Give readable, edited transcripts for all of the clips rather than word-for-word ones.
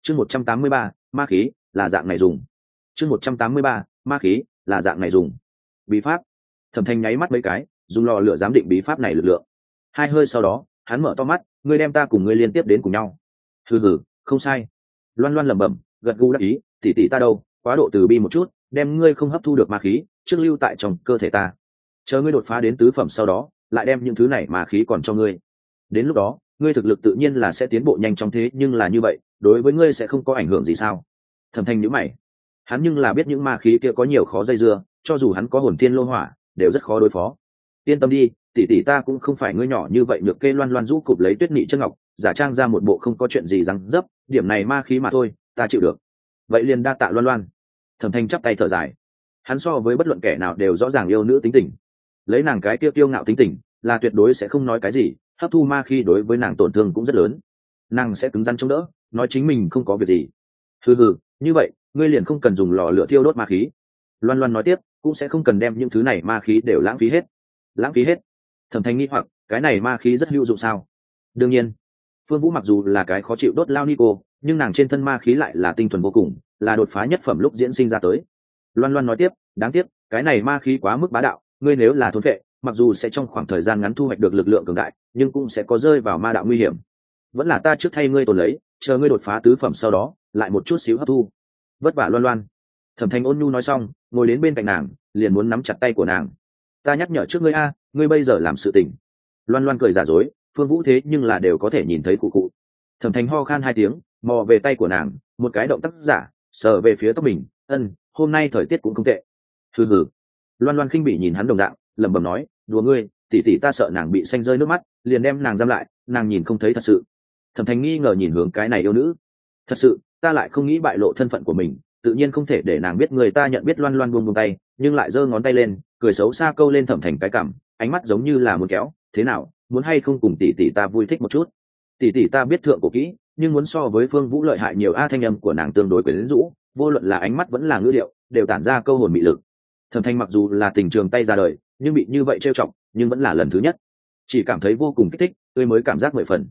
chương 183, ma khí là dạng này dùng. chương 183, ma khí là dạng này dùng. Bí pháp. Thẩm Thanh nháy mắt mấy cái, dùng lò lửa giám định bí pháp này lực lượng. 2 hơi sau đó, hắn mở to mắt, ngươi đem ta cùng ngươi liên tiếp đến cùng nhau. Hừ, không sai. Loan Loan lẩm bẩm, gật gù đáp ý, tỷ tỷ ta đâu, quá độ từ bi một chút, đem ngươi không hấp thu được ma khí, trước lưu tại trong cơ thể ta. Chờ ngươi đột phá đến tứ phẩm sau đó, lại đem những thứ này ma khí còn cho ngươi. Đến lúc đó, ngươi thực lực tự nhiên là sẽ tiến bộ nhanh trong thế, nhưng là như vậy, đối với ngươi sẽ không có ảnh hưởng gì sao? Thẩm Thanh nhíu mày. Hắn nhưng là biết những ma khí kia có nhiều khó dây dưa, cho dù hắn có hồn thiên lô hỏa, đều rất khó đối phó. Yên tâm đi, tỷ tỷ ta cũng không phải ngươi nhỏ như vậy. Nhược Kê Loan Loan rũ cụp lấy tuyết nị chân ngọc, giả trang ra một bộ không có chuyện gì răng dấp, điểm này ma khí mà thôi, ta chịu được. Vậy liền đa tạ Loan Loan. Thẩm Thanh chắp tay thở dài. Hắn so với bất luận kẻ nào đều rõ ràng yêu nữ tính tình. Lấy nàng cái kia kiêu ngạo tính tình, là tuyệt đối sẽ không nói cái gì, hấp thu ma khí đối với nàng tổn thương cũng rất lớn. Nàng sẽ cứng rắn chống đỡ, nói chính mình không có việc gì. Hừ, như vậy, ngươi liền không cần dùng lò lửa thiêu đốt ma khí. Loan Loan nói tiếp, cũng sẽ không cần đem những thứ này ma khí đều lãng phí hết. Lãng phí hết? Thẩm Thanh nghĩ hoặc, cái này ma khí rất hữu dụng sao? Đương nhiên. Phương Vũ mặc dù là cái khó chịu đốt lao Nico, nhưng nàng trên thân ma khí lại là tinh thuần vô cùng, là đột phá nhất phẩm lúc diễn sinh ra tới. Loan Loan nói tiếp, đáng tiếc, cái này ma khí quá mức bá đạo, ngươi nếu là thôn vệ, mặc dù sẽ trong khoảng thời gian ngắn thu hoạch được lực lượng cường đại, nhưng cũng sẽ có rơi vào ma đạo nguy hiểm. Vẫn là ta trước thay ngươi tồn lấy, chờ ngươi đột phá tứ phẩm sau đó, lại một chút xíu hấp thu. Vất vả Loan Loan. Thẩm Thanh ôn nhu nói xong, ngồi đến bên cạnh nàng, liền muốn nắm chặt tay của nàng. Ta nhắc nhở trước ngươi a, ngươi bây giờ làm sự tình. Loan Loan cười giả dối, Phương Vũ thế nhưng là đều có thể nhìn thấy cụ cụ. Thẩm Thanh ho khan 2 tiếng, mò về tay của nàng, một cái động tác giả, sờ về phía tóc mình, hôm nay thời tiết cũng không tệ. Hừ. Loan Loan khinh bỉ nhìn hắn đồng dạng, lẩm bẩm nói, đùa ngươi, tỷ tỷ ta sợ nàng bị xanh rơi nước mắt, liền đem nàng giam lại, nàng nhìn không thấy thật sự. Thẩm Thanh nghi ngờ nhìn hướng cái này yêu nữ. Thật sự, ta lại không nghĩ bại lộ thân phận của mình, tự nhiên không thể để nàng biết người ta nhận biết. Loan Loan buông tay, nhưng lại giơ ngón tay lên, cười xấu xa câu lên Thẩm Thanh cái cằm, ánh mắt giống như là muốn kéo, thế nào, muốn hay không cùng tỷ tỷ ta vui thích một chút? Tỷ tỷ ta biết thượng cổ kỹ, nhưng muốn so với Phương Vũ lợi hại nhiều a. Thanh âm của nàng tương đối quyến rũ, vô luận là ánh mắt vẫn là ngữ điệu, đều tản ra câu hồn mị lực. Thẩm Thanh mặc dù là tình trường tay ra đời, nhưng bị như vậy trêu chọc, nhưng vẫn là lần thứ nhất, chỉ cảm thấy vô cùng kích thích, tươi mới cảm giác 10 phần.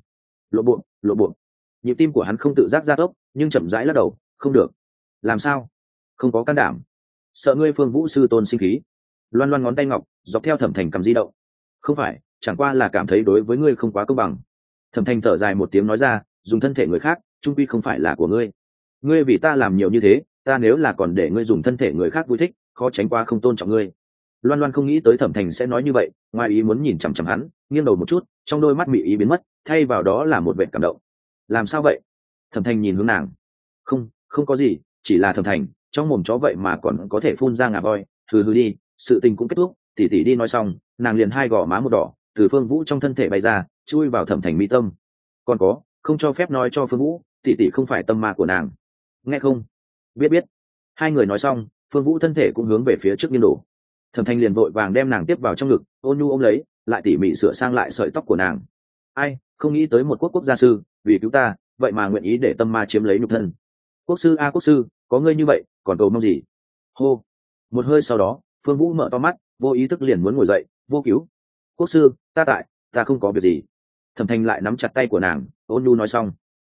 Lộ bộ. Nhịp tim của hắn không tự giác gia tốc, nhưng chậm rãi lắc đầu, không được. Làm sao? Không có can đảm. Sợ ngươi Phương Vũ sư tôn sinh khí. Loan Loan ngón tay ngọc dọc theo Thẩm Thành cầm di động. Không phải, chẳng qua là cảm thấy đối với ngươi không quá công bằng. Thẩm Thành thở dài một tiếng nói ra, dùng thân thể người khác, trung quy không phải là của ngươi. Ngươi vì ta làm nhiều như thế, ta nếu là còn để ngươi dùng thân thể người khác vui thích, khó tránh qua không tôn trọng ngươi. Loan Loan không nghĩ tới Thẩm Thành sẽ nói như vậy, ngoài ý muốn nhìn chằm chằm hắn, nghiêng đầu một chút, trong đôi mắt mị ý biến mất, thay vào đó là một vẻ cảm động. Làm sao vậy? Thẩm Thành nhìn hướng nàng. Không có gì, chỉ là Thẩm Thành, trong mồm chó vậy mà còn có thể phun ra ngà voi. Hừ đi, sự tình cũng kết thúc, tỷ tỷ đi. Nói xong, nàng liền 2 gò má một đỏ, từ Phương Vũ trong thân thể bay ra, chui vào Thẩm Thành mi tâm. Còn có, không cho phép nói cho Phương Vũ, tỷ tỷ không phải tâm ma của nàng. Nghe không? Biết. 2 người nói xong, Phương Vũ thân thể cũng hướng về phía trước nghiêng đổ. Thẩm Thanh liền vội vàng đem nàng tiếp vào trong ngực, ôn nhu ôm lấy, lại tỉ mỉ sửa sang lại sợi tóc của nàng. Ai, không nghĩ tới một quốc gia sư, vì cứu ta, vậy mà nguyện ý để tâm ma chiếm lấy nhục thân. Quốc sư, có ngươi như vậy, còn cầu mong gì? Hô. Một hơi sau đó, Phương Vũ mở to mắt, vô ý thức liền muốn ngồi dậy, vô cứu. Quốc sư, ta không có việc gì. Thẩm Thanh lại nắm chặt tay của nàng, ôn nhu nói xong.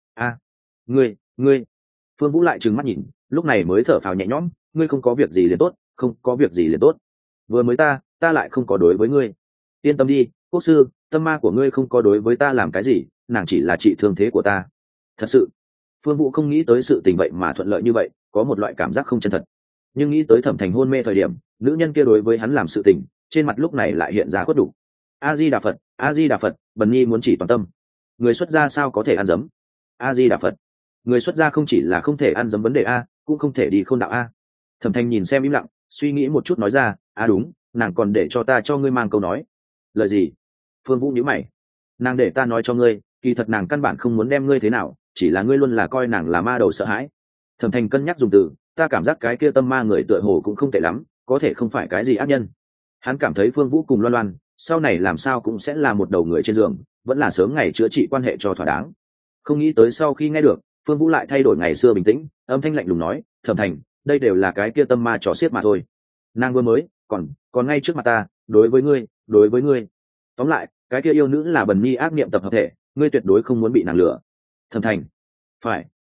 Ngươi. Phương Vũ lại trừng mắt nhìn, lúc này mới thở phào nhẹ nhõm, ngươi không có việc gì liền tốt, không có việc gì liền tốt. Vừa mới ta lại không có đối với ngươi. Yên tâm đi, quốc sư, tâm ma của ngươi không có đối với ta làm cái gì, nàng chỉ là trị thương thế của ta. Thật sự. Phương Vũ không nghĩ tới sự tình vậy mà thuận lợi như vậy, có một loại cảm giác không chân thật. Nhưng nghĩ tới Thẩm Thành hôn mê thời điểm, nữ nhân kia đối với hắn làm sự tình, trên mặt lúc này lại hiện ra khuất đủ. A Di Đà Phật, Bần Nhi muốn chỉ toàn tâm. Người xuất gia sao có thể ăn dấm? A Di Đà Phật. Người xuất gia không chỉ là không thể ăn dấm vấn đề a, cũng không thể đi khôn đạo a. Thẩm Thành nhìn xem im lặng, suy nghĩ một chút nói ra, đúng, nàng còn để cho ta cho ngươi mang câu nói. Lời gì? Phương Vũ nhíu mày. Nàng để ta nói cho ngươi, kỳ thật nàng căn bản không muốn đem ngươi thế nào, chỉ là ngươi luôn là coi nàng là ma đầu sợ hãi. Thẩm Thành cân nhắc dùng từ, ta cảm giác cái kia tâm ma người tựa hồ cũng không tệ lắm, có thể không phải cái gì ác nhân. Hắn cảm thấy Phương Vũ cùng Loan Loan, sau này làm sao cũng sẽ là một đầu người trên giường, vẫn là sớm ngày chữa trị quan hệ cho thỏa đáng. Không nghĩ tới sau khi nghe được, Phương Vũ lại thay đổi ngày xưa bình tĩnh, âm thanh lạnh lùng nói, Thẩm Thành, đây đều là cái kia tâm ma trò xiết mà thôi. Nàng vừa mới, còn ngay trước mặt ta, đối với ngươi. Tóm lại, cái kia yêu nữ là Bần Nhi ác niệm tập hợp thể, ngươi tuyệt đối không muốn bị nàng lừa. Thẩm Thành, phải,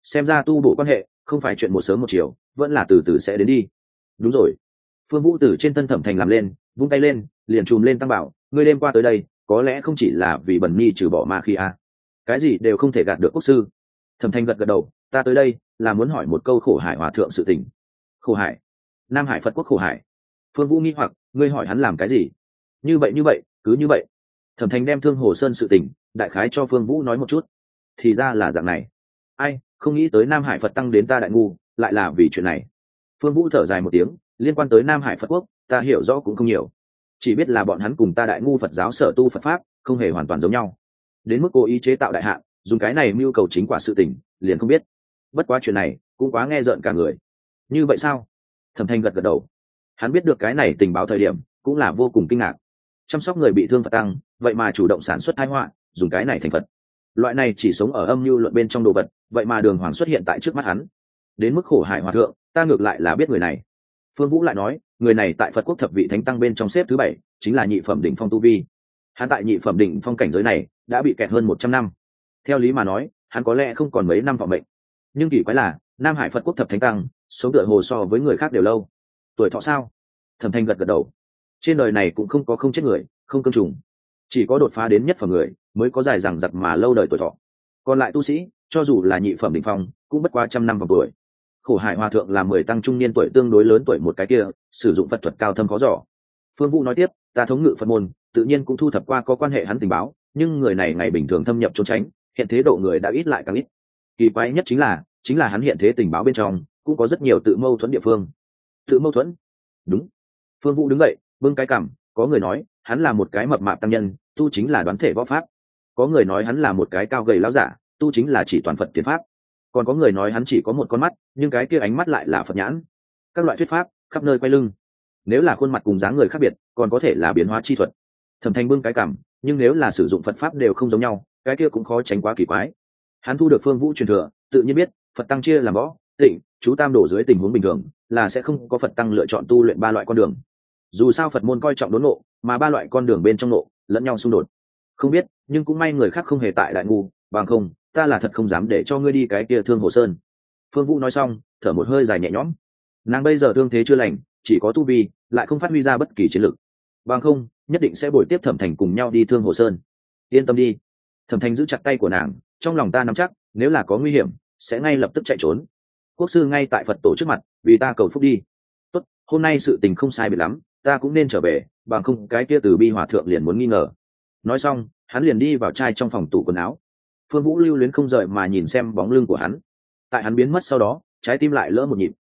xem ra tu bổ quan hệ không phải chuyện một sớm một chiều, vẫn là từ từ sẽ đến đi. Đúng rồi. Phương Vũ từ trên thân Thẩm Thành làm lên, vung tay lên, liền chùm lên Tăng Bảo, ngươi đêm qua tới đây có lẽ không chỉ là vì bẩn nhi trừ bỏ ma khi a. Cái gì đều không thể gạt được quốc sư. Thẩm Thành gật gật đầu, ta tới đây là muốn hỏi một câu Khổ Hải hòa thượng sự tình. Khổ Hải? Nam Hải Phật quốc Khổ Hải? Phương Vũ nghi hoặc, ngươi hỏi hắn làm cái gì? Như vậy, cứ như vậy. Thẩm Thành đem Thương Hồ Sơn sự tình đại khái cho Phương Vũ nói một chút. Thì ra là dạng này. Ai, không nghĩ tới Nam Hải Phật tăng đến ta Đại Ngu lại là vì chuyện này. Phương Vũ thở dài một tiếng, liên quan tới Nam Hải Phật quốc ta hiểu rõ cũng không nhiều, chỉ biết là bọn hắn cùng ta Đại Ngu Phật giáo sở tu Phật pháp không hề hoàn toàn giống nhau, đến mức cố ý chế tạo đại hạn dùng cái này mưu cầu chính quả sự tình liền không biết. Bất quá chuyện này cũng quá nghe rợn cả người. Như vậy sao? Thẩm Thanh gật gật đầu. Hắn biết được cái này tình báo thời điểm cũng là vô cùng kinh ngạc. Chăm sóc người bị thương Phật tăng vậy mà chủ động sản xuất tai họa, dùng cái này thành Phật. Loại này chỉ sống ở âm mưu luận bên trong đồ vật, vậy mà đường hoàng xuất hiện tại trước mắt hắn. Đến mức Khổ Hải hòa thượng, ta ngược lại là biết người này. Phương Vũ lại nói, người này tại Phật quốc thập vị thánh tăng bên trong xếp thứ 7, chính là nhị phẩm đỉnh phong tu vi. Hắn tại nhị phẩm đỉnh phong cảnh giới này đã bị kẹt hơn 100 năm. Theo lý mà nói, hắn có lẽ không còn mấy năm thọ mệnh. Nhưng kỳ quái là, Nam Hải Phật quốc thập thánh tăng, sống tựa hồ so với người khác đều lâu. Tuổi thọ sao? Thẩm Thanh gật gật đầu. Trên đời này cũng không có không chết người, không cương trùng, chỉ có đột phá đến nhất phẩm người mới có dài dằng dặc mà lâu đời tuổi thọ. Còn lại tu sĩ, cho dù là nhị phẩm đỉnh phong, cũng bất quá trăm năm vào tuổi. Khổ Hải hòa thượng là 10 tăng trung niên tuổi tương đối lớn tuổi một cái kia, sử dụng Phật thuật cao thâm khó dò. Phương Vũ nói tiếp, ta thống ngự Phật môn, tự nhiên cũng thu thập qua có quan hệ hắn tình báo, nhưng người này ngày bình thường thâm nhập trốn tránh, hiện thế độ người đã ít lại càng ít. Kỳ quái nhất chính là hắn hiện thế tình báo bên trong cũng có rất nhiều tự mâu thuẫn địa phương. Tự mâu thuẫn? Đúng. Phương Vũ đứng dậy, bưng cái cằm, có người nói hắn là một cái mập mạp tăng nhân, tu chính là đoán thể võ pháp. Có người nói hắn là một cái cao gầy lão giả, tu chính là chỉ toàn Phật tiền pháp. Còn có người nói hắn chỉ có một con mắt, nhưng cái kia ánh mắt lại là Phật nhãn. Các loại thuyết pháp khắp nơi quay lưng. Nếu là khuôn mặt cùng dáng người khác biệt, còn có thể là biến hóa chi thuật. Thẩm Thanh bưng cái cằm, nhưng nếu là sử dụng Phật pháp đều không giống nhau, cái kia cũng khó tránh quá kỳ quái. Hắn thu được Phương Vũ truyền thừa, tự nhiên biết Phật tăng chia làm võ, tịnh, chú tam đổ dưới tình huống bình thường là sẽ không có Phật tăng lựa chọn tu luyện 3 loại con đường. Dù sao Phật môn coi trọng đốn ngộ, mà 3 loại con đường bên trong ngộ lẫn nhau xung đột. Không biết, nhưng cũng may người khác không hề tại Đại Ngu, bằng không ta là thật không dám để cho ngươi đi cái kia Thương Hồ Sơn. Phương Vũ nói xong, thở một hơi dài nhẹ nhõm. Nàng bây giờ thương thế chưa lành, chỉ có tu vi, lại không phát huy ra bất kỳ chiến lực. Bằng không, nhất định sẽ bồi tiếp Thẩm Thành cùng nhau đi Thương Hồ Sơn. Yên tâm đi. Thẩm Thành giữ chặt tay của nàng, trong lòng ta nắm chắc, nếu là có nguy hiểm, sẽ ngay lập tức chạy trốn. Quốc sư ngay tại Phật tổ trước mặt, vì ta cầu phúc đi. Tốt, hôm nay sự tình không sai biệt lắm, ta cũng nên trở về, bằng không cái kia Từ Bi hòa thượng liền muốn nghi ngờ. Nói xong, hắn liền đi vào trai trong phòng tủ quần áo. Phương Vũ lưu luyến không rời mà nhìn xem bóng lưng của hắn. Tại hắn biến mất sau đó, trái tim lại lỡ một nhịp.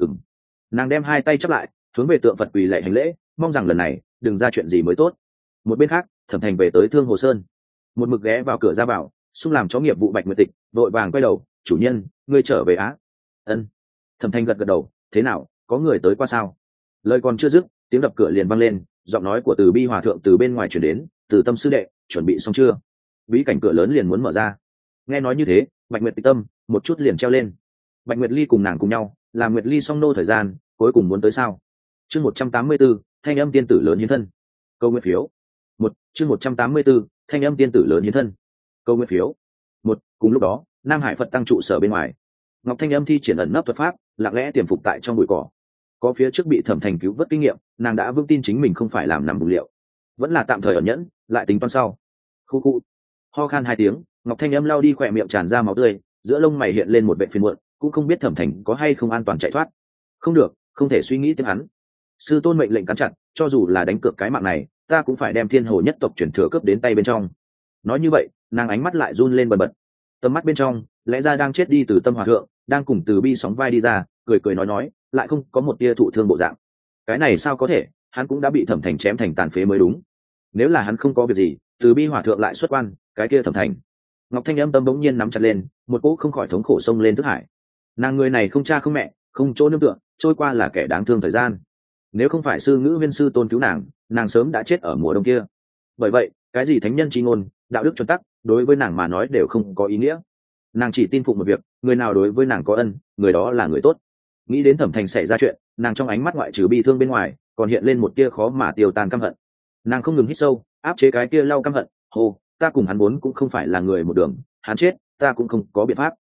Nàng đem 2 tay chắp lại, hướng về tượng Phật quỳ lạy hành lễ, mong rằng lần này đừng ra chuyện gì mới tốt. Một bên khác, Thẩm Thành về tới Thương Hồ Sơn, một mực ghé vào cửa ra vào, xung làm chó nghiệp vụ Bạch Nguyệt Tịch vội vàng quay đầu, chủ nhân, ngươi trở về á? Ân. Thẩm Thành gật gật đầu, thế nào, có người tới qua sao? Lời còn chưa dứt, tiếng đập cửa liền vang lên, giọng nói của Từ Bi hòa thượng từ bên ngoài truyền đến, Từ Tâm sư đệ, chuẩn bị xong chưa? Bí cảnh cửa lớn liền muốn mở ra. Nghe nói như thế, Bạch Nguyệt Tịch tâm một chút liền treo lên. Bạch Nguyệt Ly cùng nàng cùng nhau, làm Nguyệt Ly song nô thời gian, cuối cùng muốn tới sao? Chương 184, thanh âm tiên tử lớn hiến thân. Câu nguyện phiếu. Chương 184, thanh âm tiên tử lớn hiến thân. Câu nguyện phiếu. Cùng lúc đó, Nam Hải Phật tăng trụ sở bên ngoài. Ngọc Thanh Âm thi triển ẩn nấp thuật pháp, lặng lẽ tiềm phục tại trong bụi cỏ. Có phía trước bị Thẩm Thành cứu vớt kinh nghiệm, nàng đã vững tin chính mình không phải làm nằm bùng liệu, vẫn là tạm thời ẩn nhẫn, lại tính toán sau. Khu khu. Ho khan 2 tiếng, Ngọc Thanh Âm lau đi khỏe miệng tràn ra máu tươi, giữa lông mày hiện lên một vẻ phiền muộn, cũng không biết Thẩm Thành có hay không an toàn chạy thoát. Không được, không thể suy nghĩ tiếp hắn. Sư tôn mệnh lệnh cắn chặt, cho dù là đánh cược cái mạng này, ta cũng phải đem Thiên Hồ nhất tộc chuyển thừa cướp đến tay bên trong. Nói như vậy, nàng ánh mắt lại run lên bần bật. Tầm mắt bên trong, lẽ ra đang chết đi Từ Tâm hòa thượng, đang cùng Từ Bi sóng vai đi ra, cười cười nói, lại không có một tia thụ thương bộ dạng. Cái này sao có thể, hắn cũng đã bị Thẩm Thành chém thành tàn phế mới đúng. Nếu là hắn không có việc gì, Từ Bi hòa thượng lại xuất quan, cái kia Thẩm Thành. Ngọc Thanh Âm tâm bỗng nhiên nắm chặt lên, một cỗ không khỏi thống khổ xông lên thức hải. Nàng người này không cha không mẹ, không chỗ nương tựa, trôi qua là kẻ đáng thương thời gian. Nếu không phải sư ngữ Viên sư tôn cứu nàng sớm đã chết ở mùa đông kia. Bởi vậy, cái gì thánh nhân chi ngôn, đạo đức chuẩn tắc, đối với nàng mà nói đều không có ý nghĩa. Nàng chỉ tin phụng một việc, người nào đối với nàng có ân, người đó là người tốt. Nghĩ đến Thẩm Thành xảy ra chuyện, nàng trong ánh mắt ngoại trừ bi thương bên ngoài, còn hiện lên một tia khó mà tiêu tan căm hận. Nàng không ngừng hít sâu, áp chế cái kia lau căm hận. Ta cùng hắn vốn cũng không phải là người một đường, hắn chết, ta cũng không có biện pháp.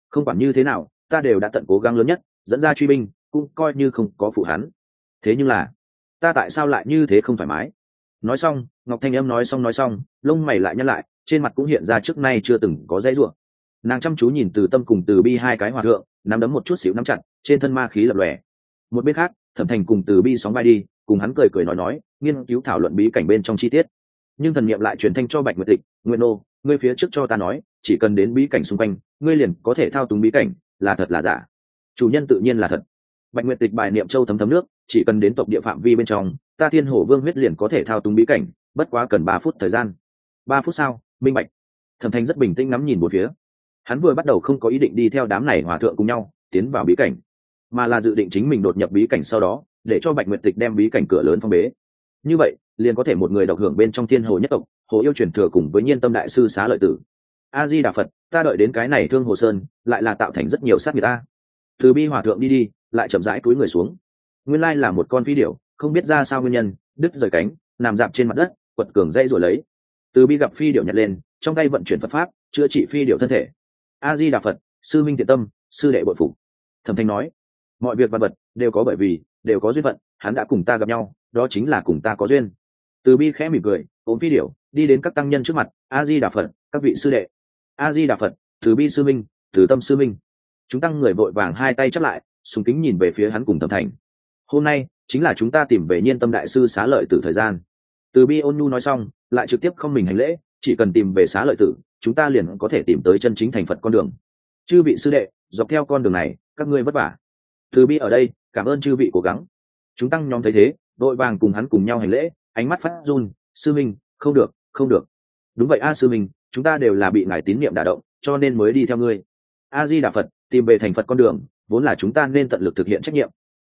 không quản như thế nào ta đều đã tận cố gắng lớn nhất dẫn ra truy binh, cũng coi như không có phụ hắn. Thế nhưng là ta tại sao lại như thế không thoải mái? Nói xong Ngọc Thanh Âm nói xong lông mày lại nhăn lại, trên mặt cũng hiện ra trước nay chưa từng có dãy rủa. Nàng chăm chú nhìn Từ Tâm cùng Từ Bi hai cái hòa thượng, nắm đấm một chút xíu nắm chặt, trên thân ma khí lập lòe. Một bên khác Thẩm Thành cùng Từ Bi sóng vai đi, cùng hắn cười nói, nghiên cứu thảo luận bí cảnh bên trong chi tiết. Nhưng thần niệm lại truyền thanh cho Bạch Nguyệt Tịch, Nguyên Nô, ngươi phía trước cho ta nói, chỉ cần đến bí cảnh xung quanh, ngươi liền có thể thao túng bí cảnh, là thật là giả? Chủ nhân tự nhiên là thật. Bạch Nguyệt Tịch bài niệm châu thấm thấm nước, chỉ cần đến tộc địa phạm vi bên trong, ta Thiên Hổ Vương huyết liền có thể thao túng bí cảnh, bất quá cần 3 phút thời gian. 3 phút sao? Minh bạch. Thẩm Thành rất bình tĩnh ngắm nhìn một phía. Hắn vừa bắt đầu không có ý định đi theo đám này hòa thượng cùng nhau tiến vào bí cảnh, mà là dự định chính mình đột nhập bí cảnh, sau đó để cho Bạch Nguyệt Tịch đem bí cảnh cửa lớn phong bế. Như vậy liền có thể một người độc hưởng bên trong Thiên Hồ nhất tộc, Hồ yêu truyền thừa cùng với Nhiên Tâm đại sư Xá Lợi Tử. A Di Đà Phật, ta đợi đến cái này Thương Hồ Sơn, lại là tạo thành rất nhiều sát nghiệt ta. Từ Bi hòa thượng đi, lại chậm rãi cúi người xuống. Nguyên lai là một con phi điểu, không biết ra sao nguyên nhân, đứt rời cánh, nằm dạp trên mặt đất, quật cường dây rồi lấy. Từ Bi gặp phi điểu nhặt lên, trong tay vận chuyển Phật pháp, chữa trị phi điểu thân thể. A Di Đà Phật, sư minh thiện tâm, sư đệ bội phục. Thẩm Thanh nói, mọi việc vật vật đều có bởi vì, đều có duyên phận, hắn đã cùng ta gặp nhau, đó chính là cùng ta có duyên. Từ Bi khẽ mỉm cười, ôm phi điểu, đi đến các tăng nhân trước mặt. A Di Đà Phật, các vị sư đệ. A Di Đà Phật, Từ Bi sư minh, Từ Tâm sư minh. Chúng tăng người vội vàng hai tay chắp lại, sùng kính nhìn về phía hắn cùng Thẩm Thành. Hôm nay chính là chúng ta tìm về Nhiên Tâm đại sư Xá Lợi Tử thời gian. Từ Bi ôn nhu nói xong, lại trực tiếp không mình hành lễ, chỉ cần tìm về Xá Lợi Tử, chúng ta liền có thể tìm tới chân chính thành Phật con đường. Chư vị sư đệ, dọc theo con đường này các ngươi vất vả. Từ Bi ở đây cảm ơn chư vị cố gắng. Chúng tăng nhóm thấy thế đội vàng cùng hắn cùng nhau hành lễ, ánh mắt phát run. Sư minh, không được, không được. Đúng vậy a sư minh, chúng ta đều là bị ngài tín niệm đả động, cho nên mới đi theo ngươi. A Di Đà Phật, tìm về thành Phật con đường vốn là chúng ta nên tận lực thực hiện trách nhiệm.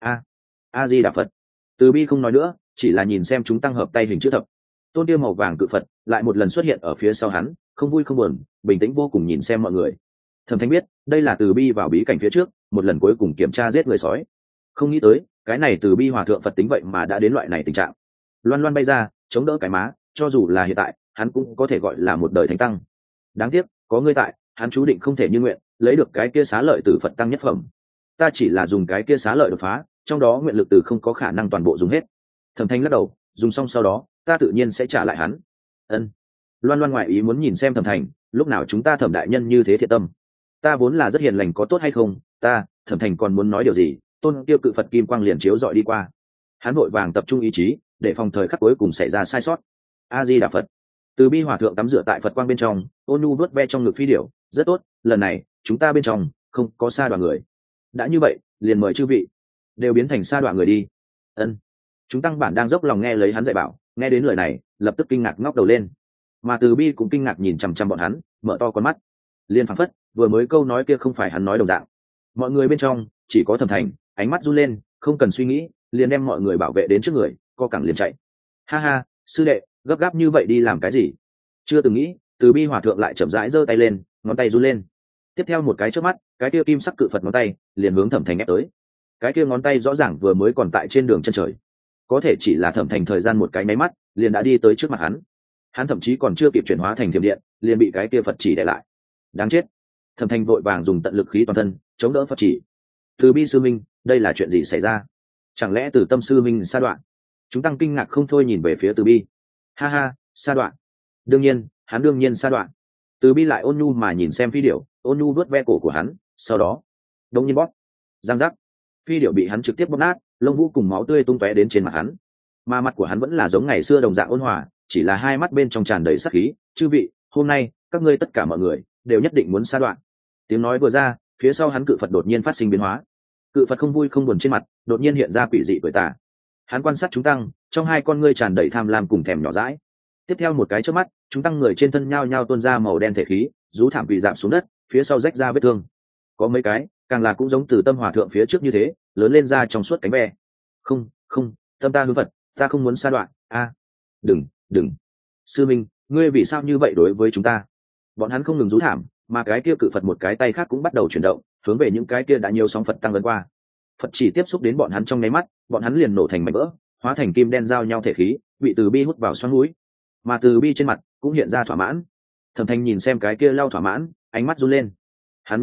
A Di Đà Phật. Từ Bi không nói nữa, chỉ là nhìn xem chúng tăng hợp tay hình chữ thập. Tôn tiêu màu vàng cự Phật lại một lần xuất hiện ở phía sau hắn, không vui không buồn, bình tĩnh vô cùng nhìn xem mọi người. Thẩm Thanh biết đây là Từ Bi vào bí cảnh phía trước một lần cuối cùng kiểm tra giết người sói. Không nghĩ tới cái này Từ Bi hòa thượng Phật tính vậy mà đã đến loại này tình trạng. Loan loan bay ra chống đỡ cái má, cho dù là hiện tại hắn cũng có thể gọi là một đời thánh tăng. Đáng tiếc có ngươi tại, hắn chú định không thể như nguyện lấy được cái kia Xá Lợi Tử Phật tăng nhất phẩm. Ta chỉ là dùng cái kia xá lợi đột phá, trong đó nguyện lực từ không có khả năng toàn bộ dùng hết. Thẩm Thanh lắc đầu, dùng xong sau đó ta tự nhiên sẽ trả lại hắn. Ân. Loan loan ngoại ý muốn nhìn xem Thẩm Thành, lúc nào chúng ta Thẩm đại nhân như thế thiện tâm? Ta vốn là rất hiền lành, có tốt hay không? Ta Thẩm Thành còn muốn nói điều gì, tôn tiêu cự Phật kim quang liền chiếu dọi đi qua. Hắn vội vàng tập trung ý chí để phòng thời khắc cuối cùng xảy ra sai sót. A Di Đà Phật. Từ Bi hòa thượng tắm rửa tại Phật quang bên trong, ôn nhu vuốt ve trong ngực phi điểu, rất tốt, lần này chúng ta bên trong không có sa đoàn người. Đã như vậy liền mời chư vị đều biến thành sa đoạn người đi. Ân. Chúng tăng bản đang dốc lòng nghe lấy hắn dạy bảo, nghe đến lời này lập tức kinh ngạc ngóc đầu lên, mà Từ Bi cũng kinh ngạc nhìn chằm chằm bọn hắn, mở to con mắt, liên phảng phất vừa mới câu nói kia không phải hắn nói đồng dạng. Mọi người bên trong chỉ có Thẩm Thành ánh mắt run lên, không cần suy nghĩ liền đem mọi người bảo vệ đến trước người, co cẳng liền chạy. Ha ha, sư đệ gấp gáp như vậy đi làm cái gì? Chưa từng nghĩ Từ Bi hòa thượng lại chậm rãi giơ tay lên, ngón tay run lên. Tiếp theo một cái chớp mắt, cái kia kim sắc cự Phật ngón tay liền hướng Thẩm Thành ép tới. Cái kia ngón tay rõ ràng vừa mới còn tại trên đường chân trời, có thể chỉ là Thẩm Thành thời gian một cái nháy mắt liền đã đi tới trước mặt hắn. Hắn thậm chí còn chưa kịp chuyển hóa thành thiểm điện, liền bị cái kia Phật chỉ để lại. Đáng chết. Thẩm Thành vội vàng dùng tận lực khí toàn thân chống đỡ Phật chỉ. Từ Bi sư minh, đây là chuyện gì xảy ra? Chẳng lẽ Từ Tâm sư minh sa đoạn? Chúng tăng kinh ngạc không thôi nhìn về phía Từ Bi. Ha ha, sa đoạn. Đương nhiên, hắn đương nhiên sa đoạn. Từ Bi lại ôn nhu mà nhìn xem phi điểu, ôn nhu vuốt ve cổ của hắn, sau đó đống nhiên bóp, giang giác, phi điểu bị hắn trực tiếp bóp nát, lông vũ cùng máu tươi tung tóe đến trên mặt hắn, mà mặt của hắn vẫn là giống ngày xưa đồng dạng ôn hòa, chỉ là hai mắt bên trong tràn đầy sát khí. Chư vị, hôm nay các ngươi tất cả mọi người đều nhất định muốn sa đoạn. Tiếng nói vừa ra, phía sau hắn cự Phật đột nhiên phát sinh biến hóa. Cự Phật không vui không buồn trên mặt đột nhiên hiện ra quỷ dị cười tà. Hắn quan sát chúng tăng, trong hai con ngươi tràn đầy tham lam cùng thèm nhỏ dãi. Tiếp theo một cái chớp mắt, chúng tăng người trên thân nhao nhao tuôn ra màu đen thể khí, rú thảm quỳ giảm xuống đất, phía sau rách ra vết thương. Có mấy cái càng là cũng giống Từ Tâm hòa thượng phía trước như thế, lớn lên ra trong suốt cánh ve. Không, không, tâm ta hư Phật, ta không muốn sa đoạn. A, đừng, sư minh, ngươi vì sao như vậy đối với chúng ta? Bọn hắn không ngừng rú thảm, mà cái kia cự Phật một cái tay khác cũng bắt đầu chuyển động, hướng về những cái kia đã nhiều sóng Phật tăng lần qua. Phật chỉ tiếp xúc đến bọn hắn trong nháy mắt, bọn hắn liền nổ thành mảnh vỡ, hóa thành kim đen giao nhau thể khí, bị Từ Bi hút vào xoắn mũi. Mà Từ Bi trên mặt cũng hiện ra thỏa mãn. Thẩm Thanh nhìn xem cái kia lau thỏa mãn, ánh mắt run lên. Hắn nhớ tới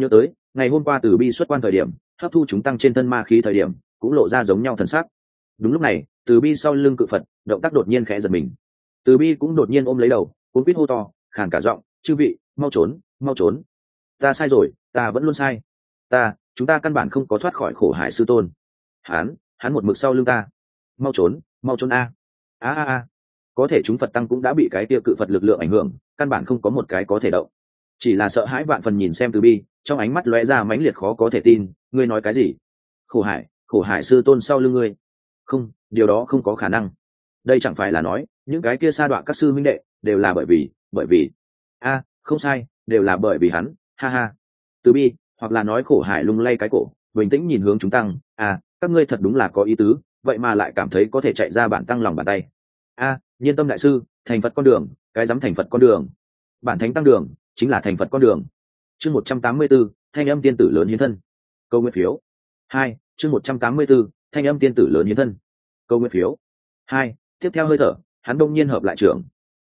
ngày hôm qua Từ Bi xuất quan thời điểm hấp thu chúng tăng trên thân ma khí thời điểm cũng lộ ra giống nhau thần sắc. Đúng lúc này Từ Bi sau lưng cự Phật động tác đột nhiên khẽ giật mình. Từ Bi cũng đột nhiên ôm lấy đầu cuống quýt hô to, khàn cả giọng, chư vị mau trốn, mau trốn, ta sai rồi, ta vẫn luôn sai, chúng ta căn bản không có thoát khỏi khổ hải sư tôn, hắn một mực sau lưng ta, mau trốn, mau trốn a a. Có thể chúng Phật tăng cũng đã bị cái tia cự Phật lực lượng ảnh hưởng, căn bản không có một cái có thể động, chỉ là sợ hãi vạn phần nhìn xem Từ Bi, trong ánh mắt lóe ra mãnh liệt khó có thể tin. Ngươi nói cái gì? Khổ hải sư tôn sau lưng ngươi? Không, điều đó không có khả năng. Đây chẳng phải là nói những cái kia sa đọa các sư minh đệ đều là bởi vì không sai, đều là bởi vì hắn, ha ha. Từ Bi, hoặc là nói khổ hải lung lay cái cổ, bình tĩnh nhìn hướng chúng tăng, các ngươi thật đúng là có ý tứ, vậy mà lại cảm thấy có thể chạy ra bản tăng lòng bàn tay. Nhiên tâm đại sư, thành Phật con đường, cái dám thành Phật con đường, bản thánh tăng đường chính là thành Phật con đường. Chương 184, thanh âm tiên tử lớn hiến thân. Câu nguyên phiếu 2. Chương 184, thanh âm tiên tử lớn hiến thân. Câu nguyên phiếu 2. Tiếp theo hơi thở, hắn đông nhiên hợp lại trưởng.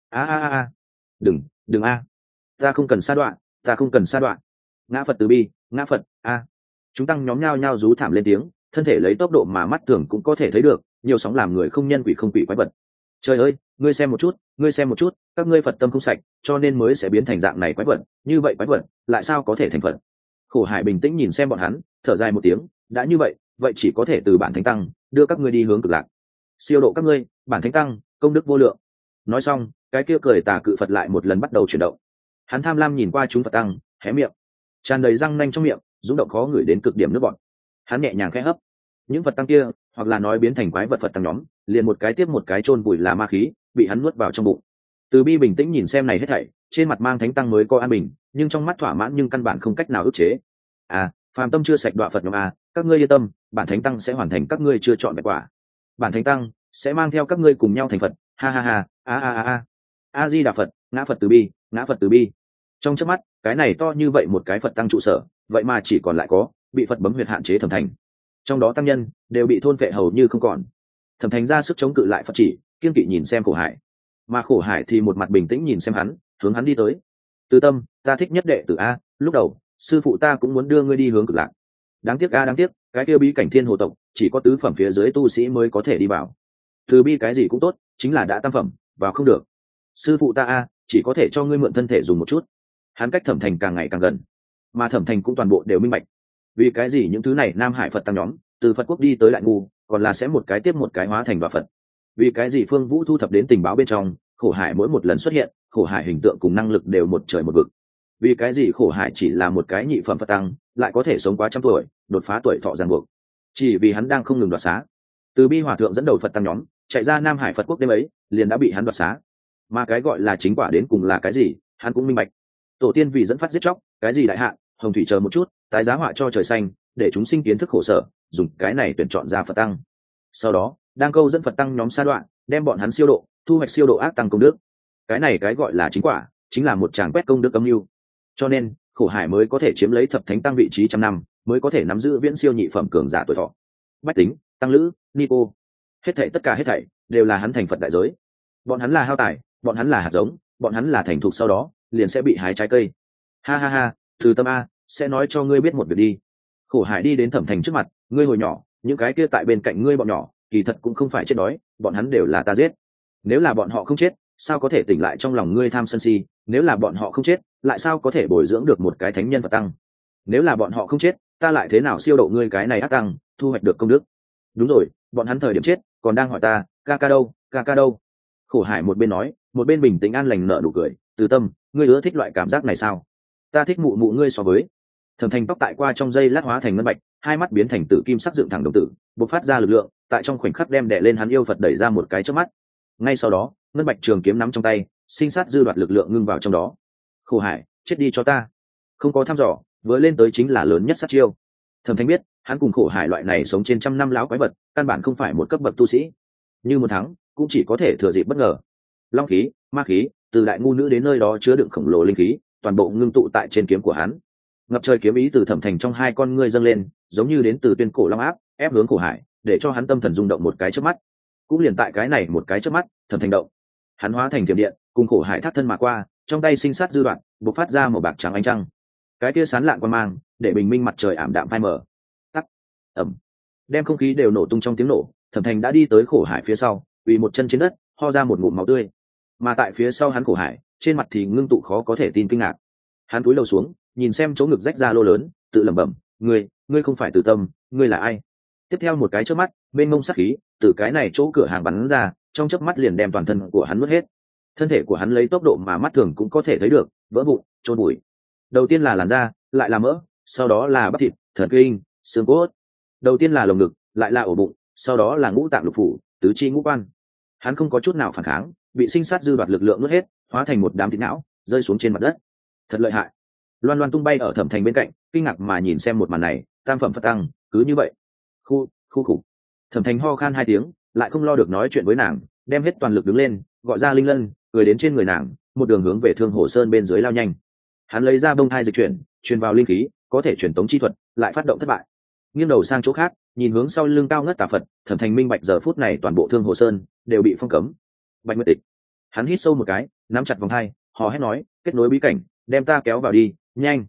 Đừng ta không cần sa đoạn, ngã Phật Từ Bi, ngã Phật. Chúng tăng nhóm nhao nhao rú thảm lên tiếng, thân thể lấy tốc độ mà mắt thường cũng có thể thấy được, nhiều sóng làm người không nhân quỷ không quỷ quái vật. Trời ơi, ngươi xem một chút, các ngươi Phật tâm không sạch, cho nên mới sẽ biến thành dạng này quái vật, như vậy quái vật lại sao có thể thành Phật? Khổ hải bình tĩnh nhìn xem bọn hắn, thở dài một tiếng, đã như vậy chỉ có thể từ bản thánh tăng đưa các ngươi đi hướng cực lạc, siêu độ các ngươi, bản thánh tăng công đức vô lượng. Nói xong, cái kia cười tà cự Phật lại một lần bắt đầu chuyển động. Hắn tham lam nhìn qua chúng Phật tăng, hé miệng, tràn đầy răng nanh trong miệng, rung động khó ngửi đến cực điểm nước bọt. Hắn nhẹ nhàng khẽ hấp, những Phật tăng kia, hoặc là nói biến thành quái vật Phật tăng nhóm, liền một cái tiếp một cái chôn vùi là ma khí, bị hắn nuốt vào trong bụng. Từ Bi bình tĩnh nhìn xem này hết thảy, trên mặt mang thánh tăng mới có an bình, nhưng trong mắt thỏa mãn nhưng căn bản không cách nào ức chế. Phàm tâm chưa sạch đọa Phật nhóm các ngươi yên tâm, bản thánh tăng sẽ hoàn thành các ngươi chưa chọn vẹn quả. Bản thánh tăng sẽ mang theo các ngươi cùng nhau thành Phật. Ha ha ha. A Di Đà Phật, ngã Phật Từ Bi, ngã Phật Từ Bi. Trong chớp mắt, cái này to như vậy một cái Phật tăng trụ sở, vậy mà chỉ còn lại có bị Phật bấm huyệt hạn chế Thẩm Thành. Trong đó tăng nhân đều bị thôn phệ hầu như không còn. Thẩm Thành ra sức chống cự lại Phật chỉ, kiên kỵ nhìn xem Khổ Hải, mà Khổ Hải thì một mặt bình tĩnh nhìn xem hắn, hướng hắn đi tới. Từ Tâm, ta thích nhất đệ tử a, lúc đầu sư phụ ta cũng muốn đưa ngươi đi hướng cực lạc. Đáng tiếc cái kia bí cảnh Thiên Hồ tộc chỉ có tứ phẩm phía dưới tu sĩ mới có thể đi vào. Từ Bi cái gì cũng tốt, chính là đã tam phẩm, vào không được. Sư phụ ta chỉ có thể cho ngươi mượn thân thể dùng một chút. Hắn cách Thẩm Thành càng ngày càng gần, mà Thẩm Thành cũng toàn bộ đều minh bạch. Vì cái gì những thứ này Nam Hải Phật tăng nhóm từ Phật quốc đi tới Đại Ngu, còn là sẽ một cái tiếp một cái hóa thành đoạ Phật? Vì cái gì Phương Vũ thu thập đến tình báo bên trong, Khổ Hải mỗi một lần xuất hiện, Khổ Hải hình tượng cùng năng lực đều một trời một vực? Vì cái gì Khổ Hải chỉ là một cái nhị phẩm Phật tăng, lại có thể sống quá trăm tuổi, đột phá tuổi thọ ràng buộc? Chỉ vì hắn đang không ngừng đoạt xá. Từ Bi hòa thượng dẫn đầu Phật tăng nhóm chạy ra Nam Hải Phật quốc đêm ấy, liền đã bị hắn đoạt xá. Mà cái gọi là chính quả đến cùng là cái gì, hắn cũng minh bạch. Tổ tiên vì dẫn phát giết chóc, cái gì đại hạn, hồng thủy chờ một chút, tái giá họa cho trời xanh, để chúng sinh kiến thức khổ sở, dùng cái này tuyển chọn ra Phật tăng. Sau đó, đang câu dẫn Phật tăng nhóm sa đoạn, đem bọn hắn siêu độ, thu hoạch siêu độ ác tăng công đức. Cái này cái gọi là chính quả, chính là một tràng quét công đức âm mưu. Cho nên, Khổ Hải mới có thể chiếm lấy thập thánh tăng vị trí trăm năm, mới có thể nắm giữ viễn siêu nhị phẩm cường giả tuổi thọ. Bách Tính, Tăng Lữ, Nico, hết thảy tất cả hết thảy đều là hắn thành Phật đại giới. Bọn hắn là hao tài, bọn hắn là hạt giống, bọn hắn là thành thục sau đó liền sẽ bị hái trái cây. Ha, Từ Tâm sẽ nói cho ngươi biết một việc đi. Khổ Hải đi đến Thẩm Thành trước mặt, ngươi hồi nhỏ, những cái kia tại bên cạnh ngươi bọn nhỏ, kỳ thật cũng không phải chết đói, bọn hắn đều là ta giết. Nếu là bọn họ không chết, sao có thể tỉnh lại trong lòng ngươi tham sân si? Nếu là bọn họ không chết, lại sao có thể bồi dưỡng được một cái thánh nhân Phật tăng? Nếu là bọn họ không chết, ta lại thế nào siêu độ ngươi cái này ác tăng, thu hoạch được công đức? Đúng rồi, bọn hắn thời điểm chết còn đang hỏi ta, ca ca đâu? Khổ Hải một bên nói, một bên bình tĩnh an lành nở nụ cười. Từ Tâm, ngươi ưa thích loại cảm giác này sao? Ta thích mụ ngươi so với. Thẩm Thành tóc tại qua trong giây lát hóa thành ngân bạch, hai mắt biến thành tử kim sắc dựng thẳng đồng tử, bộc phát ra lực lượng, tại trong khoảnh khắc đem đè lên hắn yêu Phật đẩy ra một cái chớp mắt. Ngay sau đó, ngân bạch trường kiếm nắm trong tay, sinh sát dư đoạt lực lượng ngưng vào trong đó. Khổ Hải, chết đi cho ta! Không có thăm dò, vừa lên tới chính là lớn nhất sát chiêu. Thẩm Thành biết, hắn cùng Khổ Hải loại này sống trên trăm năm láo quái vật, căn bản không phải một cấp bậc tu sĩ. Như một thắng, cũng chỉ có thể thừa dịp bất ngờ. Long khí, ma khí, từ Đại Ngu nữ đến nơi đó chứa đựng khổng lồ linh khí, toàn bộ ngưng tụ tại trên kiếm của hắn. Ngập trời kiếm ý từ Thẩm Thành trong hai con ngươi dâng lên, giống như đến từ tuyên cổ long áp, ép hướng Khổ Hải, để cho hắn tâm thần rung động một cái chớp mắt. Cũng liền tại cái này một cái chớp mắt, Thẩm Thành động, hắn hóa thành thiểm điện, cùng Khổ Hải thắt thân mà qua, trong tay sinh sát dư đoạn, bộc phát ra một bạc trắng ánh trăng. Cái kia sán lạn quan mang, để bình minh mặt trời ảm đạm phai mờ. Tắt. Ẩm. Đem không khí đều nổ tung trong tiếng nổ, Thẩm Thành đã đi tới khổ hải phía sau, quỳ một chân trên đất, ho ra một ngụm máu tươi. Mà tại phía sau hắn khổ hải, trên mặt thì ngưng tụ khó có thể tin kinh ngạc. Hắn cúi đầu xuống, nhìn xem chỗ ngực rách ra lô lớn, tự lẩm bẩm, ngươi không phải Từ Tâm, ngươi là ai? Tiếp theo một cái chớp mắt, bên mông sát khí từ cái này chỗ cửa hàng bắn ra, trong chớp mắt liền đem toàn thân của hắn nuốt hết. Thân thể của hắn lấy tốc độ mà mắt thường cũng có thể thấy được, vỡ vụn, trôn bụi. Đầu tiên là làn da, lại là mỡ, sau đó là bắp thịt, thần kinh, xương cốt. Đầu tiên là lồng ngực, lại là ổ bụng, sau đó là ngũ tạng lục phủ, tứ chi ngũ quan. Hắn không có chút nào phản kháng, bị sinh sát dư đoạt lực lượng nuốt hết, hóa thành một đám thịt não, rơi xuống trên mặt đất. Thật lợi hại. Loan Loan tung bay ở Thẩm Thành bên cạnh, kinh ngạc mà nhìn xem một màn này, tam phẩm Phật tăng, cứ như vậy. Khu. Thẩm Thành ho khan hai tiếng, lại không lo được nói chuyện với nàng, đem hết toàn lực đứng lên, gọi ra Linh Lân, cười đến trên người nàng, một đường hướng về Thương Hồ Sơn bên dưới lao nhanh. Hắn lấy ra bông thai dịch chuyển, truyền vào linh khí, có thể truyền tống chi thuật, lại phát động thất bại. Nghiêng đầu sang chỗ khác, nhìn hướng sau lưng cao ngất tà Phật, Thẩm Thành minh bạch giờ phút này toàn bộ Thương Hồ Sơn đều bị phong cấm. Bạch Nguyệt Tịch. Hắn hít sâu một cái, nắm chặt vòng hai, hò hét nói, kết nối bí cảnh, đem ta kéo vào đi, nhanh.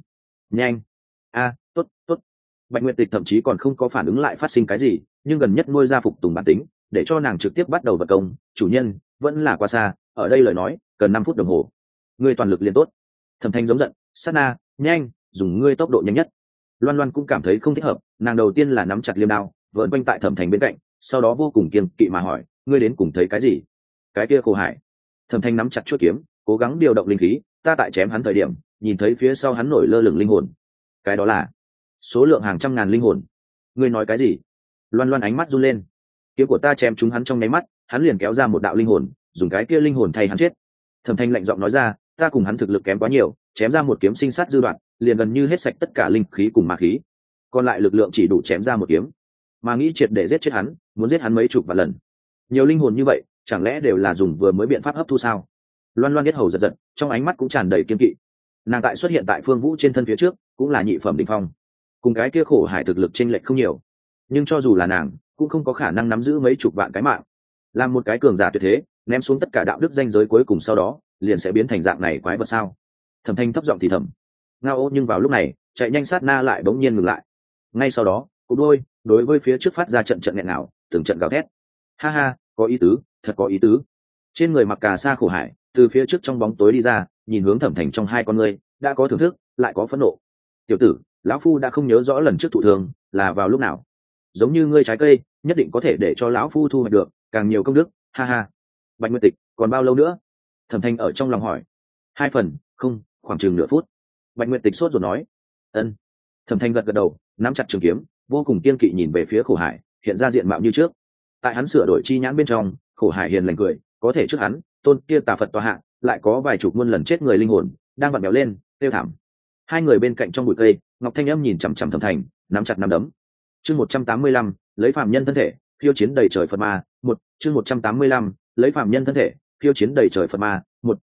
Tốt. Bạch Nguyệt Tịch thậm chí còn không có phản ứng lại phát sinh cái gì, nhưng gần nhất nuôi ra phục tùng bản tính, để cho nàng trực tiếp bắt đầu vật công. Chủ nhân, vẫn là quá xa, ở đây lời nói cần 5 phút đồng hồ. Ngươi toàn lực liền tốt. Thẩm Thanh giống giận, sát na, nhanh, dùng ngươi tốc độ nhanh nhất. Loan Loan cũng cảm thấy không thích hợp, nàng đầu tiên là nắm chặt liêm đao, vợn quanh tại Thẩm Thành bên cạnh, sau đó vô cùng kiêng kỵ mà hỏi, ngươi đến cùng thấy cái gì? Cái kia khổ hải. Thẩm Thanh nắm chặt chuôi kiếm, cố gắng điều động linh khí, ta tại chém hắn thời điểm, nhìn thấy phía sau hắn nổi lơ lửng linh hồn. Cái đó là số lượng hàng trăm ngàn linh hồn. Ngươi nói cái gì? Loan Loan ánh mắt run lên. Kiếm của ta chém trúng hắn trong nháy mắt, hắn liền kéo ra một đạo linh hồn, dùng cái kia linh hồn thay hắn chết. Thẩm Thanh lạnh giọng nói ra, ta cùng hắn thực lực kém quá nhiều, chém ra một kiếm sinh sát dư đoạn, liền gần như hết sạch tất cả linh khí cùng ma khí, còn lại lực lượng chỉ đủ chém ra một kiếm. Mà nghĩ triệt để giết chết hắn, muốn giết hắn mấy chục vạn lần. Nhiều linh hồn như vậy, chẳng lẽ đều là dùng vừa mới biện pháp hấp thu sao? Loan Loan biết hầu giật giật, trong ánh mắt cũng tràn đầy kiên kỵ. Nàng tại xuất hiện tại Phương Vũ trên thân phía trước, cũng là nhị phẩm đỉnh phong, cùng cái kia khổ hải thực lực chênh lệch không nhiều, nhưng cho dù là nàng cũng không có khả năng nắm giữ mấy chục vạn cái mạng. Làm một cái cường giả tuyệt thế, ném xuống tất cả đạo đức danh giới cuối cùng, sau đó liền sẽ biến thành dạng này quái vật sao? Thẩm Thanh thấp giọng thì thầm. Ngao ô, nhưng vào lúc này chạy nhanh sát na lại bỗng nhiên ngừng lại. Ngay sau đó cục đôi đối với phía trước phát ra trận nghẹn ngào, từng trận gào thét. Ha ha, có ý tứ, thật có ý tứ. Trên người mặc cà sa khổ hải từ phía trước trong bóng tối đi ra, nhìn hướng Thẩm Thành trong hai con ngươi, đã có thưởng thức lại có phẫn nộ. Tiểu tử, lão phu đã không nhớ rõ lần trước thụ thường là vào lúc nào. Giống như ngươi trái cây nhất định có thể để cho lão phu thu hoạch được càng nhiều công đức. Ha ha. Bạch Nguyệt Tịch, còn bao lâu nữa? Thẩm Thanh ở trong lòng hỏi. 2 phần, không, khoảng chừng nửa phút. Bạch Nguyệt Tịch sốt rồi nói. Ân. Thẩm Thanh gật gật đầu, nắm chặt trường kiếm, vô cùng kiên kỵ nhìn về phía khổ hải, hiện ra diện mạo như trước. Tại hắn sửa đổi chi nhãn bên trong, khổ hải hiền lành cười, có thể trước hắn tôn kia tà Phật tòa hạ lại có vài chục muôn lần chết người linh hồn đang vặn béo lên tiêu thảm. Hai người bên cạnh trong bụi cây, Ngọc Thanh Âm nhìn chằm chằm Thẩm Thành, nắm chặt nắm đấm. Chương 185, lấy phàm nhân thân thể phiêu chiến đầy trời Phật ma. Chương 185, lấy phàm nhân thân thể phiêu chiến đầy trời Phật ma.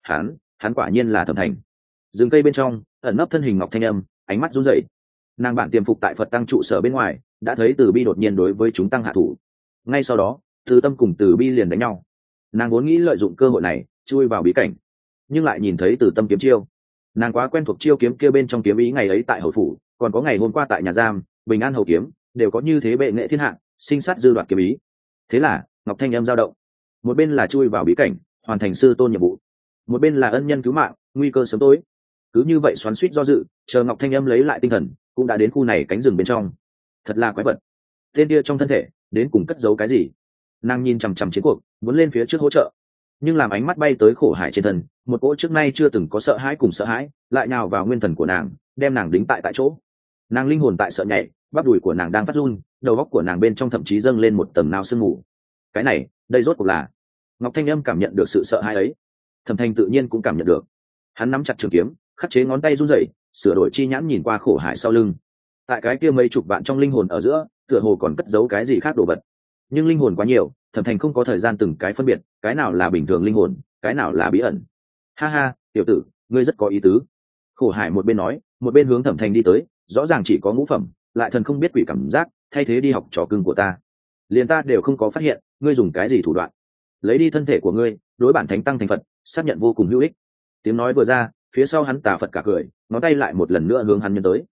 Hắn quả nhiên là Thẩm Thành. Rừng cây bên trong ẩn nấp thân hình Ngọc Thanh Âm, ánh mắt run rẩy. Nàng bản tiềm phục tại Phật tăng trụ sở bên ngoài, đã thấy Từ Bi đột nhiên đối với chúng tăng hạ thủ. Ngay sau đó, Từ Tâm cùng Từ Bi liền đánh nhau. Nàng vốn nghĩ lợi dụng cơ hội này chui vào bí cảnh, nhưng lại nhìn thấy Từ Tâm kiếm chiêu. Nàng quá quen thuộc chiêu kiếm kia bên trong kiếm ý ngày ấy tại hầu phủ, còn có ngày hôm qua tại nhà giam Bình An hầu kiếm, đều có như thế bệ nghệ thiên hạ, sinh sát dư đoạt kiếm ý. Thế là Ngọc Thanh Âm dao động, một bên là chui vào bí cảnh hoàn thành sư tôn nhiệm vụ, một bên là ân nhân cứu mạng, nguy cơ sớm tối. Cứ như vậy xoắn xuýt do dự, chờ Ngọc Thanh Âm lấy lại tinh thần, cũng đã đến khu này cánh rừng bên trong. Thật là quái vật, tên kia trong thân thể đến cùng cất giấu cái gì? Nàng nhìn chằm chằm chiến cuộc, muốn lên phía trước hỗ trợ, nhưng làm ánh mắt bay tới khổ hải trên thân, một cỗ trước nay chưa từng có sợ hãi cùng sợ hãi lại nhào vào nguyên thần của nàng, đem nàng đính tại chỗ. Nàng linh hồn tại sợ nhảy, bắp đùi của nàng đang phát run, đầu óc của nàng bên trong thậm chí dâng lên một tầng nao sương mù. Cái này, đây rốt cuộc là? Ngọc Thanh Âm cảm nhận được sự sợ hãi ấy, Thẩm Thanh tự nhiên cũng cảm nhận được. Hắn nắm chặt trường kiếm, khắc chế ngón tay run rẩy, sửa đổi chi nhãn nhìn qua khổ hải sau lưng. Tại cái kia mấy chục vạn trong linh hồn ở giữa, tựa hồ còn cất giấu cái gì khác đồ vật. Nhưng linh hồn quá nhiều, Thẩm Thành không có thời gian từng cái phân biệt, cái nào là bình thường linh hồn, cái nào là bí ẩn. Ha ha, tiểu tử, ngươi rất có ý tứ. Khổ hải một bên nói, một bên hướng Thẩm Thành đi tới, rõ ràng chỉ có ngũ phẩm, lại thần không biết quỷ cảm giác, thay thế đi học trò cưng của ta. Liền ta đều không có phát hiện, ngươi dùng cái gì thủ đoạn? Lấy đi thân thể của ngươi, đối bản thánh tăng thành Phật, xác nhận vô cùng hữu ích. Tiếng nói vừa ra, phía sau hắn tà Phật cả cười, ngón tay lại một lần nữa hướng hắn nhân tới.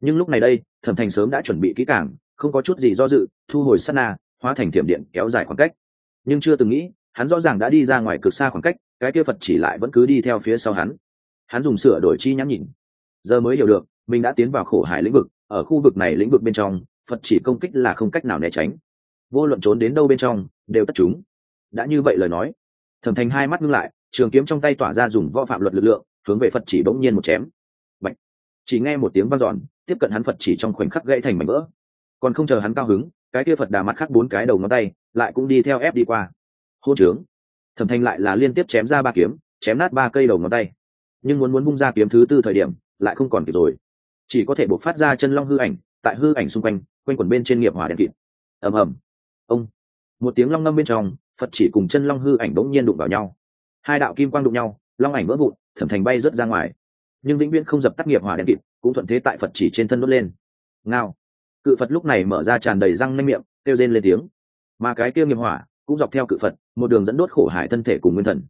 Nhưng lúc này đây Thẩm Thành sớm đã chuẩn bị kỹ càng, không có chút gì do dự, thu hồi sát na, hóa thành thiểm điện kéo dài khoảng cách. Nhưng chưa từng nghĩ, hắn rõ ràng đã đi ra ngoài cực xa khoảng cách, cái kia Phật chỉ lại vẫn cứ đi theo phía sau hắn. Hắn dùng sửa đổi chi nhãn nhìn, giờ mới hiểu được mình đã tiến vào khổ hải lĩnh vực. Ở khu vực này lĩnh vực bên trong, Phật chỉ công kích là không cách nào né tránh, vô luận trốn đến đâu bên trong đều tất chúng. Đã như vậy lời nói, Thẩm Thành hai mắt ngưng lại, trường kiếm trong tay tỏa ra dùng võ phạm luật lực lượng, hướng về Phật chỉ bỗng nhiên một chém. Bạch! Chỉ nghe một tiếng vang dọn, tiếp cận hắn Phật chỉ trong khoảnh khắc gãy thành mảnh vỡ. Còn không chờ hắn cao hứng, cái kia Phật Đà mặt khác bốn cái đầu ngón tay lại cũng đi theo ép đi qua. Hôn trướng! Thẩm Thành lại là liên tiếp chém ra ba kiếm, chém nát ba cây đầu ngón tay. Nhưng muốn bung ra kiếm thứ tư thời điểm, lại không còn kịp rồi, chỉ có thể buộc phát ra chân long hư ảnh, tại hư ảnh xung quanh quanh quẩn bên trên nghiệp hỏa đen kịt. Ầm ầm! Ông! Một tiếng long ngâm bên trong, Phật chỉ cùng chân long hư ảnh bỗng nhiên đụng vào nhau. Hai đạo kim quang đụng nhau, long ảnh vỡ vụn, Thẩm Thành bay rớt ra ngoài. Nhưng vĩnh viễn không dập tắt nghiệp hỏa đen kịt, cũng thuận thế tại Phật chỉ trên thân đốt lên. Ngao! Cự Phật lúc này mở ra tràn đầy răng nanh miệng, kêu rên lên tiếng. Mà cái kia nghiệp hỏa cũng dọc theo cự Phật, một đường dẫn đốt khổ hải thân thể cùng nguyên thần.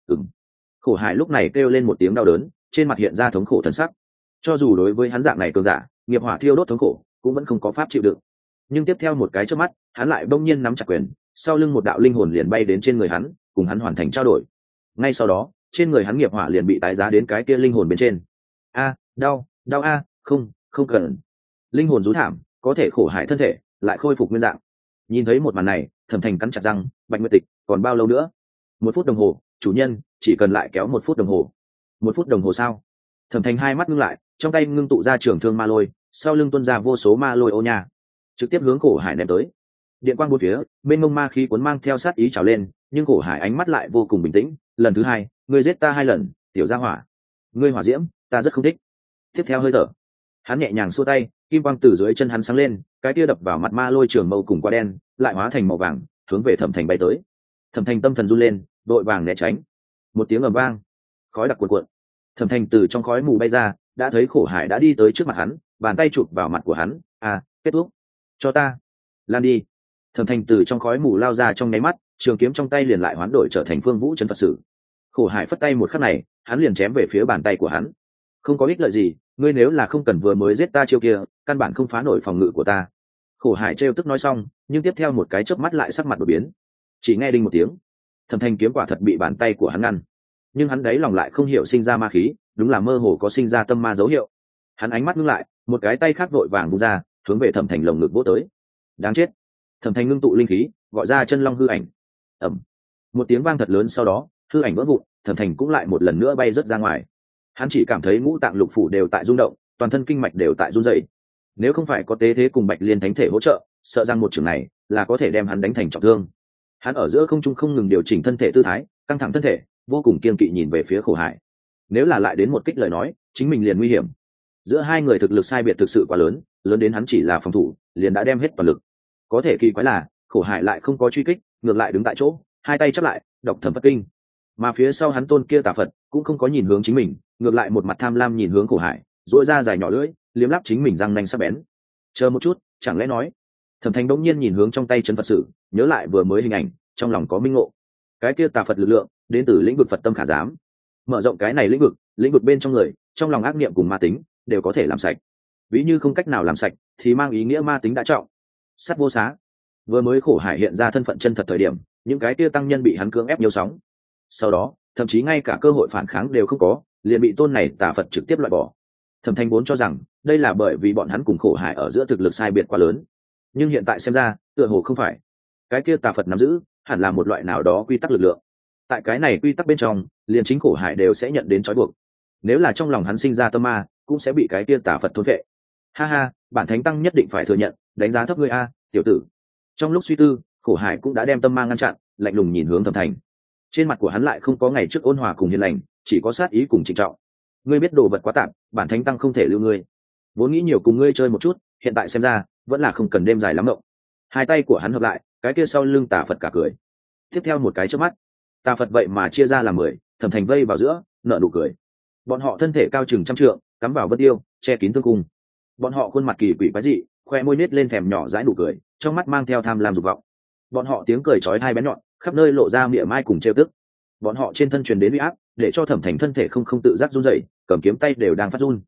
Khổ hải lúc này kêu lên một tiếng đau đớn, trên mặt hiện ra thống khổ thân sắc. Cho dù đối với hắn dạng này cường giả, nghiệp hỏa thiêu đốt thống khổ cũng vẫn không có pháp chịu đựng. Nhưng tiếp theo một cái chớp mắt, hắn lại bỗng nhiên nắm chặt quyền, sau lưng một đạo linh hồn liền bay đến trên người hắn, cùng hắn hoàn thành trao đổi. Ngay sau đó, trên người hắn nghiệp hỏa liền bị tái giá đến cái kia linh hồn bên trên. A, đau, đau a, không cần. Linh hồn rú thảm, có thể khổ hải thân thể lại khôi phục nguyên dạng. Nhìn thấy một màn này, Thẩm Thành cắn chặt răng, Bạch Nguyệt Tịch, còn bao lâu nữa? 1 phút đồng hồ, chủ nhân, chỉ cần lại kéo 1 phút đồng hồ. 1 phút đồng hồ sao? Thẩm Thành hai mắt ngưng lại, trong tay ngưng tụ ra trường thương ma lôi, sau lưng tuôn ra vô số ma lôi ô nha, trực tiếp hướng khổ hải ném tới. Điện quang bốn phía, bên mông ma khí cuốn mang theo sát ý trào lên, nhưng khổ hải ánh mắt lại vô cùng bình tĩnh. Lần thứ hai, ngươi giết ta 2 lần, tiểu gia hỏa. Ngươi hỏa diễm, ta rất không thích. Tiếp theo hơi thở, hắn nhẹ nhàng xua tay, kim quang từ dưới chân hắn sáng lên, cái tia đập vào mặt ma lôi trường mâu cùng qua đen, lại hóa thành màu vàng, hướng về Thẩm Thành bay tới. Thẩm Thành tâm thần run lên, đội vàng né tránh. Một tiếng ầm vang, khói đặc cuồn cuộn. Thẩm Thành từ trong khói mù bay ra, đã thấy khổ hải đã đi tới trước mặt hắn, bàn tay chụp vào mặt của hắn. Kết thúc, cho ta lan đi. Thẩm Thành từ trong khói mù lao ra trong nháy mắt, trường kiếm trong tay liền lại hoán đổi trở thành Phương Vũ chân Phật sử. Khổ hải phất tay một khắc này, hắn liền chém về phía bàn tay của hắn. Không có ích lợi gì, ngươi nếu là không cần vừa mới giết ta chiêu kia, căn bản không phá nổi phòng ngự của ta. Khổ hải trêu tức nói xong, nhưng tiếp theo một cái chớp mắt lại sắc mặt đổi biến. Chỉ nghe đinh một tiếng, Thẩm Thành kiếm quả thật bị bàn tay của hắn ngăn, nhưng hắn đấy lòng lại không hiểu sinh ra ma khí, đúng là mơ hồ có sinh ra tâm ma dấu hiệu. Hắn ánh mắt ngưng lại, một cái tay khác vội vàng vung ra, hướng về Thẩm Thành lồng ngực vỗ tới. Đáng chết! Thẩm Thành ngưng tụ linh khí, gọi ra chân long hư ảnh. Ầm! Một tiếng vang thật lớn, sau đó hư ảnh vỡ vụn, Thẩm Thành cũng lại một lần nữa bay rớt ra ngoài. Hắn chỉ cảm thấy ngũ tạng lục phủ đều tại rung động, toàn thân kinh mạch đều tại run rẩy. Nếu không phải có tế thế cùng Bạch Liên thánh thể hỗ trợ, sợ rằng một trường này là có thể đem hắn đánh thành trọng thương. Hắn ở giữa không trung không ngừng điều chỉnh thân thể tư thái, căng thẳng thân thể, vô cùng kiên kỵ nhìn về phía khổ hải. Nếu là lại đến một kích lời nói, chính mình liền nguy hiểm. Giữa hai người thực lực sai biệt thực sự quá lớn, lớn đến hắn chỉ là phòng thủ liền đã đem hết toàn lực. Có thể kỳ quái là khổ hải lại không có truy kích, ngược lại đứng tại chỗ, hai tay chắp lại, đọc thầm Phật kinh. Mà phía sau hắn tôn kia tà Phật cũng không có nhìn hướng chính mình, ngược lại một mặt tham lam nhìn hướng khổ hải, duỗi ra dài nhỏ lưỡi, liếm láp chính mình răng nanh sắc bén. Chờ một chút, chẳng lẽ nói? Thẩm Thành bỗng nhiên nhìn hướng trong tay chân Phật sử, nhớ lại vừa mới hình ảnh, trong lòng có minh ngộ. Cái kia tà Phật lực lượng đến từ lĩnh vực Phật tâm khả giám, mở rộng cái này lĩnh vực bên trong người, trong lòng ác niệm cùng ma tính đều có thể làm sạch. Ví như không cách nào làm sạch thì mang ý nghĩa ma tính đã trọng. Sát vô xá. Vừa mới khổ hải hiện ra thân phận chân thật thời điểm, những cái kia tăng nhân bị hắn cưỡng ép nhiều sóng. Sau đó, thậm chí ngay cả cơ hội phản kháng đều không có, liền bị tôn này tà Phật trực tiếp loại bỏ. Thẩm Thành vốn cho rằng đây là bởi vì bọn hắn cùng khổ hải ở giữa thực lực sai biệt quá lớn, nhưng hiện tại xem ra tựa hồ không phải. Cái kia tà Phật nắm giữ hẳn là một loại nào đó quy tắc lực lượng, tại cái này quy tắc bên trong liền chính khổ hải đều sẽ nhận đến trói buộc. Nếu là trong lòng hắn sinh ra tâm ma, cũng sẽ bị cái kia tà Phật thôn vệ. Ha ha, bản thánh tăng nhất định phải thừa nhận, đánh giá thấp ngươi a, tiểu tử. Trong lúc suy tư, khổ hải cũng đã đem tâm ma ngăn chặn, lạnh lùng nhìn hướng Thẩm Thành. Trên mặt của hắn lại không có ngày trước ôn hòa cùng hiền lành, chỉ có sát ý cùng trịnh trọng. Ngươi biết đồ vật quá tạm, bản thánh tăng không thể lưu ngươi. Vốn nghĩ nhiều cùng ngươi chơi một chút, hiện tại xem ra vẫn là không cần đêm dài lắm mộng. Hai tay của hắn hợp lại, cái kia sau lưng tà Phật cả cười. Tiếp theo một cái chớp mắt, tà Phật vậy mà chia ra làm 10, Thẩm Thành vây vào giữa, nở nụ cười. Bọn họ thân thể cao chừng trăm trượng, cắm vào vân tiêu, che kín thương cung. Bọn họ khuôn mặt kỳ quỷ quái dị, khoe môi nết lên thèm nhỏ dãi nụ cười, trong mắt mang theo tham lam dục vọng. Bọn họ tiếng cười chói tai bén nhọn, khắp nơi lộ ra mỉa mai cùng trêu tức. Bọn họ trên thân truyền đến uy áp, để cho Thẩm Thành thân thể không tự giác run rẩy, cầm kiếm tay đều đang phát run.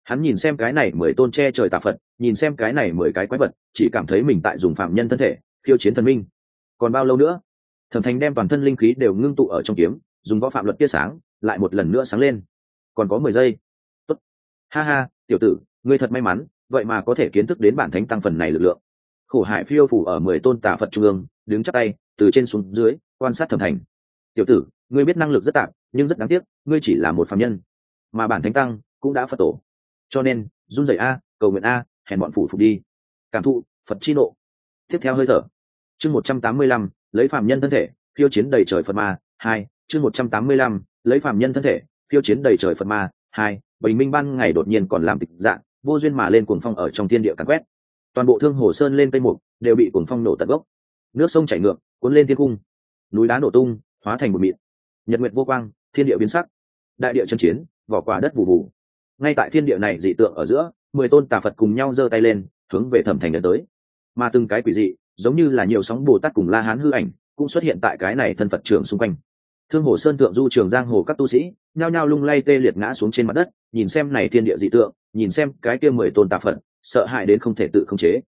Hắn nhìn xem cái này 10 tôn che trời tà Phật, nhìn xem cái này 10 cái quái vật, chỉ cảm thấy mình tại dùng phạm nhân thân thể khiêu chiến thần minh. Còn bao lâu nữa? Thẩm Thành đem toàn thân linh khí đều ngưng tụ ở trong kiếm, dùng võ phạm luật tia sáng lại một lần nữa sáng lên. Còn có 10 giây. Tốt. Ha ha, tiểu tử, ngươi thật may mắn, vậy mà có thể kiến thức đến bản thánh tăng phần này lực lượng. Khổ Hải phiêu phủ ở 10 tôn tà Phật trung ương, đứng chắp tay, từ trên xuống dưới quan sát Thẩm Thành. Tiểu tử, ngươi biết năng lực rất tạm, nhưng rất đáng tiếc, ngươi chỉ là một phàm nhân, mà bản thánh tăng cũng đã Phật tổ. Cho nên, run rẩy a, cầu nguyện a, hèn bọn phủ phục đi. Cảm thụ Phật chi nộ. Tiếp theo hơi thở. Chương 185, lấy phàm nhân thân thể, khiêu chiến đầy trời Phật ma 2. Chương 185, lấy phàm nhân thân thể, khiêu chiến đầy trời Phật ma 2. Bình minh ban ngày đột nhiên còn làm tịch dạng, vô duyên mà lên cuồng phong ở trong thiên địa càn quét. Toàn bộ Thương Hồ Sơn lên cây mục đều bị cuồng phong nổ tận gốc. Nước sông chảy ngược, cuốn lên thiên cung. Núi đá nổ tung, hóa thành một mịn. Nhật nguyệt vô quang, thiên địa biến sắc. Đại địa chân chiến, vỏ quả đất vụ vụ. Ngay tại thiên địa này dị tượng ở giữa, 10 tôn tà Phật cùng nhau giơ tay lên, hướng về Thẩm Thành đến tới. Mà từng cái quỷ dị, giống như là nhiều sóng Bồ Tát cùng La Hán hư ảnh, cũng xuất hiện tại cái này thân Phật trường xung quanh. Thương Hồ Sơn thượng du trường giang hồ các tu sĩ, nhao nhao lung lay tê liệt ngã xuống trên mặt đất, nhìn xem này thiên địa dị tượng, nhìn xem cái kia 10 tôn tà Phật, sợ hãi đến không thể tự khống chế.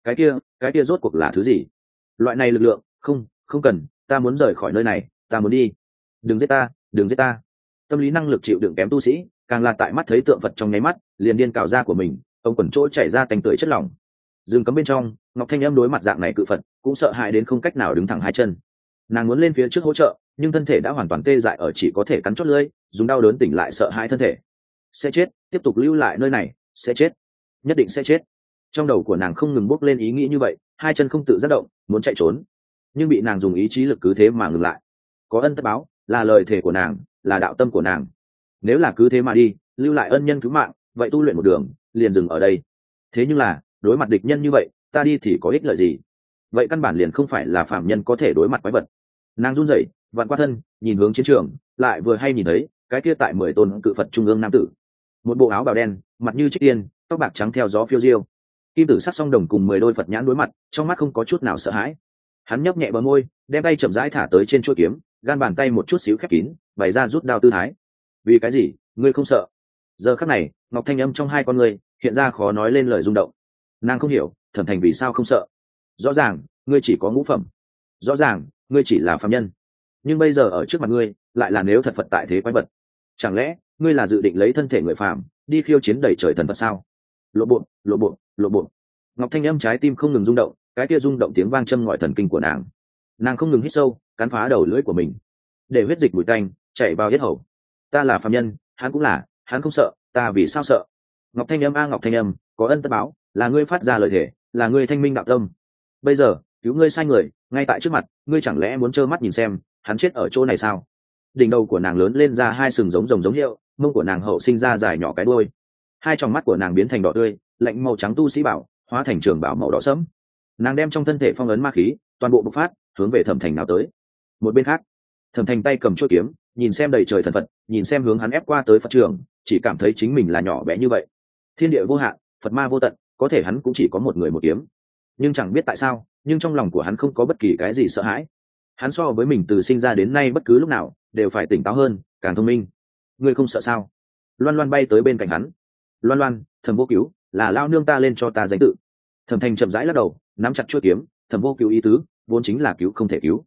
Cái kia rốt cuộc là thứ gì? Loại này lực lượng, không cần, ta muốn rời khỏi nơi này, ta muốn đi. Đừng giết ta, đừng giết ta. Tâm lý năng lực chịu đựng kém tu sĩ, càng là tại mắt thấy tượng Phật trong nháy mắt, liền điên cào da của mình, ông quần chỗ chảy ra tanh tưởi chất lỏng. Dừng cấm bên trong, Ngọc Thanh Âm đối mặt dạng này cự Phật, cũng sợ hãi đến không cách nào đứng thẳng hai chân. Nàng muốn lên phía trước hỗ trợ, nhưng thân thể đã hoàn toàn tê dại ở chỉ có thể cắn chót lưỡi, dùng đau đớn tỉnh lại sợ hãi thân thể. Sẽ chết, tiếp tục lưu lại nơi này, sẽ chết, nhất định sẽ chết. Trong đầu của nàng không ngừng bốc lên ý nghĩ như vậy, hai chân không tự giác động, muốn chạy trốn, nhưng bị nàng dùng ý chí lực cứ thế mà ngừng lại. Có ân tất báo, là lời thề của nàng, là đạo tâm của nàng. Nếu là cứ thế mà đi, lưu lại ân nhân cứu mạng, vậy tu luyện một đường, liền dừng ở đây. Thế nhưng là, đối mặt địch nhân như vậy, ta đi thì có ích lợi gì? Vậy căn bản liền không phải là phạm nhân có thể đối mặt quái vật. Nàng run rẩy, vặn qua thân, nhìn hướng chiến trường, lại vừa hay nhìn thấy cái kia tại 10 tôn cự Phật trung ương nam tử, một bộ áo bào đen, mặt như trích tiên, tóc bạc trắng theo gió phiêu diêu. Kim tử sắc song đồng cùng 10 đôi Phật nhãn đối mặt, trong mắt không có chút nào sợ hãi. Hắn nhấp nhẹ bờ môi, đem tay chậm rãi thả tới trên chuôi kiếm, gan bàn tay một chút xíu khép kín, bày ra rút đao tư thái. Vì cái gì, ngươi không sợ? Giờ khắc này, Ngọc Thanh Âm trong hai con ngươi hiện ra khó nói lên lời rung động. Nàng không hiểu, Thẩm Thành vì sao không sợ. Rõ ràng, ngươi chỉ có ngũ phẩm. Rõ ràng, ngươi chỉ là phàm nhân. Nhưng bây giờ ở trước mặt ngươi, lại là nếu thật Phật tại thế quái vật. Chẳng lẽ, ngươi là dự định lấy thân thể người phàm, đi khiêu chiến đẩy trời thần Phật sao? Lộ bộ, lộ bộ, lộ bộ. Ngọc Thanh Âm trái tim không ngừng rung động, cái kia rung động tiếng vang châm ngòi thần kinh của nàng. Nàng không ngừng hít sâu, cắn phá đầu lưỡi của mình, để huyết dịch bụi tanh chảy vào yết hầu. Ta là phàm nhân, hắn cũng là, hắn không sợ, ta vì sao sợ? Ngọc Thanh Âm a Ngọc Thanh Âm, có ân tất báo, là ngươi phát ra lời thề, là ngươi thanh minh đạo tâm. Bây giờ, cứu ngươi sai người, ngay tại trước mặt, ngươi chẳng lẽ muốn trơ mắt nhìn xem hắn chết ở chỗ này sao? Đỉnh đầu của nàng lớn lên ra hai sừng giống rồng giống hiệu, mông của nàng hậu sinh ra dài nhỏ cái đuôi. Hai tròng mắt của nàng biến thành đỏ tươi, lạnh màu trắng tu sĩ bảo hóa thành trường bảo màu đỏ sẫm. Nàng đem trong thân thể phong ấn ma khí toàn bộ bộc phát, hướng về Thẩm Thành nào tới. Một bên khác, Thẩm Thành tay cầm chuôi kiếm, nhìn xem đầy trời thần Phật, nhìn xem hướng hắn ép qua tới Phật trường, chỉ cảm thấy chính mình là nhỏ bé như vậy. Thiên địa vô hạn, Phật ma vô tận, có thể hắn cũng chỉ có một người một kiếm. Nhưng chẳng biết tại sao, nhưng trong lòng của hắn không có bất kỳ cái gì sợ hãi. Hắn so với mình từ sinh ra đến nay bất cứ lúc nào đều phải tỉnh táo hơn, càng thông minh. Ngươi không sợ sao? Loan Loan bay tới bên cạnh hắn. Loan Loan, Thẩm Vô Cứu, là lao nương ta lên cho ta danh tự. Thẩm Thành chậm rãi lắc đầu, nắm chặt chuôi kiếm. Thẩm Vô Cứu ý tứ vốn chính là cứu không thể cứu.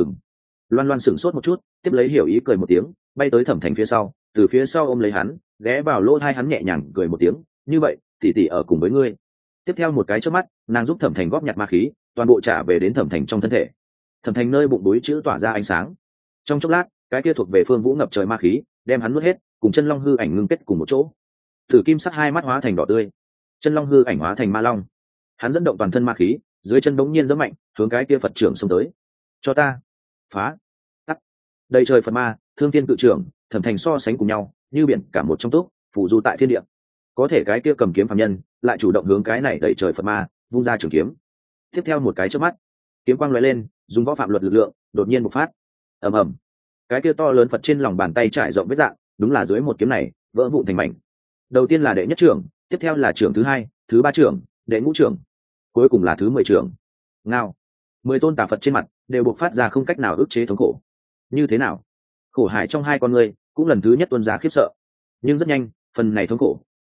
Loan Loan sửng sốt một chút, tiếp lấy hiểu ý cười một tiếng, bay tới Thẩm Thành phía sau, từ phía sau ôm lấy hắn, ghé vào lỗ tai hắn nhẹ nhàng cười một tiếng. Như vậy, tỷ tỷ ở cùng với ngươi. Tiếp theo một cái chớp mắt, nàng giúp Thẩm Thành góp nhặt ma khí, toàn bộ trả về đến Thẩm Thành trong thân thể. Thẩm Thành nơi bụng búi chữ tỏa ra ánh sáng. Trong chốc lát, cái kia thuộc về Phương Vũ ngập trời ma khí, đem hắn nuốt hết, cùng chân long hư ảnh ngưng kết cùng một chỗ. Thử kim sắc hai mắt hóa thành đỏ tươi, chân long hư ảnh hóa thành ma long. Hắn dẫn động toàn thân ma khí, dưới chân bỗng nhiên giẫm mạnh, hướng cái kia Phật trưởng xông tới. Cho ta phá tắt. Đầy trời Phật ma, thương thiên cự trưởng, Thẩm Thành so sánh cùng nhau, như biển cả một trong túc, phù du tại thiên địa. Có thể cái kia cầm kiếm phàm nhân lại chủ động hướng cái này đầy trời Phật ma vung ra trường kiếm. Tiếp theo một cái chớp mắt, kiếm quang lóe lên, dùng võ phạm luật lực lượng đột nhiên bộc phát. Ầm ầm, cái kia to lớn Phật trên lòng bàn tay trải rộng vết dạng, đúng là dưới một kiếm này vỡ vụn thành mảnh. Đầu tiên là đệ nhất trưởng, tiếp theo là trưởng thứ hai, thứ ba trưởng, đệ ngũ trưởng, cuối cùng là thứ 10 trưởng. Ngao, 10 tôn tà Phật trên mặt đều bộc phát ra không cách nào ức chế thống khổ. Như thế nào? Khổ Hải trong hai con người cũng lần thứ nhất tuôn ra khiếp sợ. Nhưng rất nhanh, phần này thống khổ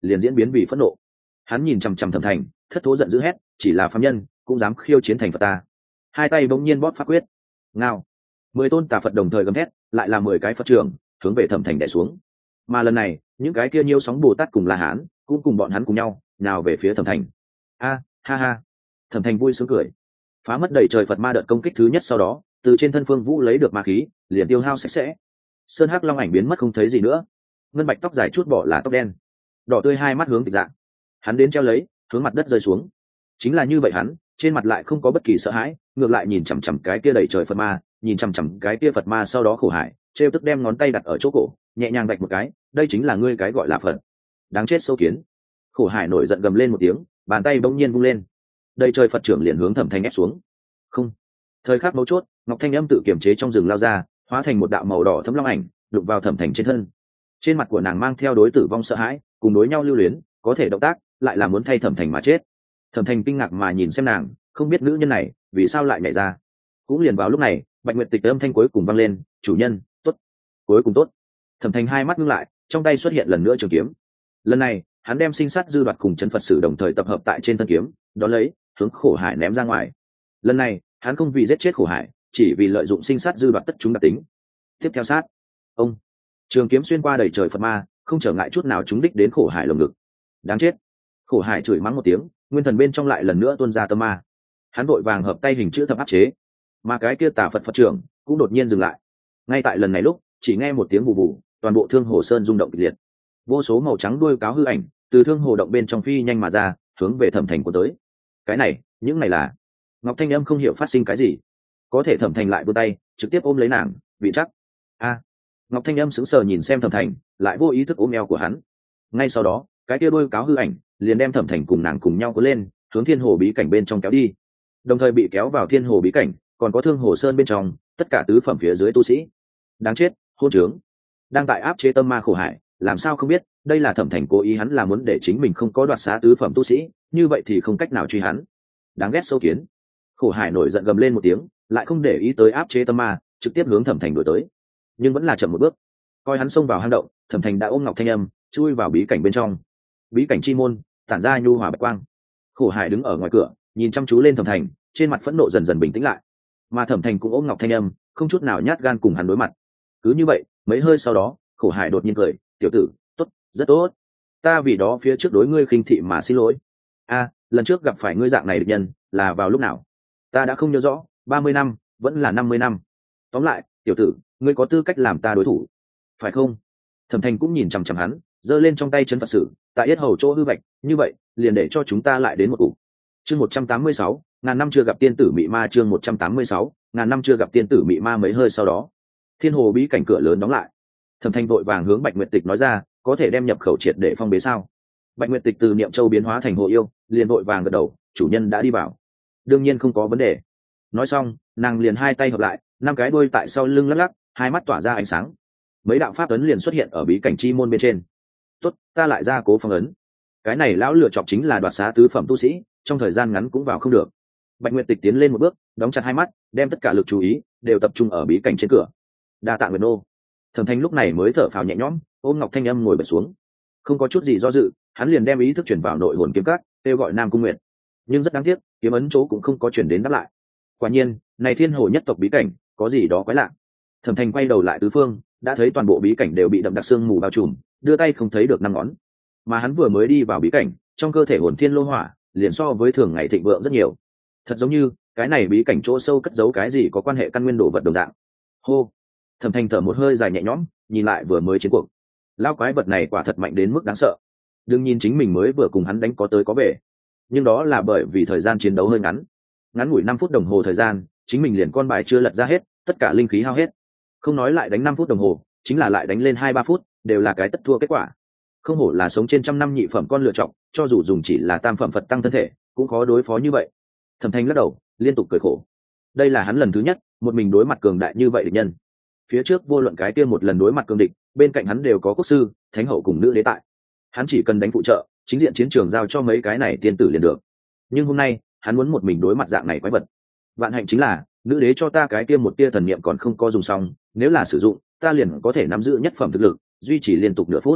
liền diễn biến vì phẫn nộ. Hắn nhìn chằm chằm Thẩm Thành, thất thố giận dữ hét, chỉ là phàm nhân cũng dám khiêu chiến thành Phật ta. Hai tay bỗng nhiên bóp pháp quyết, ngao, 10 tôn tà Phật đồng thời gầm thét, lại là 10 cái Phật trưởng hướng về Thẩm Thành đè xuống. Mà lần này những cái kia nhiêu sóng Bồ Tát cùng La Hán cũng cùng bọn hắn cùng nhau nào về phía Thẩm Thành. A ha ha. Thẩm Thành vui sướng cười, phá mất đầy trời Phật ma đợt công kích thứ nhất, sau đó từ trên thân Phương Vũ lấy được ma khí liền tiêu hao sạch sẽ. Sơn hắc long ảnh biến mất không thấy gì nữa, ngân bạch tóc dài chút bỏ là tóc đen, đỏ tươi hai mắt hướng Tịch Dạng, hắn đến treo lấy hướng mặt đất rơi xuống. Chính là như vậy, hắn trên mặt lại không có bất kỳ sợ hãi, ngược lại nhìn chằm chằm cái kia đầy trời Phật ma, nhìn chằm chằm cái kia Phật ma, sau đó khổ hải trêu tức đem ngón tay đặt ở chỗ cổ, nhẹ nhàng vạch một cái, đây chính là ngươi cái gọi là Phật, đáng chết sâu kiến. Khổ hải nổi giận gầm lên một tiếng, bàn tay bỗng nhiên vung lên, đầy trời Phật trưởng liền hướng Thẩm Thành ép xuống. Không, thời khắc mấu chốt, Ngọc Thanh Âm tự kiềm chế trong rừng lao ra, hóa thành một đạo màu đỏ thấm long ảnh, đụng vào Thẩm Thành trên thân. Trên mặt của nàng mang theo đối tử vong sợ hãi cùng đối nhau lưu luyến, có thể động tác lại là muốn thay Thẩm Thành mà chết. Thẩm Thành kinh ngạc mà nhìn xem nàng, không biết nữ nhân này vì sao lại nhảy ra. Cũng liền vào lúc này, Bạch Nguyệt Tịch âm thanh cuối cùng vang lên, chủ nhân tốt, cuối cùng tốt. Thẩm Thành hai mắt ngưng lại, trong tay xuất hiện lần nữa trường kiếm. Lần này hắn đem sinh sát dư đoạt cùng chân Phật sử đồng thời tập hợp tại trên thân kiếm, đón lấy hướng khổ hải ném ra ngoài. Lần này hắn không vì giết chết khổ hải, chỉ vì lợi dụng sinh sát dư đoạt tất chúng đặc tính. Tiếp theo sát, ông, trường kiếm xuyên qua đầy trời Phật ma, không trở ngại chút nào trúng đích đến khổ hải lồng ngực. Đáng chết. Khổ hải chửi mắng một tiếng, nguyên thần bên trong lại lần nữa tuôn ra tâm ma. Hắn vội vàng hợp tay hình chữ thập áp chế, mà cái kia tà Phật Phật trưởng cũng đột nhiên dừng lại. Ngay tại lần này lúc, chỉ nghe một tiếng vù vù, toàn bộ Thương Hồ Sơn rung động kịch liệt. Vô số màu trắng đuôi cáo hư ảnh từ Thương Hồ động bên trong phi nhanh mà ra, hướng về Thẩm Thành của tới. Cái này, những này là... Ngọc Thanh Âm không hiểu phát sinh cái gì, có thể Thẩm Thành lại vươn tay trực tiếp ôm lấy nàng, vị chắc. A. Ngọc Thanh Âm sững sờ nhìn xem Thẩm Thành, lại vô ý thức ôm eo của hắn. Ngay sau đó, cái kia đuôi cáo hư ảnh liền đem Thẩm Thành cùng nàng cùng nhau cuốn lên, hướng Thiên Hồ bí cảnh bên trong kéo đi. Đồng thời bị kéo vào Thiên Hồ bí cảnh còn có Thương Hồ Sơn bên trong tất cả tứ phẩm phía dưới tu sĩ. Đáng chết, hôn trướng, đang tại áp chế tâm ma khổ hải, làm sao không biết đây là Thẩm Thành cố ý, hắn là muốn để chính mình không có đoạt xá tứ phẩm tu sĩ, như vậy thì không cách nào truy hắn. Đáng ghét sâu kiến. Khổ hải nổi giận gầm lên một tiếng, lại không để ý tới áp chế tâm ma, trực tiếp hướng Thẩm Thành đuổi tới, nhưng vẫn là chậm một bước. Coi hắn xông vào hang động, Thẩm Thành đã ôm Ngọc Thanh Âm chui vào bí cảnh bên trong. Bí cảnh chi môn tản ra nhu hòa bạch quang. Khổ hải đứng ở ngoài cửa nhìn chăm chú lên Thẩm Thành, trên mặt phẫn nộ dần dần bình tĩnh lại, mà Thẩm Thành cũng ôm Ngọc Thanh Âm, không chút nào nhát gan cùng hắn đối mặt. Cứ như vậy, mấy hơi sau đó, khổ hải đột nhiên cười, tiểu tử, tốt, rất tốt, ta vì đó phía trước đối ngươi khinh thị mà xin lỗi. A, lần trước gặp phải ngươi dạng này địch nhân là vào lúc nào? Ta đã không nhớ rõ, 30 năm vẫn là 50 năm. Tóm lại, tiểu tử, ngươi có tư cách làm ta đối thủ, phải không? Thẩm Thành cũng nhìn chằm chằm hắn, giơ lên trong tay chân Phật sử, tại yết hầu chỗ hư vạch, như vậy liền để cho chúng ta lại đến một cục. Chương 186, ngàn năm chưa gặp tiên tử mị ma. Chương 186, ngàn năm chưa gặp tiên tử mị ma. Mấy hơi sau đó, Thiên Hồ bí cảnh cửa lớn đóng lại. Thẩm Thành vội vàng hướng Bạch Nguyệt Tịch nói ra, có thể đem nhập khẩu triệt để phong bế sao? Bạch Nguyệt Tịch từ niệm châu biến hóa thành hồ yêu, liền vội vàng gật đầu, chủ nhân đã đi vào, đương nhiên không có vấn đề. Nói xong, nàng liền hai tay hợp lại, 5 cái đuôi tại sau lưng lắc lắc, hai mắt tỏa ra ánh sáng. Mấy đạo pháp ấn liền xuất hiện ở bí cảnh chi môn bên trên. Tốt, ta lại ra cố phong ấn. Cái này lão lựa chọc chính là đoạt xá tứ phẩm tu sĩ, trong thời gian ngắn cũng vào không được. Bạch Nguyệt Tịch tiến lên một bước, đóng chặt hai mắt, đem tất cả lực chú ý đều tập trung ở bí cảnh trên cửa. Đa tạ Nguyệt nô. Thẩm Thanh lúc này mới thở phào nhẹ nhõm, ôm Ngọc Thanh Âm ngồi bật xuống. Không có chút gì do dự, hắn liền đem ý thức chuyển vào nội hồn kiếm các, kêu gọi Nam Cung Nguyệt. Nhưng rất đáng tiếc, kiếm ấn chỗ cũng không có chuyển đến đáp lại. Quả nhiên, này Thiên Hồ nhất tộc bí cảnh có gì đó quái lạ. Thẩm Thanh quay đầu lại tứ phương, đã thấy toàn bộ bí cảnh đều bị đậm đặc sương mù bao trùm, đưa tay không thấy được 5 ngón. Mà hắn vừa mới đi vào bí cảnh, trong cơ thể hồn thiên lô hỏa liền so với thường ngày thịnh vượng rất nhiều. Thật giống như cái này bí cảnh chỗ sâu cất giấu cái gì có quan hệ căn nguyên đồ vật đồng dạng. Hô. Thẩm Thanh thở một hơi dài nhẹ nhõm, nhìn lại vừa mới chiến cuộc. Lão quái vật này quả thật mạnh đến mức đáng sợ. Đừng nhìn chính mình mới vừa cùng hắn đánh có tới có về, nhưng đó là bởi vì thời gian chiến đấu hơi ngắn, ngắn ngủi 5 phút đồng hồ thời gian, chính mình liền con bài chưa lật ra hết, tất cả linh khí hao hết. Không nói lại đánh 5 phút đồng hồ, chính là lại đánh lên 2-3 phút, đều là cái tất thua kết quả. Không hổ là sống trên trăm năm nhị phẩm con lựa chọn, cho dù dùng chỉ là tam phẩm Phật tăng thân thể, cũng khó đối phó như vậy. Thẩm Thanh lắc đầu, liên tục cười khổ. Đây là hắn lần thứ nhất một mình đối mặt cường đại như vậy địch nhân. Phía trước vô luận cái kia một lần đối mặt cường địch, bên cạnh hắn đều có quốc sư, thánh hậu cùng nữ đế tại. Hắn chỉ cần đánh phụ trợ, chính diện chiến trường giao cho mấy cái này tiên tử liền được. Nhưng hôm nay, hắn muốn một mình đối mặt dạng này quái vật. Vạn hạnh chính là, nữ đế cho ta cái kia một tia thần niệm còn không có dùng xong, nếu là sử dụng, ta liền có thể nắm giữ nhất phẩm thực lực, duy trì liên tục nửa phút.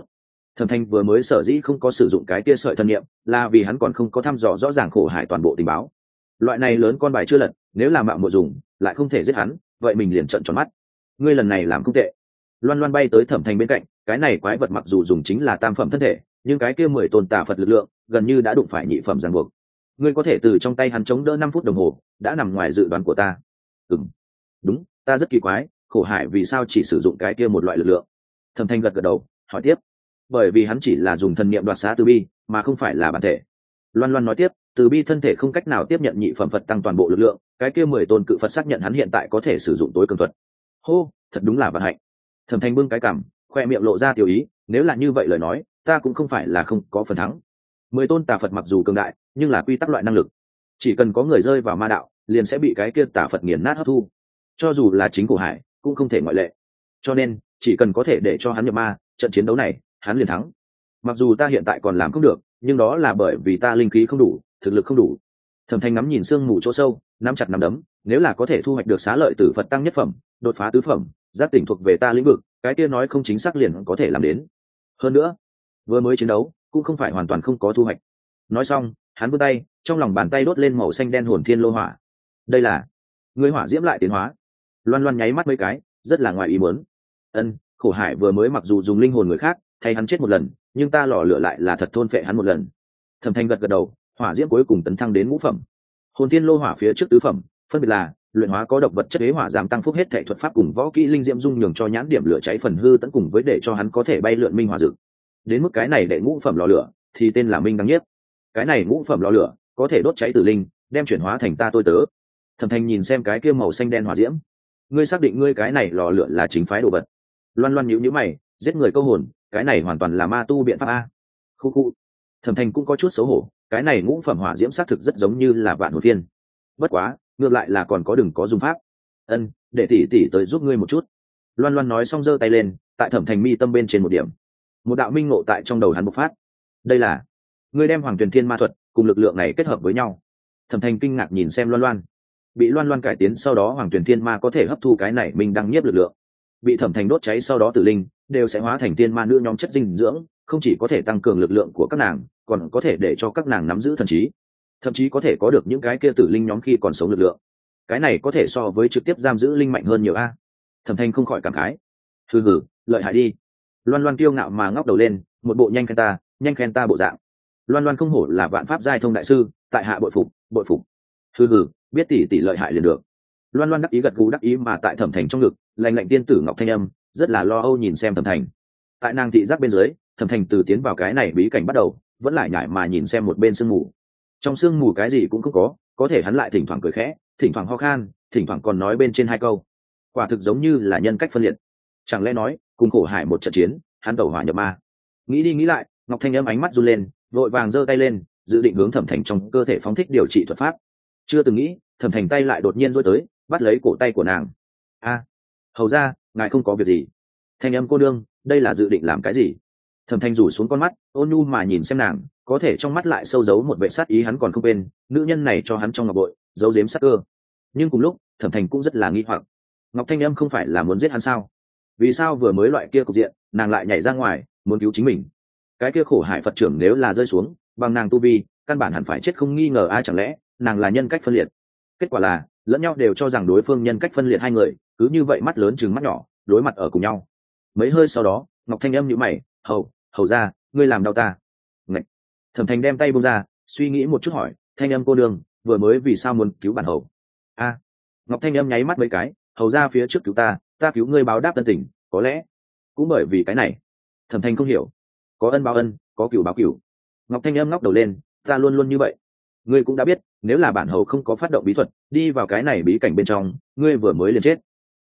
Thẩm Thanh vừa mới sở dĩ không có sử dụng cái kia sợi thần niệm là vì hắn còn không có thăm dò rõ ràng Khổ Hải toàn bộ tình báo. Loại này lớn con bài chưa lật, nếu là mạo muội dùng lại không thể giết hắn, vậy mình liền trợn tròn mắt. Ngươi lần này làm không tệ. Loan Loan bay tới Thẩm Thanh bên cạnh, cái này quái vật mặc dù dùng chính là tam phẩm thân thể, nhưng cái kia 10 tôn tà Phật lực lượng gần như đã đụng phải nhị phẩm ràng buộc. Ngươi có thể từ trong tay hắn chống đỡ 5 phút đồng hồ, đã nằm ngoài dự đoán của ta. Đúng, ta rất kỳ quái, Khổ Hải vì sao chỉ sử dụng cái kia một loại lực lượng. Thẩm Thanh gật gật đầu, hỏi tiếp. Bởi vì hắn chỉ là dùng thần niệm đoạt xá từ bi, mà không phải là bản thể. Loan Loan nói tiếp, từ bi thân thể không cách nào tiếp nhận nhị phẩm Phật tăng toàn bộ lực lượng, cái kia 10 tôn cự Phật xác nhận hắn hiện tại có thể sử dụng tối cường thuật. Hô, thật đúng là vận hạnh. Thẩm Thanh bưng cái cằm, khoe miệng lộ ra tiểu ý, nếu là như vậy lời nói, ta cũng không phải là không có phần thắng. 10 tôn tà Phật mặc dù cường đại, nhưng là quy tắc loại năng lực, chỉ cần có người rơi vào ma đạo, liền sẽ bị cái kia tà Phật nghiền nát hấp thu. Cho dù là chính Cổ Hải, cũng không thể ngoại lệ. Cho nên, chỉ cần có thể để cho hắn nhập ma, trận chiến đấu này, hắn liền thắng. Mặc dù ta hiện tại còn làm không được, nhưng đó là bởi vì ta linh khí không đủ, thực lực không đủ. Thẩm Thanh ngắm nhìn sương mù chỗ sâu, nắm chặt nắm đấm, nếu là có thể thu hoạch được xá lợi tử Phật tăng nhất phẩm, đột phá tứ phẩm, giác tỉnh thuộc về ta lĩnh vực, cái kia nói không chính xác liền có thể làm đến. Hơn nữa, vừa mới chiến đấu, cũng không phải hoàn toàn không có thu hoạch. Nói xong, hắn vươn tay, trong lòng bàn tay đốt lên màu xanh đen hồn thiên lô hỏa. Đây là ngươi hỏa diễm lại tiến hóa. Loan Loan nháy mắt mấy cái, rất là ngoài ý muốn. Khổ Hải vừa mới mặc dù dùng linh hồn người khác thay hắn chết một lần, nhưng ta lò lửa lại là thật thôn phệ hắn một lần. Thẩm Thanh gật gật đầu, hỏa diễm cuối cùng tấn thăng đến ngũ phẩm. Hồn thiên lô hỏa phía trước tứ phẩm, phân biệt là luyện hóa có độc vật chất ế hỏa giảm tăng phúc hết thể thuật pháp cùng võ kỹ linh diễm dung nhường cho nhãn điểm lửa cháy phần hư tấn cùng với để cho hắn có thể bay lượn minh hỏa dực. Đến mức cái này đệ ngũ phẩm lò lửa thì tên là minh đăng nhiếp. Cái này ngũ phẩm lò lửa có thể đốt cháy tử linh, đem chuyển hóa thành ta tôi tớ. Thẩm Thanh nhìn xem cái kia màu xanh đen hỏa diễm, ngươi xác định ngươi cái này lò lửa là chính phái đồ vật? Loan Loan nhíu nhíu mày, giết người câu hồn, cái này hoàn toàn là ma tu biện pháp a. Khu khu. Thẩm Thanh cũng có chút xấu hổ, cái này ngũ phẩm hỏa diễm xác thực rất giống như là vạn hồn phiên. Bất quá, ngược lại là còn có đừng có dùng pháp. Để tỷ tỷ tới giúp ngươi một chút. Loan Loan nói xong giơ tay lên, tại Thẩm Thanh mi tâm bên trên một điểm. Một đạo minh ngộ tại trong đầu hắn bộc phát. Đây là ngươi đem Hoàng Tuyền Thiên ma thuật cùng lực lượng này kết hợp với nhau. Thẩm Thanh kinh ngạc nhìn xem Loan Loan. Bị Loan Loan cải tiến sau đó Hoàng Tuyền Thiên ma có thể hấp thu cái này minh đăng nhiếp lực lượng. Bị Thẩm Thanh đốt cháy sau đó tử linh đều sẽ hóa thành tiên ma nữ nhóm chất dinh dưỡng, không chỉ có thể tăng cường lực lượng của các nàng, còn có thể để cho các nàng nắm giữ thần trí, thậm chí có thể có được những cái kia tử linh nhóm khi còn sống lực lượng. Cái này có thể so với trực tiếp giam giữ linh mạnh hơn nhiều a. Thẩm Thanh không khỏi cảm khái. Hừ, lợi hại đi. Loan Loan kiêu ngạo mà ngóc đầu lên, một bộ nhanh khen ta bộ dạng. Loan Loan không hổ là vạn pháp giai thông đại sư, tại hạ bội phục. Hừ, biết tỷ lợi hại liền được. Loan Loan đắc ý gật gù đắc ý mà tại Thẩm Thành trong ngực, lạnh lạnh tiên tử Ngọc Thanh Âm rất là lo âu nhìn xem Thẩm Thành. Tại nàng thị giác bên dưới, Thẩm Thành từ tiến vào cái này bí cảnh bắt đầu, vẫn lại nhải mà nhìn xem một bên sương mù. Trong sương mù cái gì cũng không có thể hắn lại thỉnh thoảng cười khẽ, thỉnh thoảng ho khan, thỉnh thoảng còn nói bên trên hai câu. Quả thực giống như là nhân cách phân liệt. Chẳng lẽ nói, cùng Khổ Hải một trận chiến, hắn tẩu hỏa nhập ma. Nghĩ đi nghĩ lại, Ngọc Thanh Âm ánh mắt run lên, vội vàng giơ tay lên, dự định hướng Thẩm Thành trong cơ thể phóng thích điều trị thuật pháp. Chưa từng nghĩ, Thẩm Thành tay lại đột nhiên duỗi tới, bắt lấy cổ tay của nàng. Hầu ra, ngài không có việc gì. Thanh Âm cô đương, đây là dự định làm cái gì? Thẩm Thành rủ xuống con mắt, ôn nhu mà nhìn xem nàng, có thể trong mắt lại sâu giấu một vẻ sát ý hắn còn không quên, nữ nhân này cho hắn trong ngọc bội, giấu giếm sát cơ. Nhưng cùng lúc, Thẩm Thành cũng rất là nghi hoặc. Ngọc Thanh Âm không phải là muốn giết hắn sao? Vì sao vừa mới loại kia cục diện, nàng lại nhảy ra ngoài, muốn cứu chính mình? Cái kia Khổ Hải Phật trưởng nếu là rơi xuống, bằng nàng tu vi, căn bản hẳn phải chết không nghi ngờ ai, chẳng lẽ nàng là nhân cách phân liệt? Kết quả là, lẫn nhau đều cho rằng đối phương nhân cách phân liệt hai người, cứ như vậy mắt lớn trừng mắt nhỏ, đối mặt ở cùng nhau. Mấy hơi sau đó, Ngọc Thanh Âm nhíu mày, hầu ra, ngươi làm đau ta. Ngậy. Thẩm Thành đem tay buông ra, suy nghĩ một chút hỏi, Thanh Âm cô đương, vừa mới vì sao muốn cứu bản hầu? Ngọc Thanh Âm nháy mắt mấy cái, hầu ra phía trước cứu ta cứu ngươi báo đáp tân tình, có lẽ cũng bởi vì cái này. Thẩm Thành không hiểu, có ân báo ân, có cửu báo cửu. Ngọc Thanh Âm ngóc đầu lên, ta luôn luôn như vậy. Ngươi cũng đã biết, nếu là bản hầu không có phát động bí thuật, đi vào cái này bí cảnh bên trong, ngươi vừa mới liền chết.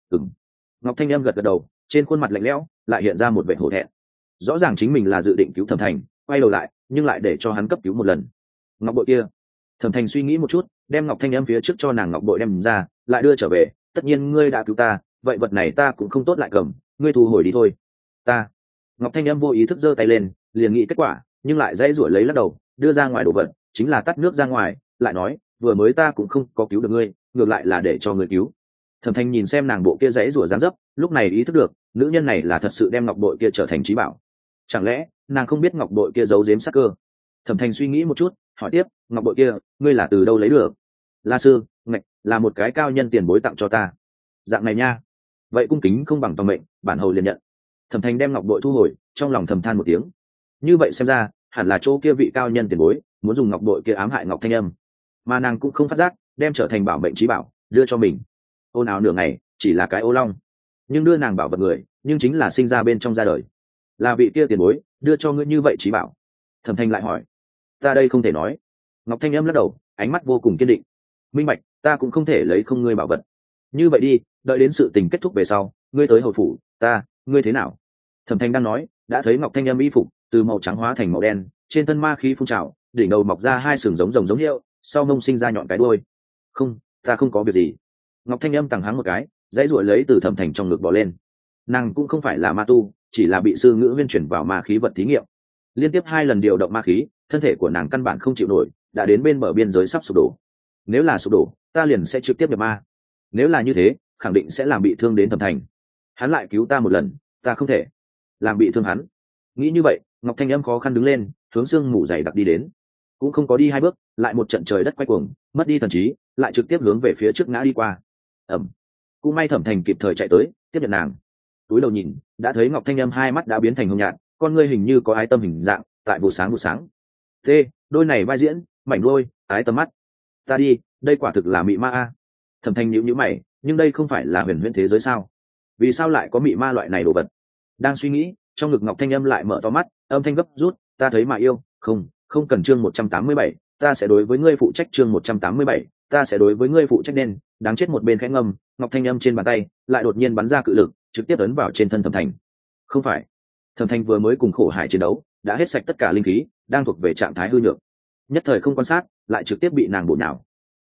Ngọc Thanh Âm gật gật đầu, trên khuôn mặt lạnh lẽo lại hiện ra một vẻ hổ thẹn. Rõ ràng chính mình là dự định cứu Thẩm Thành, quay đầu lại, nhưng lại để cho hắn cấp cứu một lần. Ngọc bội kia. Thẩm Thành suy nghĩ một chút, đem Ngọc Thanh Âm phía trước cho nàng ngọc bội đem ra, lại đưa trở về. Tất nhiên ngươi đã cứu ta, vậy vật này ta cũng không tốt lại cầm, ngươi thu hồi đi thôi. Ngọc Thanh Âm vô ý thức giơ tay lên, liền nghĩ kết quả, nhưng lại dãy rủi lấy lắc đầu, đưa ra ngoài đồ vật, chính là tắt nước ra ngoài, lại nói, vừa mới ta cũng không có cứu được ngươi, ngược lại là để cho ngươi cứu. Thẩm Thanh nhìn xem nàng bộ kia dãy rủa dáng dấp, lúc này ý thức được, nữ nhân này là thật sự đem ngọc bội kia trở thành trí bảo. Chẳng lẽ nàng không biết ngọc bội kia giấu giếm sắc cơ? Thẩm Thành suy nghĩ một chút, hỏi tiếp, ngọc bội kia ngươi là từ đâu lấy được? La sư, ngạch, là một cái cao nhân tiền bối tặng cho ta. Dạng này nha. Vậy cung kính không bằng tòng mệnh, bản hầu liền nhận. Thẩm Thành đem ngọc bội thu hồi, trong lòng thầm than một tiếng. Như vậy xem ra hẳn là chỗ kia vị cao nhân tiền bối muốn dùng ngọc bội kia ám hại Ngọc Thanh Âm, mà nàng cũng không phát giác, đem trở thành bảo mệnh trí bảo đưa cho mình. Ôn ào nửa ngày chỉ là cái ô long, nhưng đưa nàng bảo vật người nhưng chính là sinh ra bên trong ra đời, là vị kia tiền bối đưa cho ngươi như vậy trí bảo. Thẩm Thanh lại hỏi, ta đây không thể nói. Ngọc Thanh Âm lắc đầu, ánh mắt vô cùng kiên định. Minh bạch, ta cũng không thể lấy không ngươi bảo vật. Như vậy đi, đợi đến sự tình kết thúc về sau, ngươi tới hồi phủ ngươi thế nào? Thẩm Thanh đang nói, đã thấy Ngọc Thanh Âm y phục từ màu trắng hóa thành màu đen, trên thân ma khí phun trào, đỉnh đầu mọc ra hai sừng giống rồng giống hiệu, sau mông sinh ra nhọn cái đuôi. Không, ta không có việc gì. Ngọc Thanh Âm tằng hắng một cái, dãy ruổi lấy từ Thẩm Thành trong ngực bỏ lên. Nàng cũng không phải là ma tu, chỉ là bị sư ngữ viên chuyển vào ma khí vật thí nghiệm. Liên tiếp 2 lần điều động ma khí, thân thể của nàng căn bản không chịu nổi, đã đến bên bờ biên giới sắp sụp đổ. Nếu là sụp đổ, ta liền sẽ trực tiếp nhập ma. Nếu là như thế, khẳng định sẽ làm bị thương đến Thẩm Thành. Hắn lại cứu ta một lần, ta không thể làm bị thương hắn. Nghĩ như vậy, Ngọc Thanh Âm khó khăn đứng lên, hướng sương mù dày đặc đi đến. Cũng không có đi 2 bước, lại một trận trời đất quay cuồng, mất đi thần trí, lại trực tiếp hướng về phía trước ngã đi qua. Cũng may Thẩm Thành kịp thời chạy tới, tiếp nhận nàng. Túi đầu nhìn, đã thấy Ngọc Thanh Âm hai mắt đã biến thành hồng nhạt, con ngươi hình như có ái tâm hình dạng, tại vụ sáng. Đôi này vai diễn, mảnh đôi, ái tâm mắt. Ta đi, đây quả thực là mị ma a. Thẩm Thành nhíu mày, nhưng đây không phải là huyền huyễn thế giới sao? Vì sao lại có mị ma loại này đồ vật? Đang suy nghĩ, trong ngực Ngọc Thanh Âm lại mở to mắt, âm thanh gấp rút, ta thấy mà yêu. Không cần chương 187, ta sẽ đối với ngươi phụ trách chương 187, ta sẽ đối với ngươi phụ trách nên, đáng chết một bên khẽ ngâm, Ngọc Thanh Âm trên bàn tay lại đột nhiên bắn ra cự lực, trực tiếp ấn vào trên thân Thẩm Thành. Không phải, Thẩm Thành vừa mới cùng khổ hải chiến đấu, đã hết sạch tất cả linh khí, đang thuộc về trạng thái hư nhược. Nhất thời không quan sát, lại trực tiếp bị nàng bổ nhào.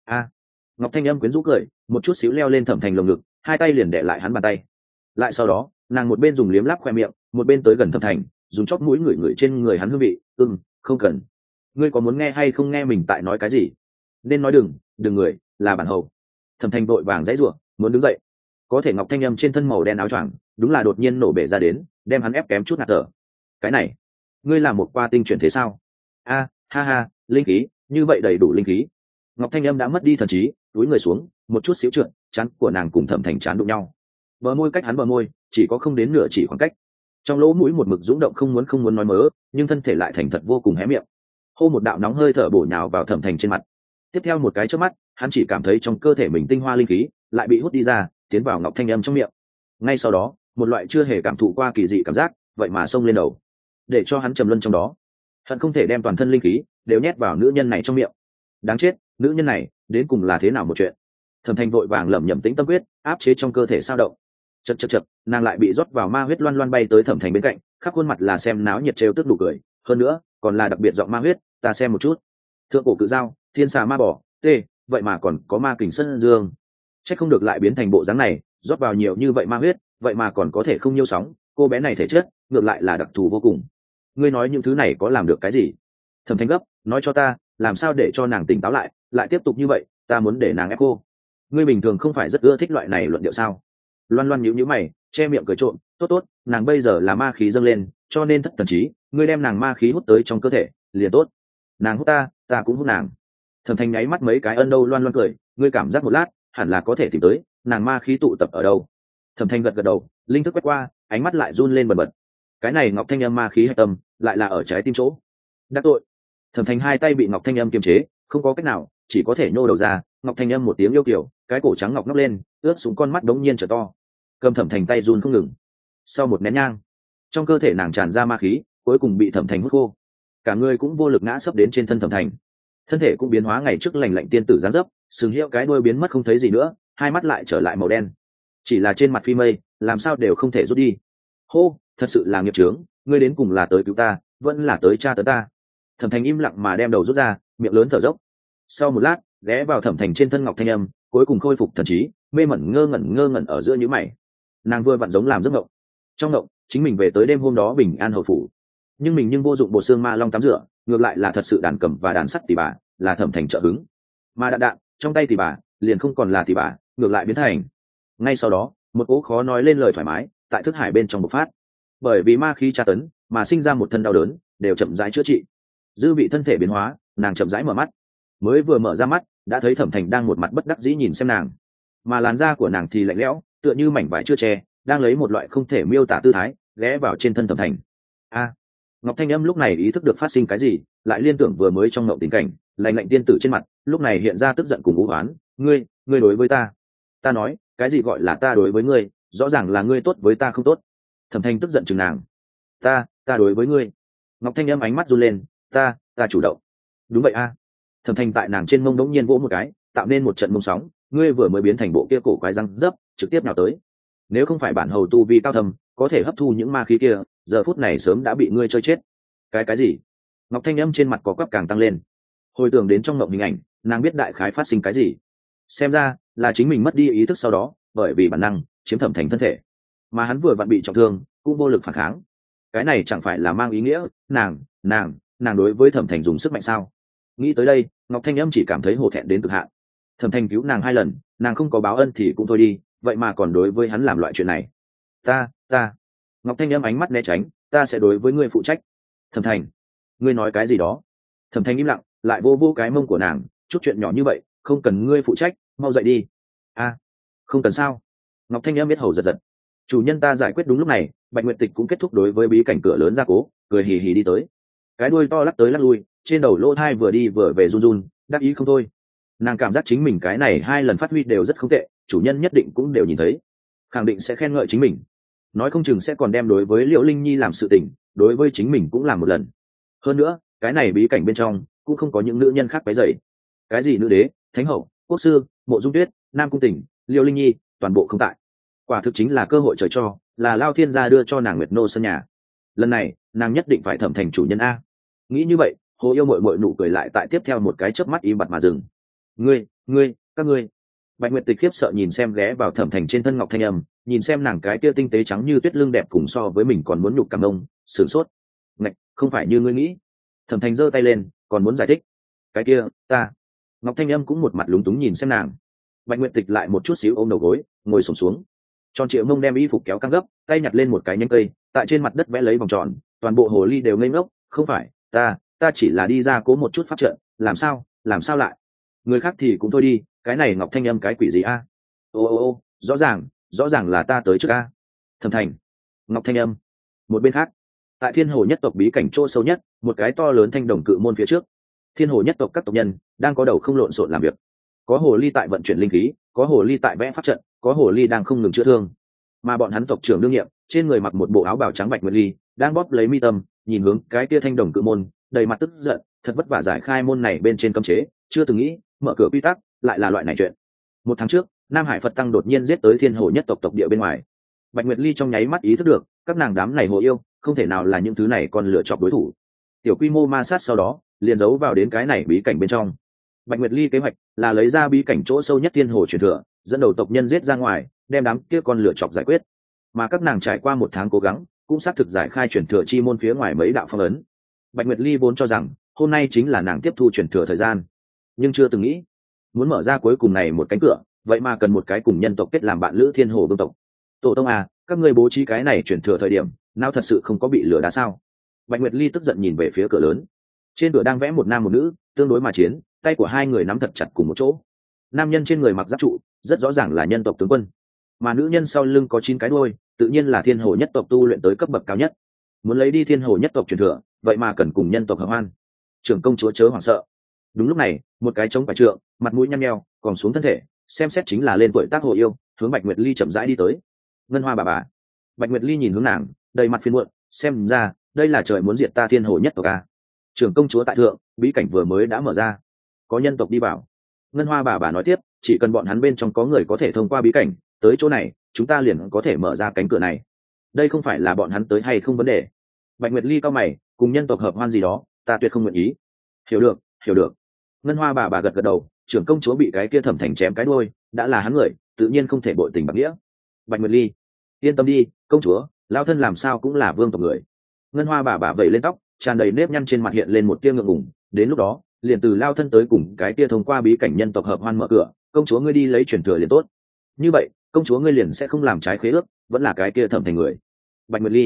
Ngọc Thanh Âm quyến rũ cười, một chút xíu leo lên Thẩm Thành lồng ngực, hai tay liền đè lại hắn bàn tay. Lại sau đó, nàng một bên dùng liếm láp khoe miệng, một bên tới gần Thẩm Thành, dùng chóp mũi ngửi trên người hắn hương vị. Không cần. Ngươi có muốn nghe hay không nghe mình tại nói cái gì? Nên nói đừng người, là bản hầu. Thẩm Thành vội vàng dãy rủa, muốn đứng dậy. Có thể Ngọc Thanh Âm trên thân màu đen áo choàng, đúng là đột nhiên nổ bể ra đến, đem hắn ép kém chút ngạt thở. Cái này, ngươi là một qua tinh chuyển thế sao? Ha, linh khí, như vậy đầy đủ linh khí. Ngọc Thanh Âm đã mất đi thần trí, túi người xuống, một chút xíu trượt, trán của nàng cùng Thẩm Thành trán đụng nhau. Bờ môi cách hắn bờ môi, chỉ có không đến nửa chỉ khoảng cách. Trong lỗ mũi một mực dũng động không muốn nói mớ, nhưng thân thể lại thành thật vô cùng hé miệng. Hô một đạo nóng hơi thở bổ nhào vào Thẩm Thành trên mặt. Tiếp theo một cái chớp mắt, hắn chỉ cảm thấy trong cơ thể mình tinh hoa linh khí lại bị hút đi ra, tiến vào Ngọc Thanh Âm trong miệng. Ngay sau đó, một loại chưa hề cảm thụ qua kỳ dị cảm giác, vậy mà xông lên đầu, để cho hắn trầm luân trong đó. Hắn không thể đem toàn thân linh khí đều nhét vào nữ nhân này trong miệng. Đáng chết, nữ nhân này đến cùng là thế nào một chuyện? Thẩm Thành vội vàng lẩm nhẩm tĩnh tâm quyết, áp chế trong cơ thể sao động. Chậc, nàng lại bị rót vào ma huyết loan bay tới Thẩm Thành bên cạnh, khắp khuôn mặt là xem náo nhiệt trêu tức đủ cười, hơn nữa còn là đặc biệt giọng ma huyết, ta xem một chút. Thượng cổ cự dao, thiên xà ma bò, vậy mà còn có ma kình sơn dương. Chắc không được lại biến thành bộ dáng này, rót vào nhiều như vậy ma huyết, vậy mà còn có thể không nhiêu sóng, cô bé này thể chất ngược lại là đặc thù vô cùng. Ngươi nói những thứ này có làm được cái gì? Thẩm Thành gấp, nói cho ta, làm sao để cho nàng tỉnh táo lại tiếp tục như vậy, ta muốn để nàng ép cô. Ngươi bình thường không phải rất ưa thích loại này luận điệu sao? Loan nhíu mày, che miệng cười trộm, tốt, nàng bây giờ là ma khí dâng lên, cho nên thất thần trí, ngươi đem nàng ma khí hút tới trong cơ thể, liền tốt. Nàng hút ta cũng hút nàng. Thẩm Thành nháy mắt mấy cái ân đâu Loan cười, ngươi cảm giác một lát, hẳn là có thể tìm tới, nàng ma khí tụ tập ở đâu. Thẩm Thành gật đầu, linh thức quét qua, ánh mắt lại run lên bần bật. Cái này Ngọc Thanh Âm ma khí hạch tâm, lại là ở trái tim chỗ. Đắc tội. Thẩm Thành hai tay bị Ngọc Thanh Âm kiềm chế, không có cách nào, chỉ có thể nhô đầu ra. Ngọc Thanh Âm một tiếng yêu kiều, cái cổ trắng ngọc nóc lên, ướt xuống con mắt đống nhiên trở to. Cầm Thẩm Thành tay run không ngừng. Sau một nén nhang, trong cơ thể nàng tràn ra ma khí, cuối cùng bị Thẩm Thành hút khô. Cả người cũng vô lực ngã sấp đến trên thân Thẩm Thành. Thân thể cũng biến hóa ngày trước lành lạnh tiên tử dáng dấp, sừng hiệu cái đuôi biến mất không thấy gì nữa, hai mắt lại trở lại màu đen. Chỉ là trên mặt phi mây, làm sao đều không thể rút đi. Hô, thật sự là nghiệp chướng, ngươi đến cùng là tới cứu ta, vẫn là tới tra tấn ta. Thẩm Thành im lặng mà đem đầu rút ra, miệng lớn thở dốc. Sau một lát, ghé vào Thẩm Thành trên thân Ngọc Thanh Âm, cuối cùng khôi phục thần trí, mê mẩn ngơ ngẩn ở giữa nhíu mày. Nàng vừa vặn giống làm giấc mộng. Trong mộng, chính mình về tới đêm hôm đó bình an hầu phủ, nhưng mình vô dụng bộ xương ma long tắm rửa, ngược lại là thật sự đàn cầm và đàn sắt tỷ bà, là Thẩm Thành trợ hứng. Mà đạn trong tay tỷ bà liền không còn là tỷ bà, ngược lại biến thành. Ngay sau đó, một cỗ khó nói lên lời thoải mái tại thức hải bên trong bộc phát. Bởi vì ma khí tra tấn, mà sinh ra một thân đau đớn đều chậm rãi chữa trị. Dư vị thân thể biến hóa, nàng chậm rãi mở mắt, mới vừa mở ra mắt đã thấy Thẩm Thành đang một mặt bất đắc dĩ nhìn xem nàng, mà làn da của nàng thì lạnh lẽo tựa như mảnh vải chưa che, đang lấy một loại không thể miêu tả tư thái ghé vào trên thân Thẩm Thành. Ngọc Thanh Âm lúc này ý thức được phát sinh cái gì, lại liên tưởng vừa mới trong ngộng tình cảnh, lạnh lạnh tiên tử trên mặt lúc này hiện ra tức giận cùng u oán. Ngươi đối với ta nói cái gì gọi là ta đối với ngươi, rõ ràng là ngươi tốt với ta không tốt. Thẩm Thành tức giận chừng nàng. Ta đối với ngươi. Ngọc Thanh Âm ánh mắt run lên. Ta chủ động. Đúng vậy a. Thẩm Thành tại nàng trên mông đống nhiên vỗ một cái, tạo nên một trận mông sóng. Ngươi vừa mới biến thành bộ kia cổ quái răng dấp, trực tiếp nào tới. Nếu không phải bản hầu tu vi cao thâm, có thể hấp thu những ma khí kia, giờ phút này sớm đã bị ngươi chơi chết. Cái gì? Ngọc Thanh Âm trên mặt có quắp càng tăng lên. Hồi tưởng đến trong mộng hình ảnh, nàng biết đại khái phát sinh cái gì. Xem ra là chính mình mất đi ý thức sau đó, bởi vì bản năng chiếm Thẩm Thành thân thể, mà hắn vừa vặn bị trọng thương, cũng vô lực phản kháng. Cái này chẳng phải là mang ý nghĩa nàng đối với Thẩm Thành dùng sức mạnh sao? Nghĩ tới đây, Ngọc Thanh Âm chỉ cảm thấy hổ thẹn đến cực hạn. Thẩm Thành cứu nàng 2 lần, nàng không có báo ân thì cũng thôi đi, vậy mà còn đối với hắn làm loại chuyện này. Ta Ngọc Thanh Âm ánh mắt né tránh. Ta sẽ đối với ngươi phụ trách. Thẩm Thành, ngươi nói cái gì đó? Thẩm Thành im lặng, lại vô cái mông của nàng. Chút chuyện nhỏ như vậy không cần ngươi phụ trách, mau dậy đi. Không cần sao? Ngọc Thanh Âm biết hầu giật. Chủ nhân ta giải quyết. Đúng lúc này Bạch Nguyệt Tịch cũng kết thúc đối với bí cảnh cửa lớn gia cố, cười hì hì đi tới, cái đuôi to lắc tới lắc lui, trên đầu lỗ thai vừa đi vừa về run run, đắc ý không thôi. Nàng cảm giác chính mình cái này 2 lần phát huy đều rất không tệ, chủ nhân nhất định cũng đều nhìn thấy, khẳng định sẽ khen ngợi chính mình, nói không chừng sẽ còn đem đối với Liễu Linh Nhi làm sự tình, đối với chính mình cũng làm một lần. Hơn nữa cái này bí cảnh bên trong cũng không có những nữ nhân khác quấy rầy. Cái gì nữ đế, thánh hậu, quốc sư, Mộ Dung Tuyết, Nam Cung Tỉnh, Liễu Linh Nhi toàn bộ không tại. Quả thực chính là cơ hội trời cho, là Lao Thiên gia đưa cho nàng Nguyệt Nô sân nhà. Lần này nàng nhất định phải Thẩm Thành chủ nhân a. Nghĩ như vậy, Hồ Yêu mội mội nụ cười lại tại tiếp theo một cái chớp mắt im bặt mà dừng. Các ngươi. Bạch Nguyệt Tịch khiếp sợ nhìn xem ghé vào Thẩm Thành trên thân Ngọc Thanh Âm, nhìn xem nàng cái kia tinh tế trắng như tuyết lưng đẹp cùng so với mình còn muốn nhục cảm ông, sửng sốt. Ngạch, không phải như ngươi nghĩ. Thẩm Thành giơ tay lên, còn muốn giải thích. Cái kia, ta. Ngọc Thanh Âm cũng một mặt lúng túng nhìn xem nàng. Bạch Nguyệt Tịch lại một chút xíu ôm đầu gối, ngồi xổm xuống. Tròn Triệu Mông đem y phục kéo căng gấp, tay nhặt lên một cái nhánh cây, tại trên mặt đất vẽ lấy vòng tròn, toàn bộ hồ ly đều ngây ngốc. Không phải, ta chỉ là đi ra cố một chút pháp trận, làm sao lại? Người khác thì cũng thôi đi, cái này Ngọc Thanh Âm cái quỷ gì a? Ô, rõ ràng là ta tới trước a. Thẩm Thành, Ngọc Thanh Âm. Một bên khác, tại Thiên Hồ nhất tộc bí cảnh chỗ sâu nhất, một cái to lớn thanh đồng cự môn phía trước, Thiên Hồ nhất tộc các tộc nhân đang có đầu không lộn xộn làm việc. Có hồ ly tại vận chuyển linh khí, có hồ ly tại vẽ pháp trận, có hồ ly đang không ngừng chữa thương. Mà bọn hắn tộc trưởng đương nhiệm, trên người mặc một bộ áo bào trắng Bạch Nguyệt Ly, đang bóp lấy mi tâm, nhìn hướng cái kia thanh đồng cự môn, đầy mặt tức giận, thật vất vả giải khai môn này bên trên cấm chế, chưa từng nghĩ, mở cửa quy tắc, lại là loại này chuyện. 1 tháng trước, Nam Hải Phật Tăng đột nhiên giết tới Thiên Hồ nhất tộc tộc địa bên ngoài. Bạch Nguyệt Ly trong nháy mắt ý thức được, các nàng đám này hồ yêu, không thể nào là những thứ này còn lựa chọn đối thủ. Tiểu quy mô ma sát sau đó, liền giấu vào đến cái này bí cảnh bên trong. Bạch Nguyệt Ly kế hoạch là lấy ra bí cảnh chỗ sâu nhất Thiên Hồ truyền thừa, dẫn đầu tộc nhân giết ra ngoài, đem đám kia con lựa chọn giải quyết. Mà các nàng trải qua 1 tháng cố gắng, cũng xác thực giải khai truyền thừa chi môn phía ngoài mấy đạo phong ấn. Bạch Nguyệt Ly vốn cho rằng hôm nay chính là nàng tiếp thu truyền thừa thời gian, nhưng chưa từng nghĩ muốn mở ra cuối cùng này một cánh cửa, vậy mà cần một cái cùng nhân tộc kết làm bạn lữ Thiên Hồ vương tộc. Tổ tông à, các ngươi bố trí cái này truyền thừa thời điểm, nào thật sự không có bị lừa đá sao? Bạch Nguyệt Ly tức giận nhìn về phía cửa lớn. Trên cửa đang vẽ một nam một nữ, tương đối mà chiến, tay của 2 người nắm thật chặt cùng một chỗ. Nam nhân trên người mặc giáp trụ, rất rõ ràng là nhân tộc tướng quân, mà nữ nhân sau lưng có 9 cái đuôi, tự nhiên là Thiên Hồ nhất tộc tu luyện tới cấp bậc cao nhất. Muốn lấy đi Thiên Hồ nhất tộc truyền thừa, vậy mà cần cùng nhân tộc hợp hoan. Trưởng công chúa chớ hoảng sợ. Đúng lúc này, một cái trống phải trượng, mặt mũi nhăn nheo, còn xuống thân thể, xem xét chính là lên tuổi tác hồ yêu, hướng Bạch Nguyệt Ly chậm rãi đi tới. Ngân Hoa bà. Bạch Nguyệt Ly nhìn hướng nàng, đầy mặt phiền muộn, xem ra đây là trời muốn diệt ta Thiên Hồ nhất tộc à? Trưởng công chúa tại thượng, bí cảnh vừa mới đã mở ra, có nhân tộc đi vào. Ngân Hoa bà nói tiếp, chỉ cần bọn hắn bên trong có người có thể thông qua bí cảnh tới chỗ này, chúng ta liền có thể mở ra cánh cửa này. Đây không phải là bọn hắn tới hay không vấn đề. Bạch Nguyệt Ly cao mày, cùng nhân tộc hợp hoan gì đó, ta tuyệt không nguyện ý. Hiểu được. Ngân Hoa bà gật đầu, trưởng công chúa bị cái kia Thẩm Thành chém cái đuôi, đã là hắn người, tự nhiên không thể bội tình bạc nghĩa. Bạch Nguyệt Ly, yên tâm đi, công chúa, lao thân làm sao cũng là vương tộc người. Ngân Hoa bà vẩy lên tóc, tràn đầy nếp nhăn trên mặt hiện lên một tia ngượng ngùng, đến lúc đó, liền từ lao thân tới cùng cái kia thông qua bí cảnh nhân tộc hợp hoan mở cửa, công chúa ngươi đi lấy truyền thừa liền tốt. Như vậy, công chúa ngươi liền sẽ không làm trái khế ước, vẫn là cái kia Thẩm Thành người. Bạch Nguyệt Ly,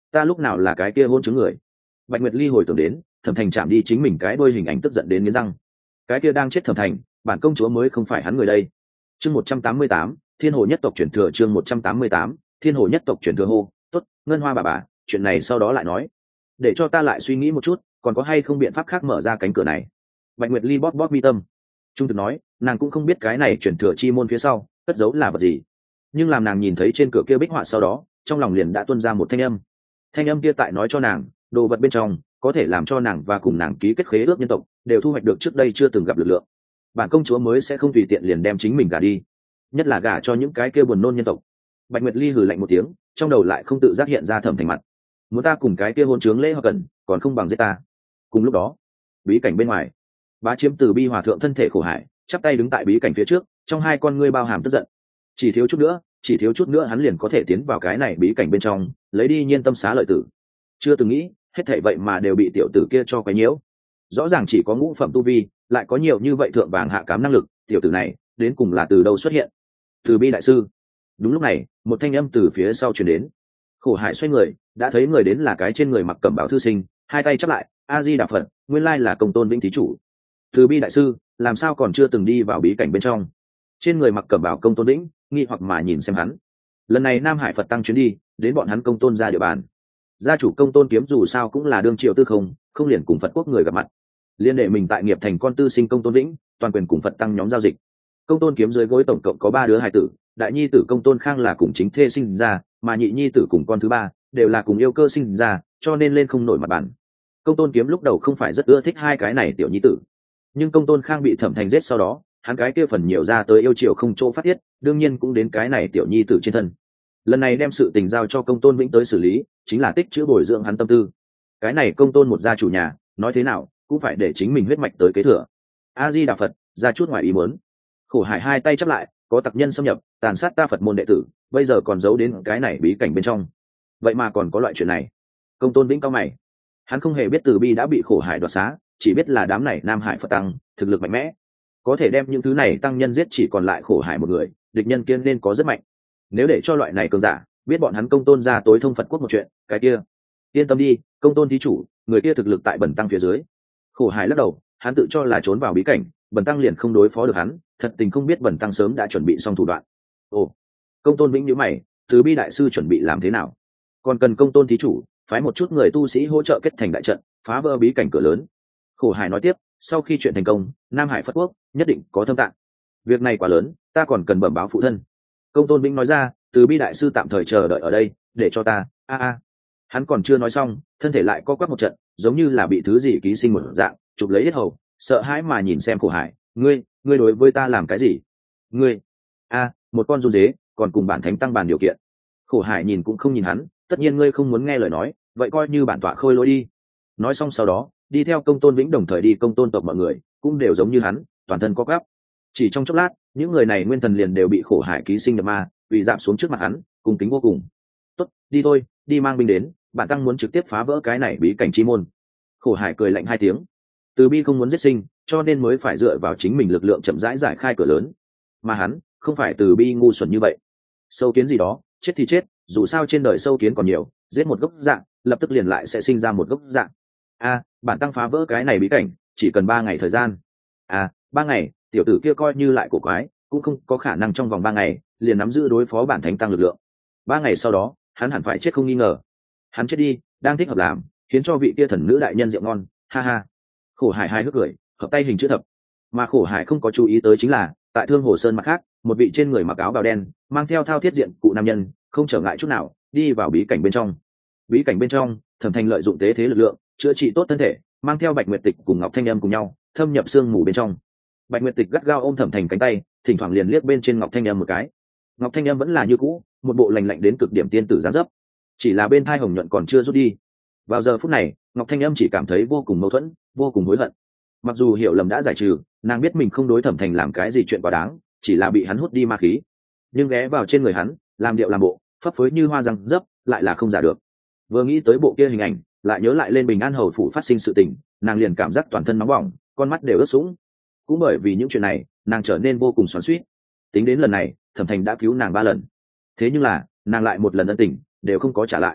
ta lúc nào là cái kia hôn chứng người? Bạch Nguyệt Ly hồi tưởng đến Thẩm Thành chạm đi chính mình cái đôi hình ảnh, tức giận đến nghiến răng. Cái kia đang chết Thẩm Thành, bản công chúa mới không phải hắn người đây. Chương 188, Thiên Hồ nhất tộc truyền thừa. Chương 188, Thiên Hồ nhất tộc truyền thừa. Hô, tốt, Ngân Hoa bà, chuyện này sau đó lại nói. Để cho ta lại suy nghĩ một chút, còn có hay không biện pháp khác mở ra cánh cửa này. Bạch Nguyệt Ly bóp mi tâm. Trung thực nói, nàng cũng không biết cái này truyền thừa chi môn phía sau cất giấu là vật gì, nhưng làm nàng nhìn thấy trên cửa kia bích họa sau đó, trong lòng liền đã tuôn ra một thanh âm kia tại nói cho nàng, đồ vật bên trong có thể làm cho nàng và cùng nàng ký kết khế ước nhân tộc đều thu hoạch được trước đây chưa từng gặp lực lượng. Bản công chúa mới sẽ không tùy tiện liền đem chính mình gả đi, nhất là gả cho những cái kia buồn nôn nhân tộc. Bạch Nguyệt Ly hừ lạnh một tiếng, trong đầu lại không tự giác hiện ra Thẩm Thành mặt. Muốn ta cùng cái kia hôn trướng lễ hoặc cần, còn không bằng giết ta. Cùng lúc đó, bí cảnh bên ngoài, Bá Chiếm Từ Bi hòa thượng thân thể khổ hải, chắp tay đứng tại bí cảnh phía trước, trong hai con ngươi bao hàm tức giận. Chỉ thiếu chút nữa hắn liền có thể tiến vào cái này bí cảnh bên trong, lấy đi Nhiên Tâm Xá lợi tử. Chưa từng nghĩ, hết thảy vậy mà đều bị tiểu tử kia cho quấy nhiễu. Rõ ràng chỉ có ngũ phẩm tu vi, lại có nhiều như vậy thượng vàng hạ cám năng lực, tiểu tử này đến cùng là từ đâu xuất hiện? Từ Bi đại sư. Đúng lúc này, một thanh âm từ phía sau truyền đến. Khổ hải xoay người, đã thấy người đến là cái trên người mặc cẩm bào thư sinh, hai tay chắp lại, A Di Đà Phật, nguyên lai là Công Tôn Vĩnh thí chủ. Từ Bi đại sư, làm sao còn chưa từng đi vào bí cảnh bên trong? Trên người mặc cẩm bào Công Tôn Vĩnh nghi hoặc mà nhìn xem hắn. Lần này Nam Hải Phật tăng chuyến đi, đến bọn hắn Công Tôn ra địa bàn. Gia chủ Công Tôn Kiếm dù sao cũng là đương triều tư không liền cùng Phật quốc người gặp mặt, liên đệ mình tại nghiệp thành con tư sinh Công Tôn Vĩnh, toàn quyền cùng Phật tăng nhóm giao dịch. Công Tôn Kiếm dưới gối tổng cộng có 3 đứa hài tử, đại nhi tử Công Tôn Khang là cùng chính thê sinh ra, mà nhị nhi tử cùng con thứ 3 đều là cùng yêu cơ sinh ra, cho nên lên không nổi mặt bàn. Công Tôn Kiếm lúc đầu không phải rất ưa thích hai cái này tiểu nhi tử, nhưng Công Tôn Khang bị Thẩm Thành giết sau đó, hắn cái kia phần nhiều ra tới yêu chiều không chỗ phát tiết, đương nhiên cũng đến cái này tiểu nhi tử trên thân. Lần này đem sự tình giao cho Công Tôn Vĩnh tới xử lý, chính là tích chữ bồi dưỡng hắn tâm tư. Cái này Công Tôn một gia chủ nhà, nói thế nào cũng phải để chính mình huyết mạch tới kế thừa. A Di Đà Phật, ra chút ngoài ý muốn. Khổ hải hai tay chắp lại, có tặc nhân xâm nhập, tàn sát ta Phật môn đệ tử, bây giờ còn giấu đến cái này bí cảnh bên trong. Vậy mà còn có loại chuyện này. Công Tôn Vĩnh cao mày, hắn không hề biết Từ Bi đã bị khổ hải đoạt xá, chỉ biết là đám này Nam Hải Phật tăng thực lực mạnh mẽ, có thể đem những thứ này tăng nhân giết chỉ còn lại khổ hải một người, địch nhân kia nên có rất mạnh. Nếu để cho loại này cường giả biết bọn hắn Công Tôn ra tối thông Phật quốc một chuyện, cái kia yên tâm đi, Công Tôn thí chủ, người kia thực lực tại Bần tăng phía dưới. Khổ hải lắc đầu, hắn tự cho là trốn vào bí cảnh, Bần tăng liền không đối phó được hắn, thật tình không biết Bần tăng sớm đã chuẩn bị xong thủ đoạn. Ồ, Công Tôn Vĩnh nhíu mày, Từ Bi đại sư chuẩn bị làm thế nào? Còn cần Công Tôn thí chủ phái một chút người tu sĩ hỗ trợ kết thành đại trận, phá vỡ bí cảnh cửa lớn. Khổ hải nói tiếp, sau khi chuyện thành công, Nam Hải Phật quốc nhất định có thâm tạng. Việc này quá lớn, ta còn cần bẩm báo phụ thân. Công Tôn Vĩnh nói ra, Từ Bi đại sư tạm thời chờ đợi ở đây, để cho ta. Hắn còn chưa nói xong, thân thể lại co quắp một trận, giống như là bị thứ gì ký sinh một dạng, chụp lấy yết hầu, sợ hãi mà nhìn xem khổ hải. Ngươi đối với ta làm cái gì? Ngươi một con run dế, còn cùng bản thánh tăng bàn điều kiện. Khổ hải nhìn cũng không nhìn hắn, tất nhiên ngươi không muốn nghe lời nói, vậy coi như bản tọa khôi lỗi đi. Nói xong sau đó, đi theo Công Tôn Vĩnh đồng thời đi Công Tôn tộc, mọi người cũng đều giống như hắn, toàn thân co quắp. Chỉ trong chốc lát, những người này nguyên thần liền đều bị khổ hải ký sinh nhập ma, vì giảm xuống trước mặt hắn, cung kính vô cùng. Tốt, đi thôi, đi mang binh đến, bản tăng muốn trực tiếp phá vỡ cái này bí cảnh chi môn. Khổ hải cười lạnh 2 tiếng. Từ Bi không muốn giết sinh, cho nên mới phải dựa vào chính mình lực lượng chậm rãi giải khai cửa lớn, mà hắn không phải Từ Bi ngu xuẩn như vậy. Sâu kiến gì đó, chết thì chết, dù sao trên đời sâu kiến còn nhiều, giết một gốc dạng, lập tức liền lại sẽ sinh ra một gốc dạng. Bản tăng phá vỡ cái này bí cảnh chỉ cần 3 ngày thời gian. 3 ngày, tiểu tử kia coi như lại cổ quái, cũng không có khả năng trong vòng 3 ngày liền nắm giữ đối phó bản thánh tăng lực lượng. 3 ngày sau đó, hắn hẳn phải chết không nghi ngờ. Hắn chết đi, đang thích hợp làm, khiến cho vị kia thần nữ đại nhân rượu ngon, ha ha. Khổ hải hai hước cười, hợp tay hình chữ thập. Mà khổ hải không có chú ý tới chính là, tại Thương Hồ Sơn mặt khác, một vị trên người mặc áo bào đen, mang theo thao thiết diện cụ nam nhân, không trở ngại chút nào, đi vào bí cảnh bên trong. Bí cảnh bên trong, Thẩm Thành lợi dụng tế thế lực lượng, chữa trị tốt thân thể, mang theo Bạch Nguyệt Tịch cùng Ngọc Thanh Âm cùng nhau, thâm nhập sương mù bên trong. Bạch Nguyệt Tịch gắt gao ôm Thẩm Thành cánh tay, thỉnh thoảng liền liếc bên trên Ngọc Thanh Âm một cái. Ngọc Thanh Âm vẫn là như cũ, một bộ lành lạnh đến cực điểm tiên tử dáng dấp, chỉ là bên thai hồng nhuận còn chưa rút đi. Vào giờ phút này, Ngọc Thanh Âm chỉ cảm thấy vô cùng mâu thuẫn, vô cùng hối hận. Mặc dù hiểu lầm đã giải trừ, nàng biết mình không đối Thẩm Thành làm cái gì chuyện quá đáng, chỉ là bị hắn hút đi ma khí, nhưng ghé vào trên người hắn, làm điệu làm bộ, phấp phới như hoa răng dấp, lại là không giả được. Vừa nghĩ tới bộ kia hình ảnh, lại nhớ lại lên Bình An hầu phủ phát sinh sự tình, nàng liền cảm giác toàn thân nóng bỏng, con mắt đều ướt sũng. Cũng bởi vì những chuyện này, nàng trở nên vô cùng xoắn xuýt. Tính đến lần này, Thẩm Thành đã cứu nàng 3 lần, thế nhưng là nàng lại một lần ân tình đều không có trả lại.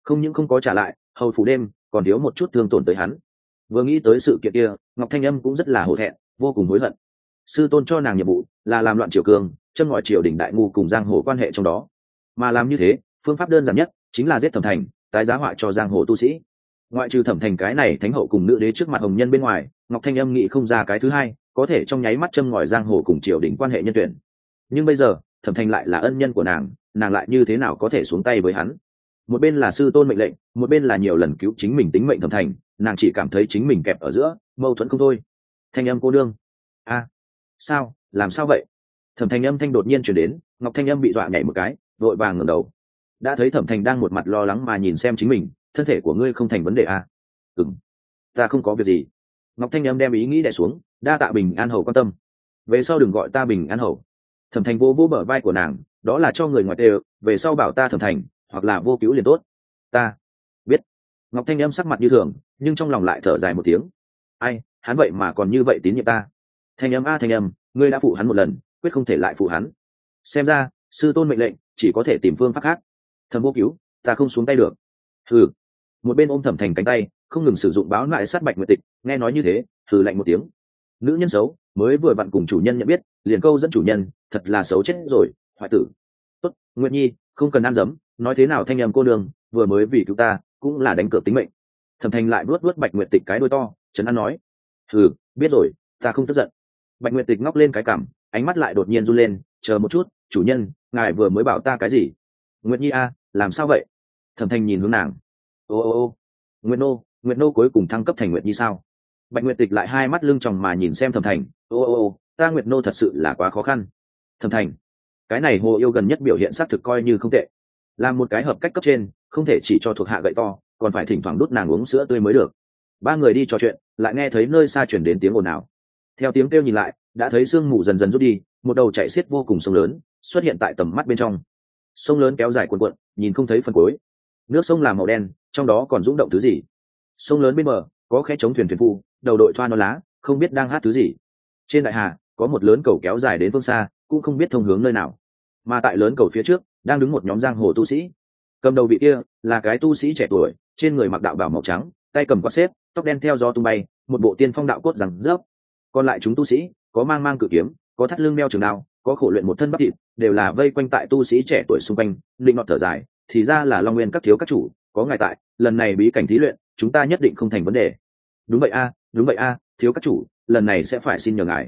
không những không có trả lại hầu phủ đêm còn thiếu một chút thương tổn tới hắn. Vừa nghĩ tới sự kiện kia, Ngọc Thanh Âm cũng rất là hổ thẹn, vô cùng hối hận. Sư tôn cho nàng nhiệm vụ là làm loạn triều cương, châm ngòi triều đình đại ngu cùng giang hồ quan hệ trong đó, mà làm như thế phương pháp đơn giản nhất chính là giết Thẩm Thành, tái giá họa cho giang hồ tu sĩ. Ngoại trừ Thẩm Thành cái này thánh hậu cùng nữ đế trước mặt hồng nhân bên ngoài, Ngọc Thanh Âm nghĩ không ra cái thứ hai có thể trong nháy mắt châm ngòi giang hồ cùng triều đình quan hệ nhân tuyển. Nhưng bây giờ Thẩm Thành lại là ân nhân của nàng lại như thế nào có thể xuống tay với hắn? Một bên là sư tôn mệnh lệnh, một bên là nhiều lần cứu chính mình tính mệnh Thẩm Thành, nàng chỉ cảm thấy chính mình kẹp ở giữa, mâu thuẫn không thôi. Thanh Âm cô đương, a, sao, làm sao vậy? Thẩm Thành âm thanh đột nhiên chuyển đến, Ngọc Thanh Âm bị dọa nhảy một cái, vội vàng ngẩng đầu, đã thấy Thẩm Thành đang một mặt lo lắng mà nhìn xem chính mình. Thân thể của ngươi không thành vấn đề à? Ừm, ta không có việc gì. Ngọc Thanh Âm đem ý nghĩ đè xuống, đa tạ Bình An hầu quan tâm, về sau đừng gọi ta Bình An hầu. Thẩm Thành vô vô bờ vai của nàng, đó là cho người ngoài tê, về sau bảo ta Thẩm Thành hoặc là vô cứu liền tốt. Ta biết. Ngọc Thanh Âm sắc mặt như thường, nhưng trong lòng lại thở dài một tiếng. Ai, hắn vậy mà còn như vậy tín nhiệm ta. Thanh Âm a Thanh Âm, ngươi đã phụ hắn một lần, quyết không thể lại phụ hắn. Xem ra sư tôn mệnh lệnh chỉ có thể tìm phương pháp khác. Thẩm vô cứu, ta không xuống tay được. Hừ. Một bên ôm Thẩm Thành cánh tay, không ngừng sử dụng báo lại sát Bạch Nguyệt Tịch, nghe nói như thế hừ lạnh một tiếng. Nữ nhân xấu mới vừa vặn cùng chủ nhân nhận biết liền câu dẫn chủ nhân, thật là xấu chết rồi. Hoại tử. Tốt, Nguyệt Nhi không cần ăn dấm, nói thế nào Thanh Âm cô đường vừa mới vì cứu ta cũng là đánh cược tính mệnh. Thẩm Thành lại vuốt vuốt Bạch Nguyệt Tịch cái đuôi to, trấn an nói. Hừ, biết rồi, ta không tức giận. Bạch Nguyệt Tịch ngóc lên cái cằm, ánh mắt lại đột nhiên run lên. Chờ một chút, chủ nhân, ngài vừa mới bảo ta cái gì? Nguyệt Nhi a, làm sao vậy? Thẩm Thành nhìn hướng nàng. Ô, Nguyệt nô cuối cùng thăng cấp thành Nguyệt Nhi sao? Bạch Nguyệt Tịch lại hai mắt lưng tròng mà nhìn xem Thẩm Thành. Ô, ta Nguyệt nô thật sự là quá khó khăn. Thẩm Thành, cái này Hồ Yêu gần nhất biểu hiện xác thực coi như không tệ, làm một cái hợp cách cấp trên, không thể chỉ cho thuộc hạ gậy to, còn phải thỉnh thoảng đút nàng uống sữa tươi mới được. Ba người đi trò chuyện, lại nghe thấy nơi xa chuyển đến tiếng ồn ào. Theo tiếng kêu nhìn lại, đã thấy sương mù dần dần rút đi, một đầu chảy xiết vô cùng sông lớn xuất hiện tại tầm mắt bên trong. Sông lớn kéo dài cuồn cuộn, nhìn không thấy phần cuối. Nước sông là màu đen, trong đó còn rung động thứ gì. Sông lớn bên bờ có khe chống thuyền thuyền phu, đầu đội thoa non lá, không biết đang hát thứ gì. Trên đại hà có một lớn cầu kéo dài đến phương xa, cũng không biết thông hướng nơi nào. Mà tại lớn cầu phía trước đang đứng một nhóm giang hồ tu sĩ. Cầm đầu vị kia là cái tu sĩ trẻ tuổi, trên người mặc đạo bào màu trắng, tay cầm quạt xếp, tóc đen theo gió tung bay, một bộ tiên phong đạo cốt rằng rớp. Còn lại chúng tu sĩ có mang mang cự kiếm, có thắt lưng đeo trường đao, có khổ luyện một thân bắp thịt, đều là vây quanh tại tu sĩ trẻ tuổi xung quanh, định nọt thở dài, thì ra là Long Nguyên các thiếu các chủ, có ngài tại, lần này bí cảnh thí luyện, chúng ta nhất định không thành vấn đề. Đúng vậy a, thiếu các chủ, lần này sẽ phải xin nhờ ngài.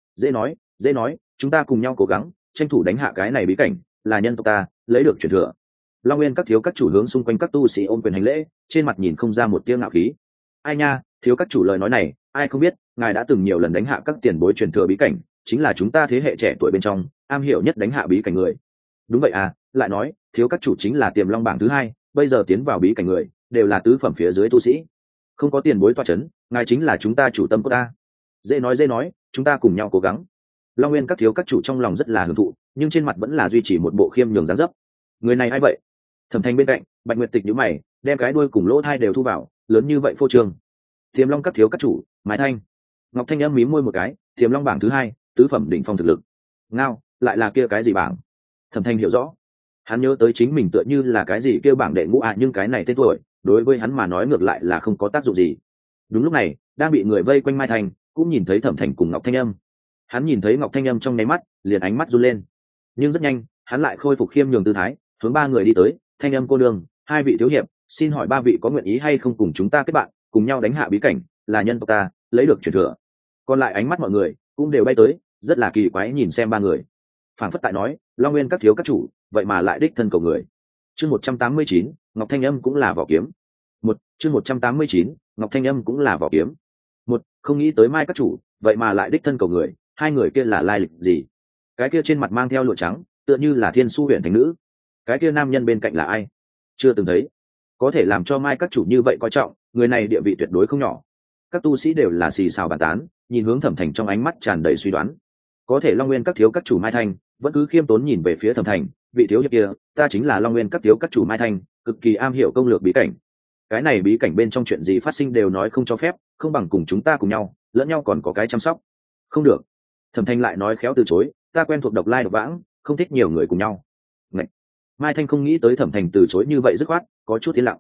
Dễ nói, chúng ta cùng nhau cố gắng, tranh thủ đánh hạ cái này bí cảnh, là nhân tộc ta, lấy được truyền thừa. Long Nguyên các thiếu các chủ hướng xung quanh các tu sĩ ôm quyền hành lễ, trên mặt nhìn không ra một tia ngạo khí. Ai nha, thiếu các chủ lời nói này, ai không biết, ngài đã từng nhiều lần đánh hạ các tiền bối truyền thừa bí cảnh, chính là chúng ta thế hệ trẻ tuổi bên trong am hiểu nhất đánh hạ bí cảnh người. Đúng vậy à, lại nói thiếu các chủ chính là Tiềm Long bảng thứ hai, bây giờ tiến vào bí cảnh người đều là tứ phẩm phía dưới tu sĩ, không có tiền bối toa chấn, ngài chính là chúng ta chủ tâm của ta. Dễ nói, chúng ta cùng nhau cố gắng. Long Nguyên các thiếu các chủ trong lòng rất là hưởng thụ, nhưng trên mặt vẫn là duy trì một bộ khiêm nhường dáng dấp. Người này ai vậy? Thẩm Thành bên cạnh, Bạch Nguyệt Tịch nhíu mày, đem cái đuôi cùng lỗ thai đều thu vào, lớn như vậy phô trương. Tiềm Long các thiếu các chủ, Mai Thanh. Ngọc Thanh âm mím môi một cái, Tiềm Long bảng thứ hai, tứ phẩm đỉnh phong thực lực. Ngao, lại là kia cái gì bảng? Thẩm Thanh hiểu rõ, hắn nhớ tới chính mình tựa như là cái gì kêu bảng đệ ngũ nhưng cái này tên tuổi đối với hắn mà nói ngược lại là không có tác dụng gì. Đúng lúc này, đang bị người vây quanh Mai Thanh cũng nhìn thấy Thẩm Thành cùng Ngọc Thanh âm. Hắn nhìn thấy Ngọc Thanh âm trong nháy mắt, liền ánh mắt run lên, nhưng rất nhanh hắn lại khôi phục khiêm nhường tư thái, hướng ba người đi tới. Thanh âm cô nương, hai vị thiếu hiệp, xin hỏi ba vị có nguyện ý hay không cùng chúng ta kết bạn, cùng nhau đánh hạ bí cảnh, là nhân tộc ta, lấy được truyền thừa. Còn lại ánh mắt mọi người cũng đều bay tới, rất là kỳ quái nhìn xem ba người, phảng phất tại nói Long Nguyên các thiếu các chủ vậy mà lại đích thân cầu người. Chương 189, Ngọc Thanh âm cũng là vỏ kiếm. Chương 189, Ngọc Thanh âm cũng là vỏ kiếm. Không nghĩ tới Mai các chủ vậy mà lại đích thân cầu người, hai người kia là lai lịch gì? Cái kia trên mặt mang theo lụa trắng, tựa như là Thiên Su Huyền Thành nữ. Cái kia nam nhân bên cạnh là ai? Chưa từng thấy. Có thể làm cho Mai các chủ như vậy coi trọng, người này địa vị tuyệt đối không nhỏ. Các tu sĩ đều là xì xào bàn tán, nhìn hướng Thẩm Thành trong ánh mắt tràn đầy suy đoán. Có thể Long Nguyên các thiếu các chủ Mai Thanh vẫn cứ khiêm tốn nhìn về phía Thẩm Thành, vị thiếu hiệp kia, ta chính là Long Nguyên các thiếu các chủ Mai Thanh, cực kỳ am hiểu công lược bí cảnh. Cái này bí cảnh bên trong chuyện gì phát sinh đều nói không cho phép, không bằng cùng chúng ta cùng nhau, lẫn nhau còn có cái chăm sóc. Không được. Thẩm Thành lại nói khéo từ chối, ta quen thuộc độc lai độc vãng, không thích nhiều người cùng nhau. Ngậy. Mai Thanh không nghĩ tới Thẩm Thành từ chối như vậy dứt khoát, có chút yên lặng.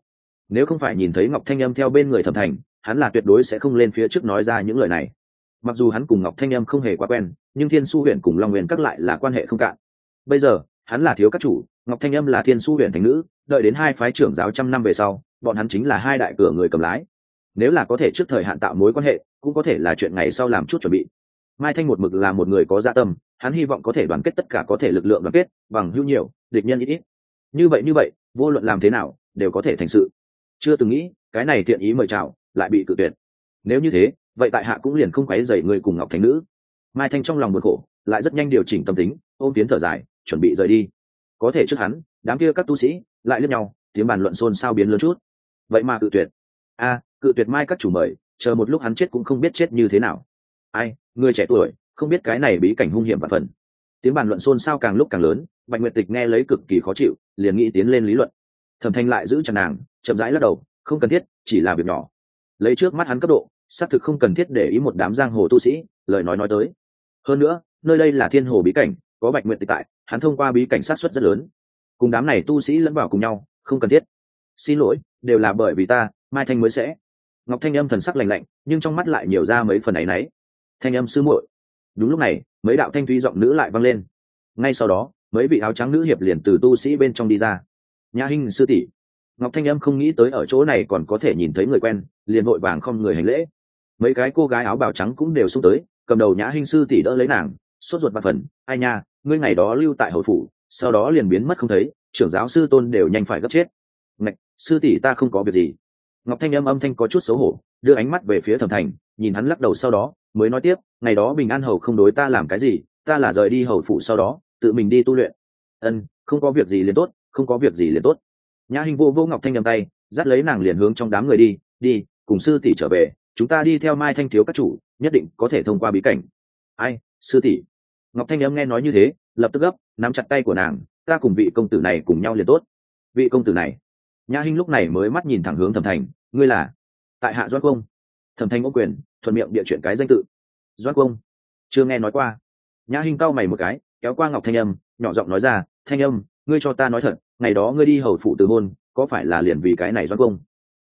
Nếu không phải nhìn thấy Ngọc Thanh Âm theo bên người Thẩm Thành, hắn là tuyệt đối sẽ không lên phía trước nói ra những lời này. Mặc dù hắn cùng Ngọc Thanh Âm không hề quá quen, nhưng Thiên Su huyện cùng Long Nguyên các lại là quan hệ không cạn. Bây giờ hắn là thiếu các chủ, Ngọc Thanh Âm là Thiên Su huyện thành nữ, đợi đến hai phái trưởng giáo trăm năm về sau, bọn hắn chính là hai đại cửa người cầm lái. Nếu là có thể trước thời hạn tạo mối quan hệ, cũng có thể là chuyện ngày sau làm chút chuẩn bị. Mai Thanh một mực là một người có dạ tâm, hắn hy vọng có thể đoàn kết tất cả có thể lực lượng đoàn kết, bằng hữu nhiều, địch nhân ít ít. Như vậy, vô luận làm thế nào, đều có thể thành sự. Chưa từng nghĩ, cái này thiện ý mời chào, lại bị cự tuyệt. Nếu như thế, vậy tại hạ cũng liền không quấy rầy người cùng Ngọc Thành nữ. Mai Thanh trong lòng buồn khổ, lại rất nhanh điều chỉnh tâm tính, ôm tiến thở dài, chuẩn bị rời đi. Có thể trước hắn, đám kia các tu sĩ lại liếc nhau, tiếng bàn luận xôn xao biến lớn chút. Vậy mà cự tuyệt. Cự tuyệt Mai các chủ mời, chờ một lúc hắn chết cũng không biết chết như thế nào. Ai, người trẻ tuổi, không biết cái này bí cảnh hung hiểm và phần. Tiếng bàn luận xôn xao càng lúc càng lớn, Bạch Nguyệt Tịch nghe lấy cực kỳ khó chịu, liền nghĩ tiến lên lý luận. Thẩm Thanh lại giữ chặt nàng, chậm rãi lắc đầu, không cần thiết, chỉ là việc nhỏ. Lấy trước mắt hắn cấp độ, xác thực không cần thiết để ý một đám giang hồ tu sĩ, lời nói tới. Hơn nữa, nơi đây là Thiên Hồ bí cảnh, có Bạch Nguyệt Tịch tại, hắn thông qua bí cảnh sát suất rất lớn. Cùng đám này tu sĩ lẫn vào cùng nhau, không cần thiết. Xin lỗi, đều là bởi vì ta, Mai Thanh mới sẽ. Ngọc Thanh Âm thần sắc lạnh lạnh, nhưng trong mắt lại nhiều ra mấy phần áy náy. Thanh Âm sư muội. Đúng lúc này, mấy đạo thanh thúy giọng nữ lại vang lên. Ngay sau đó, mấy vị áo trắng nữ hiệp liền từ tu sĩ bên trong đi ra. Nhã Hinh sư tỷ. Ngọc Thanh Âm không nghĩ tới ở chỗ này còn có thể nhìn thấy người quen, liền vội vàng không người hành lễ. Mấy cái cô gái áo bào trắng cũng đều xung tới, cầm đầu Nhã Hinh sư tỷ đỡ lấy nàng, sốt ruột ba phần. Ai nha, ngươi ngày đó lưu tại hầu phủ, sau đó liền biến mất không thấy, trưởng giáo sư tôn đều nhanh phải gấp chết. Ngạch, sư tỷ ta không có việc gì. Ngọc Thanh Âm âm thanh có chút xấu hổ, đưa ánh mắt về phía Thẩm Thành, nhìn hắn lắc đầu sau đó mới nói tiếp, ngày đó Bình An hầu không đối ta làm cái gì, ta là rời đi hầu phủ sau đó tự mình đi tu luyện. Không có việc gì liền tốt, không có việc gì liền tốt. Nhã Hinh vô Ngọc Thanh Âm tay, dắt lấy nàng liền hướng trong đám người đi, cùng sư tỷ trở về, chúng ta đi theo Mai Thanh thiếu các chủ, nhất định có thể thông qua bí cảnh. Ai, sư tỷ. Ngọc Thanh Âm nghe nói như thế, lập tức gấp, nắm chặt tay của nàng, ta cùng vị công tử này cùng nhau liền tốt. Vị công tử này. Nhã Hinh lúc này mới mắt nhìn thẳng hướng Thẩm Thành, ngươi là? Tại hạ Doãn Công. Thẩm Thành ô quyền, thuận miệng địa chuyện cái danh tự. Doãn Công, chưa nghe nói qua. Nhã Hinh cau mày một cái, kéo qua Ngọc Thanh Âm, nhỏ giọng nói ra, Thanh Âm, ngươi cho ta nói thật, ngày đó ngươi đi hầu phụ từ hôn, có phải là liền vì cái này Doãn Công?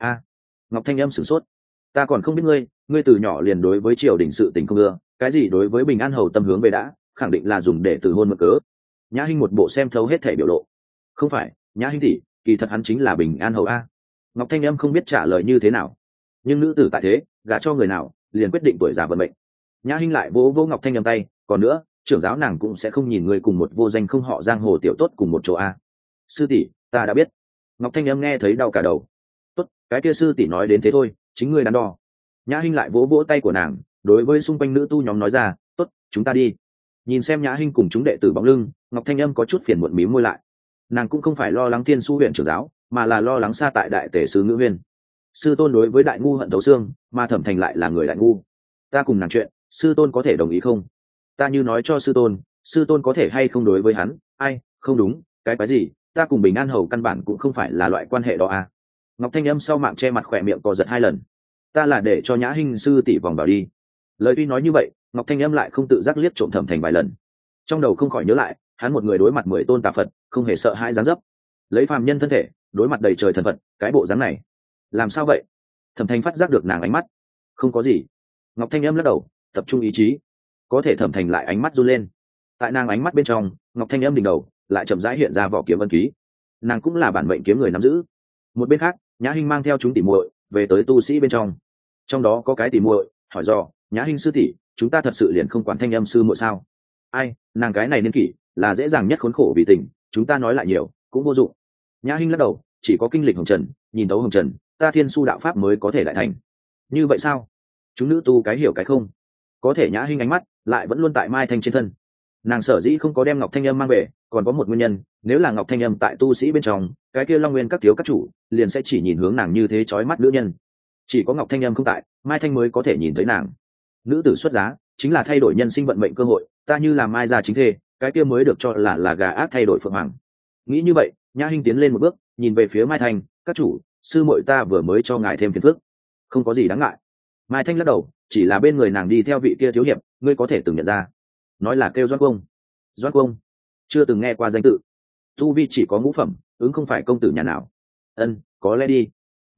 Ngọc Thanh Âm sửng sốt, ta còn không biết ngươi từ nhỏ liền đối với triều đình sự tình không ưa, cái gì đối với Bình An hầu tâm hướng về đã, khẳng định là dùng để từ hôn mượn cớ. Nhã Hinh một bộ xem thấu hết thể biểu lộ. Không phải, Nhã Hinh tỷ, kỳ thật hắn chính là Bình An hầu a. Ngọc Thanh Âm không biết trả lời như thế nào, nhưng nữ tử tại thế, gả cho người nào liền quyết định tuổi già vận mệnh. Nhã Hinh lại vỗ Ngọc Thanh Âm tay, còn nữa, trưởng giáo nàng cũng sẽ không nhìn người cùng một vô danh không họ giang hồ tiểu tốt cùng một chỗ a. Sư tỷ, ta đã biết. Ngọc Thanh Âm nghe thấy đau cả đầu. Tốt, cái kia sư tỷ nói đến thế thôi, chính ngươi đắn đo. Nhã Hinh lại vỗ tay của nàng, đối với xung quanh nữ tu nhóm nói ra, tốt, chúng ta đi. Nhìn xem Nhã Hinh cùng chúng đệ tử bóng lưng, Ngọc Thanh Âm có chút phiền muộn mím môi lại. Nàng cũng không phải lo lắng Thiên Su huyện trưởng giáo, mà là lo lắng xa tại đại tể sứ Ngữ Huyên. Sư tôn đối với đại ngu hận thấu xương, mà Thẩm Thành lại là người đại ngu. Ta cùng nàng chuyện, sư tôn có thể đồng ý không? Ta như nói cho sư tôn có thể hay không đối với hắn? Ai, không đúng, cái gì? Ta cùng Bình An hầu căn bản cũng không phải là loại quan hệ đó à? Ngọc Thanh Âm sau mạng che mặt khỏe miệng co giật 2 lần. Ta là để cho Nhã Hinh sư tỷ vòng vào đi. Lời tuy nói như vậy, Ngọc Thanh Âm lại không tự giác liếc trộm Thẩm Thành vài lần. Trong đầu không khỏi nhớ lại, hắn một người đối mặt 10 tôn tà Phật, không hề sợ hãi dáng dấp. Lấy phàm nhân thân thể, đối mặt đầy trời thần Phật, cái bộ dáng này, làm sao vậy? Thẩm Thành phát giác được nàng ánh mắt. Không có gì. Ngọc Thanh Âm lắc đầu, tập trung ý chí. Có thể Thẩm Thành lại ánh mắt run lên. Tại nàng ánh mắt bên trong, Ngọc Thanh Âm đỉnh đầu lại chậm rãi hiện ra vỏ kiếm ân ký. Nàng cũng là bản mệnh kiếm người nắm giữ. Một bên khác, Nhã Hinh mang theo chúng tỉ muội về tới tu sĩ bên trong. Trong đó có cái tỉ muội hỏi do, Nhã Hinh sư tỷ, chúng ta thật sự liền không quản Thanh Âm sư muội sao? Ai, nàng cái này niên kỷ là dễ dàng nhất khốn khổ vì tình, chúng ta nói lại nhiều cũng vô dụng. Nhã Hinh lắc đầu, chỉ có kinh lịch hồng trần, nhìn thấu hồng trần, ta Thiên Su đạo pháp mới có thể đại thành. Như vậy sao? Chúng nữ tu cái hiểu cái không. Có thể Nhã Hinh ánh mắt lại vẫn luôn tại Mai Thanh trên thân. Nàng sở dĩ không có đem Ngọc Thanh Âm mang về, còn có một nguyên nhân, nếu là Ngọc Thanh Âm tại tu sĩ bên trong, cái kia Long Nguyên các thiếu các chủ liền sẽ chỉ nhìn hướng nàng như thế chói mắt nữ nhân. Chỉ có Ngọc Thanh Âm không tại, Mai Thanh mới có thể nhìn thấy nàng. Nữ tử xuất giá chính là thay đổi nhân sinh vận mệnh cơ hội, ta như làm Mai gia chính thê, cái kia mới được cho là gà ác thay đổi phượng hoàng. Nghĩ như vậy, Nhã Hinh tiến lên một bước, nhìn về phía Mai Thanh, các chủ, sư muội ta vừa mới cho ngài thêm phiền phức. Không có gì đáng ngại. Mai Thanh lắc đầu, chỉ là bên người nàng đi theo vị kia thiếu hiệp, ngươi có thể từng nhận ra. Nói là kêu Doãn Công. Doãn Công? Chưa từng nghe qua danh tự. Tu vi chỉ có ngũ phẩm, ứng không phải công tử nhà nào. Có lẽ đi.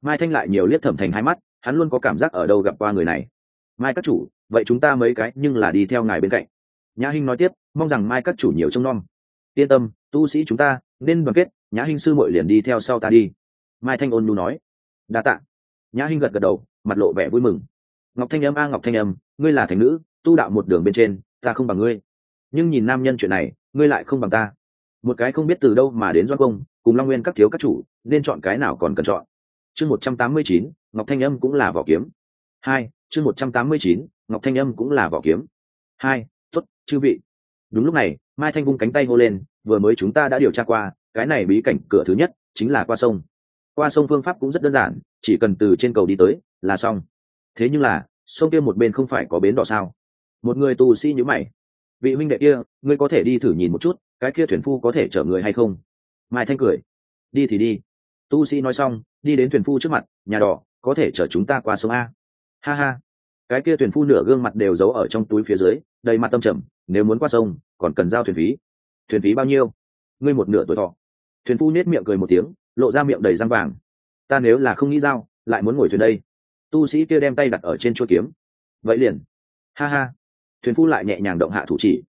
Mai Thanh lại nhiều liếc Thẩm Thành hai mắt, hắn luôn có cảm giác ở đâu gặp qua người này. Mai các chủ, vậy chúng ta mấy cái nhưng là đi theo ngài bên cạnh. Nhã Hinh nói tiếp, mong rằng Mai các chủ nhiều trông nom. Yên tâm, tu sĩ chúng ta nên đoàn kết, Nhã Hinh sư muội liền đi theo sau ta đi. Mai Thanh ôn nhu nói. Đa tạ. Nhã Hinh gật gật đầu, mặt lộ vẻ vui mừng. Ngọc Thanh Âm Ngọc Thanh Âm, ngươi là thành nữ, tu đạo một đường bên trên, ta không bằng ngươi. Nhưng nhìn nam nhân chuyện này, ngươi lại không bằng ta. Một cái không biết từ đâu mà đến Doan Công, cùng Long Nguyên các thiếu các chủ, nên chọn cái nào còn cần chọn. Chương 189, Ngọc Thanh Âm cũng là vỏ kiếm. 2, chương 189, Ngọc Thanh Âm cũng là vỏ kiếm. 2, tốt, chư vị. Đúng lúc này, Mai Thanh vung cánh tay hô lên, vừa mới chúng ta đã điều tra qua, cái này bí cảnh cửa thứ nhất chính là qua sông. Qua sông phương pháp cũng rất đơn giản, chỉ cần từ trên cầu đi tới là xong. Thế nhưng là, sông kia một bên không phải có bến đò sao? Một người tu sĩ nhíu mày. Vị huynh đệ kia, ngươi có thể đi thử nhìn một chút, cái kia thuyền phu có thể chở người hay không? Mai Thanh cười. Đi thì đi. Tu sĩ nói xong, đi đến thuyền phu trước mặt, nhà đỏ, có thể chở chúng ta qua sông A. Ha ha. Cái kia thuyền phu nửa gương mặt đều giấu ở trong túi phía dưới, đầy mặt tâm trầm, nếu muốn qua sông, còn cần giao thuyền phí. Thuyền phí bao nhiêu? Ngươi một nửa tuổi thọ. Thuyền phu nết miệng cười một tiếng, lộ ra miệng đầy răng vàng. Ta nếu là không nghĩ giao, lại muốn ngồi thuyền đây. Tu sĩ kia đem tay đặt ở trên chuôi kiếm. Vậy liền. Ha ha. Thuyền phu lại nhẹ nhàng động hạ thủ chỉ.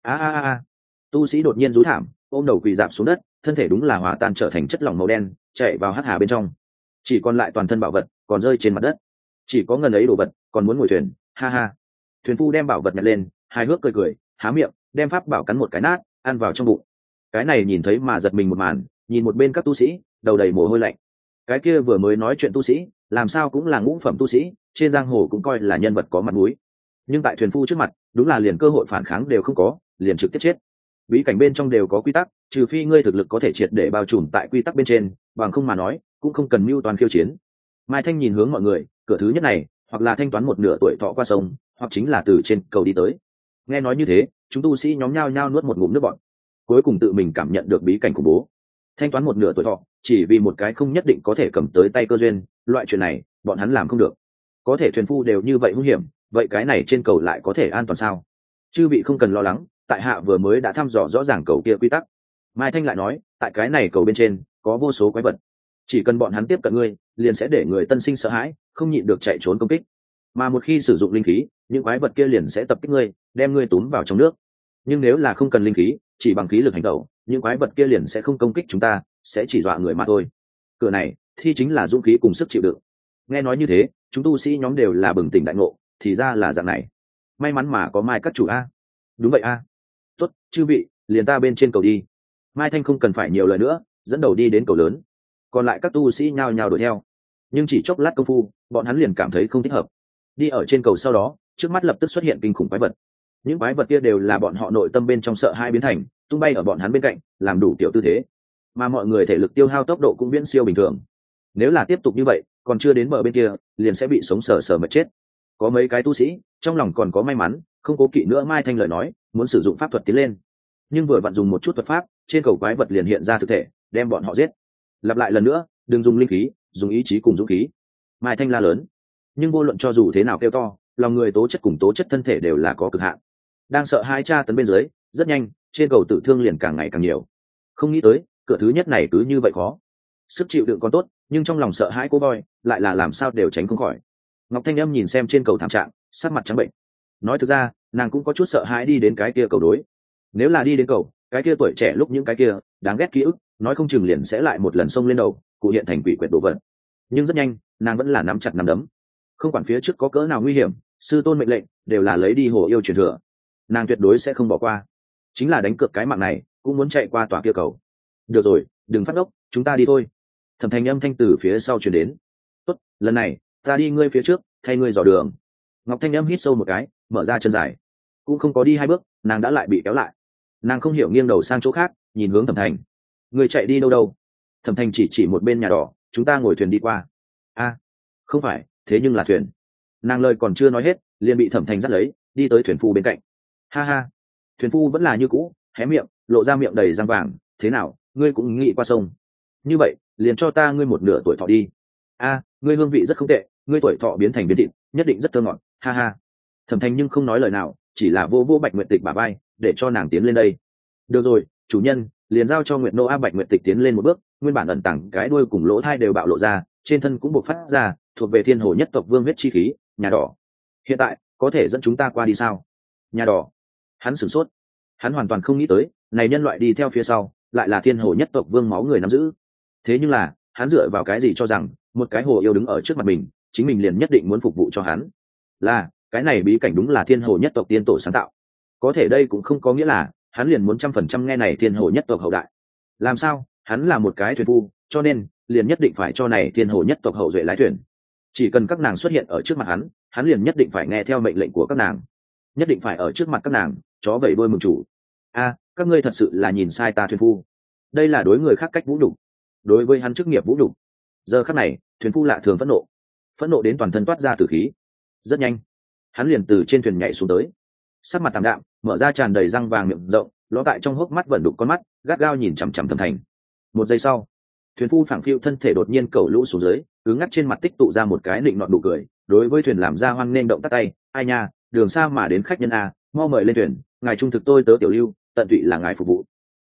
A. Tu sĩ đột nhiên rú thảm, ôm đầu quỳ rạp xuống đất, thân thể đúng là hòa tan trở thành chất lỏng màu đen, chạy vào hắc hà bên trong. Chỉ còn lại toàn thân bảo vật còn rơi trên mặt đất. Chỉ có ngần ấy đồ vật còn muốn ngồi thuyền. Ha ha. Thuyền phu đem bảo vật nhặt lên, hài hước cười, há miệng đem pháp bảo cắn một cái nát, ăn vào trong bụng. Cái này nhìn thấy mà giật mình một màn, nhìn một bên các tu sĩ, đầu đầy mồ hôi lạnh. Cái kia vừa mới nói chuyện tu sĩ, làm sao cũng là ngũ phẩm tu sĩ, trên giang hồ cũng coi là nhân vật có mặt mũi. Nhưng tại thuyền phu trước mặt, đúng là liền cơ hội phản kháng đều không có, liền trực tiếp chết. Bí cảnh bên trong đều có quy tắc, trừ phi ngươi thực lực có thể triệt để bao trùm tại quy tắc bên trên, bằng không mà nói, cũng không cần mưu toàn khiêu chiến. Mai Thanh nhìn hướng mọi người, cửa thứ nhất này, hoặc là thanh toán một nửa tuổi thọ qua sông, hoặc chính là từ trên cầu đi tới. Nghe nói như thế, chúng tu sĩ nhóm nhao nhao nuốt một ngụm nước bọt. Cuối cùng tự mình cảm nhận được bí cảnh khủng bố. Thanh toán một nửa tuổi thọ, chỉ vì một cái không nhất định có thể cầm tới tay cơ duyên, loại chuyện này, bọn hắn làm không được. Có thể thuyền phu đều như vậy nguy hiểm, vậy cái này trên cầu lại có thể an toàn sao? Chư vị không cần lo lắng, tại hạ vừa mới đã thăm dò rõ ràng cầu kia quy tắc. Mai Thanh lại nói, tại cái này cầu bên trên có vô số quái vật, chỉ cần bọn hắn tiếp cận ngươi, liền sẽ để người tân sinh sợ hãi, không nhịn được chạy trốn công kích. Mà một khi sử dụng linh khí, những quái vật kia liền sẽ tập kích ngươi, đem ngươi túm vào trong nước. Nhưng nếu là không cần linh khí, chỉ bằng khí lực hành động, những quái vật kia liền sẽ không công kích chúng ta, sẽ chỉ dọa người mà thôi. Cửa này thì chính là dũng khí cùng sức chịu đựng. Nghe nói như thế, chúng tu sĩ nhóm đều là bừng tỉnh đại ngộ, thì ra là dạng này. May mắn mà có Mai các chủ a. Đúng vậy a. Tốt, chư vị, liền ta bên trên cầu đi. Mai Thanh không cần phải nhiều lời nữa, dẫn đầu đi đến cầu lớn. Còn lại các tu sĩ nhao nhao đuổi theo. Nhưng chỉ chốc lát công phu, bọn hắn liền cảm thấy không thích hợp. Đi ở trên cầu sau đó, trước mắt lập tức xuất hiện kinh khủng quái vật. Những quái vật kia đều là bọn họ nội tâm bên trong sợ hai biến thành, tung bay ở bọn hắn bên cạnh, làm đủ kiểu tư thế. Mà mọi người thể lực tiêu hao tốc độ cũng viễn siêu bình thường. Nếu là tiếp tục như vậy, còn chưa đến bờ bên kia, liền sẽ bị sống sờ sờ mà chết. Có mấy cái tu sĩ, trong lòng còn có may mắn, không cố kỵ nữa Mai Thanh lời nói, muốn sử dụng pháp thuật tiến lên. Nhưng vừa vặn dùng một chút thuật pháp, trên cầu quái vật liền hiện ra thực thể, đem bọn họ giết. Lặp lại lần nữa, đừng dùng linh khí, dùng ý chí cùng dũng khí. Mai Thanh la lớn. Nhưng vô luận cho dù thế nào kêu to, lòng người tố chất cùng tố chất thân thể đều là có cực hạn. Đang sợ hai tra tấn bên dưới, rất nhanh, trên cầu tử thương liền càng ngày càng nhiều. Không nghĩ tới, cửa thứ nhất này cứ như vậy khó. Sức chịu đựng còn tốt, nhưng trong lòng sợ hãi cô voi, lại là làm sao đều tránh không khỏi. Ngọc Thanh Âm nhìn xem trên cầu thảm trạng, sắc mặt trắng bệnh. Nói thực ra, nàng cũng có chút sợ hãi đi đến cái kia cầu đối. Nếu là đi đến cầu, cái kia tuổi trẻ lúc những cái kia đáng ghét ký ức, nói không chừng liền sẽ lại một lần xông lên đầu, cụ hiện thành quỷ quyệt đổ vật. Nhưng rất nhanh, nàng vẫn là nắm chặt nắm đấm. Không quản phía trước có cỡ nào nguy hiểm, sư tôn mệnh lệnh đều là lấy đi hồ yêu truyền thừa. Nàng tuyệt đối sẽ không bỏ qua. Chính là đánh cược cái mạng này, cũng muốn chạy qua tòa kia cầu. Được rồi, đừng phát ốc, chúng ta đi thôi. Thẩm Thành âm thanh từ phía sau truyền đến. Tốt, lần này ta đi ngươi phía trước, thay ngươi dò đường. Ngọc Thanh âm hít sâu một cái, mở ra chân dài. Cũng không có đi hai bước, nàng đã lại bị kéo lại. Nàng không hiểu nghiêng đầu sang chỗ khác, nhìn hướng Thẩm Thành. Người chạy đi đâu đâu? Thẩm Thành chỉ một bên nhà đỏ, chúng ta ngồi thuyền đi qua. A, không phải, thế nhưng là thuyền. Nàng lời còn chưa nói hết, liền bị Thẩm Thành dắt lấy, đi tới thuyền phu bên cạnh. Ha ha, thuyền phu vẫn là như cũ, hé miệng, lộ ra miệng đầy răng vàng. Thế nào, ngươi cũng nghĩ qua sông? Như vậy, liền cho ta ngươi một nửa tuổi thọ đi. A, ngươi hương vị rất không tệ, ngươi tuổi thọ biến thành biến thịt, nhất định rất thơ ngọt. Ha ha. Thẩm Thành nhưng không nói lời nào, chỉ là vô vô Bạch Nguyệt Tịch bả vai, để cho nàng tiến lên đây. Được rồi, chủ nhân, liền giao cho Nguyệt Nô A. Bạch Nguyệt Tịch tiến lên một bước, nguyên bản ẩn tàng cái đuôi cùng lỗ thai đều bạo lộ ra, trên thân cũng bộc phát ra thuộc về thiên hồ nhất tộc vương huyết chi khí. Nhà đỏ, hiện tại có thể dẫn chúng ta qua đi sao? Nhà đỏ, hắn sửng sốt, hắn hoàn toàn không nghĩ tới này nhân loại đi theo phía sau lại là thiên hồ nhất tộc vương máu người nắm giữ. Thế nhưng là hắn dựa vào cái gì cho rằng một cái hồ yêu đứng ở trước mặt mình, chính mình liền nhất định muốn phục vụ cho hắn? Là cái này bí cảnh đúng là thiên hồ nhất tộc tiên tổ sáng tạo, có thể đây cũng không có nghĩa là hắn liền muốn 100% nghe này thiên hồ nhất tộc hậu đại. Làm sao? Hắn là một cái thuyền phu, cho nên liền nhất định phải cho này thiên hồ nhất tộc hậu duệ lái thuyền. Chỉ cần các nàng xuất hiện ở trước mặt hắn liền nhất định phải nghe theo mệnh lệnh của các nàng, nhất định phải ở trước mặt các nàng chó vẩy đuôi mừng chủ. Các ngươi thật sự là nhìn sai ta thuyền phu. Đây là đối người khác cách vũ nhục, đối với hắn chức nghiệp vũ nhục. Giờ khắc này thuyền phu lạ thường phẫn nộ đến toàn thân toát ra tử khí. Rất nhanh hắn liền từ trên thuyền nhảy xuống tới, sắc mặt tạm đạm, mở ra tràn đầy răng vàng miệng rộng, ló tại trong hốc mắt vẫn đục con mắt gắt gao nhìn chằm chằm Thẩm Thành. Một giây sau, thuyền phu phảng phiu thân thể đột nhiên cầu lũ xuống dưới, cứ ngắt trên mặt tích tụ ra một cái nịnh nọt nụ cười, đối với thuyền làm ra hoan nghênh động tắt tay. Ai nha, đường xa mà đến khách nhân a, mau mời lên thuyền, ngài trung thực tôi tớ tiểu lưu, tận tụy là ngài phục vụ.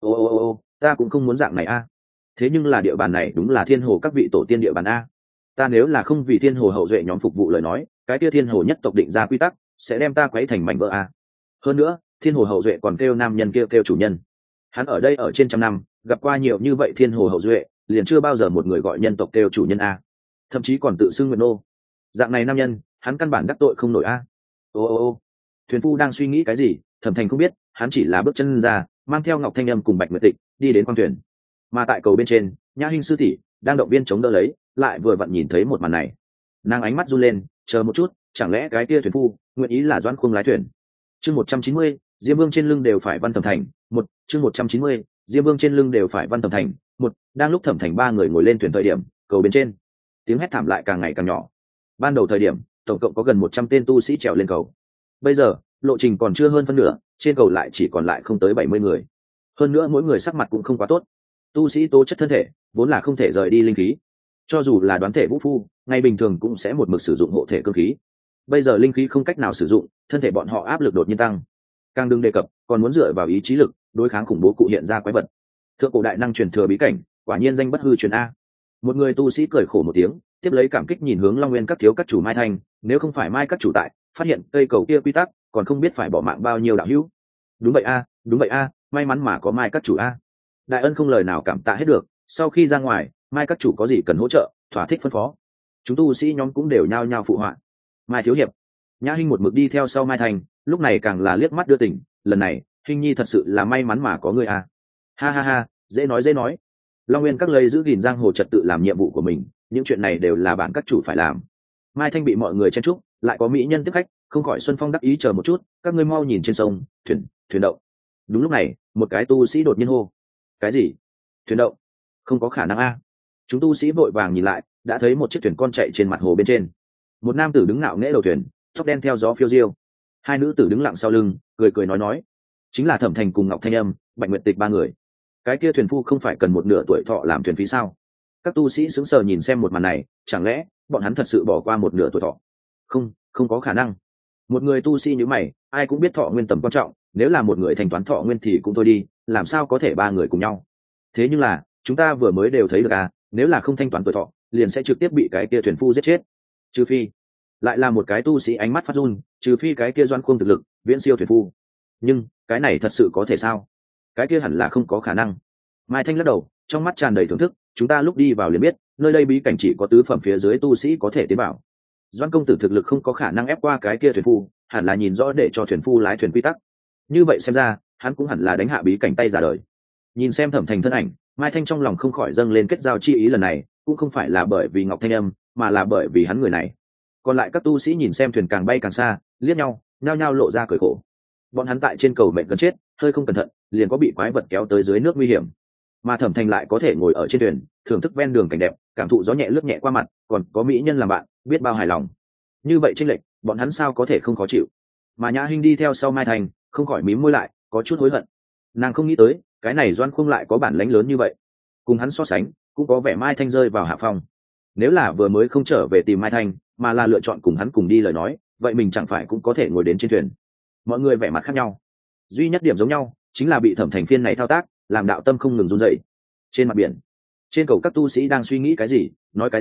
Ô, ta cũng không muốn dạng này a. Thế nhưng là địa bàn này đúng là thiên hồ các vị tổ tiên địa bàn a. Ta nếu là không vì thiên hồ hậu duệ nhóm phục vụ lời nói, cái kia thiên hồ nhất tộc định ra quy tắc sẽ đem ta quấy thành mảnh vỡ a. Hơn nữa thiên hồ hậu duệ còn kêu nam nhân kia kêu chủ nhân. Hắn ở đây ở trên trăm năm gặp qua nhiều như vậy thiên hồ hậu duệ, liền chưa bao giờ một người gọi nhân tộc kêu chủ nhân a, thậm chí còn tự xưng nguyện nô. Dạng này nam nhân hắn căn bản đắc tội không nổi a. Ô, thuyền phu đang suy nghĩ cái gì? Thẩm Thành không biết, hắn chỉ là bước chân ra, mang theo Ngọc Thanh Âm cùng Bạch Nguyệt Tịch đi đến khoang thuyền. Mà tại cầu bên trên, Nhã Hinh sư tỷ đang động viên chống đỡ lấy, lại vừa vặn nhìn thấy một màn này, nàng ánh mắt run lên, chờ một chút, chẳng lẽ cái kia thuyền phu nguyện ý là Doãn Khung lái thuyền? Chương 190, Diêm Vương trên lưng đều phải văn Thẩm Thành. Chương 190, Diêm Vương trên lưng đều phải văn Thẩm Thành. Đang lúc Thẩm Thành ba người ngồi lên thuyền thời điểm, cầu bên trên tiếng hét thảm lại càng ngày càng nhỏ. Ban đầu thời điểm tổng cộng có gần 100 tên tu sĩ trèo lên cầu, bây giờ lộ trình còn chưa hơn phân nửa, trên cầu lại chỉ còn lại không tới 70 người. Hơn nữa mỗi người sắc mặt cũng không quá tốt, tu sĩ tố chất thân thể vốn là không thể rời đi linh khí, cho dù là đoán thể vũ phu ngày bình thường cũng sẽ một mực sử dụng hộ thể cơ khí. Bây giờ linh khí không cách nào sử dụng, thân thể bọn họ áp lực đột nhiên tăng, càng đừng đề cập còn muốn dựa vào ý chí lực đối kháng khủng bố cụ hiện ra quái vật. Thượng cổ đại năng truyền thừa bí cảnh, quả nhiên danh bất hư truyền a. Một người tu sĩ cười khổ một tiếng, tiếp lấy cảm kích nhìn hướng Long Nguyên các thiếu các chủ Mai Thanh, nếu không phải Mai các chủ tại phát hiện cây cầu kia quy tắc, còn không biết phải bỏ mạng bao nhiêu đạo hữu. Đúng vậy a, may mắn mà có Mai các chủ a. Đại ân không lời nào cảm tạ hết được, sau khi ra ngoài Mai các chủ có gì cần hỗ trợ thỏa thích phân phó. Chúng tu sĩ nhóm cũng đều nhao nhao phụ họa. Mai thiếu hiệp. Nhã Hinh một mực đi theo sau Mai Thanh, lúc này càng là liếc mắt đưa tình, lần này Hinh nhi thật sự là may mắn mà có người a. Ha, dễ nói. Long Nguyên các lấy giữ gìn giang hồ trật tự làm nhiệm vụ của mình, những chuyện này đều là bản các chủ phải làm. Mai Thanh bị mọi người chen chúc, lại có mỹ nhân tiếp khách, không khỏi Xuân Phong đắc ý, chờ một chút, các ngươi mau nhìn trên sông, thuyền động. Đúng lúc này một cái tu sĩ đột nhiên hô. Cái gì? Thuyền động? Không có khả năng a. Chúng tu sĩ vội vàng nhìn lại, đã thấy một chiếc thuyền con chạy trên mặt hồ bên trên, một nam tử đứng ngạo nghễ đầu thuyền, tóc đen theo gió phiêu diêu, hai nữ tử đứng lặng sau lưng, cười nói, chính là Thẩm Thành cùng Ngọc Thanh Âm, Bạch Nguyệt Tịch ba người. Cái kia thuyền phu không phải cần một nửa tuổi thọ làm thuyền phí sao? Các tu sĩ sững sờ nhìn xem một màn này, chẳng lẽ bọn hắn thật sự bỏ qua một nửa tuổi thọ? Không có khả năng. Một người tu sĩ như mày, ai cũng biết thọ nguyên tầm quan trọng, nếu là một người thanh toán thọ nguyên thì cũng thôi đi, làm sao có thể ba người cùng nhau? Thế nhưng là chúng ta vừa mới đều thấy được à, nếu là không thanh toán tuổi thọ liền sẽ trực tiếp bị cái kia thuyền phu giết chết. Trừ phi, lại là một cái tu sĩ ánh mắt phát run, trừ phi cái kia Doãn Khung thực lực viễn siêu thuyền phu. Nhưng cái này thật sự có thể sao? Cái kia hẳn là không có khả năng. Mai Thanh lắc đầu, trong mắt tràn đầy thưởng thức, chúng ta lúc đi vào liền biết nơi đây bí cảnh chỉ có tứ phẩm phía dưới tu sĩ có thể tiến vào. Doãn công tử thực lực không có khả năng ép qua cái kia thuyền phu, hẳn là nhìn rõ để cho thuyền phu lái thuyền quy tắc. Như vậy xem ra hắn cũng hẳn là đánh hạ bí cảnh tay ra đời. Nhìn xem Thẩm Thành thân ảnh, Mai Thanh trong lòng không khỏi dâng lên kết giao chi ý, lần này cũng không phải là bởi vì Ngọc Thanh Âm, mà là bởi vì hắn người này. Còn lại các tu sĩ nhìn xem thuyền càng bay càng xa, liếc nhau, nhao nhao lộ ra cười khổ. Bọn hắn tại trên cầu mệnh gần chết, hơi không cẩn thận liền có bị quái vật kéo tới dưới nước nguy hiểm, mà Thẩm Thành lại có thể ngồi ở trên thuyền thưởng thức ven đường cảnh đẹp, cảm thụ gió nhẹ lướt nhẹ qua mặt, còn có mỹ nhân làm bạn, biết bao hài lòng. Như vậy chênh lệch, bọn hắn sao có thể không khó chịu? Mà Nhã Hinh đi theo sau Mai Thành, không khỏi mím môi lại, có chút hối hận. Nàng không nghĩ tới cái này Doãn Khung lại có bản lãnh lớn như vậy, cùng hắn so sánh cũng có vẻ Mai Thanh rơi vào hạ phong. Nếu là vừa mới không trở về tìm Mai Thanh, mà là lựa chọn cùng hắn cùng đi lời nói, vậy mình chẳng phải cũng có thể ngồi đến trên thuyền? Mọi người vẻ mặt khác nhau, duy nhất điểm giống nhau chính là bị Thẩm Thành phiên này thao tác làm đạo tâm không ngừng run dậy. Trên mặt biển, trên cầu các tu sĩ đang suy nghĩ cái gì, nói cái gì,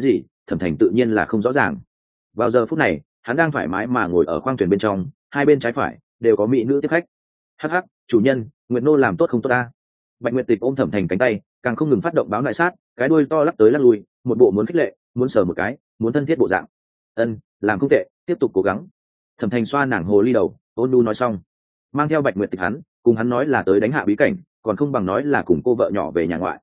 Thẩm Thành tự nhiên là không rõ ràng. Vào giờ phút này hắn đang thoải mái mà ngồi ở khoang thuyền bên trong, hai bên trái phải đều có mỹ nữ tiếp khách. Hắc hắc, chủ nhân, Nguyệt nô làm tốt không tốt ta? Bạch Nguyệt Tịch ôm Thẩm Thành cánh tay, càng không ngừng phát động báo lại sát, cái đuôi to lắc tới lắc lui, một bộ muốn khích lệ, muốn sờ một cái, muốn thân thiết bộ dạng. Ân, làm không tệ, tiếp tục cố gắng. Thẩm Thành xoa nàng hồ ly đầu, ôn nhu nói xong, mang theo Bạch Nguyệt Tịch cùng hắn nói là tới đánh hạ bí cảnh, còn không bằng nói là cùng cô vợ nhỏ về nhà ngoại.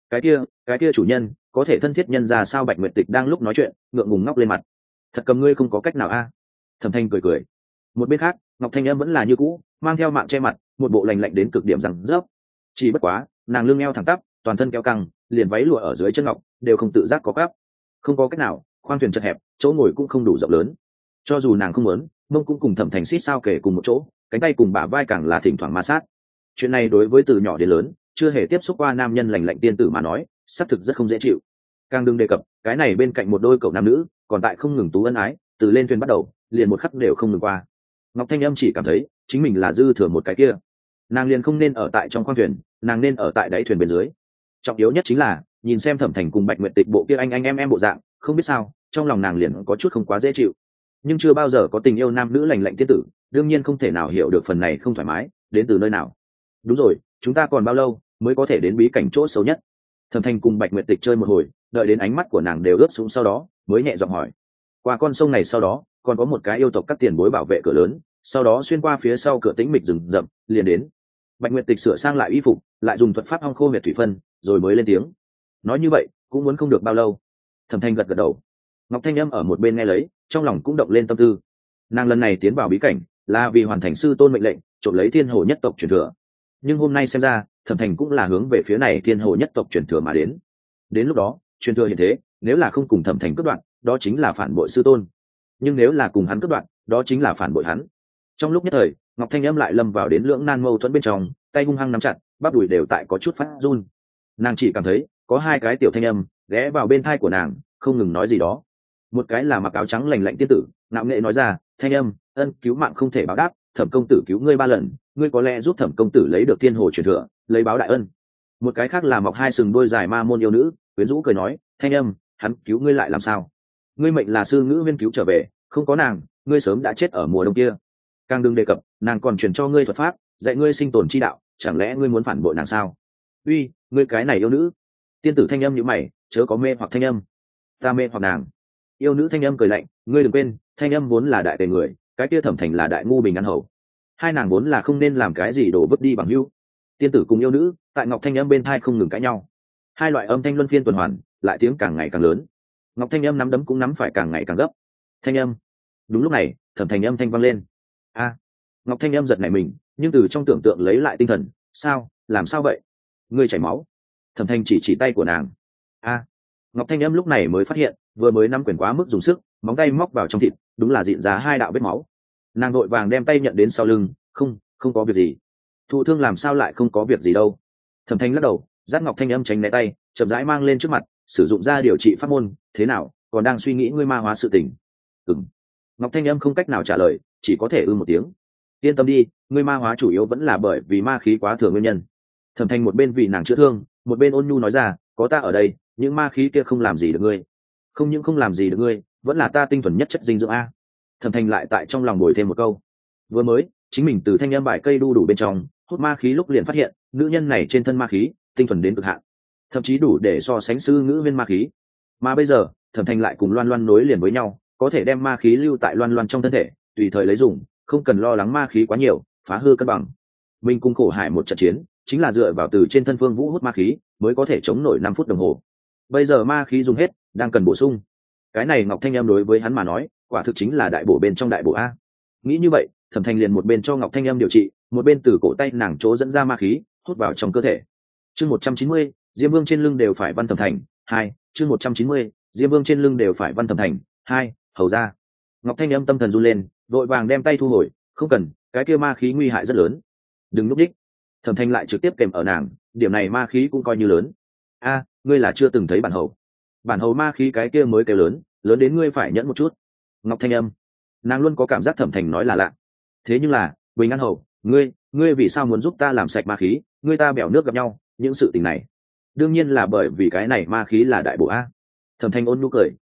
Cái kia chủ nhân, có thể thân thiết nhân ra sao? Bạch Nguyệt Tịch đang lúc nói chuyện, ngượng ngùng ngóc lên mặt. Thật cầm ngươi không có cách nào a? Thẩm Thành cười cười. Một bên khác, Ngọc Thanh Âm vẫn là như cũ, mang theo mạng che mặt, một bộ lành lạnh đến cực điểm rằng rớp. Chỉ bất quá, nàng lưng eo thẳng tắp, toàn thân kéo căng, liền váy lụa ở dưới chân ngọc đều không tự giác có cắp. Không có cách nào, khoang thuyền chật hẹp, chỗ ngồi cũng không đủ rộng lớn. Cho dù nàng không muốn, mông cũng cùng Thẩm Thành xít sao kể cùng một chỗ, cánh tay cùng bả vai càng là thỉnh thoảng ma sát. Chuyện này đối với từ nhỏ đến lớn chưa hề tiếp xúc qua nam nhân lành lạnh tiên tử mà nói, xác thực rất không dễ chịu. Càng đừng đề cập cái này bên cạnh một đôi cậu nam nữ còn tại không ngừng tú ân ái, từ lên thuyền bắt đầu liền một khắc đều không ngừng qua. Ngọc Thanh Âm chỉ cảm thấy chính mình là dư thừa một cái kia, nàng liền không nên ở tại trong khoang thuyền, nàng nên ở tại đáy thuyền bên dưới. Trọng yếu nhất chính là nhìn xem Thẩm Thành cùng Bạch Nguyệt Tịch bộ kia anh em bộ dạng, không biết sao trong lòng nàng liền có chút không quá dễ chịu. Nhưng chưa bao giờ có tình yêu nam nữ lành lạnh tiên tử, đương nhiên không thể nào hiểu được phần này không thoải mái đến từ nơi nào. Đúng rồi, chúng ta còn bao lâu mới có thể đến bí cảnh chỗ xấu nhất? Thẩm Thành cùng Bạch Nguyệt Tịch chơi một hồi, đợi đến ánh mắt của nàng đều ướt sũng sau đó mới nhẹ giọng hỏi. Qua con sông này sau đó còn có một cái yêu tộc các tiền bối bảo vệ cửa lớn, sau đó xuyên qua phía sau cửa tĩnh mịch rừng rậm liền đến. Bạch Nguyệt Tịch sửa sang lại y phục, lại dùng thuật pháp hong khô huyệt thủy phân, rồi mới lên tiếng. Nói như vậy cũng muốn không được bao lâu. Thẩm Thành gật gật đầu. Ngọc Thanh Âm ở một bên nghe lấy, trong lòng cũng động lên tâm tư. Nàng lần này tiến vào bí cảnh là vì hoàn thành sư tôn mệnh lệnh, trộm lấy thiên hồ nhất tộc truyền thừa. Nhưng hôm nay xem ra Thẩm Thành cũng là hướng về phía này thiên hồ nhất tộc truyền thừa mà đến. Đến lúc đó truyền thừa hiện thế, nếu là không cùng Thẩm Thành cướp đoạn, đó chính là phản bội sư tôn. Nhưng nếu là cùng hắn cướp đoạn, đó chính là phản bội hắn. Trong lúc nhất thời, Ngọc Thanh Âm lại lâm vào đến lưỡng nan mâu thuẫn bên trong, tay hung hăng nắm chặt, bắp đùi đều tại có chút phát run. Nàng chỉ cảm thấy có hai cái tiểu thanh âm ghé vào bên thai của nàng, không ngừng nói gì đó. Một cái là mặc áo trắng lành lạnh tiên tử, nạo nghệ nói ra, Thanh Âm, ân cứu mạng không thể báo đáp, Thẩm công tử cứu ngươi 3 lần, ngươi có lẽ giúp Thẩm công tử lấy được thiên hồ truyền thừa, lấy báo đại ân. Một cái khác là mọc hai sừng đôi dài ma môn yêu nữ, quyến rũ cười nói, Thanh Âm, hắn cứu ngươi lại làm sao? Ngươi mệnh là sư ngữ viên cứu trở về, không có nàng, ngươi sớm đã chết ở mùa đông kia. Càng đừng đề cập, nàng còn truyền cho ngươi thuật pháp, dạy ngươi sinh tồn chi đạo, chẳng lẽ ngươi muốn phản bội nàng sao? Uy, ngươi cái này yêu nữ. Tiên tử Thanh Âm nhíu mày, chớ có mê hoặc Thanh Âm. Ta mê hoặc nàng? Yêu nữ Thanh Âm cười lạnh, ngươi đừng quên, Thanh Âm vốn là đại tề người, cái kia Thẩm Thành là đại ngu bình ăn hầu. Hai nàng vốn là không nên làm cái gì đổ vứt đi bằng hữu. Tiên tử cùng yêu nữ tại Ngọc Thanh Âm bên thai không ngừng cãi nhau, hai loại âm thanh luân phiên tuần hoàn, lại tiếng càng ngày càng lớn. Ngọc Thanh Âm nắm đấm cũng nắm phải càng ngày càng gấp. Thanh Âm. Đúng lúc này Thẩm Thành âm thanh vang lên. A. Ngọc Thanh Âm giật nảy mình, nhưng từ trong tưởng tượng lấy lại tinh thần. Sao, làm sao vậy? Ngươi chảy máu. Thẩm Thành chỉ tay của nàng. A. Ngọc Thanh Âm lúc này mới phát hiện, vừa mới nắm quyền quá mức dùng sức, móng tay móc vào trong thịt, đúng là dịn ra hai đạo vết máu. Nàng vội vàng đem tay nhận đến sau lưng, không có việc gì. Thụ thương làm sao lại không có việc gì đâu. Thẩm Thành lắc đầu, dắt Ngọc Thanh Âm tránh né tay, chậm rãi mang lên trước mặt, sử dụng ra điều trị pháp môn. Thế nào, còn đang suy nghĩ ngươi ma hóa sự tình? Ừm. Ngọc Thanh Âm không cách nào trả lời, chỉ có thể một tiếng. Yên tâm đi, ngươi ma hóa chủ yếu vẫn là bởi vì ma khí quá thừa nguyên nhân. Thẩm Thành một bên vì nàng chữa thương, một bên ôn nhu nói ra, có ta ở đây, những ma khí kia không làm gì được ngươi. Không những không làm gì được ngươi, vẫn là ta tinh thuần nhất chất dinh dưỡng a. Thẩm Thành lại tại trong lòng bồi thêm một câu. Vừa mới chính mình từ thanh âm bài cây đu đủ bên trong hút ma khí lúc liền phát hiện, nữ nhân này trên thân ma khí tinh thuần đến cực hạn, thậm chí đủ để so sánh sư ngữ viên ma khí. Mà bây giờ Thẩm Thành lại cùng Loan Loan nối liền với nhau, có thể đem ma khí lưu tại Loan Loan trong thân thể, tùy thời lấy dùng, không cần lo lắng ma khí quá nhiều phá hư cân bằng. Mình cùng khổ hải một trận chiến, chính là dựa vào từ trên thân Phương Vũ hút ma khí mới có thể chống nổi 5 phút đồng hồ. Bây giờ ma khí dùng hết, đang cần bổ sung. Cái này Ngọc Thanh Em đối với hắn mà nói, quả thực chính là đại bổ bên trong đại bổ a. Nghĩ như vậy, Thẩm Thành liền một bên cho Ngọc Thanh Em điều trị, một bên từ cổ tay nàng chỗ dẫn ra ma khí, hút vào trong cơ thể. Chương 190, Diêm Vương trên lưng đều phải văn Thẩm Thành 2. Chương 190, Diêm Vương trên lưng đều phải văn Thẩm Thành 2. Hầu ra. Ngọc Thanh Em tâm thần run lên, vội vàng đem tay thu hồi, không cần, cái kia ma khí nguy hại rất lớn. Đừng núp đích. Thẩm Thành lại trực tiếp kèm ở nàng, điểm này ma khí cũng coi như lớn. A, ngươi là chưa từng thấy bản hầu. Bản hầu ma khí cái kia mới kêu lớn, lớn đến ngươi phải nhẫn một chút. Ngọc Thanh Âm, nàng luôn có cảm giác Thẩm Thành nói là lạ. Thế nhưng là, Bình An hầu, ngươi vì sao muốn giúp ta làm sạch ma khí? Ngươi ta bèo nước gặp nhau, những sự tình này, đương nhiên là bởi vì cái này ma khí là đại bổ a. Thẩm Thành ôn nhu cười,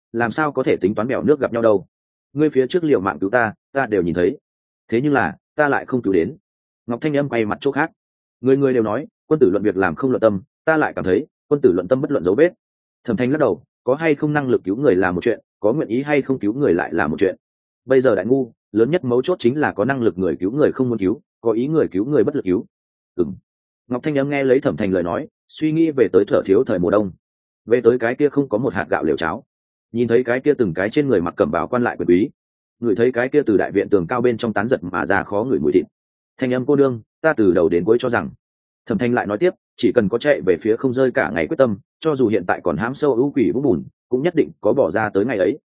làm sao có thể tính toán bèo nước gặp nhau đâu. Ngươi phía trước liều mạng cứu ta đều nhìn thấy, thế nhưng là ta lại không cứu đến. Ngọc Thanh Âm quay mặt chỗ khác. Người người đều nói quân tử luận việc làm không luận tâm, ta lại cảm thấy quân tử luận tâm bất luận dấu vết. Thẩm Thanh lắc đầu, có hay không năng lực cứu người là một chuyện, có nguyện ý hay không cứu người lại là một chuyện. Bây giờ đại ngu lớn nhất mấu chốt chính là có năng lực người cứu người không muốn cứu, có ý người cứu người bất lực cứu. Ngọc Thanh Âm nghe lấy Thẩm Thành lời nói, suy nghĩ về tới thở thiếu thời mùa đông, về tới cái kia không có một hạt gạo liều cháo, nhìn thấy cái kia từng cái trên người mặc cẩm bào quan lại quyền quý, ngửi thấy cái kia từ đại viện tường cao bên trong tán giật mà ra khó ngửi mùi thịt. Thanh Âm cô đương, ta từ đầu đến cuối cho rằng. Thẩm Thanh lại nói tiếp, chỉ cần có chạy về phía không rơi cả ngày quyết tâm, cho dù hiện tại còn hãm sâu ưu quỷ vũng bùn, cũng nhất định có bỏ ra tới ngày ấy.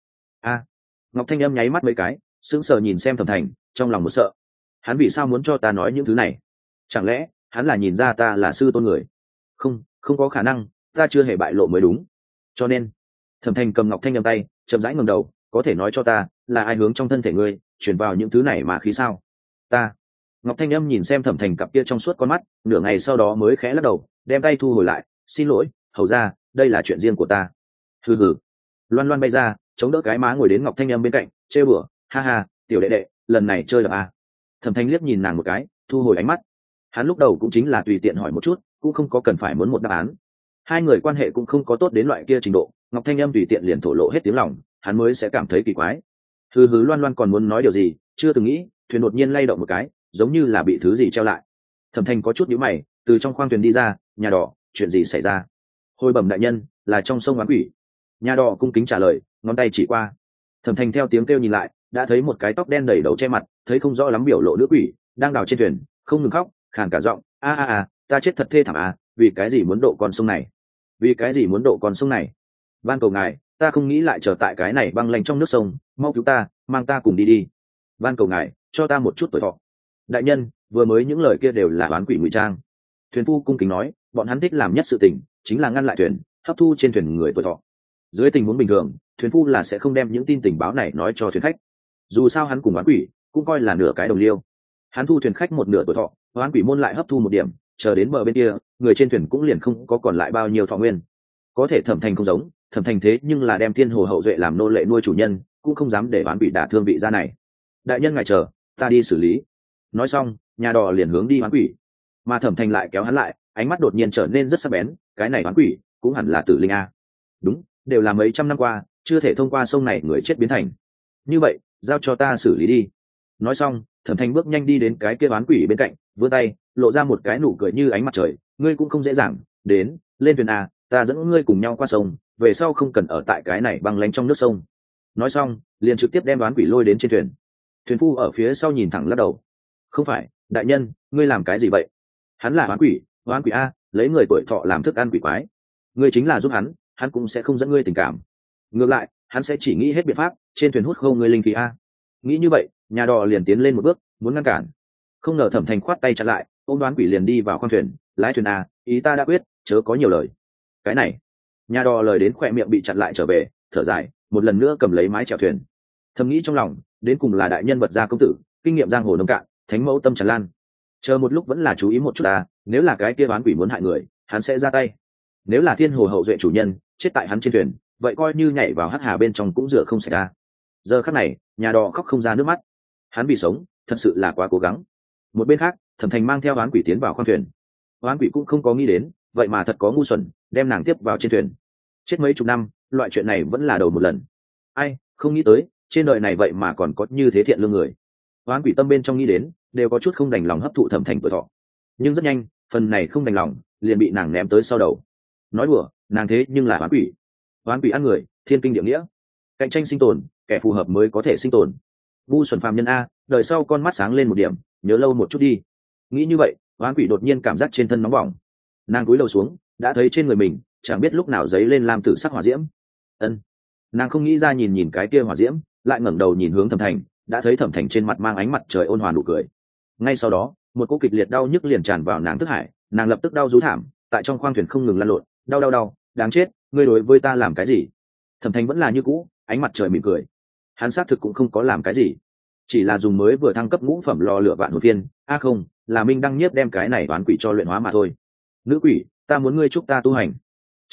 Ngọc Thanh Âm nháy mắt mấy cái, sững sờ nhìn xem Thẩm Thành, trong lòng một sợ. Hắn vì sao muốn cho ta nói những thứ này? Chẳng lẽ hắn là nhìn ra ta là sư tôn người? Không có khả năng, ta chưa hề bại lộ mới đúng. Cho nên, Thẩm Thành cầm Ngọc Thanh Âm tay, chậm rãi ngẩng đầu, có thể nói cho ta, là ai hướng trong thân thể ngươi truyền vào những thứ này mà khí sao? Ta. Ngọc Thanh Âm nhìn xem Thẩm Thành cặp kia trong suốt con mắt, nửa ngày sau đó mới khẽ lắc đầu, đem tay thu hồi lại, xin lỗi, hầu ra, đây là chuyện riêng của ta. Hừ. Loan Loan bay ra, chống đỡ cái má ngồi đến Ngọc Thanh Âm bên cạnh, trêu bừa, ha ha, tiểu đệ đệ, lần này chơi được à? Thẩm Thanh liếc nhìn nàng một cái, thu hồi ánh mắt. Hắn lúc đầu cũng chính là tùy tiện hỏi một chút, cũng không có cần phải muốn một đáp án. Hai người quan hệ cũng không có tốt đến loại kia trình độ, Ngọc Thanh Âm tùy tiện liền thổ lộ hết tiếng lòng, hắn mới sẽ cảm thấy kỳ quái. Hừ, Loan Loan còn muốn nói điều gì, chưa từng nghĩ, thuyền đột nhiên lay động một cái, giống như là bị thứ gì treo lại. Thẩm Thanh có chút nhíu mày, từ trong khoang thuyền đi ra, nhà đỏ, chuyện gì xảy ra? Hồi bẩm đại nhân, là trong sông oán quỷ. Nhà đỏ cung kính trả lời, ngón tay chỉ qua. Thẩm Thanh theo tiếng kêu nhìn lại, đã thấy một cái tóc đen đầy đầu che mặt, thấy không rõ lắm biểu lộ nữ quỷ, đang đào trên thuyền, không ngừng khóc, khàn cả giọng, ta chết thật thê thảm à, vì cái gì muốn độ con sông này? Vì cái gì muốn độ con sông này? Van cầu ngài, ta không nghĩ lại chờ tại cái này băng lạnh trong nước sông, mau cứu ta, mang ta cùng đi. Van cầu ngài, cho ta một chút tuổi thọ. Đại nhân, vừa mới những lời kia đều là oán quỷ ngụy trang. Thuyền phu cung kính nói, bọn hắn thích làm nhất sự tình chính là ngăn lại thuyền, hấp thu trên thuyền người tuổi thọ. Dưới tình huống bình thường, thuyền phu là sẽ không đem những tin tình báo này nói cho thuyền khách. Dù sao hắn cùng oán quỷ cũng coi là nửa cái đồng liêu. Hắn thu thuyền khách một nửa tuổi thọ, oán quỷ môn lại hấp thu một điểm, chờ đến bờ bên kia, người trên thuyền cũng liền không có còn lại bao nhiêu thọ nguyên. Có thể Thẩm Thành không giống, Thẩm Thành thế nhưng là đem thiên hồ hậu duệ làm nô lệ nuôi chủ nhân, cũng không dám để oán quỷ đả thương vị gia này. Đại nhân ngài chờ, ta đi xử lý. Nói xong, nhà đò liền hướng đi oán quỷ, mà Thẩm Thành lại kéo hắn lại, ánh mắt đột nhiên trở nên rất sắc bén, cái này oán quỷ cũng hẳn là tử linh a. Đúng, đều là mấy trăm năm qua, chưa thể thông qua sông này người chết biến thành. Như vậy, giao cho ta xử lý đi. Nói xong, Thẩm Thành bước nhanh đi đến cái kia oán quỷ bên cạnh, vươn tay, lộ ra một cái nụ cười như ánh mặt trời, ngươi cũng không dễ dàng, đến, lên thuyền a, ta dẫn ngươi cùng nhau qua sông, về sau không cần ở tại cái này băng lánh trong nước sông. Nói xong, liền trực tiếp đem oán quỷ lôi đến trên thuyền. Thuyền phu ở phía sau nhìn thẳng lắc đầu. Không phải, đại nhân, ngươi làm cái gì vậy? Hắn là oán quỷ a, lấy người tuổi thọ làm thức ăn quỷ quái. Ngươi chính là giúp hắn cũng sẽ không dẫn ngươi tình cảm. Ngược lại, hắn sẽ chỉ nghĩ hết biện pháp trên thuyền hút khô ngươi linh khí a. Nghĩ như vậy, nhà đò liền tiến lên một bước, muốn ngăn cản. Không ngờ Thẩm Thành khoát tay chặn lại, ôm đoán quỷ liền đi vào khoang thuyền, lái thuyền a, ý ta đã quyết, chớ có nhiều lời. Cái này, nhà đò lời đến khỏe miệng bị chặn lại trở về, thở dài, một lần nữa cầm lấy mái chèo thuyền. Thầm nghĩ trong lòng, đến cùng là đại nhân vật gia công tử, kinh nghiệm giang hồ nông cạn, thánh mẫu tâm tràn lan. Chờ một lúc vẫn là chú ý một chút à, nếu là cái kia đoán quỷ muốn hại người, hắn sẽ ra tay. Nếu là thiên hồ hậu duệ chủ nhân chết tại hắn trên thuyền, vậy coi như nhảy vào hắc hà bên trong cũng rửa không sạch ra. Giờ khắc này, nhà đò khóc không ra nước mắt. Hắn vì sống, thật sự là quá cố gắng. Một bên khác, Thẩm Thành mang theo oán quỷ tiến vào khoang thuyền. Oán quỷ cũng không có nghĩ đến, vậy mà thật có ngu xuẩn, đem nàng tiếp vào trên thuyền. Chết mấy chục năm, loại chuyện này vẫn là đầu một lần. Ai, không nghĩ tới, trên đời này vậy mà còn có như thế thiện lương người. Oán quỷ tâm bên trong nghĩ đến, đều có chút không đành lòng hấp thụ Thẩm Thành tuổi thọ. Nhưng rất nhanh, phần này không đành lòng, liền bị nàng ném tới sau đầu. Nói đùa, nàng thế nhưng là oán quỷ. Oán quỷ ăn người, thiên kinh địa nghĩa. Cạnh tranh sinh tồn, kẻ phù hợp mới có thể sinh tồn. Ngu xuẩn phàm nhân a, đời sau con mắt sáng lên một điểm, nhớ lâu một chút đi. Nghĩ như vậy, oán quỷ đột nhiên cảm giác trên thân nóng bỏng. Nàng cúi đầu xuống, đã thấy trên người mình chẳng biết lúc nào giấy lên làm tử sắc hỏa diễm. Ân. Nàng không nghĩ ra nhìn cái kia hỏa diễm, lại ngẩng đầu nhìn hướng Thẩm Thành, đã thấy Thẩm Thành trên mặt mang ánh mặt trời ôn hòa nụ cười. Ngay sau đó, một cỗ kịch liệt đau nhức liền tràn vào nàng thức hải, nàng lập tức đau rú thảm, tại trong khoang thuyền không ngừng lăn lộn, đau, đáng chết, ngươi đối với ta làm cái gì? Thẩm Thành vẫn là như cũ, ánh mặt trời mỉm cười. Hắn xác thực cũng không có làm cái gì, chỉ là dùng mới vừa thăng cấp ngũ phẩm lò lửa vạn hồn viên, không, là Minh Đăng Nhiếp đem cái này toán quỷ cho luyện hóa mà thôi. Nữ quỷ, ta muốn ngươi chúc ta tu hành. Trời ơi,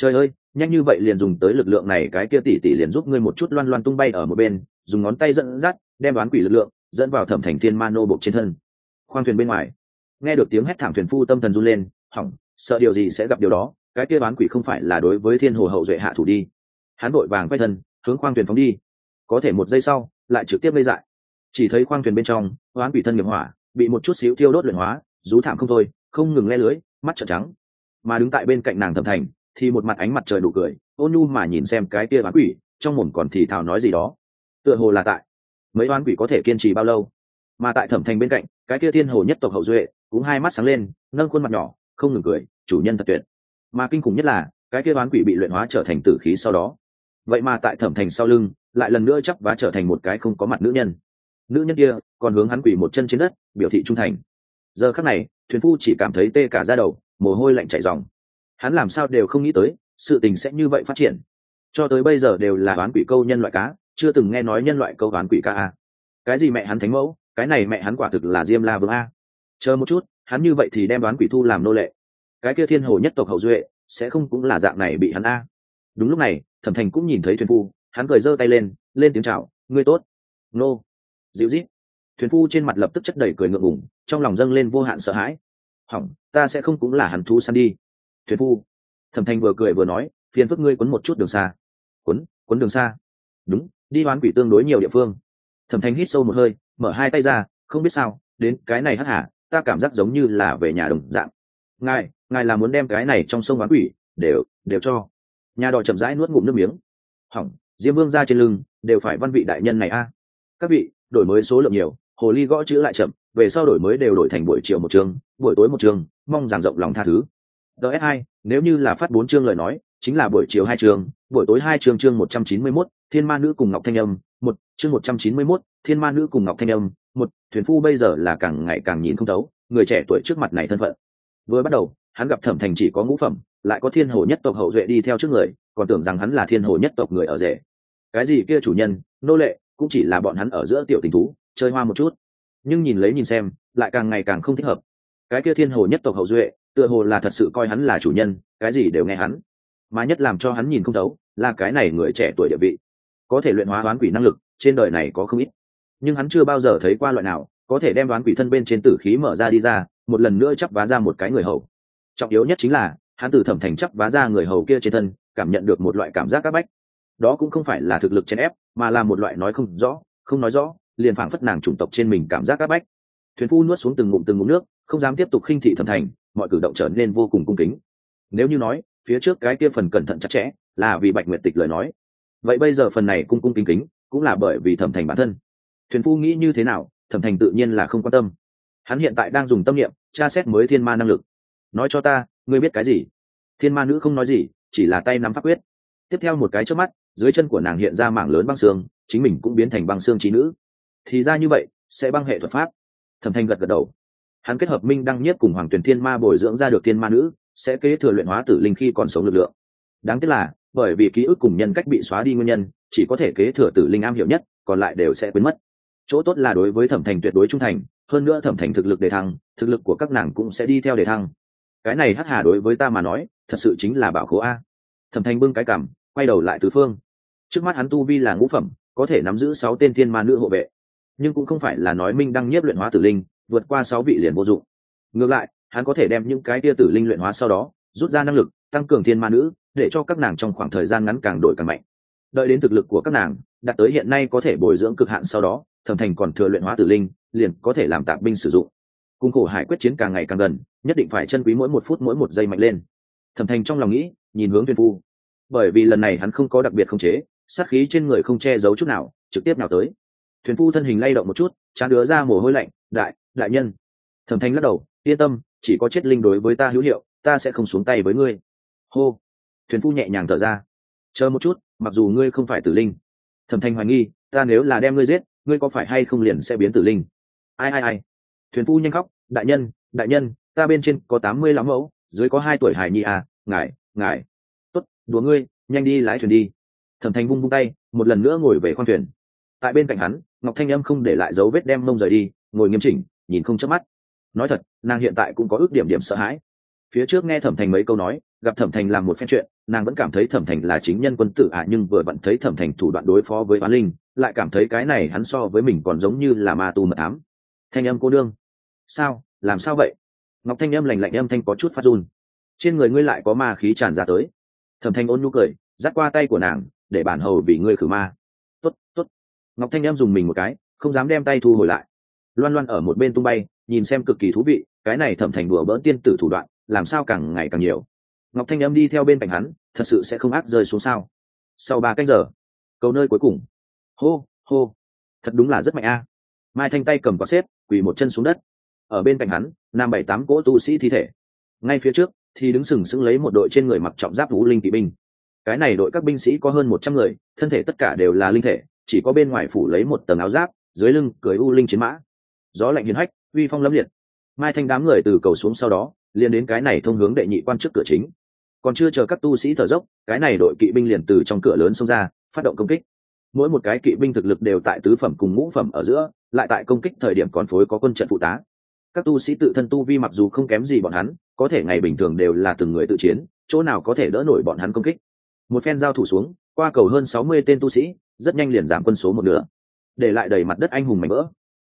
nhanh như vậy liền dùng tới lực lượng này, cái kia tỷ tỷ liền giúp ngươi một chút loan loan tung bay ở một bên, dùng ngón tay dẫn dắt đem đoán quỷ lực lượng dẫn vào thẩm thành thiên ma nô bộc trên thân. Khoang thuyền bên ngoài nghe được tiếng hét thảm, thuyền phu tâm thần run lên, hỏng, sợ điều gì sẽ gặp điều đó, cái kia đoán quỷ không phải là đối với thiên hồ hậu duệ hạ thủ đi. Hắn vội vàng quay thân hướng khoang thuyền phóng đi, có thể một giây sau lại trực tiếp gây dại. Chỉ thấy khoang thuyền bên trong đoán quỷ thân nghiệp hỏa bị một chút xíu thiêu đốt luyện hóa, rú thảm không thôi, không ngừng le lưới, mắt trợn trắng. Mà đứng tại bên cạnh nàng thẩm thành thì một mặt ánh mặt trời đủ cười, ôn nhu mà nhìn xem cái kia đoán quỷ, trong mồm còn thì thào nói gì đó, tựa hồ là tại mấy đoán quỷ có thể kiên trì bao lâu. Mà tại thẩm thành bên cạnh, cái kia thiên hồ nhất tộc hậu duệ cũng hai mắt sáng lên, nâng khuôn mặt nhỏ không ngừng cười, chủ nhân thật tuyệt. Mà kinh khủng nhất là cái kia đoán quỷ bị luyện hóa trở thành tử khí sau đó, vậy mà tại thẩm thành sau lưng lại lần nữa chắp vá trở thành một cái không có mặt nữ nhân. Nữ nhân kia còn hướng hắn quỳ một chân trên đất biểu thị trung thành. Giờ khắc này thuyền phu chỉ cảm thấy tê cả da đầu, mồ hôi lạnh chảy ròng. Hắn làm sao đều không nghĩ tới sự tình sẽ như vậy phát triển. Cho tới bây giờ đều là đoán quỷ câu nhân loại cá, chưa từng nghe nói nhân loại câu đoán quỷ ca a. Cái gì mẹ hắn thánh mẫu, cái này mẹ hắn quả thực là Diêm La Vương a. Chờ một chút, hắn như vậy thì đem đoán quỷ thu làm nô lệ, cái kia thiên hồ nhất tộc hậu duệ sẽ không cũng là dạng này bị hắn a. Đúng lúc này thẩm thành cũng nhìn thấy thuyền phu, hắn cười giơ tay lên tiếng chào, ngươi tốt. Nô. Dịu rít. Thuyền phu trên mặt lập tức chất đầy cười ngượng ngùng, trong lòng dâng lên vô hạn sợ hãi. Hỏng, ta sẽ không cũng là hắn thú săn đi. Thuyền phu. Thẩm thành vừa cười vừa nói, phiền phức ngươi quấn một chút đường xa. Quấn đường xa. Đúng, đi đoán quỷ tương đối nhiều địa phương. Thẩm thành hít sâu một hơi, mở hai tay ra, không biết sao đến cái này hắc hả, ta cảm giác giống như là về nhà đồng dạng. Ngài là muốn đem cái này trong sông đoán quỷ đều cho. Nhà đò chậm rãi nuốt ngụm nước miếng. Hỏng, Diêm Vương ra trên lưng đều phải văn vị đại nhân này a. Các vị, đổi mới số lượng nhiều, hồ ly gõ chữ lại chậm, về sau đổi mới đều đổi thành buổi chiều một chương, buổi tối một chương, mong rằng rộng lòng tha thứ. DS2, nếu như là phát 4 chương lời nói, chính là buổi chiều 2 chương, buổi tối 2 chương. Chương 191, Thiên Ma Nữ cùng Ngọc Thanh Âm, 1, chương 191, Thiên Ma Nữ cùng Ngọc Thanh Âm, 1, thuyền phu bây giờ là càng ngày càng nhìn không thấu, người trẻ tuổi trước mặt này thân phận. Vừa bắt đầu, hắn gặp Thẩm Thành chỉ có ngũ phẩm, lại có thiên hồ nhất tộc hậu duệ đi theo trước người, còn tưởng rằng hắn là thiên hồ nhất tộc người ở rể. Cái gì kia chủ nhân, nô lệ, cũng chỉ là bọn hắn ở giữa tiểu tình thú, chơi hoa một chút. Nhưng nhìn xem, lại càng ngày càng không thích hợp. Cái kia thiên hồ nhất tộc hậu duệ, tựa hồ là thật sự coi hắn là chủ nhân, cái gì đều nghe hắn. Mà nhất làm cho hắn nhìn không thấu, là cái này người trẻ tuổi địa vị. Có thể luyện hóa đoán quỷ năng lực, trên đời này có không ít. Nhưng hắn chưa bao giờ thấy qua loại nào có thể đem đoán quỷ thân bên trên tử khí mở ra đi ra, một lần nữa chắp vá ra một cái người hầu. Trọng yếu nhất chính là, hắn từ Thẩm Thành chắp vá ra người hầu kia trên thân, cảm nhận được một loại cảm giác áp bách. Đó cũng không phải là thực lực chèn ép, mà là một loại nói không rõ, không nói rõ, liền phảng phất nàng chủng tộc trên mình cảm giác áp bách. Thuyền phu nuốt xuống từng ngụm nước, không dám tiếp tục khinh thị Thẩm Thành, mọi cử động trở nên vô cùng cung kính. Nếu như nói phía trước cái kia phần cẩn thận chặt chẽ là vì Bạch Nguyệt Tịch lời nói, vậy bây giờ phần này cung kính kính cũng là bởi vì Thẩm Thành bản thân. Thuyền phu nghĩ như thế nào, Thẩm Thành tự nhiên là không quan tâm. Hắn hiện tại đang dùng tâm niệm tra xét mới thiên ma năng lực. Nói cho ta, ngươi biết cái gì? Thiên ma nữ không nói gì, chỉ là tay nắm pháp quyết. Tiếp theo một cái chớp mắt, dưới chân của nàng hiện ra mảng lớn băng xương, chính mình cũng biến thành băng xương trí nữ. Thì ra như vậy, sẽ băng hệ thuật pháp. Thẩm Thành gật gật đầu. Hắn kết hợp Minh Đăng Nhiếp cùng Hoàng Tuyền Thiên Ma bồi dưỡng ra được thiên ma nữ, sẽ kế thừa luyện hóa tử linh khi còn sống lực lượng. Đáng tiếc là, bởi vì ký ức cùng nhân cách bị xóa đi nguyên nhân, chỉ có thể kế thừa tử linh am hiểu nhất, còn lại đều sẽ quên mất. Chỗ tốt là đối với Thẩm Thành tuyệt đối trung thành, hơn nữa Thẩm Thành thực lực đề thăng, thực lực của các nàng cũng sẽ đi theo đề thăng. Cái này hắc hà đối với ta mà nói, thật sự chính là bảo khố a. Thẩm Thành bưng cái cằm, quay đầu lại tứ phương. Trước mắt hắn tu vi là ngũ phẩm, có thể nắm giữ 6 tên thiên ma nữ hộ vệ, nhưng cũng không phải là nói Minh Đăng Nhiếp luyện hóa tử linh, vượt qua 6 vị liền vô dụng. Ngược lại, hắn có thể đem những cái tia tử linh luyện hóa sau đó, rút ra năng lực, tăng cường thiên ma nữ, để cho các nàng trong khoảng thời gian ngắn càng đổi càng mạnh. Đợi đến thực lực của các nàng đạt tới hiện nay có thể bồi dưỡng cực hạn sau đó, Thẩm Thành còn thừa luyện hóa tử linh, liền có thể làm tạp binh sử dụng. Cung khổ hải quyết chiến càng ngày càng gần, nhất định phải chân quý mỗi 1 phút mỗi 1 giây mạnh lên. Thẩm Thành trong lòng nghĩ, nhìn hướng Thuyền phu. Bởi vì lần này hắn không có đặc biệt khống chế, sát khí trên người không che giấu chút nào, trực tiếp nào tới. Thuyền phu thân hình lay động một chút, trán đứa ra mồ hôi lạnh, đại nhân. Thẩm Thành lắc đầu, yên tâm, chỉ có chết linh đối với ta hữu hiệu, ta sẽ không xuống tay với ngươi. Hô. Thuyền phu nhẹ nhàng thở ra. Chờ một chút, mặc dù ngươi không phải tử linh. Thẩm Thành hoài nghi, ta nếu là đem ngươi giết, ngươi có phải hay không liền sẽ biến tử linh? Ai. Thuyền phu nhanh khóc, đại nhân, ta bên trên có 80 lắm mẫu, dưới có 2 tuổi hài nhi à, ngài. Tốt, đùa ngươi, nhanh đi lái thuyền đi. Thẩm Thành vung tay, một lần nữa ngồi về khoang thuyền. Tại bên cạnh hắn, Ngọc Thanh Âm không để lại dấu vết đem mông rời đi, ngồi nghiêm chỉnh, nhìn không chớp mắt. Nói thật, nàng hiện tại cũng có ước điểm sợ hãi. Phía trước nghe Thẩm Thành mấy câu nói, gặp Thẩm Thành làm một phen chuyện, nàng vẫn cảm thấy Thẩm Thành là chính nhân quân tử nhưng vừa vặn thấy Thẩm Thành thủ đoạn đối phó với oán linh, lại cảm thấy cái này hắn so với mình còn giống như là ma tu mật thám. Thanh âm cô đương, sao, làm sao vậy? Ngọc Thanh âm lạnh lạnh, âm thanh có chút phát run. Trên người ngươi lại có ma khí tràn ra tới. Thẩm Thành ôn nhu cười, dắt qua tay của nàng, để bản hầu vì ngươi khử ma. Tốt, tốt. Ngọc Thanh âm dùng mình một cái, không dám đem tay thu hồi lại. Loan Loan ở một bên tung bay, nhìn xem cực kỳ thú vị, cái này Thẩm Thành đùa bỡn tiên tử thủ đoạn, làm sao càng ngày càng nhiều. Ngọc Thanh âm đi theo bên cạnh hắn, thật sự sẽ không áp rơi xuống sao? Sau 3 canh giờ, câu nơi cuối cùng. Hô, hô, thật đúng là rất mạnh a. Mai Thanh tay cầm quạt xếp, quỳ một chân xuống đất. Ở bên cạnh hắn, nam 7-8 cỗ tu sĩ thi thể. Ngay phía trước thì đứng sừng sững lấy một đội trên người mặc trọng giáp vũ linh kỵ binh. Cái này đội các binh sĩ có hơn 100 người, thân thể tất cả đều là linh thể, chỉ có bên ngoài phủ lấy một tầng áo giáp, dưới lưng cưỡi u linh chiến mã. Gió lạnh hiền hách, uy phong lẫm liệt. Mai Thanh đám người từ cầu xuống sau đó, liền đến cái này thông hướng đệ nhị quan trước cửa chính. Còn chưa chờ các tu sĩ thở dốc, cái này đội kỵ binh liền từ trong cửa lớn xông ra, phát động công kích. Mỗi một cái kỵ binh thực lực đều tại tứ phẩm cùng ngũ phẩm ở giữa, lại tại công kích thời điểm còn phối có quân trận phụ tá. Các tu sĩ tự thân tu vi mặc dù không kém gì bọn hắn, có thể ngày bình thường đều là từng người tự chiến, chỗ nào có thể đỡ nổi bọn hắn công kích. Một phen giao thủ xuống, qua cầu hơn 60 tên tu sĩ, rất nhanh liền giảm quân số một nửa, để lại đầy mặt đất anh hùng mảnh vỡ.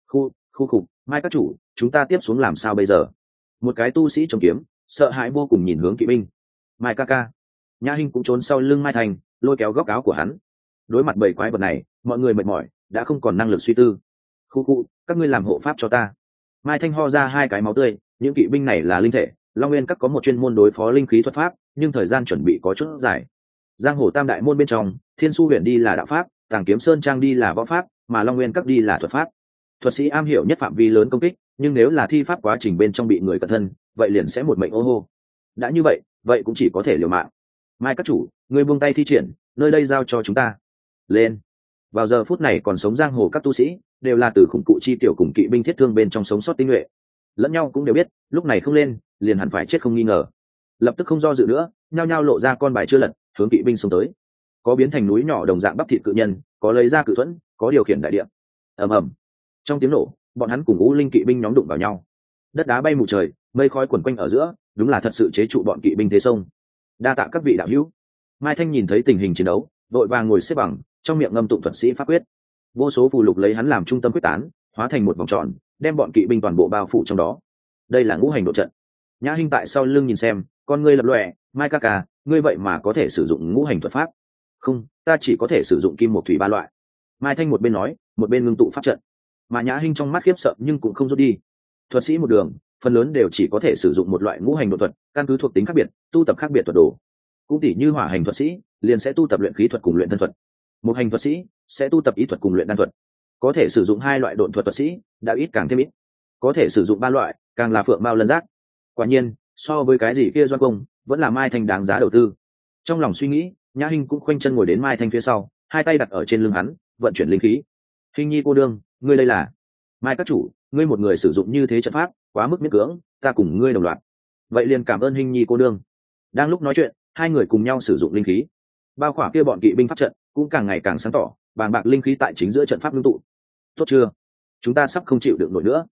Khu khục, Mai các chủ, chúng ta tiếp xuống làm sao bây giờ? Một cái tu sĩ trồng kiếm, sợ hãi vô cùng nhìn hướng kỵ binh. Mai ca ca. Nhã Hinh cũng trốn sau lưng Mai Thành, lôi kéo góc áo của hắn. Đối mặt bầy quái vật này, mọi người mệt mỏi, đã không còn năng lực suy tư. Khu, các ngươi làm hộ pháp cho ta. Mai Thanh ho ra 2 cái máu tươi, những kỵ binh này là linh thể, Long Nguyên các có một chuyên môn đối phó linh khí thuật pháp, nhưng thời gian chuẩn bị có chút dài. Giang Hồ Tam đại môn bên trong, Thiên Su Huyền đi là đạo pháp, Tàng Kiếm Sơn Trang đi là võ pháp, mà Long Nguyên các đi là thuật pháp. Thuật sĩ am hiểu nhất phạm vi lớn công kích, nhưng nếu là thi pháp quá trình bên trong bị người cẩn thân, vậy liền sẽ một mệnh ô hô. Đã như vậy, vậy cũng chỉ có thể liều mạng. Mai các chủ, ngươi buông tay thi triển, nơi đây giao cho chúng ta. Lên. Vào giờ phút này còn sống giang hồ các tu sĩ đều là từ khủng cụ chi tiểu cùng kỵ binh thiết thương bên trong sống sót tinh nhuệ, lẫn nhau cũng đều biết lúc này không lên liền hẳn phải chết không nghi ngờ, lập tức không do dự nữa, nhao nhao lộ ra con bài chưa lật, hướng kỵ binh xông tới. Có biến thành núi nhỏ đồng dạng bắp thịt cự nhân, có lấy ra cự thuẫn, có điều khiển đại địa. Ầm ầm. Trong tiếng nổ, bọn hắn cùng u linh kỵ binh nhóm đụng vào nhau, đất đá bay mù trời, mây khói quẩn quanh ở giữa, đúng là thật sự chế trụ bọn kỵ binh thế sông. Đa tạ các vị đạo hữu. Mai Thanh nhìn thấy tình hình chiến đấu, vội vàng ngồi xếp bằng, trong miệng ngâm tụng thuật sĩ pháp quyết. Vô số phù lục lấy hắn làm trung tâm quyết tán, hóa thành một vòng tròn, đem bọn kỵ binh toàn bộ bao phủ trong đó. Đây là ngũ hành độ trận. Nhã Hinh tại sau lưng nhìn xem, con ngươi lập lòe, Mai ca ca, ngươi vậy mà có thể sử dụng ngũ hành thuật pháp? Không, ta chỉ có thể sử dụng kim một thủy ba loại. Mai Thanh một bên nói, một bên ngưng tụ pháp trận. Mà Nhã Hinh trong mắt khiếp sợ nhưng cũng không rút đi. Thuật sĩ một đường, phần lớn đều chỉ có thể sử dụng một loại ngũ hành độ thuật, căn cứ thuộc tính khác biệt, tu tập khác biệt thuật đồ. Cũng tỉ như hỏa hành thuật sĩ, liền sẽ tu tập luyện khí thuật cùng luyện thân thuật. Một hành thuật sĩ sẽ tu tập ý thuật cùng luyện đan thuật. Có thể sử dụng 2 loại độn thuật thuật sĩ, đã ít càng thêm ít. Có thể sử dụng 3 loại, càng là phượng mao lân giác. Quả nhiên, so với cái gì kia Doan Công, vẫn là Mai Thanh đáng giá đầu tư. Trong lòng suy nghĩ, Nhã Hinh cũng khoanh chân ngồi đến Mai Thanh phía sau, 2 tay đặt ở trên lưng hắn, vận chuyển linh khí. Hinh nhi cô đương, ngươi đây là? Mai các chủ, ngươi một người sử dụng như thế trận pháp, quá mức miễn cưỡng, ta cùng ngươi đồng loạt. Vậy liền cảm ơn Hinh nhi cô đương. Đang lúc nói chuyện, 2 người cùng nhau sử dụng linh khí. Bao khỏa kia bọn kỵ binh pháp trận cũng càng ngày càng sáng tỏ, bàng bạc linh khí tại chính giữa trận pháp ngưng tụ. Tốt chưa? Chúng ta sắp không chịu được nổi nữa.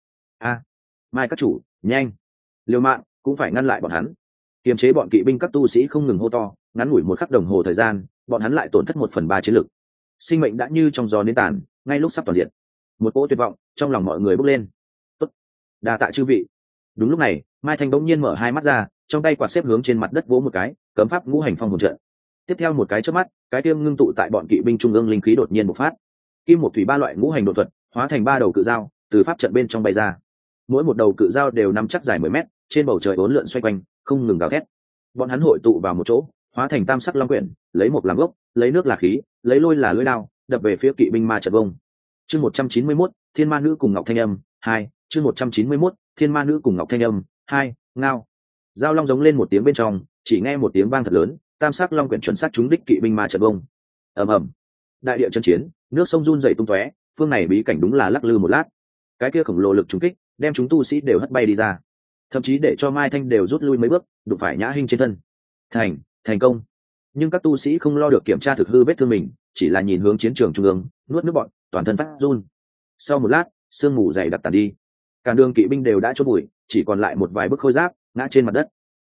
Mai các chủ, nhanh, liều mạng cũng phải ngăn lại bọn hắn. Kiềm chế bọn kỵ binh các tu sĩ không ngừng hô to, ngắn ngủi một khắc đồng hồ thời gian, bọn hắn lại tổn thất 1/3 chiến lực. Sinh mệnh đã như trong gió nến tàn, ngay lúc sắp toàn diện. Một cỗ tuyệt vọng trong lòng mọi người bốc lên. Tốt, đa tạ chư vị. Đúng lúc này, Mai Thanh bỗng nhiên mở 2 mắt ra, trong tay quạt xếp hướng trên mặt đất vỗ một cái, cấm pháp ngũ hành phong hồn trận. Tiếp theo một cái chớp mắt, cái tiêm ngưng tụ tại bọn kỵ binh trung ương linh khí đột nhiên bộc phát. Kim một thủy 3 loại ngũ hành độ thuật, hóa thành 3 đầu cự dao, từ pháp trận bên trong bay ra. Mỗi một đầu cự dao đều nắm chắc dài 10 mét, trên bầu trời uốn lượn xoay quanh, không ngừng gào thét. Bọn hắn hội tụ vào một chỗ, hóa thành tam sắc long quyển, lấy một làm gốc, lấy nước là khí, lấy lôi là lưỡi đao, đập về phía kỵ binh ma trận vông. Chương 191, Thiên Ma Nữ cùng Ngọc Thanh Âm 2, chương 191, Thiên Ma Nữ cùng Ngọc Thanh Âm 2, ngao. Dao long giống lên một tiếng bên trong, chỉ nghe một tiếng vang thật lớn, tam sắc long quyển chuẩn xác trúng đích kỵ binh ma trận vông. Ầm ầm. Đại địa chấn chiến, nước sông run rẩy tung tóe, phương này bí cảnh đúng là lắc lư một lát. Cái kia khổng lồ lực trúng kích, đem chúng tu sĩ đều hất bay đi ra, thậm chí để cho Mai Thanh đều rút lui mấy bước, đụng phải Nhã Hinh trên thân. Thành công. Nhưng các tu sĩ không lo được kiểm tra thực hư vết thương mình, chỉ là nhìn hướng chiến trường trung ương, nuốt nước bọt, toàn thân phát run. Sau một lát, sương mù dày đặc tàn đi, cả đường kỵ binh đều đã chốt bụi, chỉ còn lại một vài bức khôi giáp ngã trên mặt đất.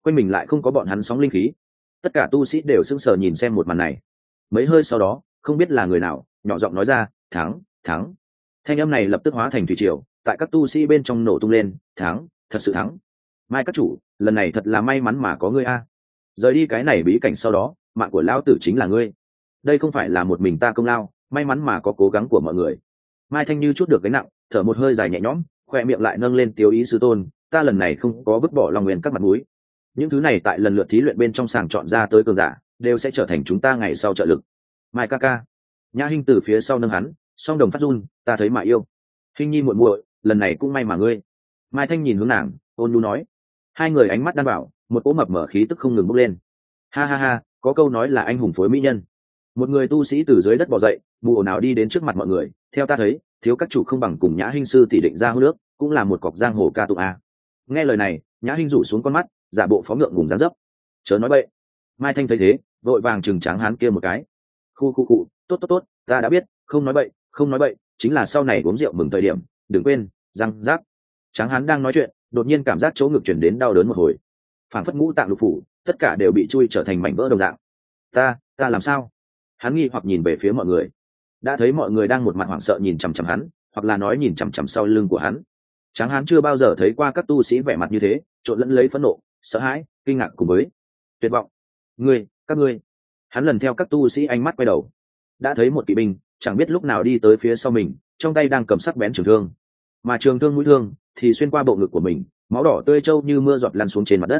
quanh mình lại không có bọn hắn sóng linh khí. Tất cả tu sĩ đều sững sờ nhìn xem một màn này. Mấy hơi sau đó, không biết là người nào nhỏ giọng nói ra, thắng, thắng. Thanh âm này lập tức hóa thành thủy triều, tại các tu sĩ bên trong nổ tung lên, thắng, thật sự thắng. Mai các chủ, lần này thật là may mắn mà có ngươi a. Rời đi cái này bí cảnh sau đó, mạng của lão tử chính là ngươi. Đây không phải là một mình ta công lao, may mắn mà có cố gắng của mọi người. Mai Thanh như chút được gánh nặng, thở một hơi dài nhẹ nhõm, khoe miệng lại nâng lên tiêu ý sư tôn, ta lần này không có vứt bỏ Long Nguyên các mặt mũi. Những thứ này tại lần lượt thí luyện bên trong sàng chọn ra tới cường giả, đều sẽ trở thành chúng ta ngày sau trợ lực. Mai ca ca. Nhã Hinh từ phía sau nâng hắn, song đồng phát run, ta thấy mà yêu. Hinh nhi muội muội, lần này cũng may mà ngươi. Mai Thanh nhìn hướng nàng, ôn nhu nói. Hai người ánh mắt đan bảo, một cỗ mập mở khí tức không ngừng bốc lên. Ha ha ha, có câu nói là anh hùng phối mỹ nhân. Một người tu sĩ từ dưới đất bò dậy, mù ồn ào đi đến trước mặt mọi người, theo ta thấy, thiếu các chủ không bằng cùng Nhã Hinh sư tỷ định ra hô nước, cũng là một cọc giang hồ ca tụng a. Nghe lời này, Nhã Hinh rủ xuống con mắt, giả bộ phó ngượng ngùng dáng dấp. Chớ nói bậy. Mai Thanh thấy thế, vội vàng chừng tráng hán kia một cái. Khu, tốt tốt tốt, ta đã biết, không nói bậy, không nói bậy, chính là sau này uống rượu mừng thời điểm, đừng quên, răng rác. Tráng hán đang nói chuyện, đột nhiên cảm giác chỗ ngực chuyển đến đau đớn một hồi. Phản phất ngũ tạng lục phủ, tất cả đều bị chui trở thành mảnh vỡ đồng dạng. Ta làm sao? Hắn nghi hoặc nhìn về phía mọi người, đã thấy mọi người đang một mặt hoảng sợ nhìn chằm chằm hắn, hoặc là nói nhìn chằm chằm sau lưng của hắn. Tráng hán chưa bao giờ thấy qua các tu sĩ vẻ mặt như thế, trộn lẫn lấy phẫn nộ, sợ hãi, kinh ngạc cùng với tuyệt vọng. Các ngươi. Hắn lần theo các tu sĩ ánh mắt quay đầu, đã thấy một kỵ binh chẳng biết lúc nào đi tới phía sau mình, trong tay đang cầm sắc bén trường thương, mà trường thương mũi thương thì xuyên qua bộ ngực của mình, máu đỏ tươi trâu như mưa giọt lăn xuống trên mặt đất.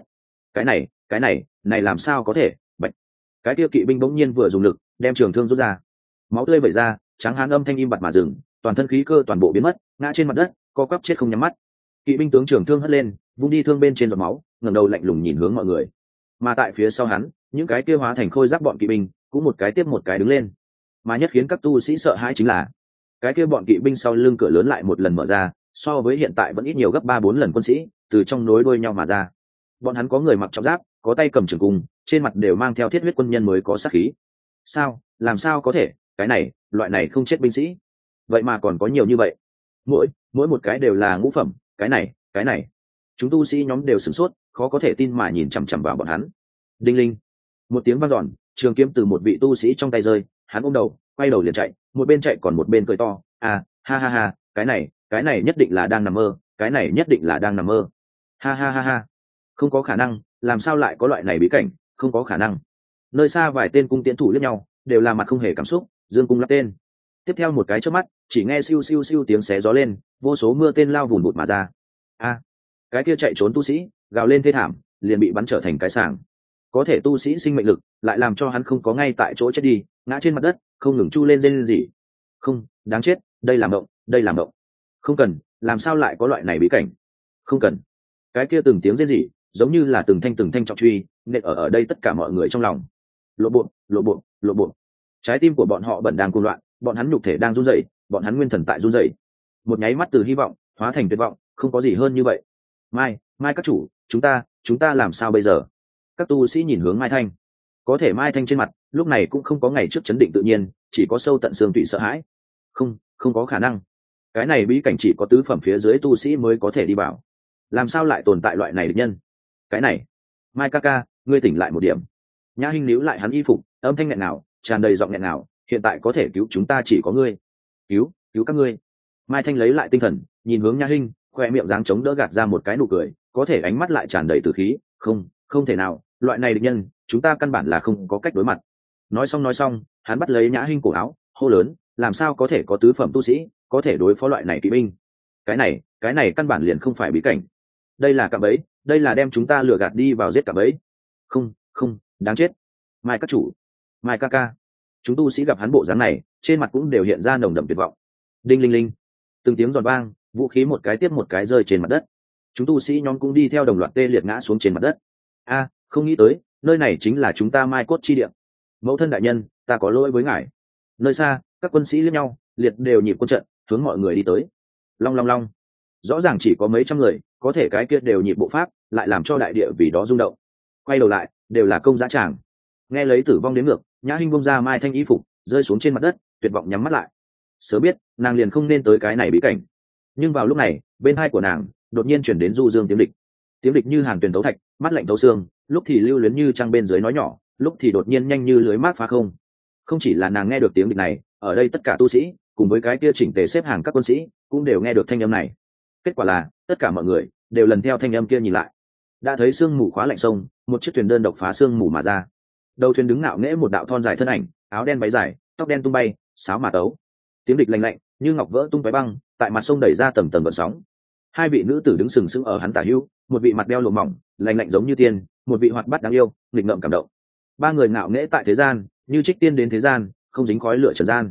Cái này làm sao có thể? Bạch. Cái kia kỵ binh bỗng nhiên vừa dùng lực đem trường thương rút ra, máu tươi vẩy ra, Tráng hán âm thanh im bặt mà dừng, toàn thân khí cơ toàn bộ biến mất, ngã trên mặt đất, co quắp chết không nhắm mắt. Kỵ binh tướng trường thương hất lên, vung đi thương bên trên giọt máu, ngẩng đầu lạnh lùng nhìn hướng mọi người. Mà tại phía sau hắn, những cái kia hóa thành khôi giáp bọn kỵ binh cũng một cái tiếp một cái đứng lên. Mà nhất khiến các tu sĩ sợ hãi chính là cái kia bọn kỵ binh sau lưng cửa lớn lại một lần mở ra, so với hiện tại vẫn ít nhiều gấp 3-4 lần quân sĩ từ trong nối đuôi nhau mà ra. Bọn hắn có người mặc trọng giáp, có tay cầm trường cung, trên mặt đều mang theo thiết huyết quân nhân mới có sát khí. Làm sao có thể? Cái này, loại này không chết binh sĩ, vậy mà còn có nhiều như vậy. Mỗi một cái đều là ngũ phẩm. Cái này, chúng tu sĩ nhóm đều sửng sốt, khó có thể tin mà nhìn chằm chằm vào bọn hắn. Đinh linh, một tiếng vang dọn, trường kiếm từ một vị tu sĩ trong tay rơi, hắn ôm đầu, quay đầu liền chạy, một bên chạy còn một bên cười to, ha ha, cái này nhất định là đang nằm mơ, cái này nhất định là đang nằm mơ. Ha, không có khả năng, làm sao lại có loại này bí cảnh, không có khả năng. Nơi xa vài tên cung tiễn thủ liếc nhau, đều là mặt không hề cảm xúc, dương cung lắp tên. Tiếp theo một cái chớp mắt, chỉ nghe siêu siêu siêu tiếng xé gió lên, vô số mưa tên lao vùn vụt mà ra. Cái kia chạy trốn tu sĩ gào lên thê thảm, liền bị bắn trở thành cái sàng. Có thể tu sĩ sinh mệnh lực lại làm cho hắn không có ngay tại chỗ chết đi, ngã trên mặt đất, không ngừng chu lên rên rỉ. Không, đáng chết, đây là mộng. Không cần, làm sao lại có loại này bí cảnh? Không cần. Cái kia từng tiếng rên rỉ, giống như là từng thanh trọng truy, nện ở đây tất cả mọi người trong lòng. Lộ bộ. Trái tim của bọn họ bẩn đang cuồng loạn, bọn hắn nhục thể đang run rẩy, bọn hắn nguyên thần tại run rẩy. Một nháy mắt từ hy vọng hóa thành tuyệt vọng, không có gì hơn như vậy. Mai các chủ, chúng ta làm sao bây giờ? Các tu sĩ nhìn hướng Mai Thanh, có thể Mai Thanh trên mặt lúc này cũng không có ngày trước chấn định tự nhiên, chỉ có sâu tận xương tủy sợ hãi. Không có khả năng, cái này bí cảnh chỉ có tứ phẩm phía dưới tu sĩ mới có thể đi vào, làm sao lại tồn tại loại này địch nhân? Cái này, Mai ca, ngươi tỉnh lại một điểm. Nhã Hinh níu lại hắn y phục, âm thanh nghẹn nào, tràn đầy giọng nghẹn nào, hiện tại có thể cứu chúng ta chỉ có ngươi. Cứu các ngươi. Mai Thanh lấy lại tinh thần, nhìn hướng Nhã Hinh, khoe miệng dáng chống đỡ gạt ra một cái nụ cười, có thể ánh mắt lại tràn đầy tử khí. Không thể nào, loại này địch nhân chúng ta căn bản là không có cách đối mặt. Nói xong, hắn bắt lấy Nhã Hinh cổ áo, hô lớn, làm sao có thể có tứ phẩm tu sĩ có thể đối phó loại này kỵ binh? Cái này căn bản liền không phải bí cảnh, đây là cạm bẫy, đây là đem chúng ta lừa gạt đi vào giết cạm bẫy. Không, đáng chết. Mai các chủ, Mai ca. Chúng tu sĩ gặp hắn bộ dáng này, trên mặt cũng đều hiện ra nồng đậm tuyệt vọng. Đinh linh linh, từng tiếng giòn vang, vũ khí một cái tiếp một cái rơi trên mặt đất. Chúng tu sĩ nhóm cũng đi theo đồng loạt tê liệt ngã xuống trên mặt đất. Không nghĩ tới, nơi này chính là chúng ta Mai cốt chi địa. Mẫu thân đại nhân, ta có lỗi với ngài. Nơi xa, các quân sĩ liếc nhau, liệt đều nhịp quân trận, hướng mọi người đi tới. Long. Rõ ràng chỉ có mấy trăm người, có thể cái kia đều nhịp bộ pháp, lại làm cho đại địa vì đó rung động. Quay đầu lại, đều là công dã tràng. Nghe lấy tử vong đến ngược, Nhã Hinh bông ra Mai Thanh y phục, rơi xuống trên mặt đất, tuyệt vọng nhắm mắt lại. Sớm biết, nàng liền không nên tới cái này bí cảnh. Nhưng vào lúc này, bên hai của nàng đột nhiên chuyển đến du dương tiếng địch. tiếng địch như hàng tuyền tấu thạch, mắt lạnh tấu xương, lúc thì lưu luyến như trăng bên dưới nói nhỏ, lúc thì đột nhiên nhanh như lưới mát phá không. Không chỉ là nàng nghe được tiếng địch này, ở đây tất cả tu sĩ cùng với cái kia chỉnh tề xếp hàng các quân sĩ cũng đều nghe được thanh âm này. Kết quả là tất cả mọi người đều lần theo thanh âm kia nhìn lại, đã thấy sương mù khóa lạnh sông, một chiếc thuyền đơn độc phá sương mù mà ra. Đầu thuyền đứng ngạo nghễ một đạo thon dài thân ảnh, áo đen váy dài, tóc đen tung bay, sáo mà tấu. Tiếng địch lạnh lạnh như ngọc vỡ tung tóe băng, tại mặt sông đẩy ra tầng tầng gợn sóng. Hai vị nữ tử đứng sừng sững ở hắn tả hữu, một vị mặt đeo lụa mỏng, lạnh lạnh giống như tiên, một vị hoạt bát đáng yêu, nghịch ngợm cảm động. Ba người ngạo nghễ tại thế gian, như trích tiên đến thế gian, không dính khói lửa trần gian.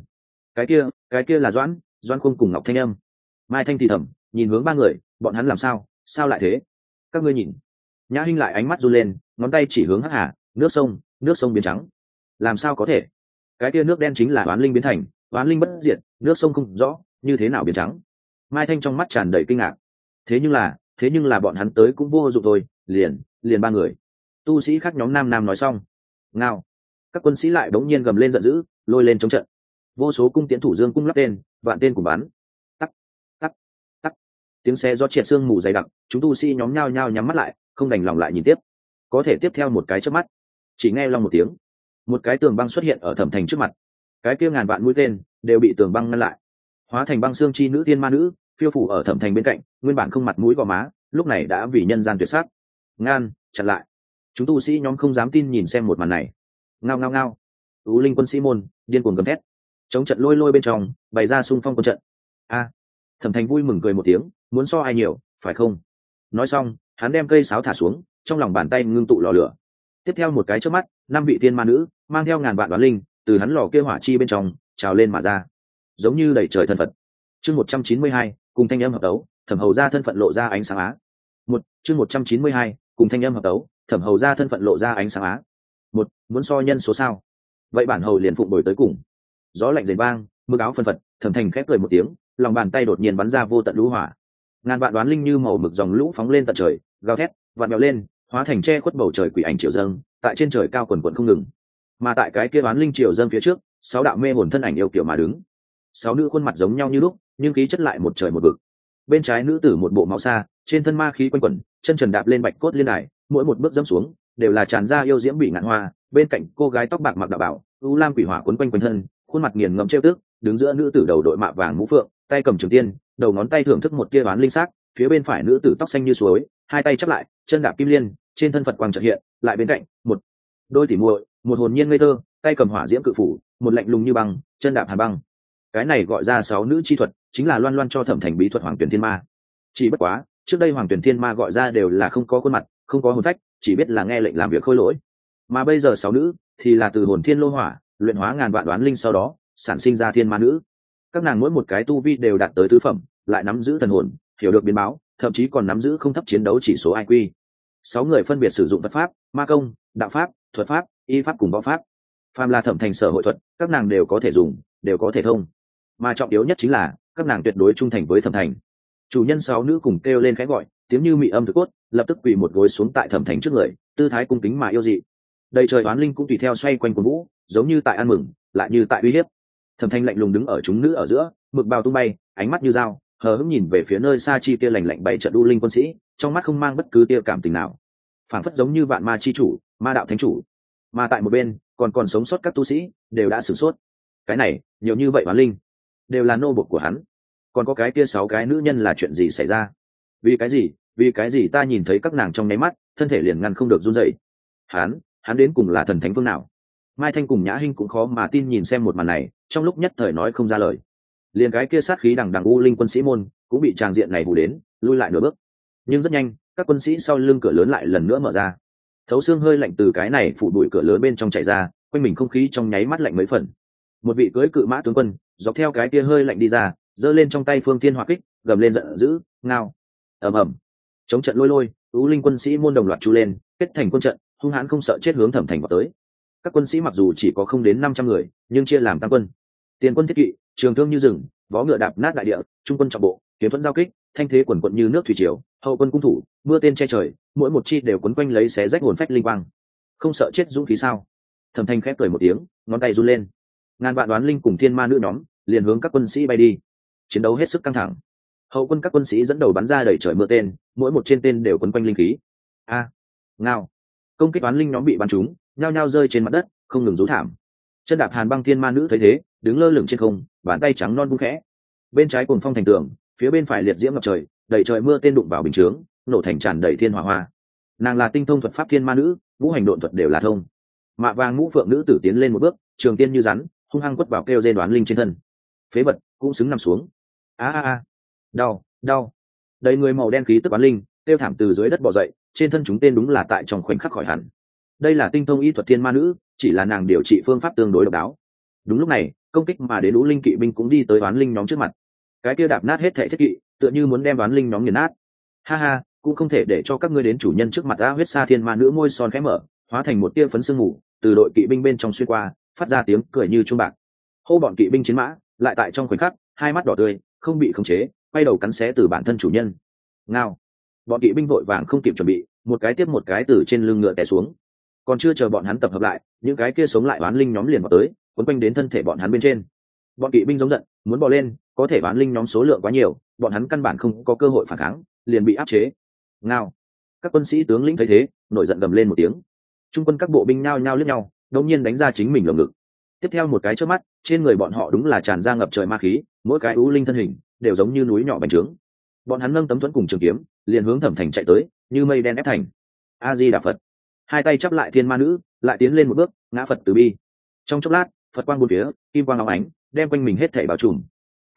Cái kia là Doãn Khung cùng Ngọc Thanh Âm. Mai Thanh thì thầm, nhìn hướng ba người, bọn hắn làm sao lại thế? Các ngươi nhìn. Nhã Hinh lại ánh mắt run lên, ngón tay chỉ hướng Hắc Hà, nước sông biến trắng. Làm sao có thể? Cái kia nước đen chính là oán linh biến thành, oán linh bất diệt, nước sông không rõ, như thế nào biến trắng? Mai Thanh trong mắt tràn đầy kinh ngạc. Thế nhưng là bọn hắn tới cũng vô dụng thôi, liền ba người. Tu sĩ khác nhóm nam nói xong. Ngao. Các quân sĩ lại đống nhiên gầm lên giận dữ, lôi lên chống trận. Vô số cung tiễn thủ dương cung lắp tên, vạn tên cùng bắn. Tắc, tắc, tắc. Tiếng xe gió triệt sương mù dày đặc, chúng tu sĩ nhóm nhao nhao nhắm mắt lại, không đành lòng lại nhìn tiếp. Có thể tiếp theo một cái chớp mắt, chỉ nghe long một tiếng, một cái tường băng xuất hiện ở Thẩm Thành trước mặt. Cái kia ngàn vạn mũi tên đều bị tường băng ngăn lại, hóa thành băng xương chi nữ tiên ma nữ, phiêu phủ ở Thẩm Thành bên cạnh, nguyên bản không mặt mũi gò má, lúc này đã vì nhân gian tuyệt sắc. Ngăn, chặn lại. Chúng tu sĩ nhóm không dám tin nhìn xem một màn này. Ngao ngao ngao. Ú Linh quân sĩ môn điên cuồng gầm thét, chống trận lôi bên trong bày ra xung phong quân trận. A. Thẩm Thành vui mừng cười một tiếng, muốn so ai nhiều, phải không? Nói xong, hắn đem cây sáo thả xuống, trong lòng bàn tay ngưng tụ lò lửa. Tiếp theo một cái chớp mắt, 5 vị tiên ma nữ mang theo ngàn vạn đoán linh từ hắn lò kia hỏa chi bên trong trào lên mà ra, giống như đầy trời thần phật. Chương 192, cùng thanh âm hợp đấu, Thẩm Hầu ra thân phận lộ ra ánh sáng á. Chương 192, cùng thanh âm hợp đấu, Thẩm Hầu ra thân phận lộ ra ánh sáng á. Muốn so nhân số sao? Vậy bản hầu liền phụng bồi tới cùng. Gió lạnh rền vang, mưa áo phân phật, Thẩm Thành khép cười một tiếng, lòng bàn tay đột nhiên bắn ra vô tận lũ hỏa. Ngàn vạn đoán linh như màu mực dòng lũ phóng lên tận trời, gào thét, vặn vẹo lên, hóa thành che khuất bầu trời quỷ ảnh triều dâng, tại trên trời cao quần quần không ngừng. Mà tại cái kia đoán linh triều dâng phía trước, 6 đạo mê hồn thân ảnh yêu kiều mà đứng. 6 nữ khuôn mặt giống nhau như lúc, nhưng khí chất lại một trời một vực. Bên trái nữ tử một bộ máu xa, trên thân ma khí quanh quẩn, chân trần đạp lên bạch cốt liên đài, mỗi một bước dẫm xuống đều là tràn ra yêu diễm bị ngạn hoa. Bên cạnh cô gái tóc bạc mặc đạo bảo, u lam quỷ hỏa quấn quanh quanh thân, khuôn mặt nghiền ngẫm trêu tức, đứng giữa nữ tử đầu đội mạ vàng mũ phượng, tay cầm trường tiên, đầu ngón tay thưởng thức một tia đoán linh sắc. Phía bên phải nữ tử tóc xanh như suối, hai tay chắp lại, chân đạp kim liên, trên thân Phật quang chợt hiện, lại bên cạnh một đôi tỉ muội, một hồn nhiên ngây thơ, tay cầm hỏa diễm cự phủ, một lạnh lùng như băng, chân đạp hàn băng. Cái này gọi ra 6 nữ chi thuật, chính là loan cho Thẩm Thành bí thuật Hoàng Tuyển Thiên Ma. Chỉ bất quá, trước đây Hoàng Tuyển Thiên Ma gọi ra đều là không có khuôn mặt, không có hồn phách, chỉ biết là nghe lệnh làm việc khôi lỗi. Mà bây giờ 6 nữ thì là từ hồn thiên lô hỏa, luyện hóa ngàn vạn đoán linh sau đó, sản sinh ra thiên ma nữ. Các nàng mỗi một cái tu vi đều đạt tới tứ phẩm, lại nắm giữ thần hồn, hiểu được biến báo, thậm chí còn nắm giữ không thấp chiến đấu chỉ số IQ. 6 người phân biệt sử dụng Phật pháp, ma công, đạo pháp, thuật pháp, y pháp cùng võ pháp. Phàm là Thẩm Thành sở hội thuật, các nàng đều có thể dùng, đều có thể thông. Mà trọng yếu nhất chính là các nàng tuyệt đối trung thành với Thẩm Thành. Chủ nhân 6 nữ cùng kêu lên khẽ gọi, tiếng như mị âm thực cốt, lập tức quỳ một gối xuống tại Thẩm Thành trước người, tư thái cung kính mà yêu dị. Đầy trời oán linh cũng tùy theo xoay quanh cuồng vũ, giống như tại ăn mừng, lại như tại uy hiếp. Thẩm Thành lạnh lùng đứng ở chúng nữ ở giữa, mực bào tung bay, ánh mắt như dao, hờ hững nhìn về phía nơi xa chi kia lạnh lạnh bảy trận u linh quân sĩ, trong mắt không mang bất cứ tia cảm tình nào, phảng phất giống như vạn ma chi chủ, ma đạo thánh chủ. Mà tại một bên, còn sống sót các tu sĩ đều đã sửng sốt. Cái này, nhiều như vậy oán linh, đều là nô bộc của hắn. Còn có cái kia 6 cái nữ nhân là chuyện gì xảy ra? Vì cái gì ta nhìn thấy các nàng trong nháy mắt, thân thể liền ngăn không được run rẩy. Hắn đến cùng là thần thánh phương nào? Mai Thanh cùng Nhã Hinh cũng khó mà tin nhìn xem một màn này, trong lúc nhất thời nói không ra lời. Liền cái kia sát khí đằng đằng u linh quân sĩ môn cũng bị tràng diện này hù đến, lui lại nửa bước. Nhưng rất nhanh, các quân sĩ sau lưng cửa lớn lại lần nữa mở ra. Thấu xương hơi lạnh từ cái này phủ bụi cửa lớn bên trong chảy ra, quanh mình không khí trong nháy mắt lạnh mấy phần. Một vị cưỡi cự mã tướng quân dọc theo cái kia hơi lạnh đi ra, giơ lên trong tay phương thiên hỏa kích, gầm lên giận dữ, ngao. Ầm. Chống trận lôi, u linh quân sĩ môn đồng loạt chu lên, kết thành quân trận, hung hãn không sợ chết hướng Thẩm Thành vào tới. Các quân sĩ mặc dù chỉ có không đến 500 người, nhưng chia làm tam quân. Tiền quân thiết kỵ, trường thương như rừng, vó ngựa đạp nát đại địa, trung quân trọng bộ, kiếm thuẫn giao kích, thanh thế quần quận như nước thủy triều, hậu quân cung thủ, mưa tên che trời, mỗi một chi đều quấn quanh lấy xé rách hồn phách linh quang. Không sợ chết dũng khí sao? Thẩm Thanh khép cười một tiếng, ngón tay run lên. Ngàn vạn đoán linh cùng thiên ma nữ nhóm liền hướng các quân sĩ bay đi. Chiến đấu hết sức căng thẳng. Hậu quân các quân sĩ dẫn đầu bắn ra đầy trời mưa tên, mỗi một trên tên đều quấn quanh linh khí. Ngao. Công kích toán linh nhóm bị bắn trúng, nhao nhao rơi trên mặt đất, không ngừng rú thảm. Chân đạp Hàn Băng Thiên Ma Nữ thấy thế, đứng lơ lửng trên không, bàn tay trắng non vung khẽ. Bên trái cuồng phong thành tường, phía bên phải liệt diễm ngập trời, đầy trời mưa tên đụng vào bình chướng, nổ thành tràn đầy thiên hỏa hoa. Nàng là tinh thông thuật pháp Thiên Ma Nữ, ngũ hành độn thuật đều là thông. Mạ vàng ngũ phượng nữ tử tiến lên một bước, trường tiên như rắn, hung hăng quất vào kêu dê đoán linh trên thân. Phế vật cũng xứng nằm xuống. Đau, đau. Đầy người màu đen khí tức đoán linh, tiêu thảm từ dưới đất bò dậy, trên thân chúng tên đúng là tại trong khoảnh khắc khỏi hẳn. Đây là tinh thông y thuật Thiên Ma Nữ, chỉ là nàng điều trị phương pháp tương đối độc đáo. Đúng lúc này, công kích mà đến Ú Linh kỵ binh cũng đi tới đoán linh nhóm trước mặt. Cái kia đạp nát hết thảy thiết kỵ, tựa như muốn đem đoán linh nhóm nghiền nát. Ha, cũng không thể để cho các ngươi đến chủ nhân trước mặt ta. Huyết Sa Thiên Ma Nữ môi son khẽ mở, hóa thành một tia phấn sương mù, từ đội kỵ binh bên trong xuyên qua, phát ra tiếng cười như chuông bạc. Hô bọn kỵ binh chiến mã, lại tại trong khoảnh khắc, hai mắt đỏ tươi, không bị khống chế, quay đầu cắn xé từ bản thân chủ nhân. Ngao. Bọn kỵ binh vội vàng không kịp chuẩn bị, một cái tiếp một cái từ trên lưng ngựa té xuống. Còn chưa chờ bọn hắn tập hợp lại, những cái kia sống lại oán linh nhóm liền vào tới, quấn quanh đến thân thể bọn hắn bên trên. Bọn kỵ binh giống giận, muốn bò lên, có thể oán linh nhóm số lượng quá nhiều, bọn hắn căn bản không có cơ hội phản kháng, liền bị áp chế. Ngao. Các quân sĩ tướng lĩnh thấy thế, nổi giận gầm lên một tiếng. Trung quân các bộ binh nhao nhao liếc nhau, đột nhiên đánh ra chính mình lồng ngực. Tiếp theo một cái chớp mắt, trên người bọn họ đúng là tràn ra ngập trời ma khí, mỗi cái ưu linh thân hình đều giống như núi nhỏ bành trướng. Bọn hắn nâng tấm thuẫn cùng trường kiếm, liền hướng Thẩm Thành chạy tới, như mây đen ép thành. A Di Đà Phật. Hai tay chắp lại Thiên Ma Nữ, lại tiến lên một bước, ngã Phật từ bi. Trong chốc lát, Phật quang bốn phía, kim quang óng ánh, đem quanh mình hết thảy bao trùm.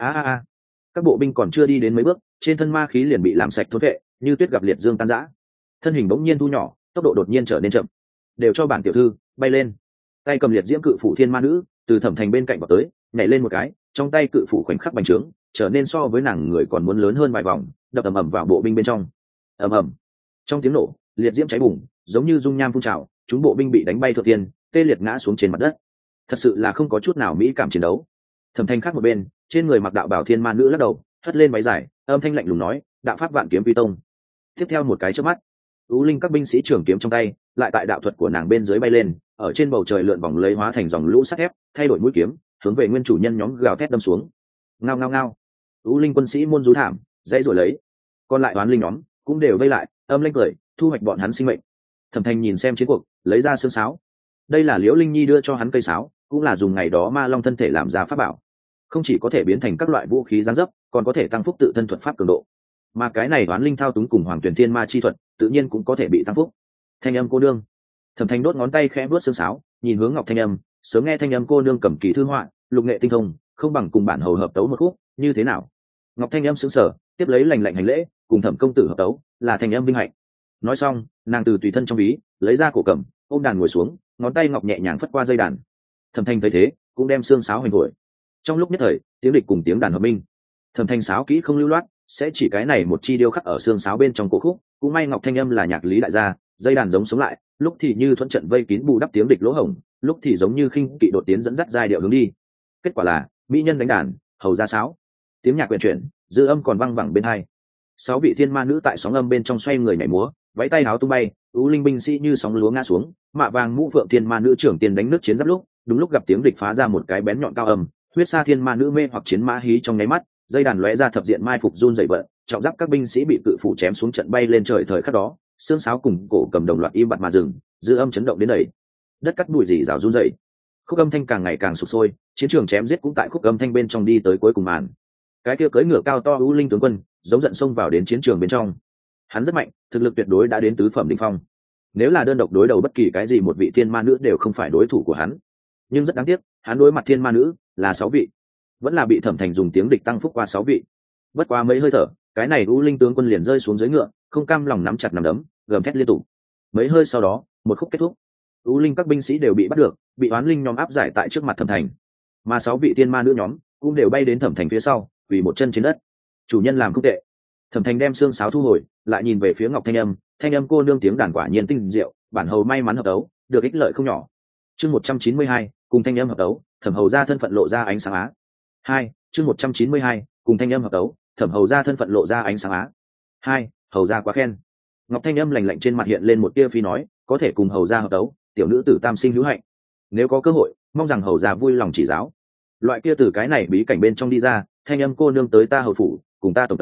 Các bộ binh còn chưa đi đến mấy bước, trên thân ma khí liền bị làm sạch thôn vệ, như tuyết gặp liệt dương tan rã. Thân hình bỗng nhiên thu nhỏ, tốc độ đột nhiên trở nên chậm. Đều cho bản tiểu thư bay lên. Tay cầm liệt diễm cự phủ Thiên Ma Nữ từ Thẩm Thành bên cạnh vào tới, nhảy lên một cái, trong tay cự phủ khoảnh khắc bành trướng, trở nên so với nàng người còn muốn lớn hơn vài vòng, đập ầm ầm vào bộ binh bên trong. Ầm ầm. Trong tiếng nổ, liệt diễm cháy bùng, giống như dung nham phun trào, chúng bộ binh bị đánh bay thượng tiên, tê liệt ngã xuống trên mặt đất. Thật sự là không có chút nào mỹ cảm chiến đấu. Thẩm Thanh khác một bên, trên người mặc đạo bào Thiên Ma Nữ lắc đầu, hất lên váy dài, âm thanh lạnh lùng nói, đạo pháp vạn kiếm quy tông. Tiếp theo một cái chớp mắt, Ú Linh các binh sĩ trường kiếm trong tay, lại tại đạo thuật của nàng bên dưới bay lên, ở trên bầu trời lượn vòng lấy hóa thành dòng lũ sắt thép, thay đổi mũi kiếm, hướng về nguyên chủ nhân nhóm gào thét đâm xuống. Ngao ngao ngao. Ú Linh quân sĩ muôn rú thảm, dãy rồi lấy. Còn lại oán linh nhóm cũng đều vây lại, âm lãnh cười, thu hoạch bọn hắn sinh mệnh. Thẩm Thanh nhìn xem chiến cuộc, lấy ra xương sáo. Đây là Liễu Linh Nhi đưa cho hắn cây sáo, cũng là dùng ngày đó ma long thân thể làm ra pháp bảo. Không chỉ có thể biến thành các loại vũ khí giáng dấp, còn có thể tăng phúc tự thân thuật pháp cường độ. Mà cái này oán linh thao túng cùng Hoàng Tuyển Thiên Ma chi thuật, tự nhiên cũng có thể bị tăng phúc. Thanh âm cô nương. Thẩm Thanh đốt ngón tay khẽ vuốt xương sáo, nhìn hướng Ngọc Thanh Âm, sớm nghe thanh âm cô nương cầm kỳ thư họa, lục nghệ tinh thông, không bằng cùng bản hầu hợp tấu một khúc, như thế nào? Ngọc Thanh Âm sững sờ, tiếp lấy lành lạnh hành lễ, cùng Thẩm công tử hợp tấu, là Thanh Âm vinh hạnh. Nói xong, nàng từ tùy thân trong ví lấy ra cổ cầm, ôm đàn ngồi xuống, ngón tay ngọc nhẹ nhàng phất qua dây đàn. Thẩm Thanh thấy thế, cũng đem xương sáo hành thổi. Trong lúc nhất thời, tiếng địch cùng tiếng đàn hợp minh. Thẩm Thanh sáo kỹ không lưu loát, sẽ chỉ cái này một chi điêu khắc ở xương sáo bên trong cổ khúc, cũng may Ngọc Thanh Âm là nhạc lý đại gia, dây đàn giống sống lại, lúc thì như thuận trận vây kín bù đắp tiếng địch lỗ hổng, lúc thì giống như khinh kỵ đột tiến dẫn dắt giai điệu hướng đi. Kết quả là mỹ nhân đánh đàn, hầu ra sáo, tiếng nhạc quyển chuyển, dư âm còn văng vẳng bên hai. 6 vị Thiên Ma Nữ tại sóng âm bên trong xoay người nhảy múa, váy tay áo tung bay, Ú Linh binh sĩ như sóng lúa ngã xuống, mạ vàng mũ phượng Thiên Ma Nữ trưởng tiền đánh nước chiến giáp lúc, đúng lúc gặp tiếng địch phá ra một cái bén nhọn cao âm, huyết sa Thiên Ma Nữ mê hoặc chiến mã hí trong nháy mắt, dây đàn lóe ra thập diện mai phục run rẩy vận, trọng giáp các binh sĩ bị cự phủ chém xuống trận bay lên trời. Thời khắc đó, xương sáo cùng cổ cầm đồng loạt im bặt mà dừng, dư âm chấn động đến đầy đất cắt bụi rỉ rào run rẩy. Khúc âm thanh càng ngày càng sục sôi, chiến trường chém giết cũng tại khúc âm thanh bên trong đi tới cuối cùng màn. Cái kia cưỡi ngựa cao to U Linh tướng quân giống giận xông vào đến chiến trường bên trong. Hắn rất mạnh, thực lực tuyệt đối đã đến tứ phẩm đỉnh phong. Nếu là đơn độc đối đầu bất kỳ cái gì một vị Thiên Ma Nữ đều không phải đối thủ của hắn. Nhưng rất đáng tiếc, hắn đối mặt Thiên Ma Nữ là 6 vị, vẫn là bị Thẩm Thành dùng tiếng địch tăng phúc qua 6 vị. Bất quá mấy hơi thở, cái này U Linh tướng quân liền rơi xuống dưới ngựa, không cam lòng nắm chặt nắm đấm, gầm thét liên tục. Mấy hơi sau đó, một khúc kết thúc. U Linh các binh sĩ đều bị bắt được, bị oán linh nhóm áp giải tại trước mặt Thẩm Thành. Mà 6 vị Thiên Ma Nữ nhóm cũng đều bay đến Thẩm Thành phía sau, quỳ một chân trên đất. Chủ nhân làm không tệ. Thẩm Thành đem xương sáo thu hồi, lại nhìn về phía Ngọc Thanh Âm cô nương tiếng đàn quả nhiên tinh diệu, bản hầu may mắn hợp đấu, được ích lợi không nhỏ. Chương 192, cùng Thanh Âm hợp đấu, Thẩm hầu ra thân phận lộ ra ánh sáng á. 2, chương 192, cùng Thanh Âm hợp đấu, Thẩm hầu ra thân phận lộ ra ánh sáng á. 2, hầu ra quá khen. Ngọc Thanh Âm lạnh lạnh trên mặt hiện lên một tia phi nói, có thể cùng hầu ra hợp đấu, tiểu nữ tử tam sinh hữu hạnh. Nếu có cơ hội, mong rằng hầu ra vui lòng chỉ giáo. Loại kia từ cái này bí cảnh bên trong đi ra, Thanh Âm cô nương tới ta hầu phủ, cùng ta tổng đấu,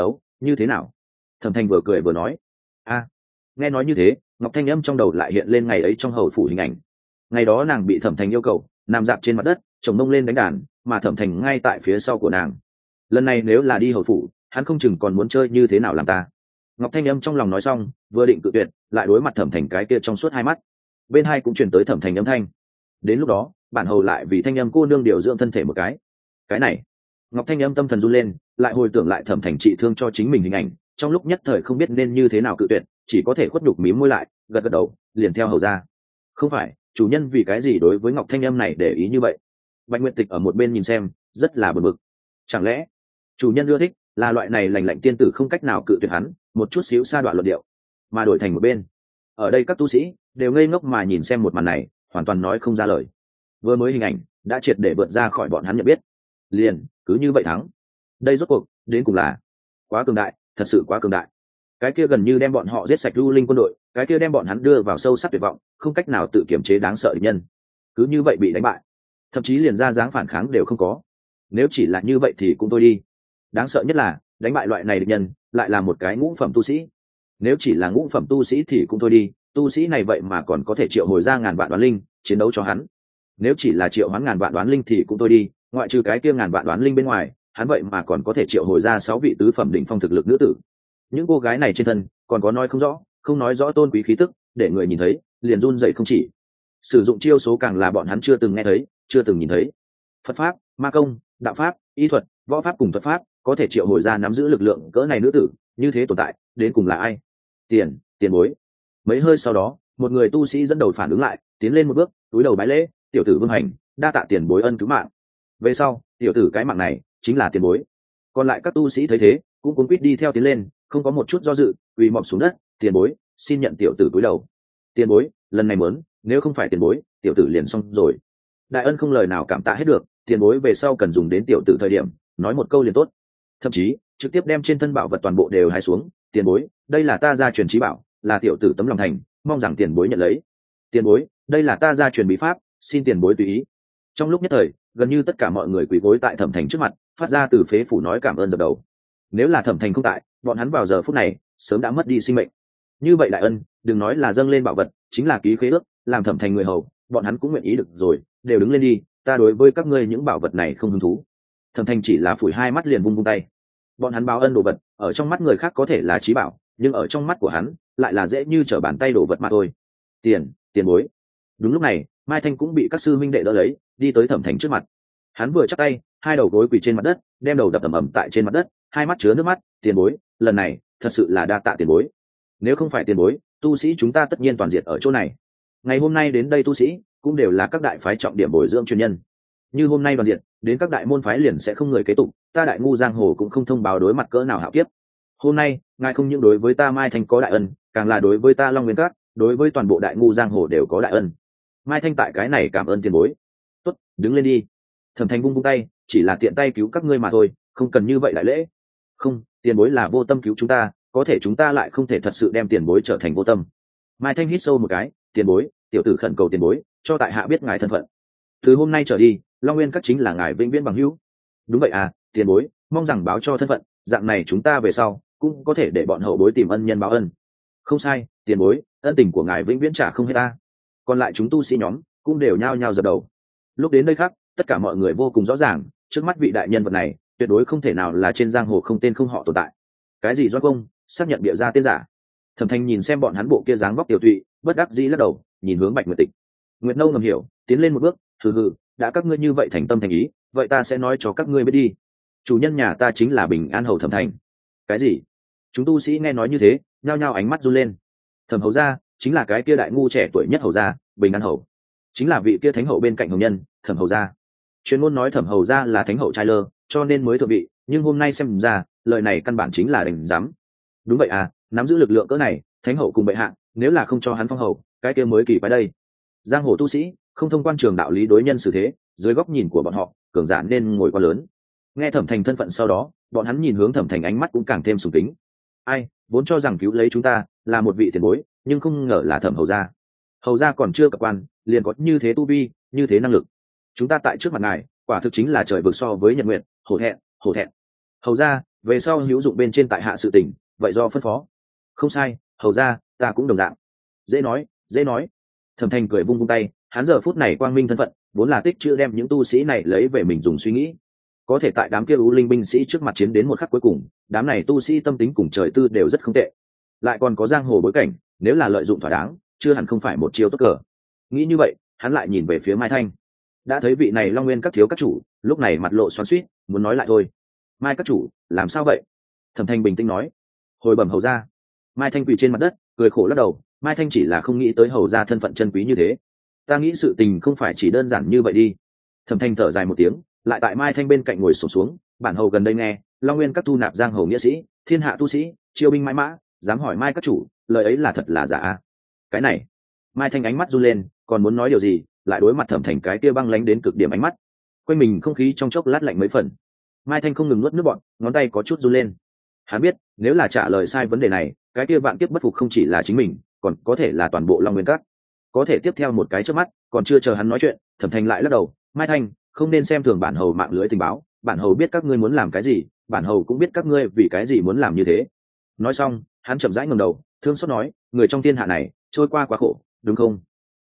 như thế nào? Thẩm Thành vừa cười vừa nói. A. Nghe nói như thế, Ngọc Thanh Âm trong đầu lại hiện lên ngày ấy trong hầu phủ hình ảnh. Ngày đó nàng bị Thẩm Thành yêu cầu nằm dạp trên mặt đất, chồng mông lên đánh đàn, mà Thẩm Thành ngay tại phía sau của nàng. Lần này nếu là đi hầu phủ, hắn không chừng còn muốn chơi như thế nào làm ta. Ngọc Thanh Âm trong lòng nói xong, vừa định cự tuyệt, lại đối mặt Thẩm Thành cái kia trong suốt hai mắt. Bên hai cũng truyền tới Thẩm Thành âm thanh. Đến lúc đó, bản hầu lại vì Thanh Âm cô nương điều dưỡng thân thể một cái. Cái này, Ngọc Thanh Âm tâm thần run lên, lại hồi tưởng lại Thẩm Thành trị thương cho chính mình hình ảnh, trong lúc nhất thời không biết nên như thế nào cự tuyệt, chỉ có thể khuất nhục mím môi lại, gật gật đầu, liền theo hầu ra. Không phải, chủ nhân vì cái gì đối với Ngọc Thanh Âm này để ý như vậy? Bạch Nguyệt Tịch ở một bên nhìn xem, rất là bực bực. Chẳng lẽ chủ nhân ưa thích là loại này lành lạnh tiên tử không cách nào cự tuyệt hắn, một chút xíu sa đoạn luận điệu, mà đổi thành một bên. Ở đây các tu sĩ đều ngây ngốc mà nhìn xem một màn này, hoàn toàn nói không ra lời. Vừa mới hình ảnh đã triệt để vượt ra khỏi bọn hắn nhận biết, liền cứ như vậy thắng. Đây rốt cuộc đến cùng là quá cường đại, thật sự quá cường đại. Cái kia gần như đem bọn họ giết sạch lưu linh quân đội, cái kia đem bọn hắn đưa vào sâu sắc tuyệt vọng, không cách nào tự kiểm chế đáng sợ địch nhân, cứ như vậy bị đánh bại, thậm chí liền ra dáng phản kháng đều không có. Nếu chỉ là như vậy thì cũng thôi đi, đáng sợ nhất là đánh bại loại này địch nhân lại là một cái ngũ phẩm tu sĩ. Nếu chỉ là ngũ phẩm tu sĩ thì cũng thôi đi, tu sĩ này vậy mà còn có thể triệu hồi ra ngàn vạn đoán linh chiến đấu cho hắn. Nếu chỉ là triệu hoán ngàn vạn đoán linh thì cũng thôi đi, ngoại trừ cái kia ngàn vạn đoán linh bên ngoài, hắn vậy mà còn có thể triệu hồi ra 6 vị tứ phẩm đỉnh phong thực lực nữ tử. Những cô gái này trên thân còn có nói không nói rõ tôn quý khí tức, để người nhìn thấy liền run rẩy không chỉ. Sử dụng chiêu số càng là bọn hắn chưa từng nghe thấy, chưa từng nhìn thấy. Phật pháp, ma công, đạo pháp, y thuật, võ pháp cùng thuật pháp, có thể triệu hồi ra nắm giữ lực lượng cỡ này nữ tử, như thế tồn tại đến cùng là ai? Tiền bối. Mấy hơi sau đó, một người tu sĩ dẫn đầu phản ứng lại, tiến lên một bước, cúi đầu bái lễ, tiểu tử Vương Hành, đa tạ tiền bối ân cứu mạng. Về sau, tiểu tử cái mạng này chính là tiền bối. Còn lại các tu sĩ thấy thế, cũng cuống quýt đi theo tiến lên, không có một chút do dự, quỳ mọp xuống đất, tiền bối, xin nhận tiểu tử cúi đầu. Tiền bối, lần này muốn, nếu không phải tiền bối, tiểu tử liền xong rồi. Đại ân không lời nào cảm tạ hết được, tiền bối về sau cần dùng đến tiểu tử thời điểm, nói một câu liền tốt. Thậm chí trực tiếp đem trên thân bảo vật toàn bộ đều hái xuống. Tiền bối, đây là ta gia truyền trí bảo, là tiểu tử tấm lòng thành, mong rằng tiền bối nhận lấy. Tiền bối, đây là ta gia truyền bí pháp, xin tiền bối tùy ý. Trong lúc nhất thời, gần như tất cả mọi người quỳ gối tại Thẩm Thành trước mặt, phát ra từ phế phủ nói cảm ơn dập đầu. Nếu là Thẩm Thành không tại, bọn hắn vào giờ phút này sớm đã mất đi sinh mệnh. Như vậy đại ân, đừng nói là dâng lên bảo vật, chính là ký khế ước, làm Thẩm Thành người hầu, bọn hắn cũng nguyện ý được rồi. Đều đứng lên đi, ta đối với các ngươi những bảo vật này không hứng thú. Thẩm Thành chỉ là phủi hai mắt liền vung tay. Bọn hắn báo ân đồ vật, ở trong mắt người khác có thể là trí bảo, nhưng ở trong mắt của hắn lại là dễ như trở bàn tay đồ vật mà thôi. Tiền bối. Đúng lúc này, Mai Thanh cũng bị các sư minh đệ đỡ lấy, đi tới Thẩm Thành trước mặt. Hắn vừa chắp tay, hai đầu gối quỳ trên mặt đất, đem đầu đập ầm ầm tại trên mặt đất, hai mắt chứa nước mắt. Tiền bối, lần này thật sự là đa tạ tiền bối. Nếu không phải tiền bối, tu sĩ chúng ta tất nhiên toàn diệt ở chỗ này. Ngày hôm nay đến đây tu sĩ cũng đều là các đại phái trọng điểm bồi dưỡng chuyên nhân. Như hôm nay đoàn diệt, đến các đại môn phái liền sẽ không người kế tục, ta Đại Ngu giang hồ cũng không thông báo đối mặt cỡ nào hạo kiếp. Hôm nay, ngài không những đối với ta Mai Thanh có đại ân, càng là đối với ta Long Nguyên Các, đối với toàn bộ Đại Ngu giang hồ đều có đại ân. Mai Thanh tại cái này cảm ơn tiền bối. Tốt, đứng lên đi. Thẩm Thành vung tay, chỉ là tiện tay cứu các ngươi mà thôi, không cần như vậy đại lễ. Không, tiền bối là vô tâm cứu chúng ta, có thể chúng ta lại không thể thật sự đem tiền bối trở thành vô tâm. Mai Thanh hít sâu một cái, tiền bối, tiểu tử khẩn cầu tiền bối, cho tại hạ biết ngài thân phận. Từ hôm nay trở đi, Long Nguyên Các chính là ngài vĩnh viễn bằng hữu. Đúng vậy à, tiền bối, mong rằng báo cho thân phận, dạng này chúng ta về sau cũng có thể để bọn hậu bối tìm ân nhân báo ân. Không sai, tiền bối, ân tình của ngài vĩnh viễn trả không hết ta. Còn lại chúng tu sĩ nhóm cũng đều nhao nhao dập đầu. Lúc đến đây khác, tất cả mọi người vô cùng rõ ràng, trước mắt vị đại nhân vật này tuyệt đối không thể nào là trên giang hồ không tên không họ tồn tại. Cái gì Doan Công xác nhận địa ra tên giả? Thẩm Thanh nhìn xem bọn hắn bộ kia dáng vóc tiểu tụy, bất đắc dĩ lắc đầu, nhìn hướng Bạch Nguyệt Tịch. Nguyệt Nâu ngầm hiểu, tiến lên một bước, hừ, đã các ngươi như vậy thành tâm thành ý, vậy ta sẽ nói cho các ngươi biết đi. Chủ nhân nhà ta chính là Bình An hầu Thẩm Thành. Cái gì? Chúng tu sĩ nghe nói như thế, nhao nhao ánh mắt run lên. Thẩm hầu gia chính là cái kia đại ngu trẻ tuổi nhất hầu gia, Bình An hầu chính là vị kia thánh hậu bên cạnh hồng nhân, Thẩm hầu gia. Chuyên môn nói Thẩm hầu gia là thánh hậu trai lơ, cho nên mới thượng vị, nhưng hôm nay xem ra, lời này căn bản chính là đành dám. Đúng vậy à, nắm giữ lực lượng cỡ này, thánh hậu cùng bệ hạ, nếu là không cho hắn phong hầu, cái kia mới kỳ quái đây. Giang hồ tu sĩ không thông quan trường đạo lý đối nhân xử thế, dưới góc nhìn của bọn họ, cường giả nên ngồi quá lớn. Nghe Thẩm Thành thân phận sau đó, bọn hắn nhìn hướng Thẩm Thành ánh mắt cũng càng thêm sùng kính. Ai vốn cho rằng cứu lấy chúng ta là một vị tiền bối, nhưng không ngờ là Thẩm hầu gia. Hầu gia còn chưa cập quan, liền có như thế tu vi, như thế năng lực. Chúng ta tại trước mặt ngài, quả thực chính là trời vực so với nhật nguyện, hổ thẹn. Hầu gia về sau hữu dụng bên trên tại hạ sự tình vậy do phân phó. Không sai, hầu ra ta cũng đồng dạng. Dễ nói dễ nói. Thẩm Thanh cười vung vung tay, hắn giờ phút này quang minh thân phận vốn là tích chữ đem những tu sĩ này lấy về mình dùng suy nghĩ, có thể tại đám kia u linh binh sĩ trước mặt chiến đến một khắc cuối cùng, đám này tu sĩ tâm tính cùng trời tư đều rất không tệ, lại còn có giang hồ bối cảnh, nếu là lợi dụng thỏa đáng chưa hẳn không phải một chiêu tốt cờ. Nghĩ như vậy, hắn lại nhìn về phía Mai Thanh. Đã thấy vị này Long Nguyên các thiếu các chủ lúc này mặt lộ xoắn xuýt, muốn nói lại thôi. Mai các chủ làm sao vậy? Thẩm Thanh bình tĩnh nói. Hồi bẩm hầu ra. Mai Thanh quỳ trên mặt đất cười khổ lắc đầu. Mai Thanh chỉ là không nghĩ tới hầu ra thân phận chân quý như thế, ta nghĩ sự tình không phải chỉ đơn giản như vậy đi. Thẩm Thanh thở dài một tiếng, lại tại Mai Thanh bên cạnh ngồi xổm xuống. Bản hầu gần đây nghe Long Nguyên các thu nạp giang hồ nghĩa sĩ, thiên hạ tu sĩ, chiêu binh mãi mã, dám hỏi Mai các chủ lời ấy là thật là giả? Cái này, Mai Thanh ánh mắt run lên, còn muốn nói điều gì, lại đối mặt Thẩm Thành cái kia băng lánh đến cực điểm ánh mắt, quanh mình không khí trong chốc lát lạnh mấy phần. Mai Thanh không ngừng nuốt nước bọt, ngón tay có chút run lên. Hắn biết nếu là trả lời sai vấn đề này, cái kia vạn kiếp bất phục không chỉ là chính mình, còn có thể là toàn bộ Long Nguyên các. Có thể tiếp theo một cái trước mắt, còn chưa chờ hắn nói chuyện, Thẩm Thành lại lắc đầu. Mai Thanh, không nên xem thường bản hầu mạng lưới tình báo, bản hầu biết các ngươi muốn làm cái gì, bản hầu cũng biết các ngươi vì cái gì muốn làm như thế. Nói xong, hắn chậm rãi ngẩng đầu, thương xót nói, người trong thiên hạ này trôi qua quá khổ, đúng không?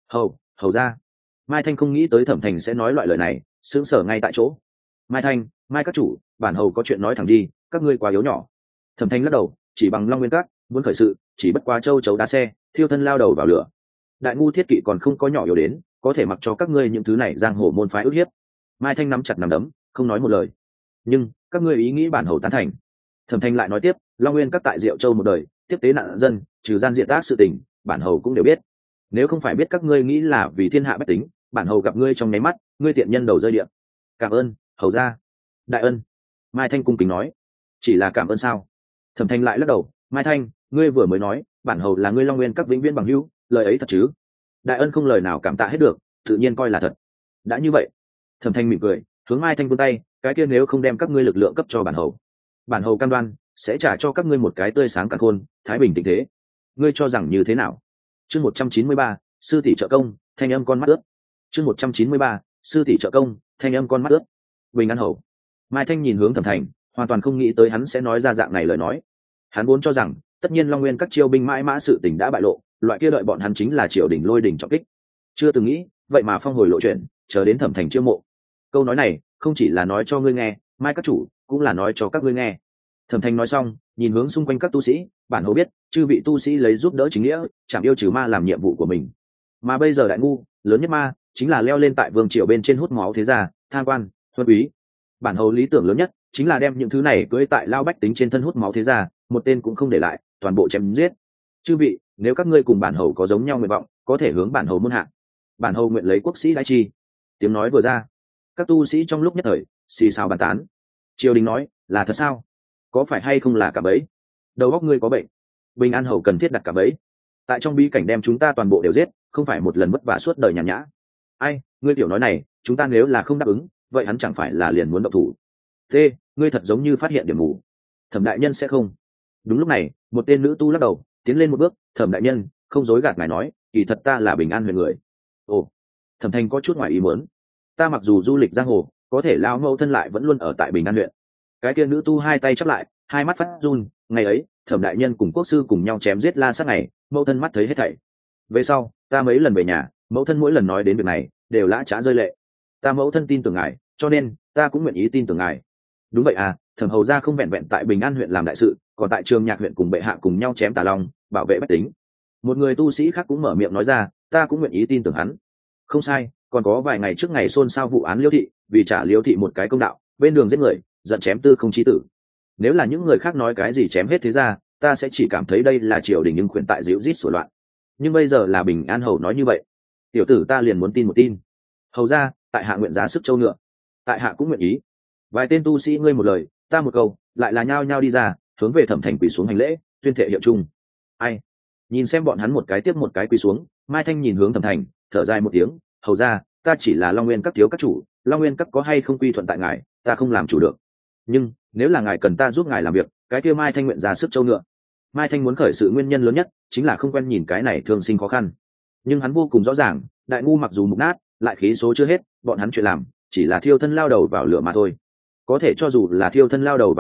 Hầu ra. Mai Thanh không nghĩ tới Thẩm Thành sẽ nói loại lời này, sững sờ ngay tại chỗ. Mai Thanh, Mai các chủ, bản hầu có chuyện nói thẳng đi, các ngươi quá yếu nhỏ. Thẩm Thành lắc đầu, chỉ bằng Long Nguyên các muốn khởi sự, chỉ bất quá châu chấu đá xe, thiêu thân lao đầu vào lửa. Đại ngu thiết kỵ còn không có nhỏ yếu đến có thể mặc cho các ngươi những thứ này giang hồ môn phái ức hiếp. Mai Thanh nắm chặt nắm đấm, không nói một lời. Nhưng các ngươi ý nghĩ bản hầu tán thành. Thẩm Thanh lại nói tiếp, Long Nguyên các tại Diệu Châu một đời tiếp tế nạn dân, trừ gian diện tác sự tình, bản hầu cũng đều biết. Nếu không phải biết các ngươi nghĩ là vì thiên hạ bách tính, bản hầu gặp ngươi trong nháy mắt, ngươi tiện nhân đầu rơi điện. Cảm ơn hầu ra. Đại ân. Mai Thanh cung kính nói. Chỉ là cảm ơn sao? Thẩm Thanh lại lắc đầu. Mai Thanh, ngươi vừa mới nói bản hầu là ngươi Long Nguyên các vĩnh viễn bằng hữu, lời ấy thật chứ? Đại ân không lời nào cảm tạ hết được, tự nhiên coi là thật. Đã như vậy, Thẩm Thanh mỉm cười, hướng Mai Thanh vươn tay, cái kia nếu không đem các ngươi lực lượng cấp cho bản hầu cam đoan sẽ trả cho các ngươi một cái tươi sáng càn khôn, thái bình tịnh thế. Ngươi cho rằng như thế nào? Chương 193, sư tỷ trợ công, thanh âm con mắt ướt. Chương 193, sư tỷ trợ công, thanh âm con mắt ướt. Bình an hầu. Mai Thanh nhìn hướng Thẩm Thành, hoàn toàn không nghĩ tới hắn sẽ nói ra dạng này lời nói. Hắn vốn cho rằng tất nhiên Long Nguyên các chiêu binh mãi mã sự tình đã bại lộ, loại kia đợi bọn hắn chính là triều đình lôi đình trọng kích. Chưa từng nghĩ vậy mà phong hồi lộ chuyện, chờ đến Thẩm Thành chiêu mộ. Câu nói này không chỉ là nói cho ngươi nghe, Mai các chủ cũng là nói cho các ngươi nghe. Thẩm Thành nói xong, nhìn hướng xung quanh các tu sĩ, bản hầu biết chư vị tu sĩ lấy giúp đỡ chính nghĩa, chạm yêu trừ ma làm nhiệm vụ của mình, mà bây giờ đại ngu lớn nhất ma chính là leo lên tại vương triều bên trên hút máu thế gia, tham quan, huân úy. Bản hầu lý tưởng lớn nhất chính là đem những thứ này cưỡi tại lao bách tính trên thân hút máu thế gia, một tên cũng không để lại, toàn bộ chém giết. Chư vị, nếu các ngươi cùng bản hầu có giống nhau nguyện vọng, có thể hướng bản hầu muôn hạ. Bản hầu nguyện lấy quốc sĩ đại chi. Tiếng nói vừa ra, các tu sĩ trong lúc nhất thời xì xào bàn tán. Triều đình nói là thật sao? Có phải hay không là cả bẫy? Đầu óc ngươi có bệnh. Bình an hầu cần thiết đặt cả bẫy, tại trong bi cảnh đem chúng ta toàn bộ đều giết, không phải một lần vất vả suốt đời nhàn nhã. Ai, ngươi tiểu nói này, chúng ta nếu là không đáp ứng, vậy hắn chẳng phải là liền muốn động thủ? Thế, ngươi thật giống như phát hiện điểm mù. Thẩm đại nhân sẽ không? Đúng lúc này, một tên nữ tu lắc đầu, tiến lên một bước. Thẩm đại nhân, không dối gạt ngài nói, kỳ thật ta là Bình An huyện người. Ồ. Thẩm Thanh có chút ngoài ý muốn. Ta mặc dù du lịch giang hồ, có thể lão mẫu thân lại vẫn luôn ở tại Bình An huyện. Cái kia nữ tu hai tay chắp lại, hai mắt phát run. Ngày ấy Thẩm đại nhân cùng quốc sư cùng nhau chém giết La Sát này, mẫu thân mắt thấy hết thảy. Về sau ta mấy lần về nhà, mẫu thân mỗi lần nói đến việc này đều lã chã rơi lệ. Ta mẫu thân tin tưởng ngài, cho nên ta cũng nguyện ý tin tưởng ngài. Đúng vậy à? Thẩm hầu gia không vẹn vẹn tại Bình An huyện làm đại sự, còn tại Trường Nhạc huyện cùng bệ hạ cùng nhau chém Tà Long, bảo vệ bách tính. Một người tu sĩ khác cũng mở miệng nói ra, ta cũng nguyện ý tin tưởng hắn. Không sai, còn có vài ngày trước ngày xôn xao vụ án Liêu thị, vì trả Liêu thị một cái công đạo, bên đường giết người, giận chém tư không chí tử. Nếu là những người khác nói cái gì chém hết thế ra, ta sẽ chỉ cảm thấy đây là triều đình nhưng khuyển tại dịu rít sửa loạn. Nhưng bây giờ là Bình An hầu nói như vậy, tiểu tử ta liền muốn tin một tin. Hầu ra, tại hạ nguyện giá sức châu ngựa. Tại hạ cũng nguyện ý. Vài tên tu sĩ ngươi một lời, ta một câu, lại là nhao nhao đi ra, hướng về Thẩm Thành quỳ xuống hành lễ, tuyên thệ hiệu chung. Ai? Nhìn xem bọn hắn một cái tiếp một cái quỳ xuống, Mai Thanh nhìn hướng Thẩm Thành, thở dài một tiếng, hầu ra, ta chỉ là Long Nguyên các thiếu các chủ, Long Nguyên các có hay không quy thuận tại ngài, ta không làm chủ được. Nhưng nếu là ngài cần ta giúp ngài làm việc, cái kia Mai Thanh nguyện ra sức châu ngựa. Mai Thanh muốn khởi sự nguyên nhân lớn nhất chính là không quen nhìn cái này thường sinh khó khăn. Nhưng hắn vô cùng rõ ràng, đại ngu mặc dù mục nát, lại khí số chưa hết, bọn hắn chuyện làm chỉ là thiêu thân lao đầu vào lửa mà thôi. Có thể cho dù là thiêu thân lao đầu vào lửa,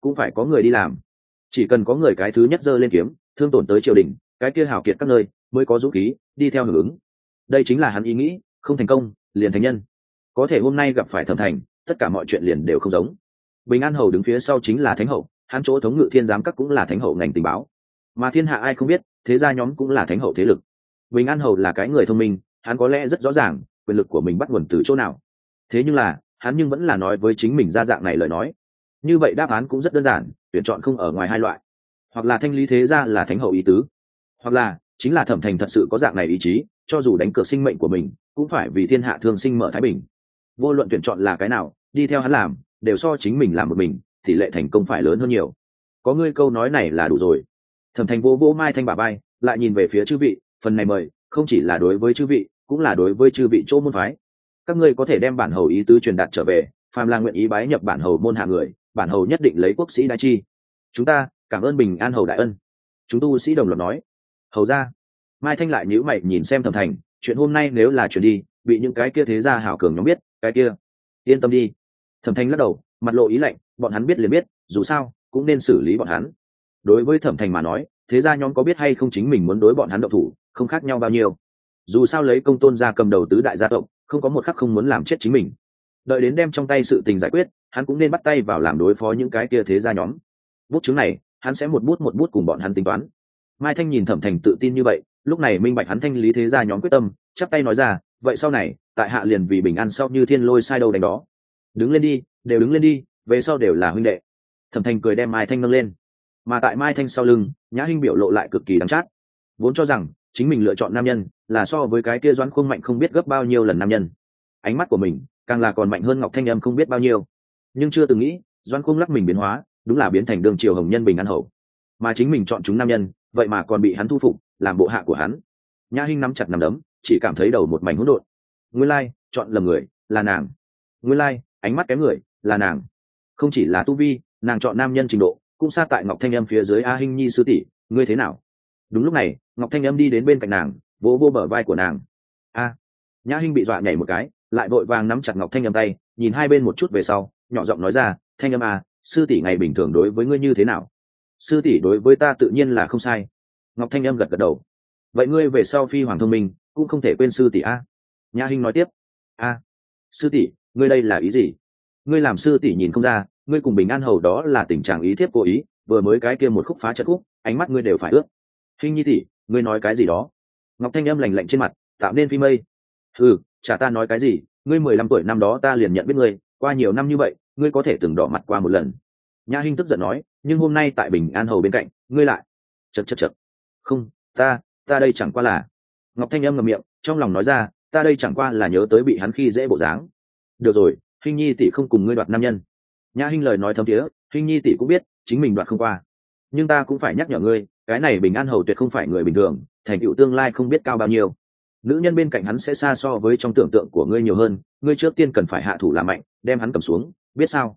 cũng phải có người đi làm. Chỉ cần có người cái thứ nhất giơ lên kiếm, thương tổn tới triều đình, cái kia hào kiệt các nơi mới có dũng khí đi theo hưởng ứng. Đây chính là hắn ý nghĩ, không thành công liền thành nhân. Có thể hôm nay gặp phải Thẩm Thành, tất cả mọi chuyện liền đều không giống. Bình An Hầu đứng phía sau chính là thánh hậu, hắn chỗ thống ngự thiên giám các cũng là thánh hậu ngành tình báo, mà thiên hạ ai không biết, thế gia nhóm cũng là thánh hậu thế lực. Bình An Hầu là cái người thông minh, hắn có lẽ rất rõ ràng quyền lực của mình bắt nguồn từ chỗ nào. Thế nhưng là hắn nhưng vẫn là nói với chính mình ra dạng này lời nói. Như vậy đáp án cũng rất đơn giản, tuyển chọn không ở ngoài hai loại, hoặc là thanh lý thế gia là thánh hậu ý tứ, hoặc là chính là Thẩm Thành thật sự có dạng này ý chí, cho dù đánh cược sinh mệnh của mình cũng phải vì thiên hạ thương sinh mở thái bình. Vô luận tuyển chọn là cái nào, đi theo hắn làm đều so chính mình làm một mình tỷ lệ thành công phải lớn hơn nhiều. Có ngươi câu nói này là đủ rồi. Thẩm Thành vô vô Mai Thanh bả vai, lại nhìn về phía chư vị, phần này mời không chỉ là đối với chư vị, cũng là đối với chư vị chỗ môn phái. Các ngươi có thể đem bản hầu ý tứ truyền đạt trở về, phàm là nguyện ý bái nhập bản hầu môn hạ người, bản hầu nhất định lấy quốc sĩ đại chi. Chúng ta cảm ơn Bình An Hầu đại ân. Chúng tu sĩ đồng loạt nói. Hầu ra. Mai Thanh lại nhíu mày nhìn xem Thẩm Thành, chuyện hôm nay nếu là chuyển đi, bị những cái kia thế gia hảo cường nhóm biết, cái kia yên tâm đi. Thẩm Thành lắc đầu, mặt lộ ý lạnh, bọn hắn biết liền biết, dù sao cũng nên xử lý bọn hắn. Đối với Thẩm Thành mà nói, thế gia nhóm có biết hay không chính mình muốn đối bọn hắn động thủ, không khác nhau bao nhiêu. Dù sao lấy Công Tôn gia cầm đầu tứ đại gia tộc, không có một khắc không muốn làm chết chính mình. Đợi đến đem trong tay sự tình giải quyết, hắn cũng nên bắt tay vào làm đối phó những cái kia thế gia nhóm. Bút chứng này, hắn sẽ một bút cùng bọn hắn tính toán. Mai Thanh nhìn Thẩm Thành tự tin như vậy, lúc này minh bạch hắn thanh lý thế gia nhóm quyết tâm, chắp tay nói ra, vậy sau này, tại hạ liền vì bình an sau như thiên lôi sai đâu đánh đó. Đứng lên đi, đều đứng lên đi, về sau đều là huynh đệ. Thẩm Thành cười đem Mai Thanh nâng lên, mà tại Mai Thanh sau lưng, Nhã Hinh biểu lộ lại cực kỳ đắng chát. Vốn cho rằng chính mình lựa chọn nam nhân là so với cái kia Doãn Khung mạnh không biết gấp bao nhiêu lần nam nhân, ánh mắt của mình càng là còn mạnh hơn Ngọc Thanh Âm không biết bao nhiêu, nhưng chưa từng nghĩ Doãn Khung lắc mình biến hóa, đúng là biến thành đường triều hồng nhân Bình An Hầu, mà chính mình chọn chúng nam nhân, vậy mà còn bị hắn thu phục làm bộ hạ của hắn. Nhã Hinh nắm chặt nắm đấm, chỉ cảm thấy đầu một mảnh hỗn độn. Nguyên lai chọn lầm người là nàng, nguyên lai ánh mắt kém người là nàng. Không chỉ là tu vi, nàng chọn nam nhân trình độ cũng xa tại Ngọc Thanh Âm phía dưới. A Hinh nhi sư tỷ, ngươi thế nào? Đúng lúc này Ngọc Thanh Âm đi đến bên cạnh nàng, vỗ vô bờ vai của nàng. A. Nhã Hinh bị dọa nhảy một cái, lại vội vàng nắm chặt Ngọc Thanh Âm tay, nhìn hai bên một chút về sau, nhỏ giọng nói ra, Thanh Âm à, sư tỷ ngày bình thường đối với ngươi như thế nào? Sư tỷ đối với ta tự nhiên là không sai. Ngọc Thanh Âm gật gật đầu. Vậy ngươi về sau phi hoàng thông minh cũng không thể quên sư tỷ a. Nhã Hinh nói tiếp. A. Sư tỷ, ngươi đây là ý gì? Ngươi làm sư tỷ nhìn không ra, ngươi cùng Bình An Hầu đó là tình trạng ý thiếp cố ý, vừa mới cái kia một khúc phá trận khúc, ánh mắt ngươi đều phải ướt. Hinh nhi tỷ, ngươi nói cái gì đó? Ngọc Thanh Âm lạnh lạnh trên mặt, tạo nên phi mây. Ừ, chả ta nói cái gì, ngươi 15 tuổi năm đó ta liền nhận biết ngươi, qua nhiều năm như vậy, ngươi có thể từng đỏ mặt qua một lần. Nhã Hinh tức giận nói, nhưng hôm nay tại Bình An Hầu bên cạnh, ngươi lại chật. Không, ta đây chẳng qua là. Ngọc Thanh Âm ngậm miệng, trong lòng nói ra, ta đây chẳng qua là nhớ tới bị hắn khi dễ bộ dáng. Được rồi, Hinh nhi tỷ không cùng ngươi đoạt nam nhân. Nhã Hinh lời nói thấm thiế, Hinh nhi tỷ cũng biết chính mình đoạt không qua, nhưng ta cũng phải nhắc nhở ngươi, cái này Bình An Hầu tuyệt không phải người bình thường, thành tựu tương lai không biết cao bao nhiêu. Nữ nhân bên cạnh hắn sẽ xa so với trong tưởng tượng của ngươi nhiều hơn, ngươi trước tiên cần phải hạ thủ làm mạnh, đem hắn cầm xuống, biết sao?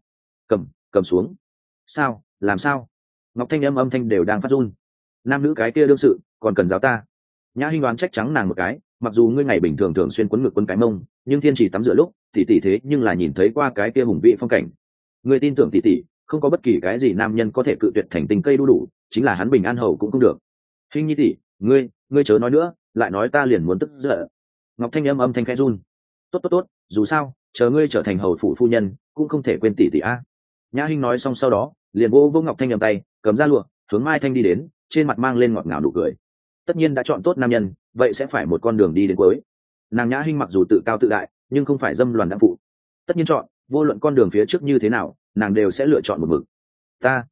Cầm xuống. Sao? Làm sao? Ngọc Thanh Âm âm thanh đều đang phát run. Nam nữ cái kia đương sự, còn cần giáo ta? Nhã Hinh đoán trách trắng nàng một cái, mặc dù ngươi ngày bình thường thường xuyên quấn ngực quấn cái mông, nhưng thiên chỉ tắm rửa lúc, tỷ thế nhưng là nhìn thấy qua cái kia hùng vị phong cảnh. Ngươi tin tưởng tỷ, không có bất kỳ cái gì nam nhân có thể cự tuyệt thành tình cây đu đủ, chính là hắn Bình An Hầu cũng không được. Hinh nhi tỷ, ngươi chớ nói nữa, lại nói ta liền muốn tức giận. Ngọc Thanh Âm âm thanh khẽ run. Tốt, dù sao, chờ ngươi trở thành hầu phủ phu nhân, cũng không thể quên tỷ a. Nhã Hinh nói xong sau đó, liền vô Ngọc Thanh Âm tay, cầm ra lụa, hướng Mai Thanh đi đến, trên mặt mang lên ngọt ngào nụ cười. Tất nhiên đã chọn tốt nam nhân, vậy sẽ phải một con đường đi đến cuối. Nàng Nhã Hinh mặc dù tự cao tự đại, nhưng không phải dâm loạn đạm phụ. Tất nhiên chọn, vô luận con đường phía trước như thế nào, nàng đều sẽ lựa chọn một mực. Ta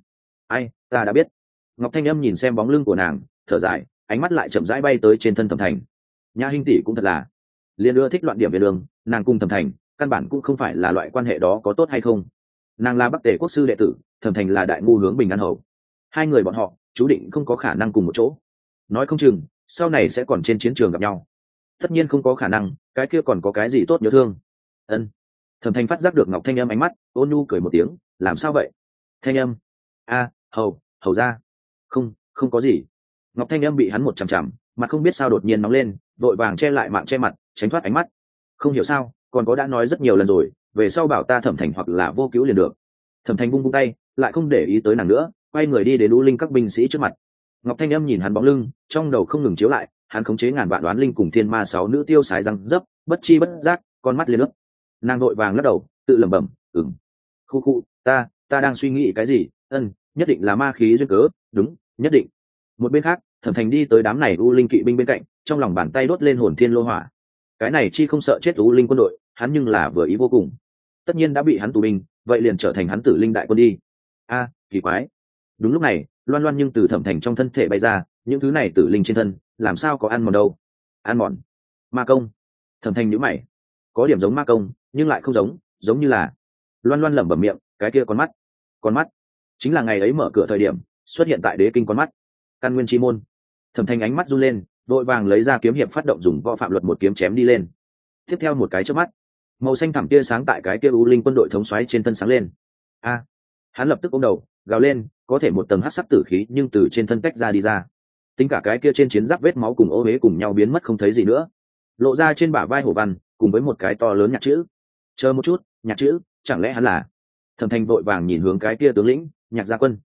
đã biết. Ngọc Thanh Âm nhìn xem bóng lưng của nàng, thở dài, ánh mắt lại chậm rãi bay tới trên thân Thẩm Thành. Nhã Hinh tỷ cũng thật là, liền ưa thích loạn điểm về đường, nàng cùng Thẩm Thành, căn bản cũng không phải là loại quan hệ đó có tốt hay không. Nàng là Bắc Tề quốc sư đệ tử, Thẩm Thành là đại ngu hướng Bình An Hầu. Hai người bọn họ, chú định không có khả năng cùng một chỗ. Nói không chừng, sau này sẽ còn trên chiến trường gặp nhau. Tất nhiên không có khả năng, cái kia còn có cái gì tốt nhớ thương. Ân. Thẩm Thành phát giác được Ngọc Thanh Âm ánh mắt, ôn nhu cười một tiếng, làm sao vậy? Thanh Âm. A, hầu ra. Không có gì. Ngọc Thanh Âm bị hắn một chằm chằm, mặt không biết sao đột nhiên nóng lên, vội vàng che lại mạng che mặt, tránh thoát ánh mắt. Không hiểu sao, còn có đã nói rất nhiều lần rồi, về sau bảo ta Thẩm Thành hoặc là vô cứu liền được. Thẩm Thành vung tay, lại không để ý tới nàng nữa, quay người đi đến U Linh các binh sĩ trước mặt. Ngọc Thanh Âm nhìn hắn bóng lưng, trong đầu không ngừng chiếu lại, hắn khống chế ngàn vạn đoán linh cùng thiên ma 6 nữ tiêu sái răng dấp, bất chi bất giác, con mắt liên nước. Nàng vội vàng lắc đầu, tự lẩm bẩm, khu khu, ta đang suy nghĩ cái gì? Nhất định là ma khí duyên cớ, đúng, nhất định. Một bên khác, Thẩm Thành đi tới đám này U Linh kỵ binh bên cạnh, trong lòng bàn tay đốt lên hồn thiên lô hỏa. Cái này chi không sợ chết U Linh quân đội, hắn nhưng là vừa ý vô cùng. Tất nhiên đã bị hắn tù binh, vậy liền trở thành hắn tử linh đại quân đi. Kỳ quái. Đúng lúc này, Loan Loan nhưng từ Thẩm Thành trong thân thể bay ra, những thứ này tử linh trên thân, làm sao có ăn mòn đâu? Ăn mòn? Ma công? Thẩm Thành nhíu mày. Có điểm giống ma công, nhưng lại không giống, giống như là Loan Loan lẩm bẩm miệng, cái kia con mắt, chính là ngày ấy mở cửa thời điểm xuất hiện tại đế kinh con mắt, căn nguyên chi môn. Thẩm Thành ánh mắt run lên, vội vàng lấy ra kiếm hiệp phát động dùng võ phạm luật một kiếm chém đi lên. Tiếp theo một cái chớp mắt, màu xanh thẳm tia sáng tại cái kia U Linh quân đội thống xoáy trên thân sáng lên. Hắn lập tức ôm đầu gào lên, có thể một tầng hắc sắc tử khí nhưng từ trên thân cách ra đi ra. Tính cả cái kia trên chiến giáp vết máu cùng ô uế cùng nhau biến mất không thấy gì nữa, lộ ra trên bả vai hổ văn cùng với một cái to lớn nhạc chữ. Chờ một chút, nhạc chữ, chẳng lẽ hắn là? Thẩm Thành vội vàng nhìn hướng cái kia tướng lĩnh, Nhạc Gia Quân.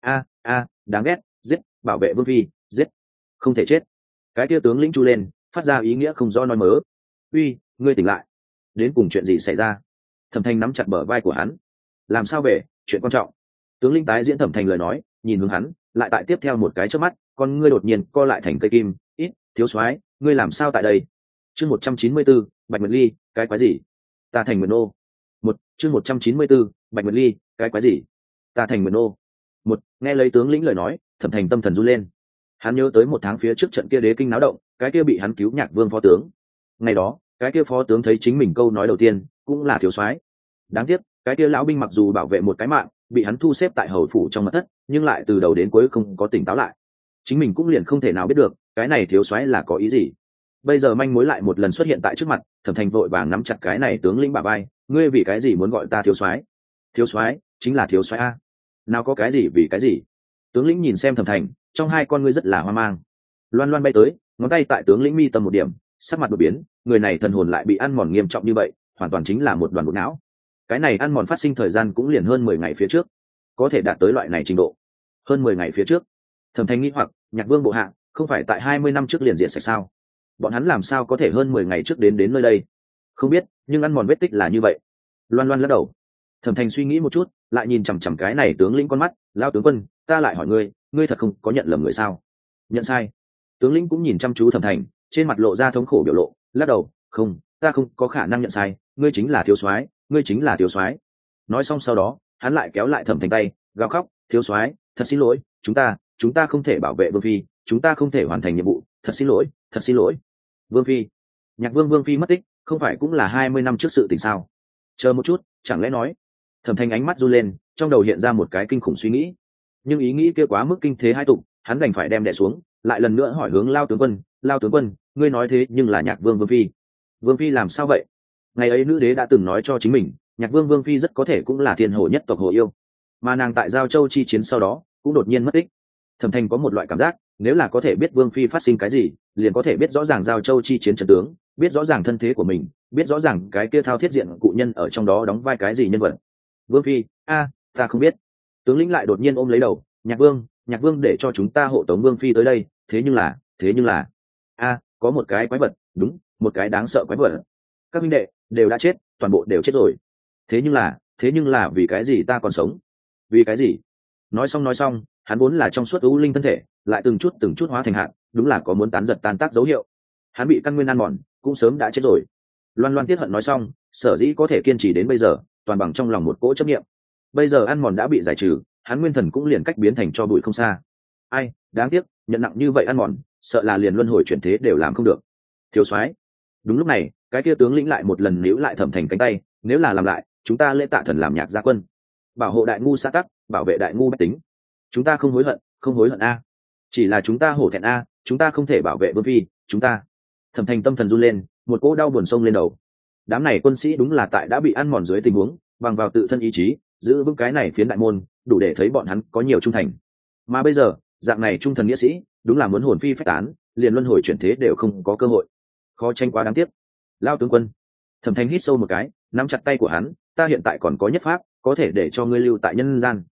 Đáng ghét, giết, bảo vệ vương phi, giết, không thể chết. Cái kia tướng lĩnh chu lên, phát ra ý nghĩa không rõ nói mớ. Uy, ngươi tỉnh lại, đến cùng chuyện gì xảy ra? Thẩm Thành nắm chặt bờ vai của hắn. Làm sao về, chuyện quan trọng. Tướng lĩnh tái diễn Thẩm Thành lời nói, nhìn hướng hắn, lại tại tiếp theo một cái chớp mắt, con ngươi đột nhiên co lại thành cây kim. Thiếu soái, ngươi làm sao tại đây? Chương 194, Bạch Nguyệt Ly, cái quái gì? Ta thành Nguyệt nô. Chương 194, Bạch Nguyệt Ly, cái quái gì? Ta thành Nguyệt nô. Nghe lấy tướng lĩnh lời nói, Thẩm Thành tâm thần run lên. Hắn nhớ tới một tháng phía trước trận kia đế kinh náo động, cái kia bị hắn cứu Nhạc Vương phó tướng. Ngày đó, cái kia phó tướng thấy chính mình câu nói đầu tiên cũng là thiếu soái. Đáng tiếc, cái kia lão binh mặc dù bảo vệ một cái mạng, bị hắn thu xếp tại hầu phủ trong mật thất, nhưng lại từ đầu đến cuối không có tỉnh táo lại. Chính mình cũng liền không thể nào biết được, cái này thiếu soái là có ý gì. Bây giờ manh mối lại một lần xuất hiện tại trước mặt, Thẩm Thành vội vàng nắm chặt cái này tướng lĩnh bả vai, ngươi vì cái gì muốn gọi ta thiếu soái? Thiếu soái chính là thiếu soái a. Nào có cái gì vì cái gì? Tướng lĩnh nhìn xem Thẩm Thành, trong hai con ngươi rất là hoang mang. Loan Loan bay tới, ngón tay tại tướng lĩnh mi tâm một điểm, sắc mặt đột biến, người này thần hồn lại bị ăn mòn nghiêm trọng như vậy, hoàn toàn chính là một đoàn bộ não. Cái này ăn mòn phát sinh thời gian cũng liền hơn 10 ngày phía trước, có thể đạt tới loại này trình độ. Hơn 10 ngày phía trước. Thẩm Thành nghĩ hoặc, Nhạc Vương bộ hạ, không phải tại 20 năm trước liền diệt sạch sao? Bọn hắn làm sao có thể hơn 10 ngày trước đến nơi đây? Không biết, nhưng ăn mòn vết tích là như vậy. Loan Loan lắc đầu. Thẩm Thành suy nghĩ một chút, lại nhìn chằm chằm cái này tướng lĩnh con mắt, lao tướng quân, ta lại hỏi ngươi, ngươi thật không có nhận lầm người sao? Nhận sai. Tướng lĩnh cũng nhìn chăm chú Thẩm Thành, trên mặt lộ ra thống khổ biểu lộ, lắc đầu, không, ta không có khả năng nhận sai, ngươi chính là thiếu soái, ngươi chính là thiếu soái. Nói xong sau đó, hắn lại kéo lại Thẩm Thành tay, gào khóc, thiếu soái, thật xin lỗi, chúng ta không thể bảo vệ vương phi, chúng ta không thể hoàn thành nhiệm vụ, thật xin lỗi, thật xin lỗi. Vương phi, Nhạc Vương vương phi mất tích, không phải cũng là 20 năm trước sự tình sao? Chờ một chút, chẳng lẽ nói? Thẩm Thành ánh mắt run lên, trong đầu hiện ra một cái kinh khủng suy nghĩ, nhưng ý nghĩ kia quá mức kinh thế hai tục, hắn đành phải đem đè xuống, lại lần nữa hỏi hướng Lao tướng quân, ngươi nói thế nhưng là Nhạc Vương vương phi. Vương phi làm sao vậy? Ngày ấy nữ đế đã từng nói cho chính mình, Nhạc Vương vương phi rất có thể cũng là thiên hồ nhất tộc hồ yêu, mà nàng tại Giao Châu chi chiến sau đó cũng đột nhiên mất tích. Thẩm Thành có một loại cảm giác, nếu là có thể biết vương phi phát sinh cái gì, liền có thể biết rõ ràng Giao Châu chi chiến trận tướng, biết rõ ràng thân thế của mình, biết rõ ràng cái kia thao thiết diện cụ nhân ở trong đó đóng vai cái gì nhân vật. Vương phi, ta không biết. Tướng lĩnh lại đột nhiên ôm lấy đầu, Nhạc Vương để cho chúng ta hộ tống vương phi tới đây, thế nhưng là có một cái quái vật, đúng, một cái đáng sợ quái vật. Các minh đệ đều đã chết, toàn bộ đều chết rồi. Thế nhưng là vì cái gì ta còn sống? Vì cái gì? Nói xong, hắn vốn là trong suốt u linh thân thể, lại từng chút hóa thành hạn, đúng là có muốn tán giật tan tác dấu hiệu. Hắn bị căn nguyên ăn mòn, cũng sớm đã chết rồi. Loan Loan tiếc hận nói xong, sở dĩ có thể kiên trì đến bây giờ, toàn bằng trong lòng một cỗ chấp niệm. Bây giờ ăn mòn đã bị giải trừ, hắn nguyên thần cũng liền cách biến thành cho bụi không xa. Ai, đáng tiếc, nhận nặng như vậy ăn mòn, sợ là liền luân hồi chuyển thế đều làm không được. Thiếu soái. Đúng lúc này, cái kia tướng lĩnh lại một lần níu lại Thẩm Thành cánh tay, nếu là làm lại, chúng ta lễ tạ thần làm Nhạc Gia quân, bảo hộ đại ngu xã tắc, bảo vệ đại ngu bách tính. Chúng ta không hối hận a. Chỉ là chúng ta hổ thẹn a, chúng ta không thể bảo vệ vương phi, chúng ta. Thẩm Thành tâm thần run lên, một cỗ đau buồn xông lên đầu. Đám này quân sĩ đúng là tại đã bị ăn mòn dưới tình huống, bằng vào tự thân ý chí, giữ vững cái này phiến đại môn, đủ để thấy bọn hắn có nhiều trung thành. Mà bây giờ, dạng này trung thần nghĩa sĩ, đúng là muốn hồn phi phách tán, liền luân hồi chuyển thế đều không có cơ hội. Khó tranh quá đáng tiếc. Lao tướng quân. Thẩm Thành hít sâu một cái, nắm chặt tay của hắn, ta hiện tại còn có nhất pháp, có thể để cho ngươi lưu tại nhân gian.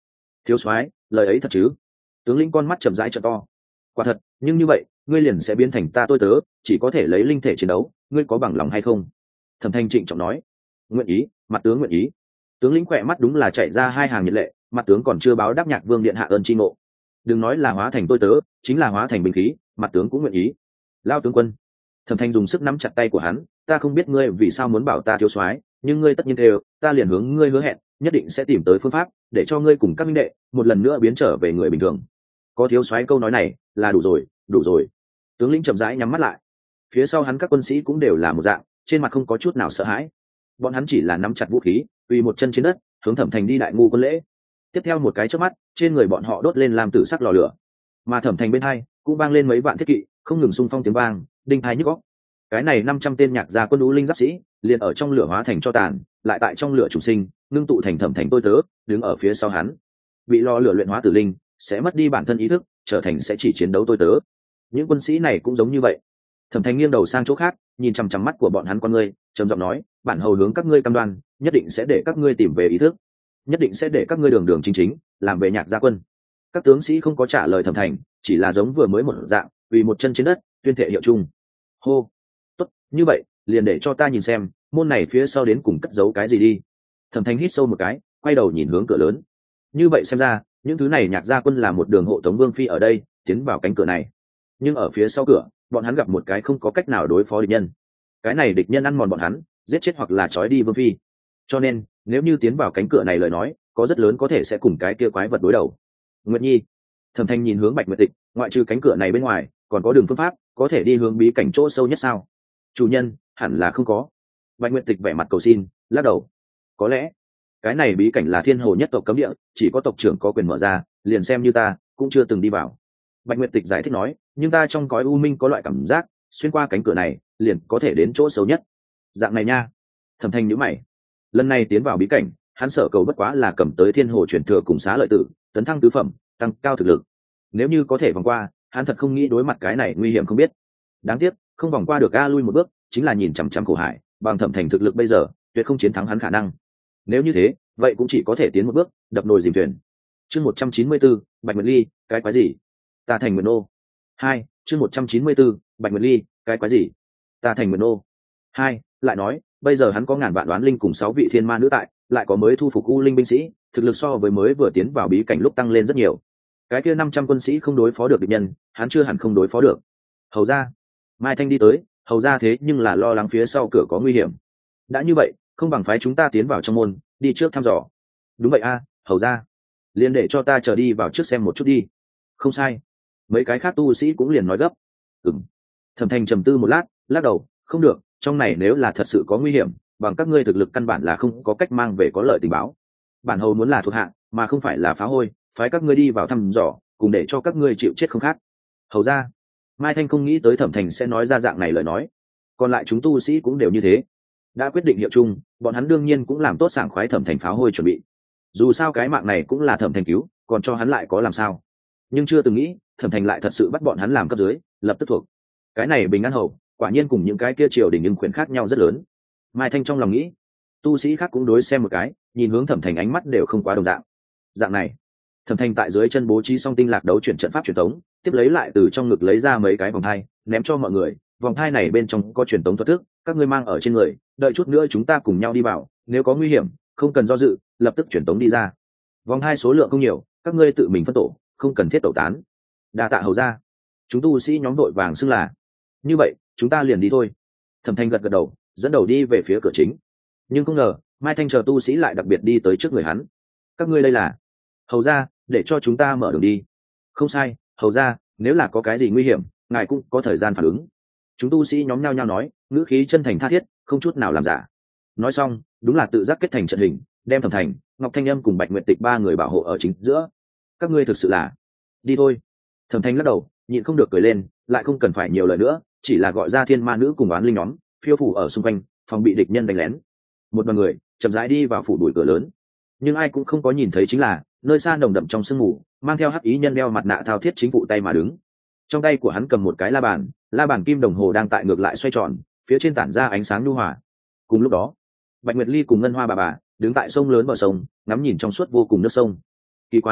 Thiếu soái, lời ấy thật chứ? Tướng lĩnh con mắt chậm rãi trợ to. Quả thật, nhưng như vậy ngươi liền sẽ biến thành ta tôi tớ, chỉ có thể lấy linh thể chiến đấu, ngươi có bằng lòng hay không? Thẩm Thanh trịnh trọng nói. Nguyện ý, mặt tướng nguyện ý. Tướng lĩnh khỏe mắt đúng là chạy ra hai hàng nhiệt lệ, mặt tướng còn chưa báo đáp Nhạc Vương điện hạ ơn tri ngộ. Đừng nói là hóa thành tôi tớ, chính là hóa thành binh khí, mặt tướng cũng nguyện ý. Lao tướng quân. Thẩm Thanh dùng sức nắm chặt tay của hắn, ta không biết ngươi vì sao muốn bảo ta thiếu soái, nhưng ngươi tất nhiên đều, ta liền hướng ngươi hứa hẹn, nhất định sẽ tìm tới phương pháp để cho ngươi cùng các minh đệ một lần nữa biến trở về người bình thường. Có thiếu soái câu nói này là đủ rồi, đủ rồi. Tướng lĩnh chậm rãi nhắm mắt lại. Phía sau hắn các quân sĩ cũng đều là một dạng, trên mặt không có chút nào sợ hãi. Bọn hắn chỉ là nắm chặt vũ khí, tùy một chân trên đất, hướng Thẩm Thành đi đại ngu quân lễ. Tiếp theo một cái chớp mắt, trên người bọn họ đốt lên làm tử sắc lò lửa, mà Thẩm Thành bên hai cũng vang lên mấy vạn thiết kỵ, không ngừng xung phong tiếng vang, đinh tai nhức óc. Cái này 500 tên nhạc gia quân đũ linh giáp sĩ, liền ở trong lửa hóa thành cho tàn, lại tại trong lửa chủ sinh, ngưng tụ thành Thẩm Thành tôi tớ, đứng ở phía sau hắn. Bị lò lửa luyện hóa tử linh, sẽ mất đi bản thân ý thức, trở thành sẽ chỉ chiến đấu tôi tớ. Những quân sĩ này cũng giống như vậy. Thẩm Thành nghiêng đầu sang chỗ khác, nhìn chằm chằm mắt của bọn hắn con ngươi, trầm giọng nói, bản hầu hướng các ngươi cam đoan, nhất định sẽ để các ngươi tìm về ý thức, nhất định sẽ để các ngươi đường đường chính chính làm về nhạc gia quân. Các tướng sĩ không có trả lời Thẩm Thành, chỉ là giống vừa mới một dạng, vì một chân trên đất, tuyên thệ hiệu chung. Hô, tốt, như vậy, liền để cho ta nhìn xem, môn này phía sau đến cùng cất giấu cái gì đi. Thẩm Thành hít sâu một cái, quay đầu nhìn hướng cửa lớn. Như vậy xem ra, những thứ này nhạc gia quân là một đường hộ tống Vương phi ở đây, tiến vào cánh cửa này. Nhưng ở phía sau cửa, bọn hắn gặp một cái không có cách nào đối phó địch nhân. Cái này địch nhân ăn mòn bọn hắn, giết chết hoặc là trói đi Vương phi. Cho nên, nếu như tiến vào cánh cửa này lời nói, có rất lớn có thể sẽ cùng cái kia quái vật đối đầu. Nguyệt Nhi. Thẩm Thanh nhìn hướng Bạch Nguyệt Tịch, ngoại trừ cánh cửa này bên ngoài, còn có đường phương pháp có thể đi hướng bí cảnh chỗ sâu nhất sao? Chủ nhân, hẳn là không có. Bạch Nguyệt Tịch vẻ mặt cầu xin, lắc đầu. Có lẽ, cái này bí cảnh là thiên hồ nhất tộc cấm địa, chỉ có tộc trưởng có quyền mở ra, liền xem như ta cũng chưa từng đi vào. Bạch Nguyệt Tịch giải thích nói, nhưng ta trong cõi u minh có loại cảm giác, xuyên qua cánh cửa này, liền có thể đến chỗ sâu nhất. Dạng này nha. Thẩm Thanh nhíu mày. Lần này tiến vào bí cảnh, hắn sợ cầu bất quá là cầm tới thiên hồ truyền thừa cùng xá lợi tử, tấn thăng tứ phẩm, tăng cao thực lực. Nếu như có thể vòng qua, hắn thật không nghĩ đối mặt cái này nguy hiểm không biết. Đáng tiếc, không vòng qua được a lui một bước, chính là nhìn chằm chằm khổ hải, bằng Thẩm Thành thực lực bây giờ, tuyệt không chiến thắng hắn khả năng. Nếu như thế, vậy cũng chỉ có thể tiến một bước, đập nồi dìm thuyền. Chương 194, Bạch Nguyệt Ly, cái quái gì? Ta thành Nguyệt nô. 2, chương 194, Bạch Nguyệt Ly, cái quái gì? Ta thành Nguyệt nô. 2, lại nói, bây giờ hắn có ngàn vạn đoán linh cùng 6 vị thiên ma nữ tại, lại có mới thu phục u linh binh sĩ, thực lực so với mới vừa tiến vào bí cảnh lúc tăng lên rất nhiều. Cái kia 500 quân sĩ không đối phó được địch nhân, hắn chưa hẳn không đối phó được. Hầu ra, Mai Thanh đi tới, hầu ra thế nhưng là lo lắng phía sau cửa có nguy hiểm. Đã như vậy, không bằng phái chúng ta tiến vào trong môn, đi trước thăm dò. Đúng vậy a, hầu ra. Liền để cho ta chờ đi vào trước xem một chút đi. Không sai. Mấy cái khác tu sĩ cũng liền nói gấp. Thẩm Thành trầm tư một lát, lắc đầu, không được, trong này nếu là thật sự có nguy hiểm, bằng các ngươi thực lực căn bản là không có cách mang về có lợi tình báo. Bản hầu muốn là thuộc hạ, mà không phải là phá hôi, phái các ngươi đi vào thăm dò, cùng để cho các ngươi chịu chết không khác. Hầu ra. Mai Thanh không nghĩ tới Thẩm Thành sẽ nói ra dạng này lời nói. Còn lại chúng tu sĩ cũng đều như thế. Đã quyết định hiệu chung, bọn hắn đương nhiên cũng làm tốt sảng khoái Thẩm Thành pháo hôi chuẩn bị. Dù sao cái mạng này cũng là Thẩm Thành cứu, còn cho hắn lại có làm sao. Nhưng chưa từng nghĩ, Thẩm Thành lại thật sự bắt bọn hắn làm cấp dưới, lập tức thuộc. Cái này Bình An Hầu, quả nhiên cùng những cái kia triều đình nhưng khuyển khác nhau rất lớn. Mai Thanh trong lòng nghĩ, tu sĩ khác cũng đối xem một cái, nhìn hướng Thẩm Thành ánh mắt đều không quá đồng dạng. Dạng này, Thẩm Thành tại dưới chân bố trí xong tinh lạc đấu chuyển trận pháp truyền tống, tiếp lấy lại từ trong ngực lấy ra mấy cái vòng thai, ném cho mọi người. Vòng thai này bên trong có truyền tống thuật thức, các ngươi mang ở trên người, đợi chút nữa chúng ta cùng nhau đi vào, nếu có nguy hiểm, không cần do dự, lập tức truyền tống đi ra. Vòng hai số lượng không nhiều, các ngươi tự mình phân tổ, không cần thiết tẩu tán. Đa tạ hầu ra. Chúng tu sĩ nhóm đội vàng xưng là. Như vậy, chúng ta liền đi thôi. Thẩm Thanh gật gật đầu, dẫn đầu đi về phía cửa chính. Nhưng không ngờ, Mai Thanh chờ tu sĩ lại đặc biệt đi tới trước người hắn. Các ngươi đây là? Hầu ra, để cho chúng ta mở đường đi. Không sai, hầu ra, nếu là có cái gì nguy hiểm, ngài cũng có thời gian phản ứng. Chúng tu sĩ nhóm nhao nhao nói, ngữ khí chân thành tha thiết, không chút nào làm giả. Nói xong, đúng là tự giác kết thành trận hình, đem Thẩm Thành, Ngọc Thanh Âm cùng Bạch Nguyệt Tịch ba người bảo hộ ở chính giữa. Các ngươi thực sự là, đi thôi. Thẩm Thanh lắc đầu, nhịn không được cười lên, lại không cần phải nhiều lời nữa, chỉ là gọi ra thiên ma nữ cùng oán linh nhóm, phiêu phủ ở xung quanh, phòng bị địch nhân đánh lén. Một đoàn người chậm rãi đi vào phủ đuổi cửa lớn, nhưng ai cũng không có nhìn thấy chính là nơi xa nồng đậm trong sương mù, mang theo hắc ý nhân đeo mặt nạ thao thiết chính phụ tay mà đứng. Trong tay của hắn cầm một cái la bàn kim đồng hồ đang tại ngược lại xoay tròn, phía trên tản ra ánh sáng nhu hòa. Cùng lúc đó, Bạch Nguyệt Ly cùng Ngân Hoa bà đứng tại sông lớn bờ sông, ngắm nhìn trong suốt vô cùng nước sông. Kỳ quái,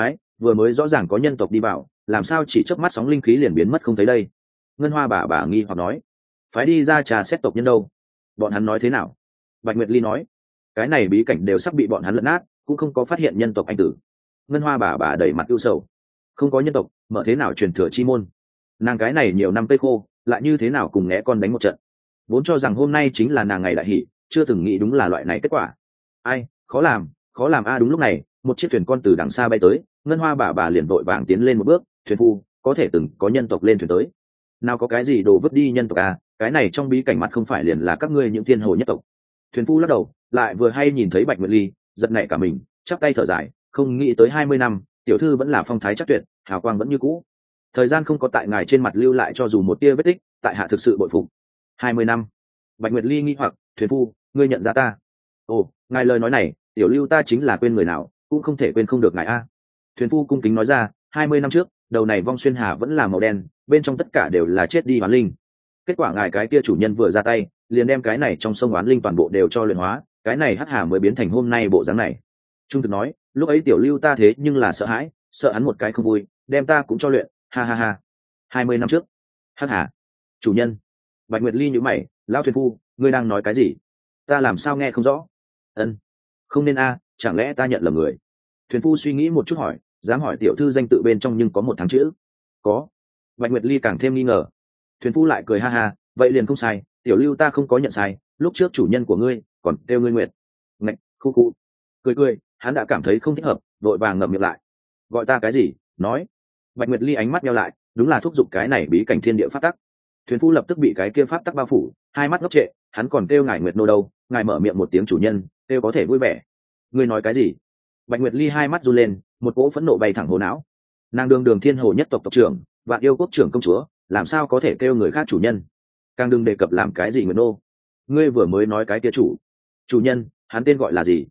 vừa mới rõ ràng có nhân tộc đi vào, làm sao chỉ chớp mắt sóng linh khí liền biến mất không thấy đây? Ngân Hoa bà nghi hoặc nói. Phái đi ra trà xét tộc nhân đâu? Bọn hắn nói thế nào? Bạch Nguyệt Ly nói. Cái này bí cảnh đều sắp bị bọn hắn lấn át, cũng không có phát hiện nhân tộc anh tử. Ngân Hoa bà đẩy mặt ưu sầu. Không có nhân tộc, mở thế nào truyền thừa chi môn? Nàng cái này nhiều năm cây khô, lại như thế nào cùng né con đánh một trận? Vốn cho rằng hôm nay chính là nàng ngày đại hỷ, chưa từng nghĩ đúng là loại này kết quả. Ai, khó làm a. Đúng lúc này, một chiếc thuyền con từ đằng xa bay tới, Ngân Hoa bà liền vội vàng tiến lên một bước. Thuyền phu, có thể từng có nhân tộc lên thuyền tới. Nào có cái gì đồ vứt đi nhân tộc à, cái này trong bí cảnh mặt không phải liền là các ngươi những thiên hồ nhất tộc. Thuyền phu lắc đầu, lại vừa hay nhìn thấy Bạch Nguyệt Ly, giật nảy cả mình, chắp tay thở dài, không nghĩ tới 20 năm, tiểu thư vẫn là phong thái chắc tuyệt, hào quang vẫn như cũ. Thời gian không có tại ngài trên mặt lưu lại cho dù một tia vết tích, tại hạ thực sự bội phục. 20 năm. Bạch Nguyệt Ly nghi hoặc, thuyền phu, ngươi nhận ra ta? Ồ, ngài lời nói này, tiểu lưu ta chính là quên người nào, cũng không thể quên không được ngài a. Thuyền phu cung kính nói ra, 20 năm trước, đầu này vong xuyên hà vẫn là màu đen, bên trong tất cả đều là chết đi oán linh. Kết quả ngài cái kia chủ nhân vừa ra tay, liền đem cái này trong sông oán linh toàn bộ đều cho luyện hóa, cái này hắc hà mới biến thành hôm nay bộ dáng này. Trung thực nói, lúc ấy tiểu lưu ta thế nhưng là sợ hãi, sợ hắn một cái không vui, đem ta cũng cho luyện, ha ha ha. 20 năm trước, hắc hà, chủ nhân. Bạch Nguyệt Ly nhíu mày, lão thuyền phu, ngươi đang nói cái gì? Ta làm sao nghe không rõ? Ân, không nên a, chẳng lẽ ta nhận lầm người? Thuyền phu suy nghĩ một chút hỏi, dám hỏi tiểu thư danh tự bên trong nhưng có một tháng chữ? Có. Bạch Nguyệt Ly càng thêm nghi ngờ. Thuyền phu lại cười ha ha, vậy liền không sai, tiểu lưu ta không có nhận sai, lúc trước chủ nhân của ngươi còn kêu ngươi Nguyệt. Ngạch, khu. Cười, hắn đã cảm thấy không thích hợp, vội vàng ngậm miệng lại. Gọi ta cái gì? Nói. Bạch Nguyệt Ly ánh mắt nheo lại, đúng là thúc giục cái này bí cảnh thiên địa pháp tắc. Thuyền phu lập tức bị cái kia pháp tắc bao phủ, hai mắt ngốc trệ, hắn còn kêu ngài Nguyệt nô đâu, ngài mở miệng một tiếng chủ nhân, kêu có thể vui vẻ. Ngươi nói cái gì? Bạch Nguyệt Ly hai mắt run lên, một cỗ phẫn nộ bay thẳng hồ não. Nàng đường thiên hồ nhất tộc tộc trưởng, vạn yêu quốc trưởng công chúa, làm sao có thể kêu người khác chủ nhân? Càng đừng đề cập làm cái gì Nguyệt nô. Ngươi vừa mới nói cái kia chủ nhân, hắn tên gọi là gì?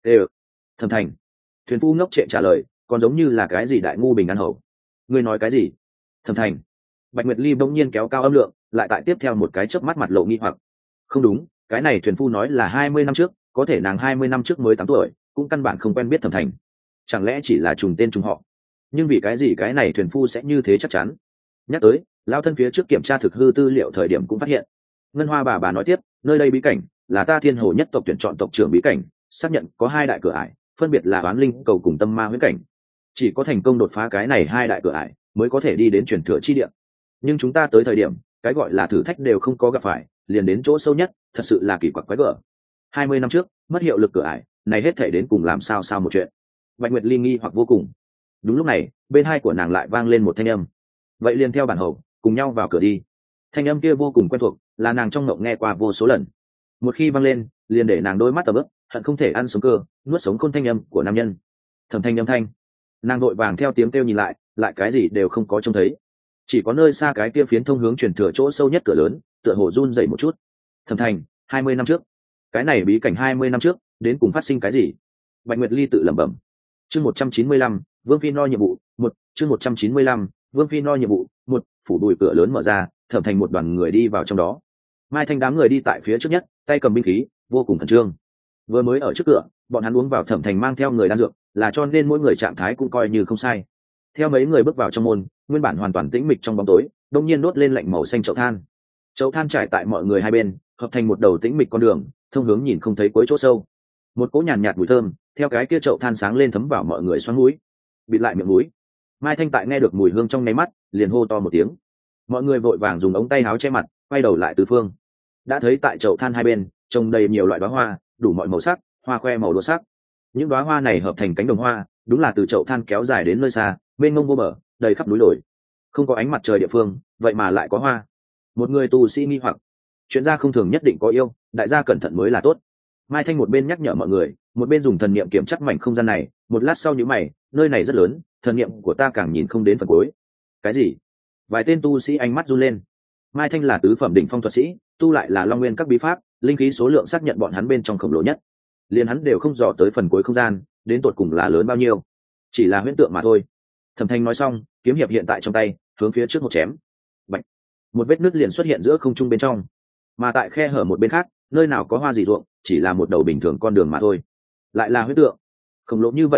Thẩm Thành. Thuyền phu ngốc trệ trả lời, còn giống như là cái gì đại ngu bình an hầu. Ngươi nói cái gì? Thẩm Thành. Bạch Nguyệt Ly bỗng nhiên kéo cao âm lượng, lại tại tiếp theo một cái chớp mắt mặt lộ nghi hoặc. Không đúng, cái này thuyền phu nói là 20 năm trước, có thể nàng 20 năm trước mới 8 tuổi, cũng căn bản không quen biết Thẩm Thành. Chẳng lẽ chỉ là trùng tên trùng họ? Nhưng vì cái gì cái này thuyền phu sẽ như thế chắc chắn? Nhắc tới, lão thân phía trước kiểm tra thực hư tư liệu thời điểm cũng phát hiện. Ngân Hoa bà nói tiếp, nơi đây bí cảnh là ta thiên hồ nhất tộc tuyển chọn tộc trưởng bí cảnh, xác nhận có hai đại cửa ải, phân biệt là oán linh cầu cùng tâm ma huyễn cảnh. Chỉ có thành công đột phá cái này hai đại cửa ải mới có thể đi đến truyền thừa chi địa. Nhưng chúng ta tới thời điểm, cái gọi là thử thách đều không có gặp phải, liền đến chỗ sâu nhất, thật sự là kỳ quặc quái gở. 20 năm trước, mất hiệu lực cửa ải, này hết thể đến cùng làm sao một chuyện. Bạch Nguyệt Ly nghi hoặc vô cùng. Đúng lúc này, bên hai của nàng lại vang lên một thanh âm. Vậy liền theo bản hầu, cùng nhau vào cửa đi. Thanh âm kia vô cùng quen thuộc, là nàng trong mộng nghe qua vô số lần. Một khi vang lên, liền để nàng đôi mắt tầm ướp, hận không thể ăn sống cơ, nuốt sống khôn thanh âm của nam nhân. Thẩm Thanh âm thanh. Nàng vội vàng theo tiếng kêu nhìn lại cái gì đều không có trông thấy. Chỉ có nơi xa cái kia phiến thông hướng truyền thừa chỗ sâu nhất cửa lớn, tựa hồ run rẩy một chút. Thẩm Thành, 20 năm trước. Cái này bí cảnh 20 năm trước, đến cùng phát sinh cái gì? Bạch Nguyệt Ly tự lẩm bẩm. Chương 195, Vương Phi No nhiệm vụ, 1, chương 195, Vương Phi No nhiệm vụ, 1, phủ đùi cửa lớn mở ra, Thẩm Thành một đoàn người đi vào trong đó. Mai Thanh đám người đi tại phía trước nhất, tay cầm binh khí, vô cùng khẩn trương. Vừa mới ở trước cửa, bọn hắn uống vào Thẩm Thành mang theo người đan dược, là cho nên mỗi người trạng thái cũng coi như không sai. Theo mấy người bước vào trong môn, nguyên bản hoàn toàn tĩnh mịch trong bóng tối, đột nhiên đốt lên lạnh màu xanh chậu than. Chậu than trải tại mọi người hai bên, hợp thành một đầu tĩnh mịch con đường, thông hướng nhìn không thấy cuối chỗ sâu. Một cỗ nhàn nhạt mùi thơm, theo cái kia chậu than sáng lên thấm vào mọi người xoắn mũi. Bịt lại miệng mũi. Mai Thanh tại nghe được mùi hương trong nháy mắt, liền hô to một tiếng. Mọi người vội vàng dùng ống tay áo che mặt, quay đầu lại tứ phương. Đã thấy tại chậu than hai bên, trồng đầy nhiều loại đóa hoa, đủ mọi màu sắc, hoa khoe màu đua sắc. Những đóa hoa này hợp thành cánh đồng hoa, đúng là từ chậu than kéo dài đến nơi xa, mênh mông vô bờ, đầy khắp núi đồi. Không có ánh mặt trời địa phương, vậy mà lại có hoa. Một người tu sĩ nghi hoặc, chuyện gia không thường nhất định có yêu, đại gia cẩn thận mới là tốt. Mai Thanh một bên nhắc nhở mọi người, một bên dùng thần niệm kiểm chắc mảnh không gian này. Một lát sau nhíu mày, nơi này rất lớn, thần niệm của ta càng nhìn không đến phần cuối. Cái gì? Vài tên tu sĩ ánh mắt run lên. Mai Thanh là tứ phẩm đỉnh phong thuật sĩ, tu lại là Long Nguyên các bí pháp, linh khí số lượng xác nhận bọn hắn bên trong khổng lồ nhất. Liền hắn đều không dò tới phần cuối không gian, đến tột cùng là lớn bao nhiêu? Chỉ là huyễn tượng mà thôi. Thẩm Thanh nói xong, kiếm hiệp hiện tại trong tay, hướng phía trước một chém. Bạch. Một vết nứt liền xuất hiện giữa không trung bên trong. Mà tại khe hở một bên khác, nơi nào có hoa gì ruộng, chỉ là một đầu bình thường con đường mà thôi. Lại là huyễn tượng. Khổng lồ như vậy huyễn thuật,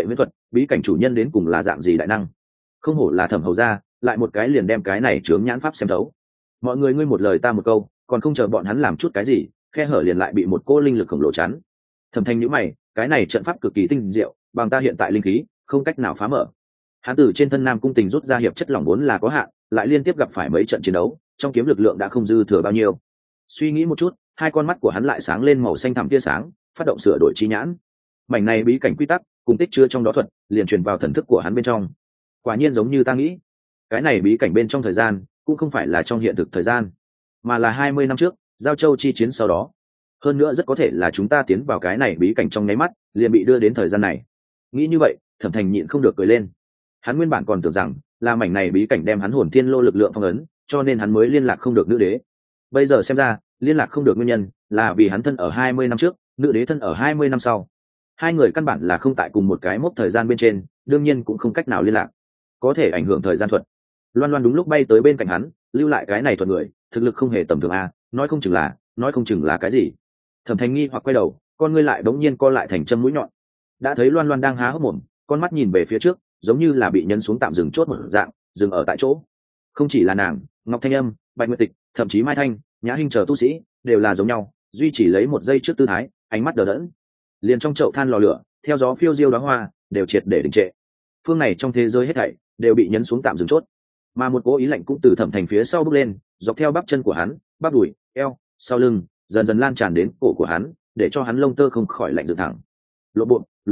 bí cảnh chủ nhân đến cùng là dạng gì đại năng. Không hổ là Thẩm hầu gia, lại một cái liền đem cái này chướng nhãn pháp xem thấu. Mọi người ngươi một lời ta một câu, còn không chờ bọn hắn làm chút cái gì, khe hở liền lại bị một cô linh lực khổng lồ chắn. Thẩm Thanh nhíu mày, cái này trận pháp cực kỳ tinh diệu, bằng ta hiện tại linh khí không cách nào phá mở. Hắn từ trên thân Nam Cung Tình rút ra hiệp chất lỏng vốn là có hạn, lại liên tiếp gặp phải mấy trận chiến đấu, trong kiếm lực lượng đã không dư thừa bao nhiêu. Suy nghĩ một chút, hai con mắt của hắn lại sáng lên màu xanh thẳm tia sáng, phát động sửa đổi chi nhãn. Mảnh này bí cảnh quy tắc cùng tích chứa trong đó thuật liền truyền vào thần thức của hắn bên trong. Quả nhiên giống như ta nghĩ, cái này bí cảnh bên trong thời gian cũng không phải là trong hiện thực thời gian, mà là 20 năm trước giao châu chi chiến sau đó. Hơn nữa rất có thể là chúng ta tiến vào cái này bí cảnh trong nháy mắt liền bị đưa đến thời gian này. Nghĩ như vậy, Thẩm Thành nhịn không được cười lên. Hắn nguyên bản còn tưởng rằng là mảnh này bí cảnh đem hắn hồn thiên lô lực lượng phong ấn, cho nên hắn mới liên lạc không được nữ đế. Bây giờ xem ra, liên lạc không được nguyên nhân là vì hắn thân ở 20 năm trước, nữ đế thân ở 20 năm sau. Hai người căn bản là không tại cùng một cái mốc thời gian bên trên, đương nhiên cũng không cách nào liên lạc. Có thể ảnh hưởng thời gian thuật. Loan Loan đúng lúc bay tới bên cạnh hắn, lưu lại cái này thuật người, thực lực không hề tầm thường a, nói không chừng là cái gì. Thẩm Thành nghi hoặc quay đầu, con ngươi lại đống nhiên co lại thành châm mũi nhọn. Đã thấy Loan Loan đang há hốc mồm, con mắt nhìn về phía trước, giống như là bị nhấn xuống tạm dừng chốt một dạng, dừng ở tại chỗ. Không chỉ là nàng, Ngọc Thanh Âm, Bạch Nguyệt Tịch, thậm chí Mai Thanh, Nhã Hinh chờ tu sĩ đều là giống nhau, duy chỉ lấy một giây trước tư thái, ánh mắt đờ đẫn. Liền trong chậu than lò lửa, theo gió phiêu diêu đóa hoa, đều triệt để đình trệ. Phương này trong thế giới hết thảy đều bị nhấn xuống tạm dừng chốt, mà một cỗ ý lạnh cũng từ Thẩm Thành phía sau bước lên, dọc theo bắp chân của hắn, bắp đùi, eo, sau lưng, dần dần lan tràn đến cổ của hắn, để cho hắn lông tơ không khỏi lạnh dựng thẳng. Lộ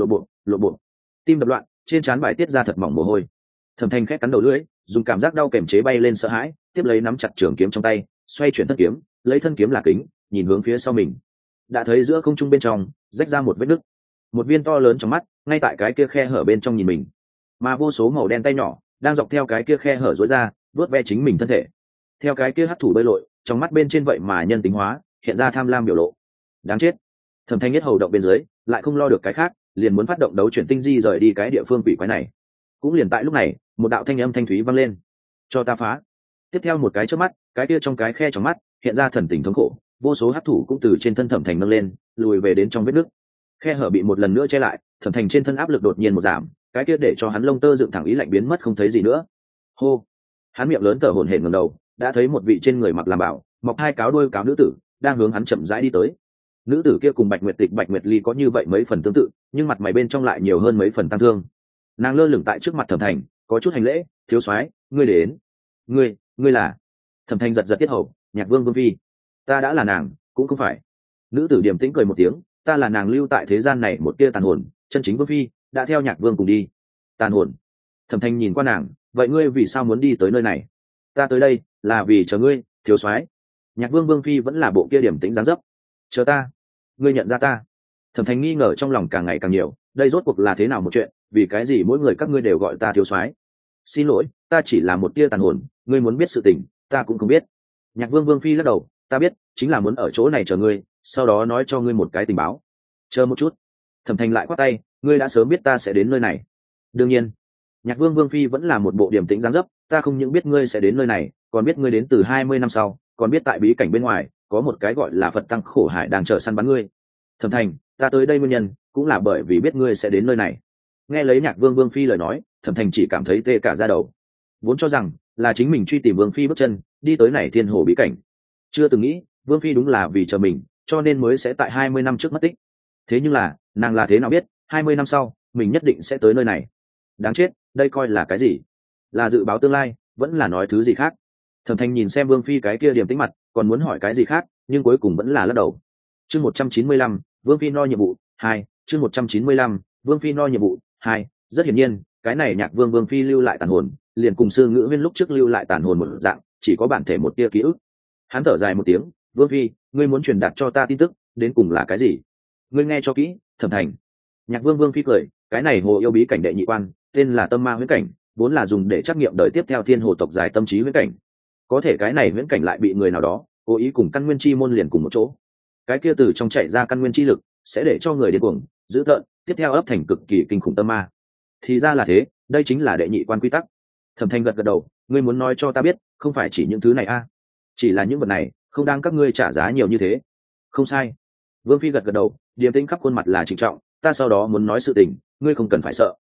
bộ, tim đập loạn, trên trán bài tiết ra thật mỏng mồ hôi. Thẩm Thành khẽ cắn đầu lưỡi, dùng cảm giác đau kềm chế bay lên sợ hãi, tiếp lấy nắm chặt trường kiếm trong tay, xoay chuyển thân kiếm, lấy thân kiếm là kính, nhìn hướng phía sau mình. Đã thấy giữa không trung bên trong rách ra một vết nứt, một viên to lớn trong mắt ngay tại cái kia khe hở bên trong nhìn mình, mà vô số màu đen tay nhỏ đang dọc theo cái kia khe hở rối ra, vuốt ve chính mình thân thể. Theo cái kia hấp thụ bơi lội, trong mắt bên trên vậy mà nhân tính hóa, hiện ra tham lam biểu lộ. Đáng chết. Thẩm Thanh nhất hầu động bên dưới, lại không lo được cái khác, liền muốn phát động đấu chuyển tinh di rời đi cái địa phương quỷ quái này. Cũng liền tại lúc này, một đạo thanh âm thanh thúy vang lên: "Cho ta phá!" Tiếp theo một cái chớp mắt, cái kia trong cái khe trong mắt hiện ra thần tình thống khổ, vô số hấp thụ cũng từ trên thân Thẩm Thành nâng lên, lùi về đến trong vết nứt. Khe hở bị một lần nữa che lại, Thẩm Thành trên thân áp lực đột nhiên một giảm, cái kia để cho hắn lông tơ dựng thẳng ý lạnh biến mất không thấy gì nữa. Hô. Hắn miệng lớn thở hổn hển ngẩng đầu, đã thấy một vị trên người mặc làm bảo, mọc hai cáo đuôi cáo nữ tử đang hướng hắn chậm rãi đi tới. Nữ tử kia cùng Bạch Nguyệt Tịch, Bạch Nguyệt Ly có như vậy mấy phần tương tự, nhưng mặt mày bên trong lại nhiều hơn mấy phần tăng thương. Nàng lơ lửng tại trước mặt Thẩm Thành, có chút hành lễ: "Thiếu soái, ngươi đến." Ngươi là?" Thẩm Thành giật giật tiết hầu: "Nhạc Vương Vương phi." "Ta đã là nàng, cũng không phải." Nữ tử điềm tĩnh cười một tiếng: "Ta là nàng lưu tại thế gian này một tia tàn hồn, chân chính Vương phi đã theo Nhạc Vương cùng đi." "Tàn hồn?" Thẩm Thành nhìn qua nàng: "Vậy ngươi vì sao muốn đi tới nơi này?" "Ta tới đây là vì chờ ngươi, thiếu soái." Nhạc Vương Vương phi vẫn là bộ kia điềm tĩnh dáng dấp. "Chờ ta? Ngươi nhận ra ta?" Thẩm Thành nghi ngờ trong lòng càng ngày càng nhiều, đây rốt cuộc là thế nào một chuyện, vì cái gì mỗi người các ngươi đều gọi ta thiếu soái? "Xin lỗi, ta chỉ là một tia tàn hồn, ngươi muốn biết sự tình ta cũng không biết." Nhạc Vương Vương phi lắc đầu: "Ta biết, chính là muốn ở chỗ này chờ ngươi, sau đó nói cho ngươi một cái tình báo." "Chờ một chút." Thẩm Thành lại quát tay: "Ngươi đã sớm biết ta sẽ đến nơi này?" "Đương nhiên." Nhạc Vương Vương phi vẫn là một bộ điềm tĩnh dáng dấp: "Ta không những biết ngươi sẽ đến nơi này, còn biết ngươi đến từ 20 năm sau, còn biết tại bí cảnh bên ngoài có một cái gọi là Phật tăng khổ hải đang chờ săn bắn ngươi." "Thẩm Thành, ta tới đây nguyên nhân cũng là bởi vì biết ngươi sẽ đến nơi này." Nghe lấy Nhạc Vương Vương phi lời nói, Thẩm Thành chỉ cảm thấy tê cả da đầu. Vốn cho rằng là chính mình truy tìm Vương phi bước chân đi tới này thiên hồ bí cảnh, chưa từng nghĩ Vương phi đúng là vì chờ mình, cho nên mới sẽ tại 20 năm trước mất tích. Thế nhưng là nàng là thế nào biết 20 năm sau mình nhất định sẽ tới nơi này? Đáng chết, đây coi là cái gì? Là dự báo tương lai, vẫn là nói thứ gì khác? Thẩm Thành nhìn xem Vương phi cái kia điềm tĩnh mặt, còn muốn hỏi cái gì khác, nhưng cuối cùng vẫn là lắc đầu. Chương 195, Vương phi no nhiệm vụ 2, chương 195, Vương phi no nhiệm vụ 2. Rất hiển nhiên, cái này Nhạc Vương Vương phi lưu lại tàn hồn, liền cùng Sư Ngữ Huyên lúc trước lưu lại tàn hồn một dạng, chỉ có bản thể một tia ký ức. Hắn thở dài một tiếng: "Vương phi, ngươi muốn truyền đạt cho ta tin tức, đến cùng là cái gì? Ngươi nghe cho kỹ, Thẩm Thành." Nhạc Vương Vương phi cười: "Cái này hồ yêu bí cảnh đệ nhị quan, tên là Tâm Ma huyễn cảnh, vốn là dùng để trắc nghiệm đời tiếp theo thiên hồ tộc dài tâm trí huyễn cảnh. Có thể cái này huyễn cảnh lại bị người nào đó cố ý cùng căn nguyên chi môn liền cùng một chỗ. Cái kia từ trong chạy ra căn nguyên chi lực, sẽ để cho người điên cuồng, dữ tợn, tiếp theo ấp thành cực kỳ kinh khủng tâm ma. Thì ra là thế, đây chính là đệ nhị quan quy tắc." Thẩm Thành gật gật đầu: "Ngươi muốn nói cho ta biết, không phải chỉ những thứ này a? Chỉ là những vật này không đang các ngươi trả giá nhiều như thế." "Không sai." Vương phi gật gật đầu, điềm tĩnh khắp khuôn mặt là trịnh trọng: "Ta sau đó muốn nói sự tình, ngươi không cần phải sợ."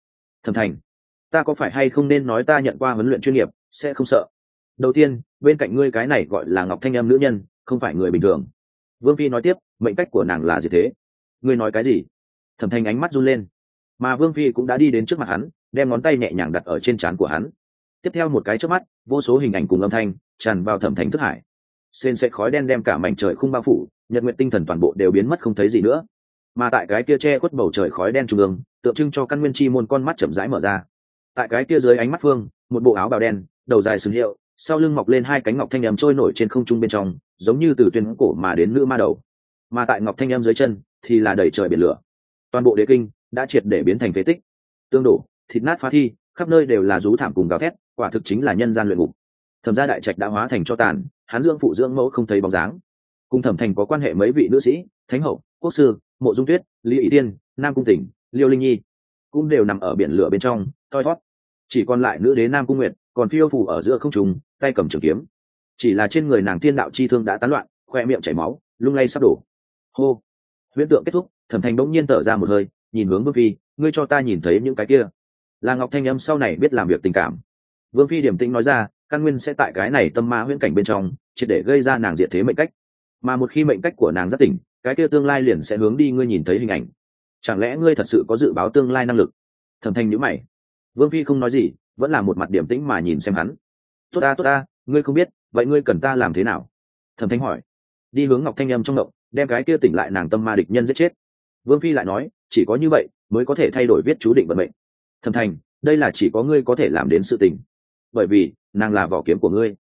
Thẩm Thành, ta có phải hay không nên nói ta nhận qua huấn luyện chuyên nghiệp sẽ không sợ? Đầu tiên, bên cạnh ngươi cái này gọi là Ngọc Thanh Âm nữ nhân không phải người bình thường. Vương Phi nói tiếp, mệnh cách của nàng là gì thế? Ngươi nói cái gì? Thẩm Thành ánh mắt run lên, mà Vương Phi cũng đã đi đến trước mặt hắn, đem ngón tay nhẹ nhàng đặt ở trên trán của hắn. Tiếp theo một cái chớp mắt, vô số hình ảnh cùng âm thanh tràn vào Thẩm Thành thức hải. Sền sệt khói đen đem cả mảnh trời khung bao phủ, nhật nguyện tinh thần toàn bộ đều biến mất không thấy gì nữa. Mà tại cái kia che khuất bầu trời khói đen trung ương, tượng trưng cho căn nguyên chi môn con mắt chậm rãi mở ra. Tại cái kia dưới ánh mắt phương, một bộ áo bào đen, đầu dài sừng hiệu, sau lưng mọc lên hai cánh ngọc thanh âm trôi nổi trên không trung bên trong, giống như từ tuyên cổ mà đến nữ ma đầu. Mà tại ngọc thanh âm dưới chân thì là đầy trời biển lửa. Toàn bộ đế kinh đã triệt để biến thành phế tích, tương đổ, thịt nát phá thi, khắp nơi đều là rú thảm cùng gào thét, quả thực chính là nhân gian luyện ngục. Thẩm gia đại trạch đã hóa thành cho tàn, hắn dưỡng phụ dưỡng mẫu không thấy bóng dáng. Cùng Thẩm Thành có quan hệ mấy vị nữ sĩ, thánh hậu, quốc sư, Mộ Dung Tuyết, Lý ỷ tiên, Nam Cung Tỉnh, Liêu Linh Nhi cũng đều nằm ở biển lửa bên trong thoi thót. Chỉ còn lại nữ đế Nam Cung Nguyệt còn phiêu phù ở giữa không trung, tay cầm trường kiếm. Chỉ là trên người nàng tiên đạo chi thương đã tán loạn, khoe miệng chảy máu, lung lay sắp đổ. Hô, huyễn tượng kết thúc, Thẩm Thành bỗng nhiên thở ra một hơi, nhìn hướng Vương Phi, ngươi cho ta nhìn thấy những cái kia. Là Ngọc Thanh Âm sau này biết làm việc tình cảm. Vương Phi điềm tĩnh nói ra, căn nguyên sẽ tại cái này tâm ma huyễn cảnh bên trong, triệt để gây ra nàng diệt thế mệnh cách. Mà một khi mệnh cách của nàng giác tỉnh, cái kia tương lai liền sẽ hướng đi ngươi nhìn thấy hình ảnh. Chẳng lẽ ngươi thật sự có dự báo tương lai năng lực? Thẩm Thành nhíu mày. Vương Phi không nói gì, vẫn là một mặt điềm tĩnh mà nhìn xem hắn. Tốt ta, ngươi không biết, vậy ngươi cần ta làm thế nào? Thẩm Thanh hỏi. Đi hướng Ngọc Thanh Âm trong động, đem cái kia tỉnh lại nàng tâm ma địch nhân giết chết. Vương Phi lại nói, chỉ có như vậy mới có thể thay đổi viết chú định vận mệnh. Thẩm Thành, đây là chỉ có ngươi có thể làm đến sự tình, bởi vì nàng là vỏ kiếm của ngươi.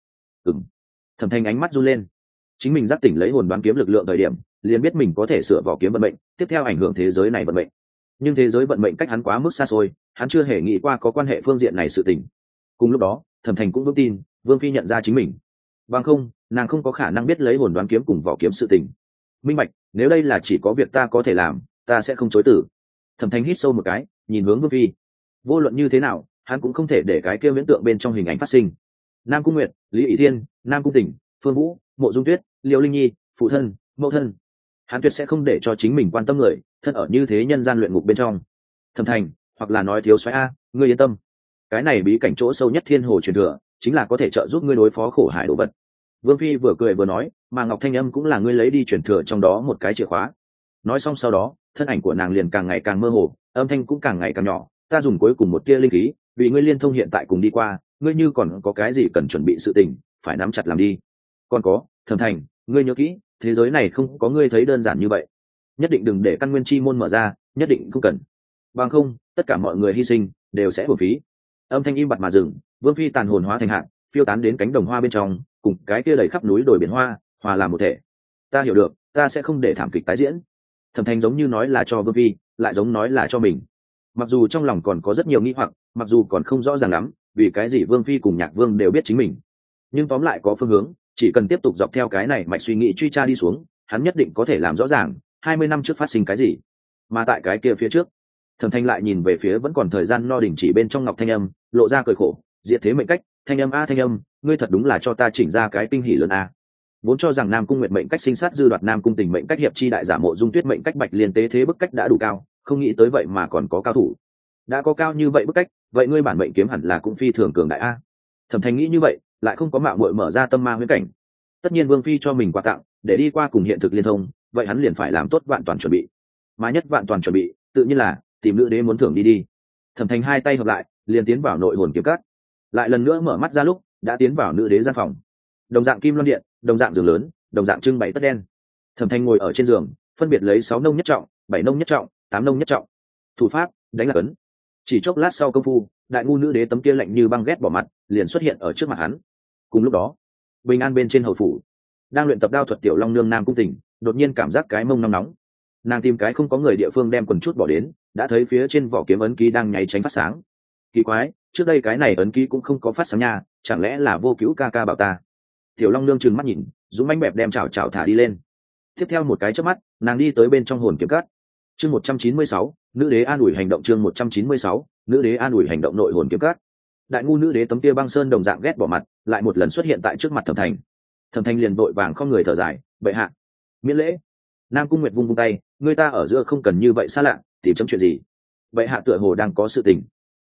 Thẩm Thành ánh mắt run lên. Chính mình giác tỉnh lấy hồn đoán kiếm lực lượng thời điểm, liền biết mình có thể sửa vỏ kiếm vận mệnh, tiếp theo ảnh hưởng thế giới này vận mệnh. Nhưng thế giới vận mệnh cách hắn quá mức xa xôi, hắn chưa hề nghĩ qua có quan hệ phương diện này sự tình. Cùng lúc đó, Thẩm Thành cũng vững tin, Vương Phi nhận ra chính mình. Bằng không, nàng không có khả năng biết lấy hồn đoán kiếm cùng vỏ kiếm sự tình. Minh bạch, nếu đây là chỉ có việc ta có thể làm, ta sẽ không chối từ. Thẩm Thành hít sâu một cái, nhìn hướng Vương Phi. Vô luận như thế nào, hắn cũng không thể để cái kia viễn tượng bên trong hình ảnh phát sinh. Nam Cung Nguyệt, Lý ỷ thiên, Nam Cung Tỉnh, Phương Vũ, Mộ Dung Tuyết, Liêu Linh Nhi, phụ thân, mẫu thân, hắn tuyệt sẽ không để cho chính mình quan tâm người thân ở như thế nhân gian luyện ngục bên trong. Thẩm Thành, hoặc là nói thiếu soái a, ngươi yên tâm, cái này bí cảnh chỗ sâu nhất thiên hồ truyền thừa chính là có thể trợ giúp ngươi đối phó khổ hải đồ vật. Vương Phi vừa cười vừa nói, mà Ngọc Thanh Âm cũng là ngươi lấy đi truyền thừa trong đó một cái chìa khóa. Nói xong sau đó, thân ảnh của nàng liền càng ngày càng mơ hồ, âm thanh cũng càng ngày càng nhỏ. Ta dùng cuối cùng một tia linh khí, vì ngươi liên thông hiện tại cùng đi qua, ngươi như còn có cái gì cần chuẩn bị sự tình, phải nắm chặt làm đi. Còn có, Thẩm Thành, ngươi nhớ kỹ, thế giới này không có ngươi thấy đơn giản như vậy. Nhất định đừng để căn nguyên chi môn mở ra, nhất định không cần. Bằng không, tất cả mọi người hy sinh đều sẽ uổng phí. Âm thanh im bặt mà dừng, Vương Phi tàn hồn hóa thành hạt, phiêu tán đến cánh đồng hoa bên trong, cùng cái kia đầy khắp núi đồi biển hoa, hòa làm một thể. Ta hiểu được, ta sẽ không để thảm kịch tái diễn. Thẩm Thành giống như nói là cho Vương Phi, lại giống nói là cho mình. Mặc dù trong lòng còn có rất nhiều nghi hoặc, mặc dù còn không rõ ràng lắm vì cái gì Vương Phi cùng Nhạc Vương đều biết chính mình, nhưng tóm lại có phương hướng, chỉ cần tiếp tục dọc theo cái này mạch suy nghĩ truy tra đi xuống, hắn nhất định có thể làm rõ ràng 20 năm trước phát sinh cái gì. Mà tại cái kia phía trước, Thẩm Thanh lại nhìn về phía vẫn còn thời gian no đỉnh chỉ bên trong Ngọc Thanh Âm, lộ ra cười khổ, diệt thế mệnh cách, Thanh Âm a Thanh Âm, ngươi thật đúng là cho ta chỉnh ra cái kinh hỉ lớn a. Vốn cho rằng Nam Cung Nguyệt mệnh cách sinh sát dư đoạt Nam Cung Tình mệnh cách hiệp chi đại giả Mộ Dung Tuyết mệnh cách bạch liên tế thế bức cách đã đủ cao, không nghĩ tới vậy mà còn có cao thủ. Đã có cao như vậy bức cách, vậy ngươi bản mệnh kiếm hẳn là cũng phi thường cường đại a. Thẩm Thanh nghĩ như vậy, lại không có mạo muội mở ra tâm ma huyễn cảnh. Tất nhiên Vương Phi cho mình quà tặng, để đi qua cùng hiện thực liên thông, vậy hắn liền phải làm tốt vạn toàn chuẩn bị. Mà nhất vạn toàn chuẩn bị, tự nhiên là tìm nữ đế muốn thưởng đi. Thẩm Thanh hai tay hợp lại, liền tiến vào nội hồn kiếm cắt. Lại lần nữa mở mắt ra lúc, đã tiến vào nữ đế gian phòng. Đồng dạng kim loan điện, đồng dạng giường lớn, đồng dạng trưng bày tất đen. Thẩm Thanh ngồi ở trên giường, phân biệt lấy 6 nông nhất trọng, 7 nông nhất trọng, 8 nông nhất trọng. Thủ pháp, đánh lạc ấn. Chỉ chốc lát sau công phu, đại ngu nữ đế tấm kia lạnh như băng ghét bỏ mặt, liền xuất hiện ở trước mặt hắn. Cùng lúc đó, bình an bên trên hầu phủ, đang luyện tập đao thuật tiểu long nương Nam Cung Tỉnh, đột nhiên cảm giác cái mông nóng nóng. Nàng tìm cái không có người địa phương đem quần chút bỏ đến, đã thấy phía trên vỏ kiếm ấn ký đang nháy tránh phát sáng. Kỳ quái, trước đây cái này ấn ký cũng không có phát sáng nha, chẳng lẽ là vô cứu ca ca bảo ta? Tiểu long nương trừng mắt nhìn, dũng mãnh bẹp đem chảo thả đi lên. Tiếp theo một cái chớp mắt, nàng đi tới bên trong hồn kiếm cắt. Chương 196, nữ đế an ủi hành động. Chương 196, nữ đế an ủi hành động nội hồn kiếm cắt. Đại ngu nữ đế tấm kia băng sơn đồng dạng ghét bỏ mặt, lại một lần xuất hiện tại trước mặt Thẩm Thành. Thẩm Thành liền vội vàng không người thở dài, bệ hạ, miễn lễ. Nam Cung Nguyệt vung vung tay, người ta ở giữa không cần như vậy xa lạ, tìm chấm chuyện gì? Bệ hạ tựa hồ đang có sự tình.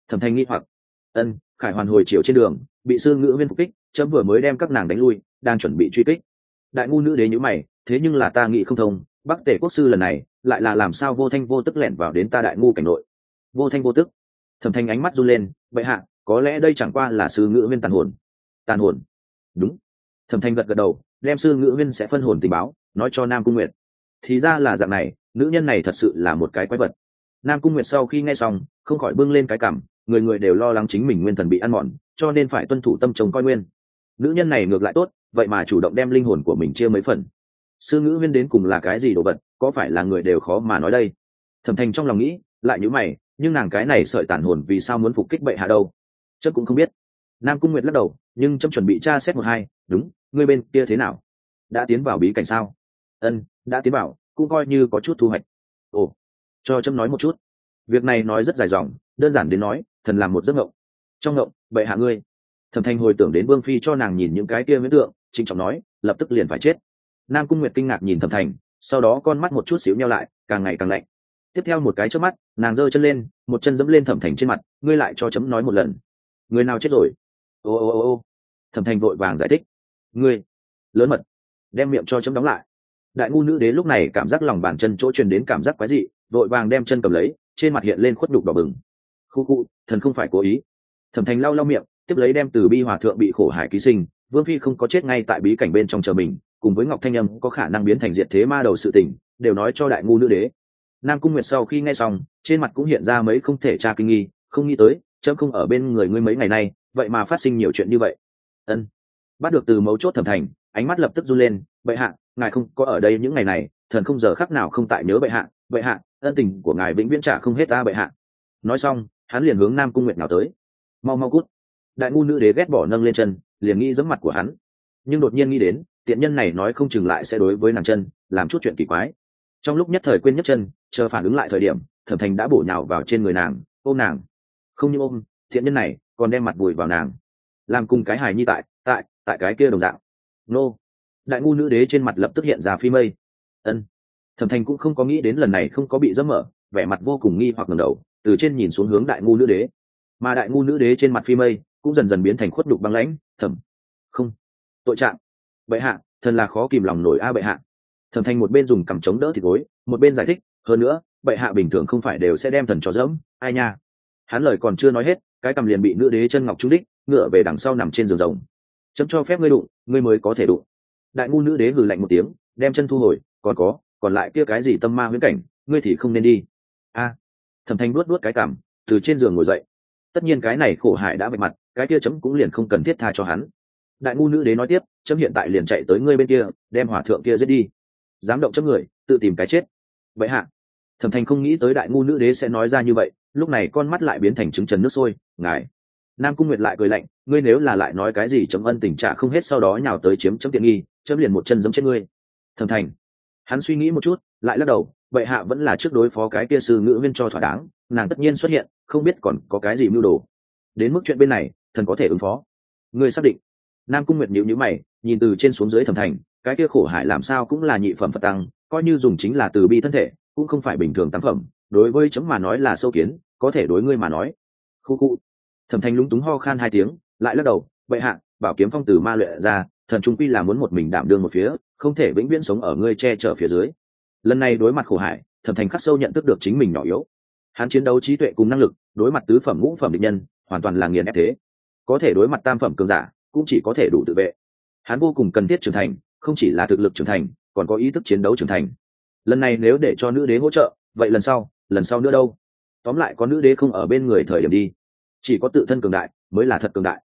Thẩm Thanh nghi hoặc. Ân, Khải Hoàn hồi chiều trên đường bị sư ngữ viên phục kích, chấm vừa mới đem các nàng đánh lui, đang chuẩn bị truy kích. Đại ngu nữ đế nhíu mày, thế nhưng là ta nghĩ không thông, Bắc Tề quốc sư lần này lại là làm sao vô thanh vô tức lẻn vào đến ta đại ngu cảnh nội. Vô thanh vô tức. Thẩm Thanh ánh mắt run lên, bệ hạ, có lẽ đây chẳng qua là sư ngữ viên tàn hồn. Tàn hồn? Đúng. Thẩm Thanh gật gật đầu, đem sư ngữ viên sẽ phân hồn tình báo nói cho Nam Cung Nguyệt. Thì ra là dạng này, nữ nhân này thật sự là một cái quái vật. Nam Cung Nguyệt sau khi nghe xong không khỏi bưng lên cái cằm, người người đều lo lắng chính mình nguyên thần bị ăn mòn, cho nên phải tuân thủ tâm trông coi nguyên. Nữ nhân này ngược lại tốt, vậy mà chủ động đem linh hồn của mình chia mấy phần. Sư ngữ viên đến cùng là cái gì đồ vật, có phải là người đều khó mà nói đây. Thẩm Thành trong lòng nghĩ, lại nhíu mày, nhưng nàng cái này sợi tàn hồn vì sao muốn phục kích bệ hạ đâu? Chấm cũng không biết. Nam Cung Nguyệt lắc đầu, nhưng chấm chuẩn bị tra xét một hai. Đúng, ngươi bên kia thế nào? Đã tiến vào bí cảnh sao? Ân, đã tiến vào, cũng coi như có chút thu hoạch. Ồ, cho chấm nói một chút. Việc này nói rất dài dòng, đơn giản đến nói, thần làm một giấc ngộng. Trong ngộng, bệ hạ ngươi. Thẩm Thanh hồi tưởng đến Vương Phi cho nàng nhìn những cái kia huyễn tượng, trịnh trọng nói, lập tức liền phải chết. Nam Cung Nguyệt kinh ngạc nhìn Thẩm Thành, sau đó con mắt một chút xíu nheo lại, càng ngày càng lạnh. Tiếp theo một cái chớp mắt, nàng giơ chân lên, một chân dẫm lên Thẩm Thành trên mặt, ngươi lại cho chấm nói một lần. Người nào chết rồi? Ô ô ô ô. Thẩm Thành vội vàng giải thích. Ngươi, lớn mật, đem miệng cho chấm đóng lại. Đại ngu nữ đế lúc này cảm giác lòng bàn chân chỗ truyền đến cảm giác quái dị, vội vàng đem chân cầm lấy, trên mặt hiện lên khuất nhục đỏ bừng. Khu khu, thần không phải cố ý. Thẩm Thành lau lau miệng, tiếp lấy đem từ bi hòa thượng bị khổ hải ký sinh, Vương Phi không có chết ngay tại bí cảnh bên trong chờ mình, cùng với Ngọc Thanh Âm có khả năng biến thành diệt thế ma đầu sự tình, đều nói cho đại ngu nữ đế. Nam Cung Nguyệt sau khi nghe xong, trên mặt cũng hiện ra mấy không thể tra kinh nghi, không nghĩ tới, chấm không ở bên người ngươi mấy ngày nay, vậy mà phát sinh nhiều chuyện như vậy. Ân, bắt được từ mấu chốt Thẩm Thành, ánh mắt lập tức run lên, bệ hạ, ngài không có ở đây những ngày này, thần không giờ khắc nào không tại nhớ bệ hạ, ân tình của ngài vĩnh viễn trả không hết ta bệ hạ. Nói xong, hắn liền hướng Nam Cung Nguyệt nào tới. Mau mau cút. Đại ngu nữ đế ghét bỏ nâng lên chân, liền nghĩ giẫm mặt của hắn, nhưng đột nhiên nghĩ đến tiện nhân này nói không chừng lại sẽ đối với nàng chân làm chút chuyện kỳ quái. Trong lúc nhất thời quên nhấc chân, chờ phản ứng lại thời điểm, Thẩm Thành đã bổ nhào vào trên người nàng, ôm nàng. Không như ôm, thiện nhân này còn đem mặt vùi vào nàng, làm cùng cái hài nhi tại cái kia đồng dạng. Nô. Đại ngu nữ đế trên mặt lập tức hiện ra phi mây. Ân. Thẩm Thành cũng không có nghĩ đến lần này không có bị dẫm mở, vẻ mặt vô cùng nghi hoặc ngẩng đầu, từ trên nhìn xuống hướng đại ngu nữ đế. Mà đại ngu nữ đế trên mặt phi mây cũng dần dần biến thành khuất đục băng lãnh. Thẩm, không, tội trạng, bệ hạ, thần là khó kìm lòng nổi a bệ hạ. Thẩm Thành một bên dùng cằm chống đỡ thịt gối, một bên giải thích, hơn nữa, bệ hạ bình thường không phải đều sẽ đem thần cho dẫm, ai nha. Hắn lời còn chưa nói hết, cái cằm liền bị nữ đế chân ngọc trúng đích, ngựa về đằng sau nằm trên giường rồng. Chấm cho phép ngươi đụng, ngươi mới có thể đụng. Đại ngu nữ đế hừ lạnh một tiếng, đem chân thu hồi, còn lại kia cái gì tâm ma huyễn cảnh, ngươi thì không nên đi. A. Thẩm Thành nuốt cái cằm, từ trên giường ngồi dậy. Tất nhiên cái này khổ hại đã vạch mặt, cái kia chấm cũng liền không cần thiết tha cho hắn. Đại ngu nữ đế nói tiếp, chấm hiện tại liền chạy tới ngươi bên kia, đem hỏa thượng kia giết đi. Dám động chấm người, tự tìm cái chết. Vậy hạ. Thẩm Thành không nghĩ tới đại ngu nữ đế sẽ nói ra như vậy, lúc này con mắt lại biến thành trứng trần nước sôi. Ngài. Nam Cung Nguyệt lại cười lạnh, ngươi nếu là lại nói cái gì chấm ân tình trả không hết, sau đó nhào tới chiếm chấm tiện nghi, chấm liền một chân giẫm chết ngươi. Thẩm Thành. Hắn suy nghĩ một chút, lại lắc đầu, vậy hạ vẫn là trước đối phó cái kia sư ngữ viên cho thỏa đáng, nàng tất nhiên xuất hiện, không biết còn có cái gì mưu đồ. Đến mức chuyện bên này, thần có thể ứng phó. Ngươi xác định? Nam Cung Nguyệt nhíu nhíu mày, nhìn từ trên xuống dưới Thẩm Thành, cái kia khổ hại làm sao cũng là nhị phẩm Phật tăng, coi như dùng chính là từ bi thân thể, cũng không phải bình thường tam phẩm, đối với chấm mà nói là sâu kiến, có thể đối ngươi mà nói. Khu khu. Thẩm Thành lúng túng ho khan hai tiếng, lại lắc đầu, vậy hạ, bảo kiếm phong từ ma luyện ra, thần trung quy là muốn một mình đảm đương một phía, không thể vĩnh viễn sống ở ngươi che chở phía dưới. Lần này đối mặt khổ hại, Thẩm Thành khắc sâu nhận thức được chính mình nhỏ yếu. Hắn chiến đấu trí tuệ cùng năng lực, đối mặt tứ phẩm ngũ phẩm địch nhân, hoàn toàn là nghiền ép thế. Có thể đối mặt tam phẩm cường giả, cũng chỉ có thể đủ tự vệ. Hắn vô cùng cần thiết trưởng thành, không chỉ là thực lực trưởng thành, còn có ý thức chiến đấu trưởng thành. Lần này nếu để cho nữ đế hỗ trợ, vậy lần sau nữa đâu? Tóm lại có nữ đế không ở bên người thời điểm đi, chỉ có tự thân cường đại mới là thật cường đại.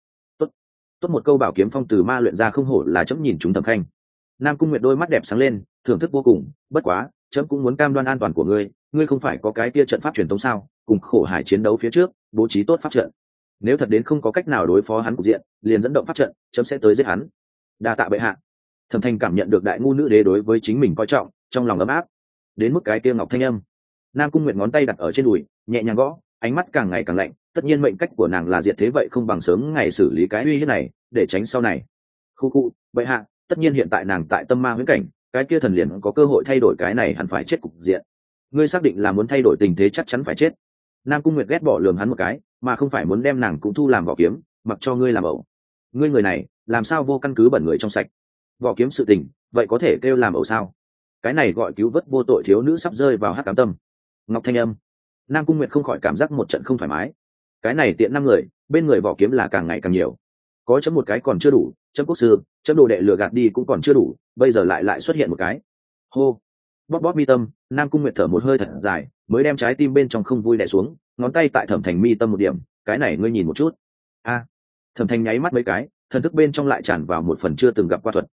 Tốt một câu bảo kiếm phong từ ma luyện ra, không hổ là chấm nhìn chúng Thẩm Khanh. Nam Cung Nguyệt đôi mắt đẹp sáng lên, thưởng thức vô cùng, bất quá, chấm cũng muốn cam đoan an toàn của ngươi, ngươi không phải có cái kia trận pháp truyền thống sao, cùng khổ hải chiến đấu phía trước, bố trí tốt pháp trận. Nếu thật đến không có cách nào đối phó hắn cục diện, liền dẫn động pháp trận, chấm sẽ tới giết hắn. Đa tạ bệ hạ. Thẩm Thành cảm nhận được đại ngu nữ đế đối với chính mình coi trọng, trong lòng ấm áp. Đến mức cái kia ngọc thanh âm. Nam Cung Nguyệt ngón tay đặt ở trên đùi, nhẹ nhàng gõ, ánh mắt càng ngày càng lạnh, tất nhiên mệnh cách của nàng là diệt thế, vậy không bằng sớm ngày xử lý cái uy hiếp này, để tránh sau này. Khu bệ hạ, tất nhiên hiện tại nàng tại tâm ma huyễn cảnh, cái kia thần liền có cơ hội thay đổi cái này hẳn phải chết cục diện. Ngươi xác định là muốn thay đổi tình thế chắc chắn phải chết. Nam Cung Nguyệt ghét bỏ lườm hắn một cái, mà không phải muốn đem nàng cũng thu làm vỏ kiếm mặc cho ngươi làm ẩu. Ngươi người này làm sao vô căn cứ bẩn người trong sạch. Vỏ kiếm sự tình vậy có thể kêu làm ẩu sao? Cái này gọi cứu vớt vô tội thiếu nữ sắp rơi vào hắc ám tâm. Ngọc thanh âm. Nam Cung Nguyệt không khỏi cảm giác một trận không thoải mái. Cái này tiện năm người bên người vỏ kiếm là càng ngày càng nhiều, có chấm một cái còn chưa đủ, chấm quốc sư chấm đồ đệ lừa gạt đi cũng còn chưa đủ, bây giờ lại xuất hiện một cái. Hô. Bóp bóp mi tâm, Nam Cung Nguyệt thở một hơi thật dài, mới đem trái tim bên trong không vui đè xuống, ngón tay tại Thẩm Thành mi tâm một điểm, cái này ngươi nhìn một chút. A. Thẩm Thành nháy mắt mấy cái, thần thức bên trong lại tràn vào một phần chưa từng gặp qua thuật.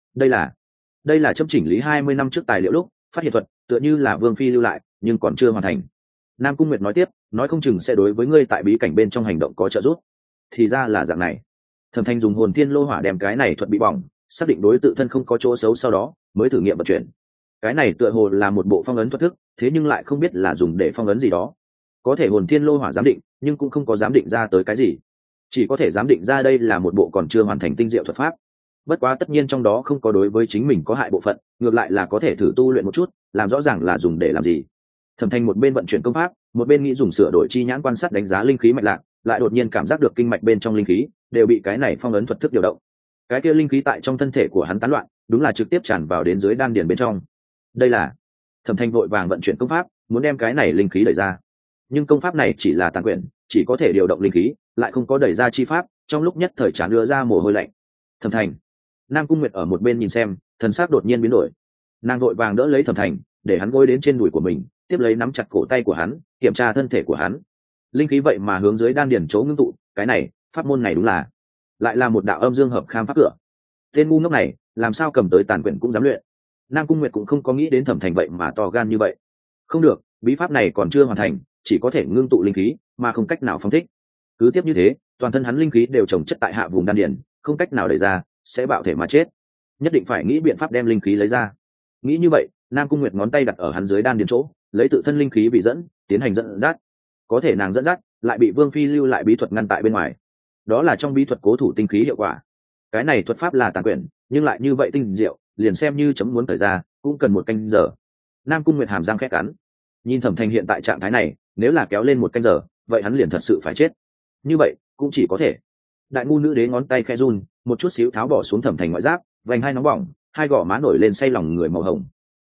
Đây là chấm chỉnh lý 20 năm trước tài liệu lúc phát hiện thuật, tựa như là Vương Phi lưu lại nhưng còn chưa hoàn thành. Nam Cung Nguyệt nói tiếp, nói không chừng sẽ đối với ngươi tại bí cảnh bên trong hành động có trợ giúp. Thì ra là dạng này. Thẩm Thành dùng hồn thiên lô hỏa đem cái này thuật bị bỏng, xác định đối tự thân không có chỗ xấu, sau đó mới thử nghiệm vận chuyển. Cái này tựa hồ là một bộ phong ấn thuật thức, thế nhưng lại không biết là dùng để phong ấn gì đó. Có thể hồn thiên lô hỏa giám định, nhưng cũng không có giám định ra tới cái gì, chỉ có thể giám định ra đây là một bộ còn chưa hoàn thành tinh diệu thuật pháp. Bất quá tất nhiên trong đó không có đối với chính mình có hại bộ phận, ngược lại là có thể thử tu luyện một chút, làm rõ ràng là dùng để làm gì. Thẩm Thành một bên vận chuyển công pháp, một bên nghĩ dùng sửa đổi chi nhãn quan sát đánh giá linh khí mạch lạc, lại đột nhiên cảm giác được kinh mạch bên trong linh khí đều bị cái này phong ấn thuật thức điều động. Cái kia linh khí tại trong thân thể của hắn tán loạn, đúng là trực tiếp tràn vào đến dưới đan điền bên trong. Đây là. Thẩm Thành vội vàng vận chuyển công pháp, muốn đem cái này linh khí đẩy ra. Nhưng công pháp này chỉ là tàn quyển, chỉ có thể điều động linh khí, lại không có đẩy ra chi pháp, trong lúc nhất thời tràn đưa ra mồ hôi lạnh. Thẩm Thành. Nam Cung Nguyệt ở một bên nhìn xem, thần sắc đột nhiên biến đổi. Nàng vội vàng đỡ lấy Thẩm Thành, để hắn gối đến trên đùi của mình, tiếp lấy nắm chặt cổ tay của hắn, kiểm tra thân thể của hắn. Linh khí vậy mà hướng dưới đan điền chỗ ngưng tụ, cái này, pháp môn này đúng là lại là một đạo âm dương hợp kham pháp cửa. Tên ngu ngốc này, làm sao cầm tới tàn quyển cũng dám luyện. Nam Cung Nguyệt cũng không có nghĩ đến Thẩm Thành vậy mà to gan như vậy. Không được, bí pháp này còn chưa hoàn thành, chỉ có thể ngưng tụ linh khí, mà không cách nào phóng thích. Cứ tiếp như thế, toàn thân hắn linh khí đều chồng chất tại hạ vùng đan điền, không cách nào đẩy ra, sẽ bạo thể mà chết. Nhất định phải nghĩ biện pháp đem linh khí lấy ra. Nghĩ như vậy, Nam Cung Nguyệt ngón tay đặt ở hắn dưới đan điền chỗ, lấy tự thân linh khí bị dẫn, tiến hành dẫn dắt. Có thể nàng dẫn dắt, lại bị Vương Phi lưu lại bí thuật ngăn tại bên ngoài. Đó là trong bí thuật cố thủ tinh khí hiệu quả. Cái này thuật pháp là tàn quyển, nhưng lại như vậy tinh diệu, liền xem như chấm muốn thời ra, cũng cần một canh giờ. Nam Cung Nguyệt hàm răng khẽ cắn. Nhìn Thẩm Thành hiện tại trạng thái này, nếu là kéo lên một canh giờ, vậy hắn liền thật sự phải chết. Như vậy, cũng chỉ có thể. Đại ngu nữ đế ngón tay khẽ run, một chút xíu tháo bỏ xuống Thẩm Thành ngoại giáp, vành hai nóng bỏng, hai gò má nổi lên say lòng người màu hồng.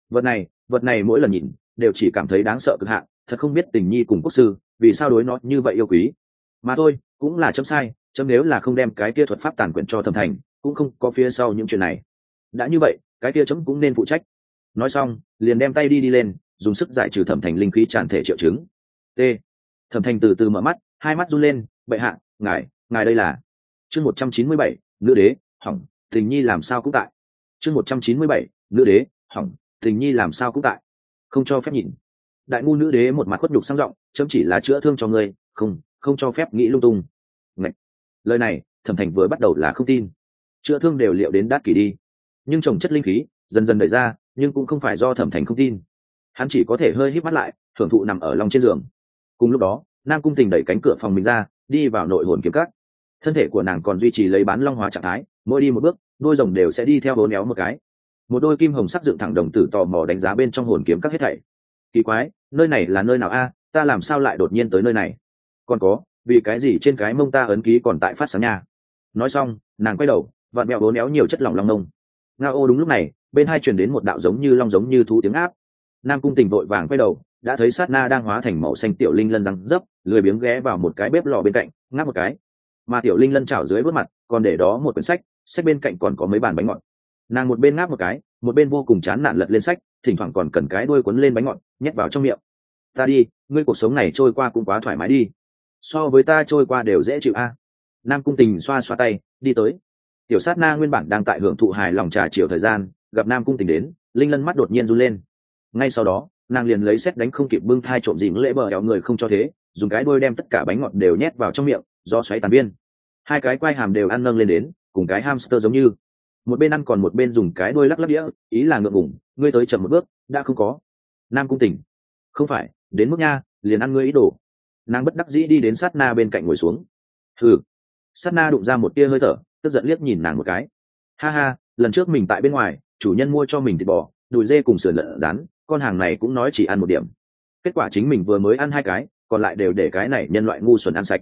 Vật này mỗi lần nhìn, đều chỉ cảm thấy đáng sợ cực hạn, thật không biết Tình Nhi cùng quốc sư vì sao đối nó như vậy yêu quý. Mà thôi, cũng là chấm sai, chấm nếu là không đem cái kia thuật pháp tàn quyển cho Thẩm Thành, cũng không có phía sau những chuyện này. Đã như vậy, cái kia chấm cũng nên phụ trách. Nói xong, liền đem tay đi lên, dùng sức giải trừ Thẩm Thành linh khí tràn thể triệu chứng. T. Thẩm Thành từ từ mở mắt, hai mắt run lên, bệ hạ, ngài đây là. Chương 197, nữ đế, hỏng, Tình Nhi làm sao cũng tại. Chương 197, nữ đế, hỏng, Tình Nhi làm sao cũng tại. Không cho phép nhìn. Đại ngu nữ đế một mặt khuất nhục sang giọng, chấm chỉ là chữa thương cho ngươi, không cho phép nghĩ lung tung. Ngậy. Lời này, Thẩm Thành vừa bắt đầu là không tin. Chữa thương đều liệu đến đát kỷ đi. Nhưng trồng chất linh khí dần dần đẩy ra, nhưng cũng không phải do Thẩm Thành không tin. Hắn chỉ có thể hơi híp mắt lại, thưởng thụ nằm ở lòng trên giường. Cùng lúc đó, Nam Cung Tình đẩy cánh cửa phòng mình ra, đi vào nội hồn kiếm cắt. Thân thể của nàng còn duy trì lấy bán long hóa trạng thái, mỗi đi một bước, đôi rồng đều sẽ đi theo hố néo một cái. Một đôi kim hồng sắc dựng thẳng đồng tử tò mò đánh giá bên trong hồn kiếm các hết thảy. Kỳ quái, nơi này là nơi nào a? Ta làm sao lại đột nhiên tới nơi này? Còn có, vì cái gì trên cái mông ta ấn ký còn tại phát sáng nha? Nói xong, nàng quay đầu, vặn mẹo hố néo nhiều chất lỏng long nông. Ngao đúng lúc này, bên hai truyền đến một đạo giống như long giống như thú tiếng áp. Nam Cung Tình vội vàng quay đầu, đã thấy sát na đang hóa thành màu xanh tiểu linh lân răng dấp, lười biếng ghé vào một cái bếp lò bên cạnh, ngáp một cái. Mà tiểu linh lân chảo dưới vớt mặt, còn để đó một quyển sách, sách bên cạnh còn có mấy bàn bánh ngọt. Nàng một bên ngáp một cái, một bên vô cùng chán nản lật lên sách, thỉnh thoảng còn cần cái đuôi quấn lên bánh ngọt, nhét vào trong miệng. Ta đi, ngươi cuộc sống này trôi qua cũng quá thoải mái đi. So với ta trôi qua đều dễ chịu a. Nam Cung Tình xoa xoa tay, đi tới. Tiểu sát na nguyên bản đang tại hưởng thụ hài lòng trà chiều thời gian, gặp Nam Cung Tình đến, linh lân mắt đột nhiên run lên. Ngay sau đó, nàng liền lấy sét đánh không kịp bưng thai trộm dìm lễ bờ éo người không cho thế, dùng cái đuôi đem tất cả bánh ngọt đều nhét vào trong miệng, do xoáy tàn viên. Hai cái quai hàm đều ăn nâng lên đến, cùng cái hamster giống như. Một bên ăn còn một bên dùng cái đuôi lắc lắc đĩa, ý là ngượng ngùng, ngươi tới chậm một bước, đã không có. Nam Cung Tình, không phải, đến mức nha, liền ăn ngươi ý đồ. Nàng bất đắc dĩ đi đến sát na bên cạnh ngồi xuống. Hừ. Sát na đụng ra một tia hơi thở, tức giận liếc nhìn nàng một cái. Ha ha, lần trước mình tại bên ngoài, chủ nhân mua cho mình thịt bò, đùi dê cùng sườn lợn rán, con hàng này cũng nói chỉ ăn một điểm. Kết quả chính mình vừa mới ăn hai cái, còn lại đều để cái này nhân loại ngu xuẩn ăn sạch.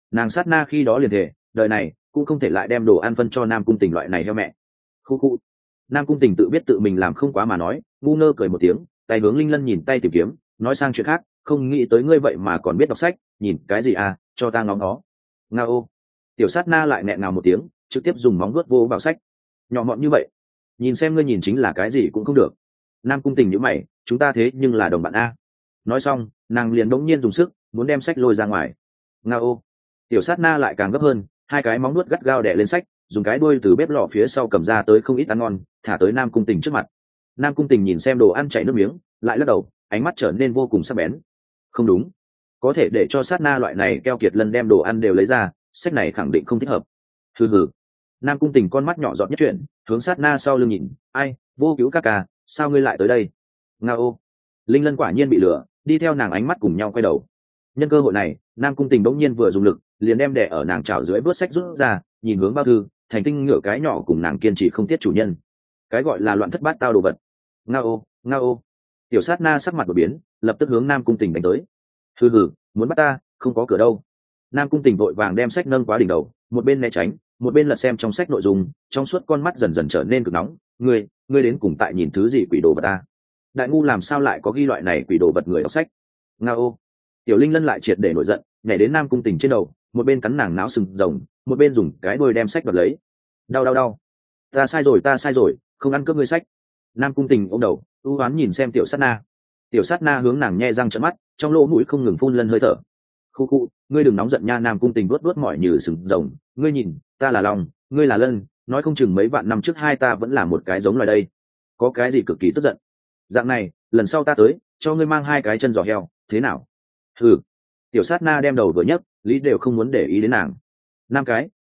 Nàng sát na khi đó liền thể đời này cũng không thể lại đem đồ ăn phân cho Nam Cung Tình loại này heo mẹ. Khu khu. Nam Cung Tình tự biết tự mình làm không quá mà nói, ngu ngơ cười một tiếng, tay hướng Linh Lân nhìn tay tìm kiếm, nói sang chuyện khác, không nghĩ tới ngươi vậy mà còn biết đọc sách, nhìn cái gì à, cho ta ngóng nó. Nga ô. Tiểu sát na lại nghẹn ngào một tiếng, trực tiếp dùng móng vuốt vô vào sách. Nhỏ mọn như vậy, nhìn xem ngươi nhìn chính là cái gì cũng không được. Nam Cung Tình nhíu mày, chúng ta thế nhưng là đồng bạn a. Nói xong, nàng liền đống nhiên dùng sức, muốn đem sách lôi ra ngoài. Nga ô. Tiểu sát na lại càng gấp hơn, hai cái móng nuốt gắt gao đè lên sách, dùng cái đuôi từ bếp lò phía sau cầm ra tới không ít ăn ngon, thả tới Nam Cung Tình trước mặt. Nam Cung Tình nhìn xem đồ ăn chảy nước miếng, lại lắc đầu, ánh mắt trở nên vô cùng sắc bén. Không đúng, có thể để cho sát na loại này keo kiệt lần đem đồ ăn đều lấy ra, sách này khẳng định không thích hợp. Hừ hừ. Nam Cung Tình con mắt nhỏ giọt nhất chuyện, hướng sát na sau lưng nhìn, ai, Vô Cứu ca ca, sao ngươi lại tới đây? Nga ô. Linh Lân quả nhiên bị lừa, đi theo nàng ánh mắt cùng nhau quay đầu. Nhân cơ hội này, Nam Cung Tình bỗng nhiên vừa dùng lực, liền đem đẻ ở nàng chảo dưới bớt sách rút ra, nhìn hướng bao thư, thành tinh ngựa cái nhỏ cùng nàng kiên trì không tiết chủ nhân. Cái gọi là loạn thất bát tao đồ vật. Nga ô, Nga ô. Tiểu sát na sắc mặt đổi biến, lập tức hướng Nam Cung Tình đánh tới. Hừ hừ, muốn bắt ta, không có cửa đâu. Nam Cung Tình vội vàng đem sách nâng quá đỉnh đầu, một bên né tránh, một bên lật xem trong sách nội dung, trong suốt con mắt dần dần trở nên cực nóng. Ngươi đến cùng tại nhìn thứ gì quỷ đồ vật ta? Đại ngu làm sao lại có ghi loại này quỷ đồ vật người đọc sách? Nga ô. Tiểu Linh Lân lại triệt để nổi giận, nhảy đến Nam Cung Tình trên đầu, một bên cắn nàng náo sừng rồng, một bên dùng cái đuôi đem sách đoạt lấy. Đau. Ta sai rồi, không ăn cướp ngươi sách. Nam Cung Tình ôm đầu, u oán nhìn xem tiểu sát na. Tiểu sát na hướng nàng nhe răng trợn mắt, trong lỗ mũi không ngừng phun lân hơi thở. Khu, ngươi đừng nóng giận nha. Nam Cung Tình vuốt mỏi như sừng rồng, ngươi nhìn, ta là lòng, ngươi là lân, nói không chừng mấy vạn năm trước hai ta vẫn là một cái giống loài đây. Có cái gì cực kỳ tức giận? Dạng này, lần sau ta tới, cho ngươi mang hai cái chân giò heo, thế nào? Hừ. Tiểu sát na đem đầu vừa nhấc, lý đều không muốn để ý đến nàng. Năm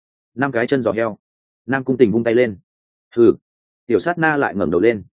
cái chân giò heo. Nam Cung Tình vung tay lên. Hừ. Tiểu sát na lại ngẩng đầu lên.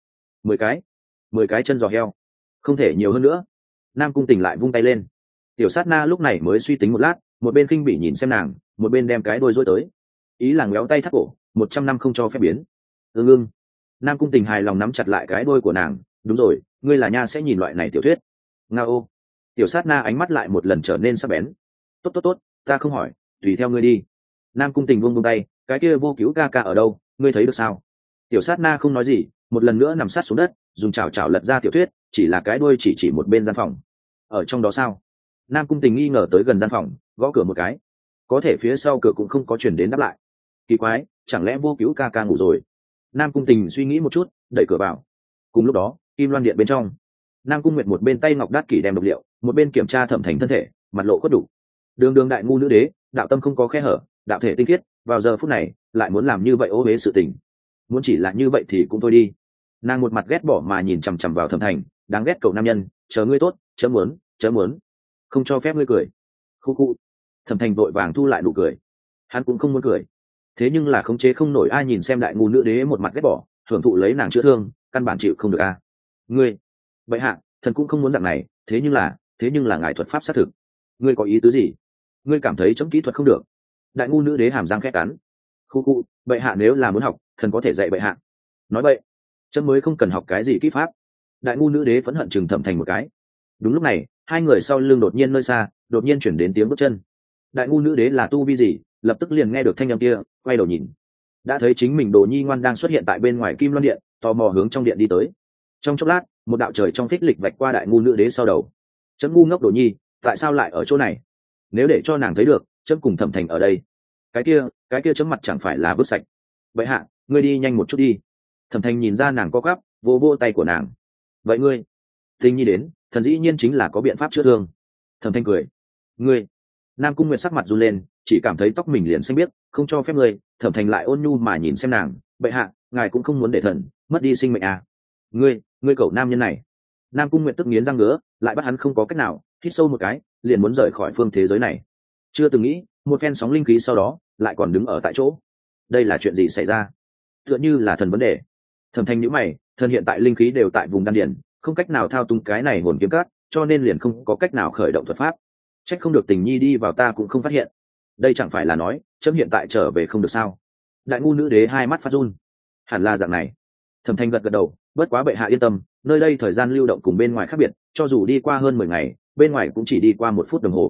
10 cái chân giò heo, không thể nhiều hơn nữa. Nam Cung Tình lại vung tay lên. Tiểu sát na lúc này mới suy tính một lát, một bên khinh bỉ nhìn xem nàng, một bên đem cái đuôi dối tới, ý là ngéo tay thắt cổ, 100 năm không cho phép biến. Ưng. Nam Cung Tình hài lòng nắm chặt lại cái đuôi của nàng. Đúng rồi, ngươi là nha sẽ nhìn loại này tiểu thuyết. Nga ô. Tiểu sát na ánh mắt lại một lần trở nên sắc bén. Tốt, ta không hỏi, tùy theo ngươi đi. Nam Cung Tình buông tay, cái kia Vô Cứu ca ca ở đâu, ngươi thấy được sao? Tiểu sát na không nói gì, một lần nữa nằm sát xuống đất, dùng chảo lật ra tiểu thuyết, chỉ là cái đuôi chỉ một bên gian phòng. Ở trong đó sao? Nam Cung Tình nghi ngờ tới gần gian phòng, gõ cửa một cái, có thể phía sau cửa cũng không có chuyển đến đáp lại. Kỳ quái, chẳng lẽ Vô Cứu ca ca ngủ rồi? Nam Cung Tình suy nghĩ một chút, đẩy cửa vào. Cùng lúc đó, Kim Loan điện bên trong, Nam Cung Nguyệt một bên tay ngọc đát kỷ đem độc liệu, một bên kiểm tra Thẩm Thành thân thể, mặt lộ khuất đủ. Đường đại ngu nữ đế, đạo tâm không có khe hở, đạo thể tinh khiết, vào giờ phút này lại muốn làm như vậy ô uế sự tình. Muốn chỉ là như vậy thì cũng thôi đi. Nàng một mặt ghét bỏ mà nhìn chằm chằm vào Thẩm Thành, đáng ghét cậu nam nhân, chờ ngươi tốt, chớ muốn, không cho phép ngươi cười. Khu. Thẩm Thành vội vàng thu lại nụ cười. Hắn cũng không muốn cười, thế nhưng là khống chế không nổi. Ai nhìn xem đại ngu nữ đế một mặt ghét bỏ, hưởng thụ lấy nàng chữa thương, căn bản chịu không được a. Ngươi, vậy hạ, thần cũng không muốn dạng này, thế nhưng là ngài thuật pháp xác thực. Ngươi có ý tứ gì? Ngươi cảm thấy chấm kỹ thuật không được? Đại ngu nữ đế hàm răng khét cắn. Khu, bệ hạ nếu là muốn học, thần có thể dạy bệ hạ. Nói vậy, chấm mới không cần học cái gì kỹ pháp. Đại ngu nữ đế phẫn hận chừng Thẩm Thành một cái. Đúng lúc này, hai người sau lưng đột nhiên nơi xa, đột nhiên chuyển đến tiếng bước chân. Đại ngu nữ đế là tu vi gì, lập tức liền nghe được thanh âm kia, quay đầu nhìn, đã thấy chính mình Đồ Nhi ngoan đang xuất hiện tại bên ngoài Kim Loan điện, tò mò hướng trong điện đi tới. Trong chốc lát, một đạo trời trong phích lịch vạch qua đại ngu nữ đế sau đầu. Chấm ngu ngốc Đồ Nhi, tại sao lại ở chỗ này? Nếu để cho nàng thấy được, chấm cùng Thẩm Thành ở đây, cái kia chấm mặt chẳng phải là vứt sạch. Vậy hạ, ngươi đi nhanh một chút đi. Thẩm Thành nhìn ra nàng co quắp, vô tay của nàng. Vậy ngươi? Tình Nhi đến, thần dĩ nhiên chính là có biện pháp chữa thương. Thẩm Thành cười. Ngươi? Nam Cung Nguyệt sắc mặt run lên, chỉ cảm thấy tóc mình liền xanh biếc, không cho phép ngươi. Thẩm Thành lại ôn nhu mà nhìn xem nàng, bệ hạ, ngài cũng không muốn để thần mất đi sinh mệnh à? Ngươi cậu nam nhân này. Nam Cung Nguyệt tức nghiến răng ngứa, lại bắt hắn không có cách nào, hít sâu một cái, liền muốn rời khỏi phương thế giới này. Chưa từng nghĩ, một phen sóng linh khí sau đó, lại còn đứng ở tại chỗ. Đây là chuyện gì xảy ra? Tựa như là thần vấn đề. Thẩm Thành nhíu mày, thần hiện tại linh khí đều tại vùng đan điền, không cách nào thao túng cái này hồn kiếm cát, cho nên liền không có cách nào khởi động thuật pháp. Trách không được Tình Nhi đi vào ta cũng không phát hiện. Đây chẳng phải là nói, chấm hiện tại trở về không được sao? Đại ngu nữ đế hai mắt phát run. Hẳn là dạng này. Thẩm Thành gật đầu, bất quá bệ hạ yên tâm, nơi đây thời gian lưu động cùng bên ngoài khác biệt, cho dù đi qua hơn 10 ngày, bên ngoài cũng chỉ đi qua 1 phút đồng hồ.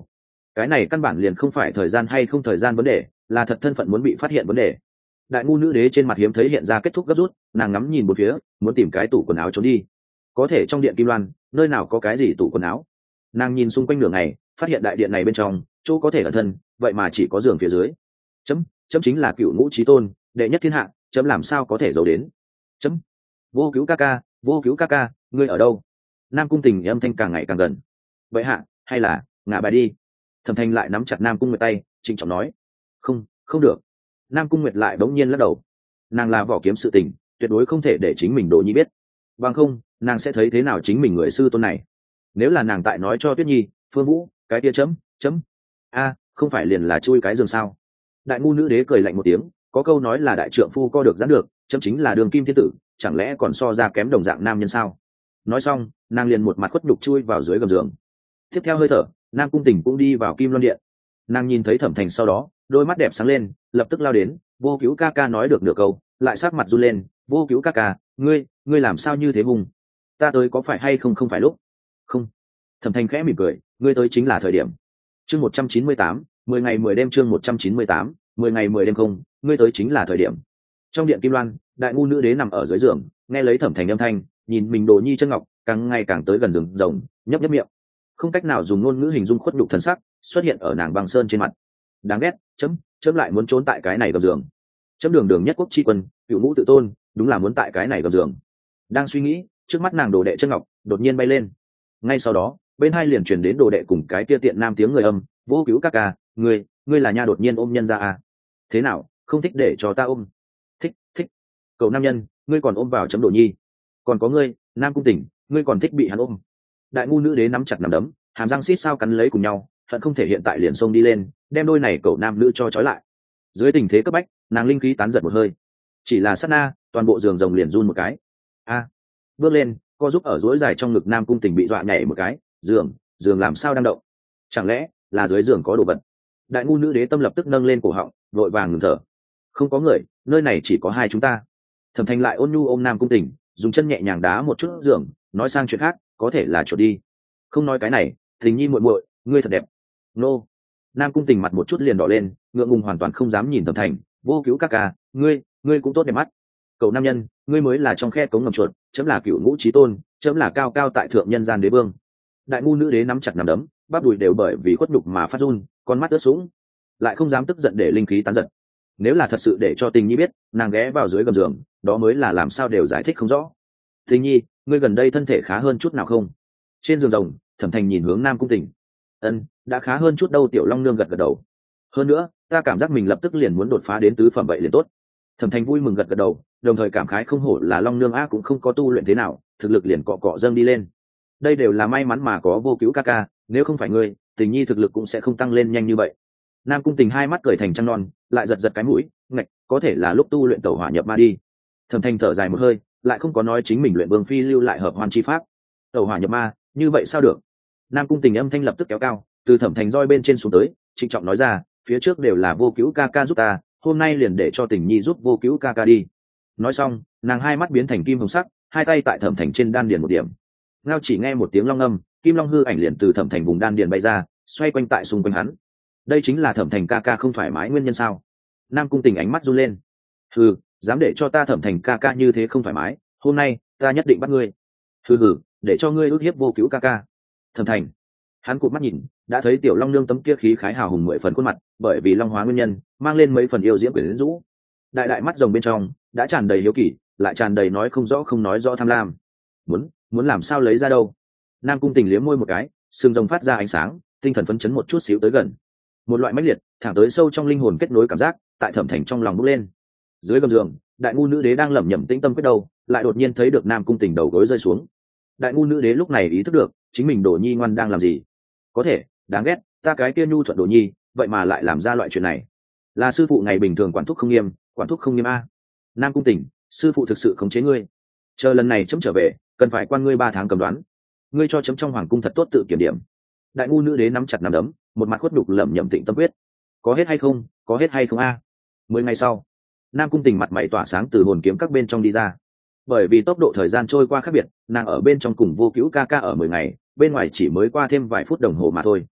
cái này căn bản liền không phải thời gian hay không thời gian vấn đề, là thật thân phận muốn bị phát hiện vấn đề. Đại ngu nữ đế trên mặt hiếm thấy hiện ra kết thúc gấp rút, nàng ngắm nhìn một phía, muốn tìm cái tủ quần áo trốn đi. Có thể trong điện kim loan, nơi nào có cái gì tủ quần áo? Nàng nhìn xung quanh nửa ngày, phát hiện đại điện này bên trong chỗ có thể ẩn thân, vậy mà chỉ có giường phía dưới. Chấm chính là cựu ngũ chí tôn, đệ nhất thiên hạ, chấm làm sao có thể giấu đến? Chấm vô cứu ca ca, vô cứu ca ca, ngươi ở đâu? Nam cung tình âm thanh càng ngày càng gần. Vậy hạ, hay là ngả bài đi? Thẩm Thanh lại nắm chặt Nam cung nguyệt tay, trịnh trọng nói. Không, không được. Nam cung nguyệt lại đống nhiên lắc đầu. Nàng là vỏ kiếm sự tình, tuyệt đối không thể để chính mình Đồ Nhi biết, bằng không nàng sẽ thấy thế nào chính mình người sư tôn này. Nếu là nàng tại nói cho Tuyết Nhi, Phương Vũ, cái kia chấm a, không phải liền là chui cái giường sao? Đại ngu nữ đế cười lạnh một tiếng, có câu nói là đại trượng phu co được giãn được, chấm chính là đường kim thiên tử, chẳng lẽ còn so ra kém đồng dạng nam nhân sao? Nói xong, nàng liền một mặt khuất nhục chui vào dưới gầm giường. Tiếp theo hơi thở, Nam cung tình cũng đi vào kim loan điện. Nàng nhìn thấy Thẩm Thành sau đó, đôi mắt đẹp sáng lên, lập tức lao đến. Vô cứu ca ca nói được nửa câu, lại sát mặt run lên. Vô cứu ca ca, ngươi làm sao như thế hùng? Ta tới có phải hay không? Không phải lúc. Không. Thẩm Thành khẽ mỉm cười, ngươi tới chính là thời điểm. Chương 198, 10 ngày 10 đêm. Chương 198, 10 ngày 10 đêm. Không, ngươi tới chính là thời điểm. Trong điện kim loan, đại ngu nữ đế nằm ở dưới giường, nghe lấy Thẩm Thành âm thanh, nhìn mình Đồ Nhi chân ngọc, càng ngày càng tới gần giường rồng, nhấp nhấp miệng, không cách nào dùng ngôn ngữ hình dung khuất nhục thần sắc xuất hiện ở nàng băng sơn trên mặt. Đáng ghét, chấm lại muốn trốn tại cái này gầm giường. Chấm đường đường nhất quốc tri quân, cựu ngũ tự tôn, đúng là muốn tại cái này gầm giường. Đang suy nghĩ, trước mắt nàng đồ đệ chân ngọc đột nhiên bay lên. Ngay sau đó, bên hai liền truyền đến đồ đệ cùng cái kia tiện nam tiếng người âm. Vô cứu ca ca, ngươi là nha, đột nhiên ôm nhân ra à? Thế nào, không thích để cho ta ôm? Thích. Cậu nam nhân, ngươi còn ôm vào chấm Đồ Nhi. Còn có ngươi, Nam cung tình, ngươi còn thích bị hắn ôm. Đại ngu nữ đế nắm chặt nắm đấm, hàm răng xít sao cắn lấy cùng nhau, hận không thể hiện tại liền xông đi lên, đem đôi này cậu nam nữ cho trói lại. Dưới tình thế cấp bách, nàng linh khí tán giật một hơi, chỉ là sát na, toàn bộ giường rồng liền run một cái. A, bước lên, co giúp ở duỗi dài trong ngực Nam cung tình bị dọa nhảy một cái. Giường làm sao đang động? Chẳng lẽ là dưới giường có đồ vật? Đại ngu nữ đế tâm lập tức nâng lên cổ họng, vội vàng ngừng thở. Không có người, nơi này chỉ có hai chúng ta. Thẩm Thành lại ôn nhu ôm Nam cung tình, dùng chân nhẹ nhàng đá một chút giường, nói sang chuyện khác, có thể là chuột đi. Không nói cái này, Tình Nhi muội muội, ngươi thật đẹp. Nô. Nam cung tình mặt một chút liền đỏ lên, ngượng ngùng hoàn toàn không dám nhìn Thẩm Thành. Vô cứu ca ca, ngươi cũng tốt đẹp mắt. Cậu nam nhân, ngươi mới là trong khe cống ngầm chuột, chấm là cựu ngũ chí tôn, chấm là cao cao tại thượng nhân gian đế vương. Đại ngu nữ đế nắm chặt nắm đấm, bắp đùi đều bởi vì khuất nhục mà phát run, con mắt ướt sũng, lại không dám tức giận để linh khí tán giật. Nếu là thật sự để cho Tình Nhi biết, nàng ghé vào dưới gầm giường, đó mới là làm sao đều giải thích không rõ. Tình Nhi, ngươi gần đây thân thể khá hơn chút nào không? Trên giường rồng, Thẩm Thành nhìn hướng Nam cung tình. Ân, đã khá hơn chút đâu. Tiểu Long Nương gật gật đầu. Hơn nữa, ta cảm giác mình lập tức liền muốn đột phá đến tứ phẩm vậy liền tốt. Thẩm Thành vui mừng gật gật đầu, đồng thời cảm khái không hổ là Long Nương cũng không có tu luyện thế nào, thực lực liền cọ cọ dâng đi lên. Đây đều là may mắn mà có vô cứu ca ca, nếu không phải ngươi, Tình Nhi thực lực cũng sẽ không tăng lên nhanh như vậy. Nam cung tình hai mắt cười thành trăng non, lại giật giật cái mũi, ngạch, có thể là lúc tu luyện tẩu hỏa nhập ma đi. Thẩm Thành thở dài một hơi, lại không có nói chính mình luyện vương phi lưu lại hợp hoàn chi pháp. Tẩu hỏa nhập ma, như vậy sao được? Nam cung tình âm thanh lập tức kéo cao, từ Thẩm Thành roi bên trên xuống tới, trịnh trọng nói ra, phía trước đều là vô cứu ca ca giúp ta, hôm nay liền để cho Tình Nhi giúp vô cứu ca ca đi. Nói xong, nàng hai mắt biến thành kim hồng sắc, hai tay tại Thẩm Thành trên đan điền một điểm. Ngao chỉ nghe một tiếng long âm, kim long hư ảnh liền từ Thẩm Thành vùng đan điền bay ra, xoay quanh tại xung quanh hắn. Đây chính là Thẩm Thành ca ca không thoải mái nguyên nhân sao? Nam cung tình ánh mắt run lên. Hừ, dám để cho ta Thẩm Thành ca ca như thế không thoải mái, hôm nay ta nhất định bắt ngươi. Hừ, để cho ngươi ước hiếp vô cứu ca ca. Thẩm Thành, hắn cụp mắt nhìn, đã thấy Tiểu Long Nương tấm kia khí khái hào hùng 10 phần khuôn mặt, bởi vì long hóa nguyên nhân, mang lên mấy phần yêu diễm quyến rũ. Đại mắt rồng bên trong đã tràn đầy hiếu kỳ, lại tràn đầy nói không rõ không nói rõ tham lam. Muốn làm sao lấy ra đâu? Nam cung tình liếm môi một cái, sừng rồng phát ra ánh sáng, tinh thần phấn chấn một chút xíu tới gần. Một loại mãnh liệt, thẳng tới sâu trong linh hồn kết nối cảm giác, tại Thẩm Thành trong lòng bốc lên. Dưới gầm giường, đại ngu nữ đế đang lẩm nhẩm tĩnh tâm quyết đầu, lại đột nhiên thấy được Nam cung tình đầu gối rơi xuống. Đại ngu nữ đế lúc này ý thức được, chính mình Đồ Nhi ngoan đang làm gì. Có thể, đáng ghét, ta cái kia nhu thuận Đồ Nhi, vậy mà lại làm ra loại chuyện này. Là sư phụ ngày bình thường quản thúc không nghiêm a. Nam cung tình, sư phụ thực sự khống chế ngươi. Chờ lần này chấm trở về, cần phải quan ngươi 3 tháng cầm đoán. Ngươi cho chấm trong hoàng cung thật tốt tự kiểm điểm. Đại ngu nữ đế nắm chặt nắm đấm, một mặt khuất đục lẩm nhẩm tịnh tâm quyết. Có hết hay không a? 10 ngày sau, Nam cung tình mặt mày tỏa sáng từ hồn kiếm các bên trong đi ra. Bởi vì tốc độ thời gian trôi qua khác biệt, nàng ở bên trong cùng vô cứu ca ca ở 10 ngày, bên ngoài chỉ mới qua thêm vài phút đồng hồ mà thôi.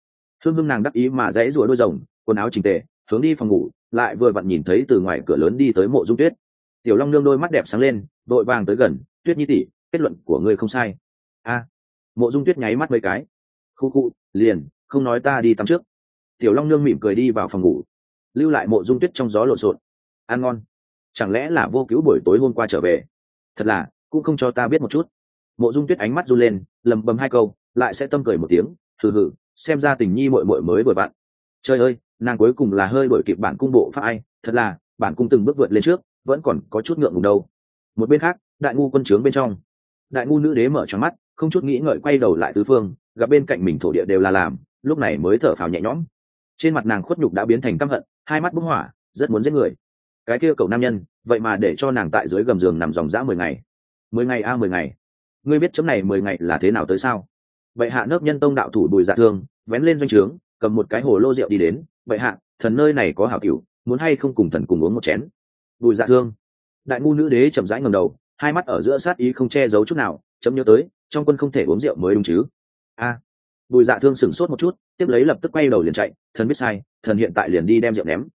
Hương Hương nàng đắc ý mà rẽ rùa đôi rồng, quần áo chỉnh tề, hướng đi phòng ngủ, lại vừa vặn nhìn thấy từ ngoài cửa lớn đi tới Mộ Dung Tuyết. Tiểu Long Nương đôi mắt đẹp sáng lên, vội vàng tới gần, "Tuyết nhi tỷ, kết luận của ngươi không sai." "A." Mộ Dung Tuyết nháy mắt mấy cái. "Khu khu, liền, không nói ta đi tắm trước." Tiểu Long Nương mỉm cười đi vào phòng ngủ, lưu lại Mộ Dung Tuyết trong gió lộn xộn. "Ăn ngon." Chẳng lẽ là Vô Cứu buổi tối hôm qua trở về? Thật là, cũng không cho ta biết một chút. Mộ Dung Tuyết ánh mắt run lên, lầm bầm hai câu, lại sẽ tâm cười một tiếng, hừ hừ, xem ra tình nhi muội muội mới vừa vặn. Trời ơi, nàng cuối cùng là hơi đổi kịp bản cung bộ pháp ai, thật là, bản cung từng bước vượt lên trước, vẫn còn có chút ngượng ngùng đâu. Một bên khác, Đại ngu quân trướng bên trong, Đại ngu nữ đế mở tròn mắt, không chút nghĩ ngợi quay đầu lại tứ phương, gặp bên cạnh mình thổ địa đều là làm, lúc này mới thở phào nhẹ nhõm. Trên mặt nàng khuất nhục đã biến thành căm hận, hai mắt bốc hỏa, rất muốn giết người. Cái kia cậu nam nhân, vậy mà để cho nàng tại dưới gầm giường nằm dòng dã 10 ngày. 10 ngày a 10 ngày. Ngươi biết chấm này 10 ngày là thế nào tới sao? Vậy hạ nớp nhân tông đạo thủ Bùi Dạ Thương, vén lên doanh trướng, cầm một cái hồ lô rượu đi đến, "Vậy hạ, thần nơi này có hảo cửu, muốn hay không cùng thần cùng uống một chén?" Bùi Dạ Thương. Đại ngu nữ đế chậm rãi ngẩng đầu, hai mắt ở giữa sát ý không che giấu chút nào, chấm nhớ tới, trong quân không thể uống rượu mới đúng chứ. A. Bùi Dạ Thương sửng sốt một chút, tiếp lấy lập tức quay đầu liền chạy, "Thần biết sai, thần hiện tại liền đi đem rượu ném."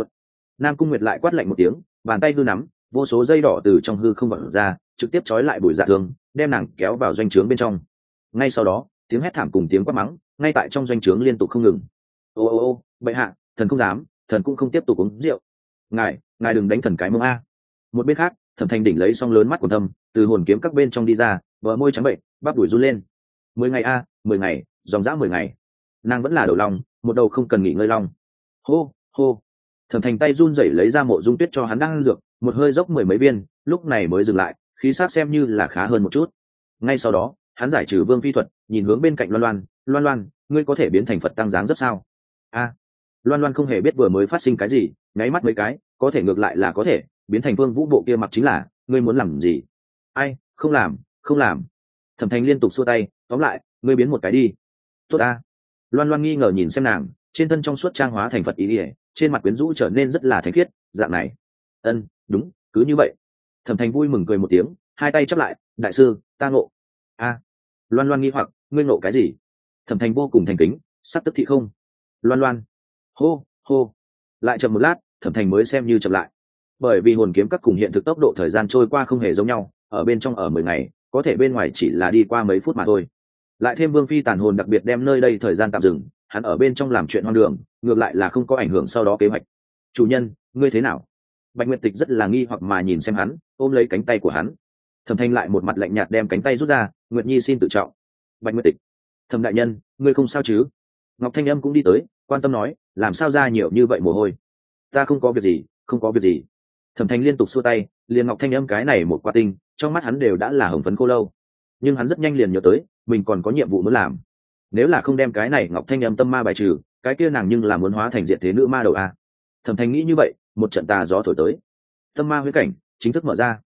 Nam Cung Nguyệt lại quát lạnh một tiếng, bàn tay hư nắm, vô số dây đỏ từ trong hư không vọt ra, trực tiếp trói lại Bùi Dạ Thương, đem nàng kéo vào doanh trướng bên trong. Ngay sau đó, tiếng hét thảm cùng tiếng quát mắng, ngay tại trong doanh trướng liên tục không ngừng. "Ô ô ô, bệ hạ, thần không dám, thần cũng không tiếp tục uống rượu. Ngài đừng đánh thần cái mông a." Một bên khác, Thẩm Thanh đỉnh lấy song lớn mắt của thâm, từ hồn kiếm các bên trong đi ra, bờ môi trắng bệnh, bắp đùi run lên. 10 ngày a, 10 ngày, dòng dã 10 ngày. Nàng vẫn là đầu lòng, một đầu không cần nghỉ ngơi lòng. Hô, hô. Thẩm Thành tay run rẩy lấy ra Mộ Dung Tuyết cho hắn đang ăn dược, một hơi dốc 10 mấy viên, lúc này mới dừng lại, khí sắc xem như là khá hơn một chút. Ngay sau đó, hắn giải trừ Vương Phi thuật, nhìn hướng bên cạnh Loan Loan, "Loan Loan, ngươi có thể biến thành Phật tăng dáng rất sao?" A. Loan Loan không hề biết vừa mới phát sinh cái gì, nháy mắt mấy cái, có thể ngược lại là có thể, biến thành Vương Vũ bộ kia mặc chính là, ngươi muốn làm gì? Ai, không làm, không làm. Thẩm Thành liên tục xua tay, tóm lại, ngươi biến một cái đi. Tốt a. Loan Loan nghi ngờ nhìn xem nàng, trên thân trong suốt trang hóa thành Phật ý ỉa, trên mặt quyến rũ trở nên rất là thánh khiết, dạng này. Ân, đúng, cứ như vậy. Thẩm Thành vui mừng cười một tiếng, hai tay chắp lại, "Đại sư, ta ngộ." A. Loan Loan nghi hoặc, "Ngươi ngộ cái gì?" Thẩm Thành vô cùng thành kính, "Sắc tức thị không." Loan Loan. Hô, hô. Lại chậm một lát, Thẩm Thành mới xem như chậm lại. Bởi vì hồn kiếm các cùng hiện thực tốc độ thời gian trôi qua không hề giống nhau, ở bên trong ở 10 ngày, có thể bên ngoài chỉ là đi qua mấy phút mà thôi. Lại thêm Vương Phi tàn hồn đặc biệt đem nơi đây thời gian tạm dừng, hắn ở bên trong làm chuyện hoang đường, ngược lại là không có ảnh hưởng sau đó kế hoạch. "Chủ nhân, ngươi thế nào?" Bạch Nguyệt Tịch rất là nghi hoặc mà nhìn xem hắn, ôm lấy cánh tay của hắn. Thẩm Thanh lại một mặt lạnh nhạt đem cánh tay rút ra, "Nguyệt Nhi xin tự trọng." "Bạch Nguyệt Tịch." "Thẩm đại nhân, ngươi không sao chứ?" Ngọc Thanh Âm cũng đi tới, quan tâm nói, "Làm sao ra nhiều như vậy mồ hôi?" "Ta không có việc gì, không có việc gì." Thẩm Thanh liên tục xua tay, liền Ngọc Thanh Âm cái này một qua tinh, trong mắt hắn đều đã là hồng phấn khô lâu. Nhưng hắn rất nhanh liền nhớ tới, mình còn có nhiệm vụ muốn làm. Nếu là không đem cái này Ngọc Thanh Âm tâm ma bài trừ, cái kia nàng nhưng là muốn hóa thành diệt thế nữ ma đầu a. Thẩm Thanh nghĩ như vậy, một trận tà gió thổi tới, tâm ma huyễn cảnh chính thức mở ra.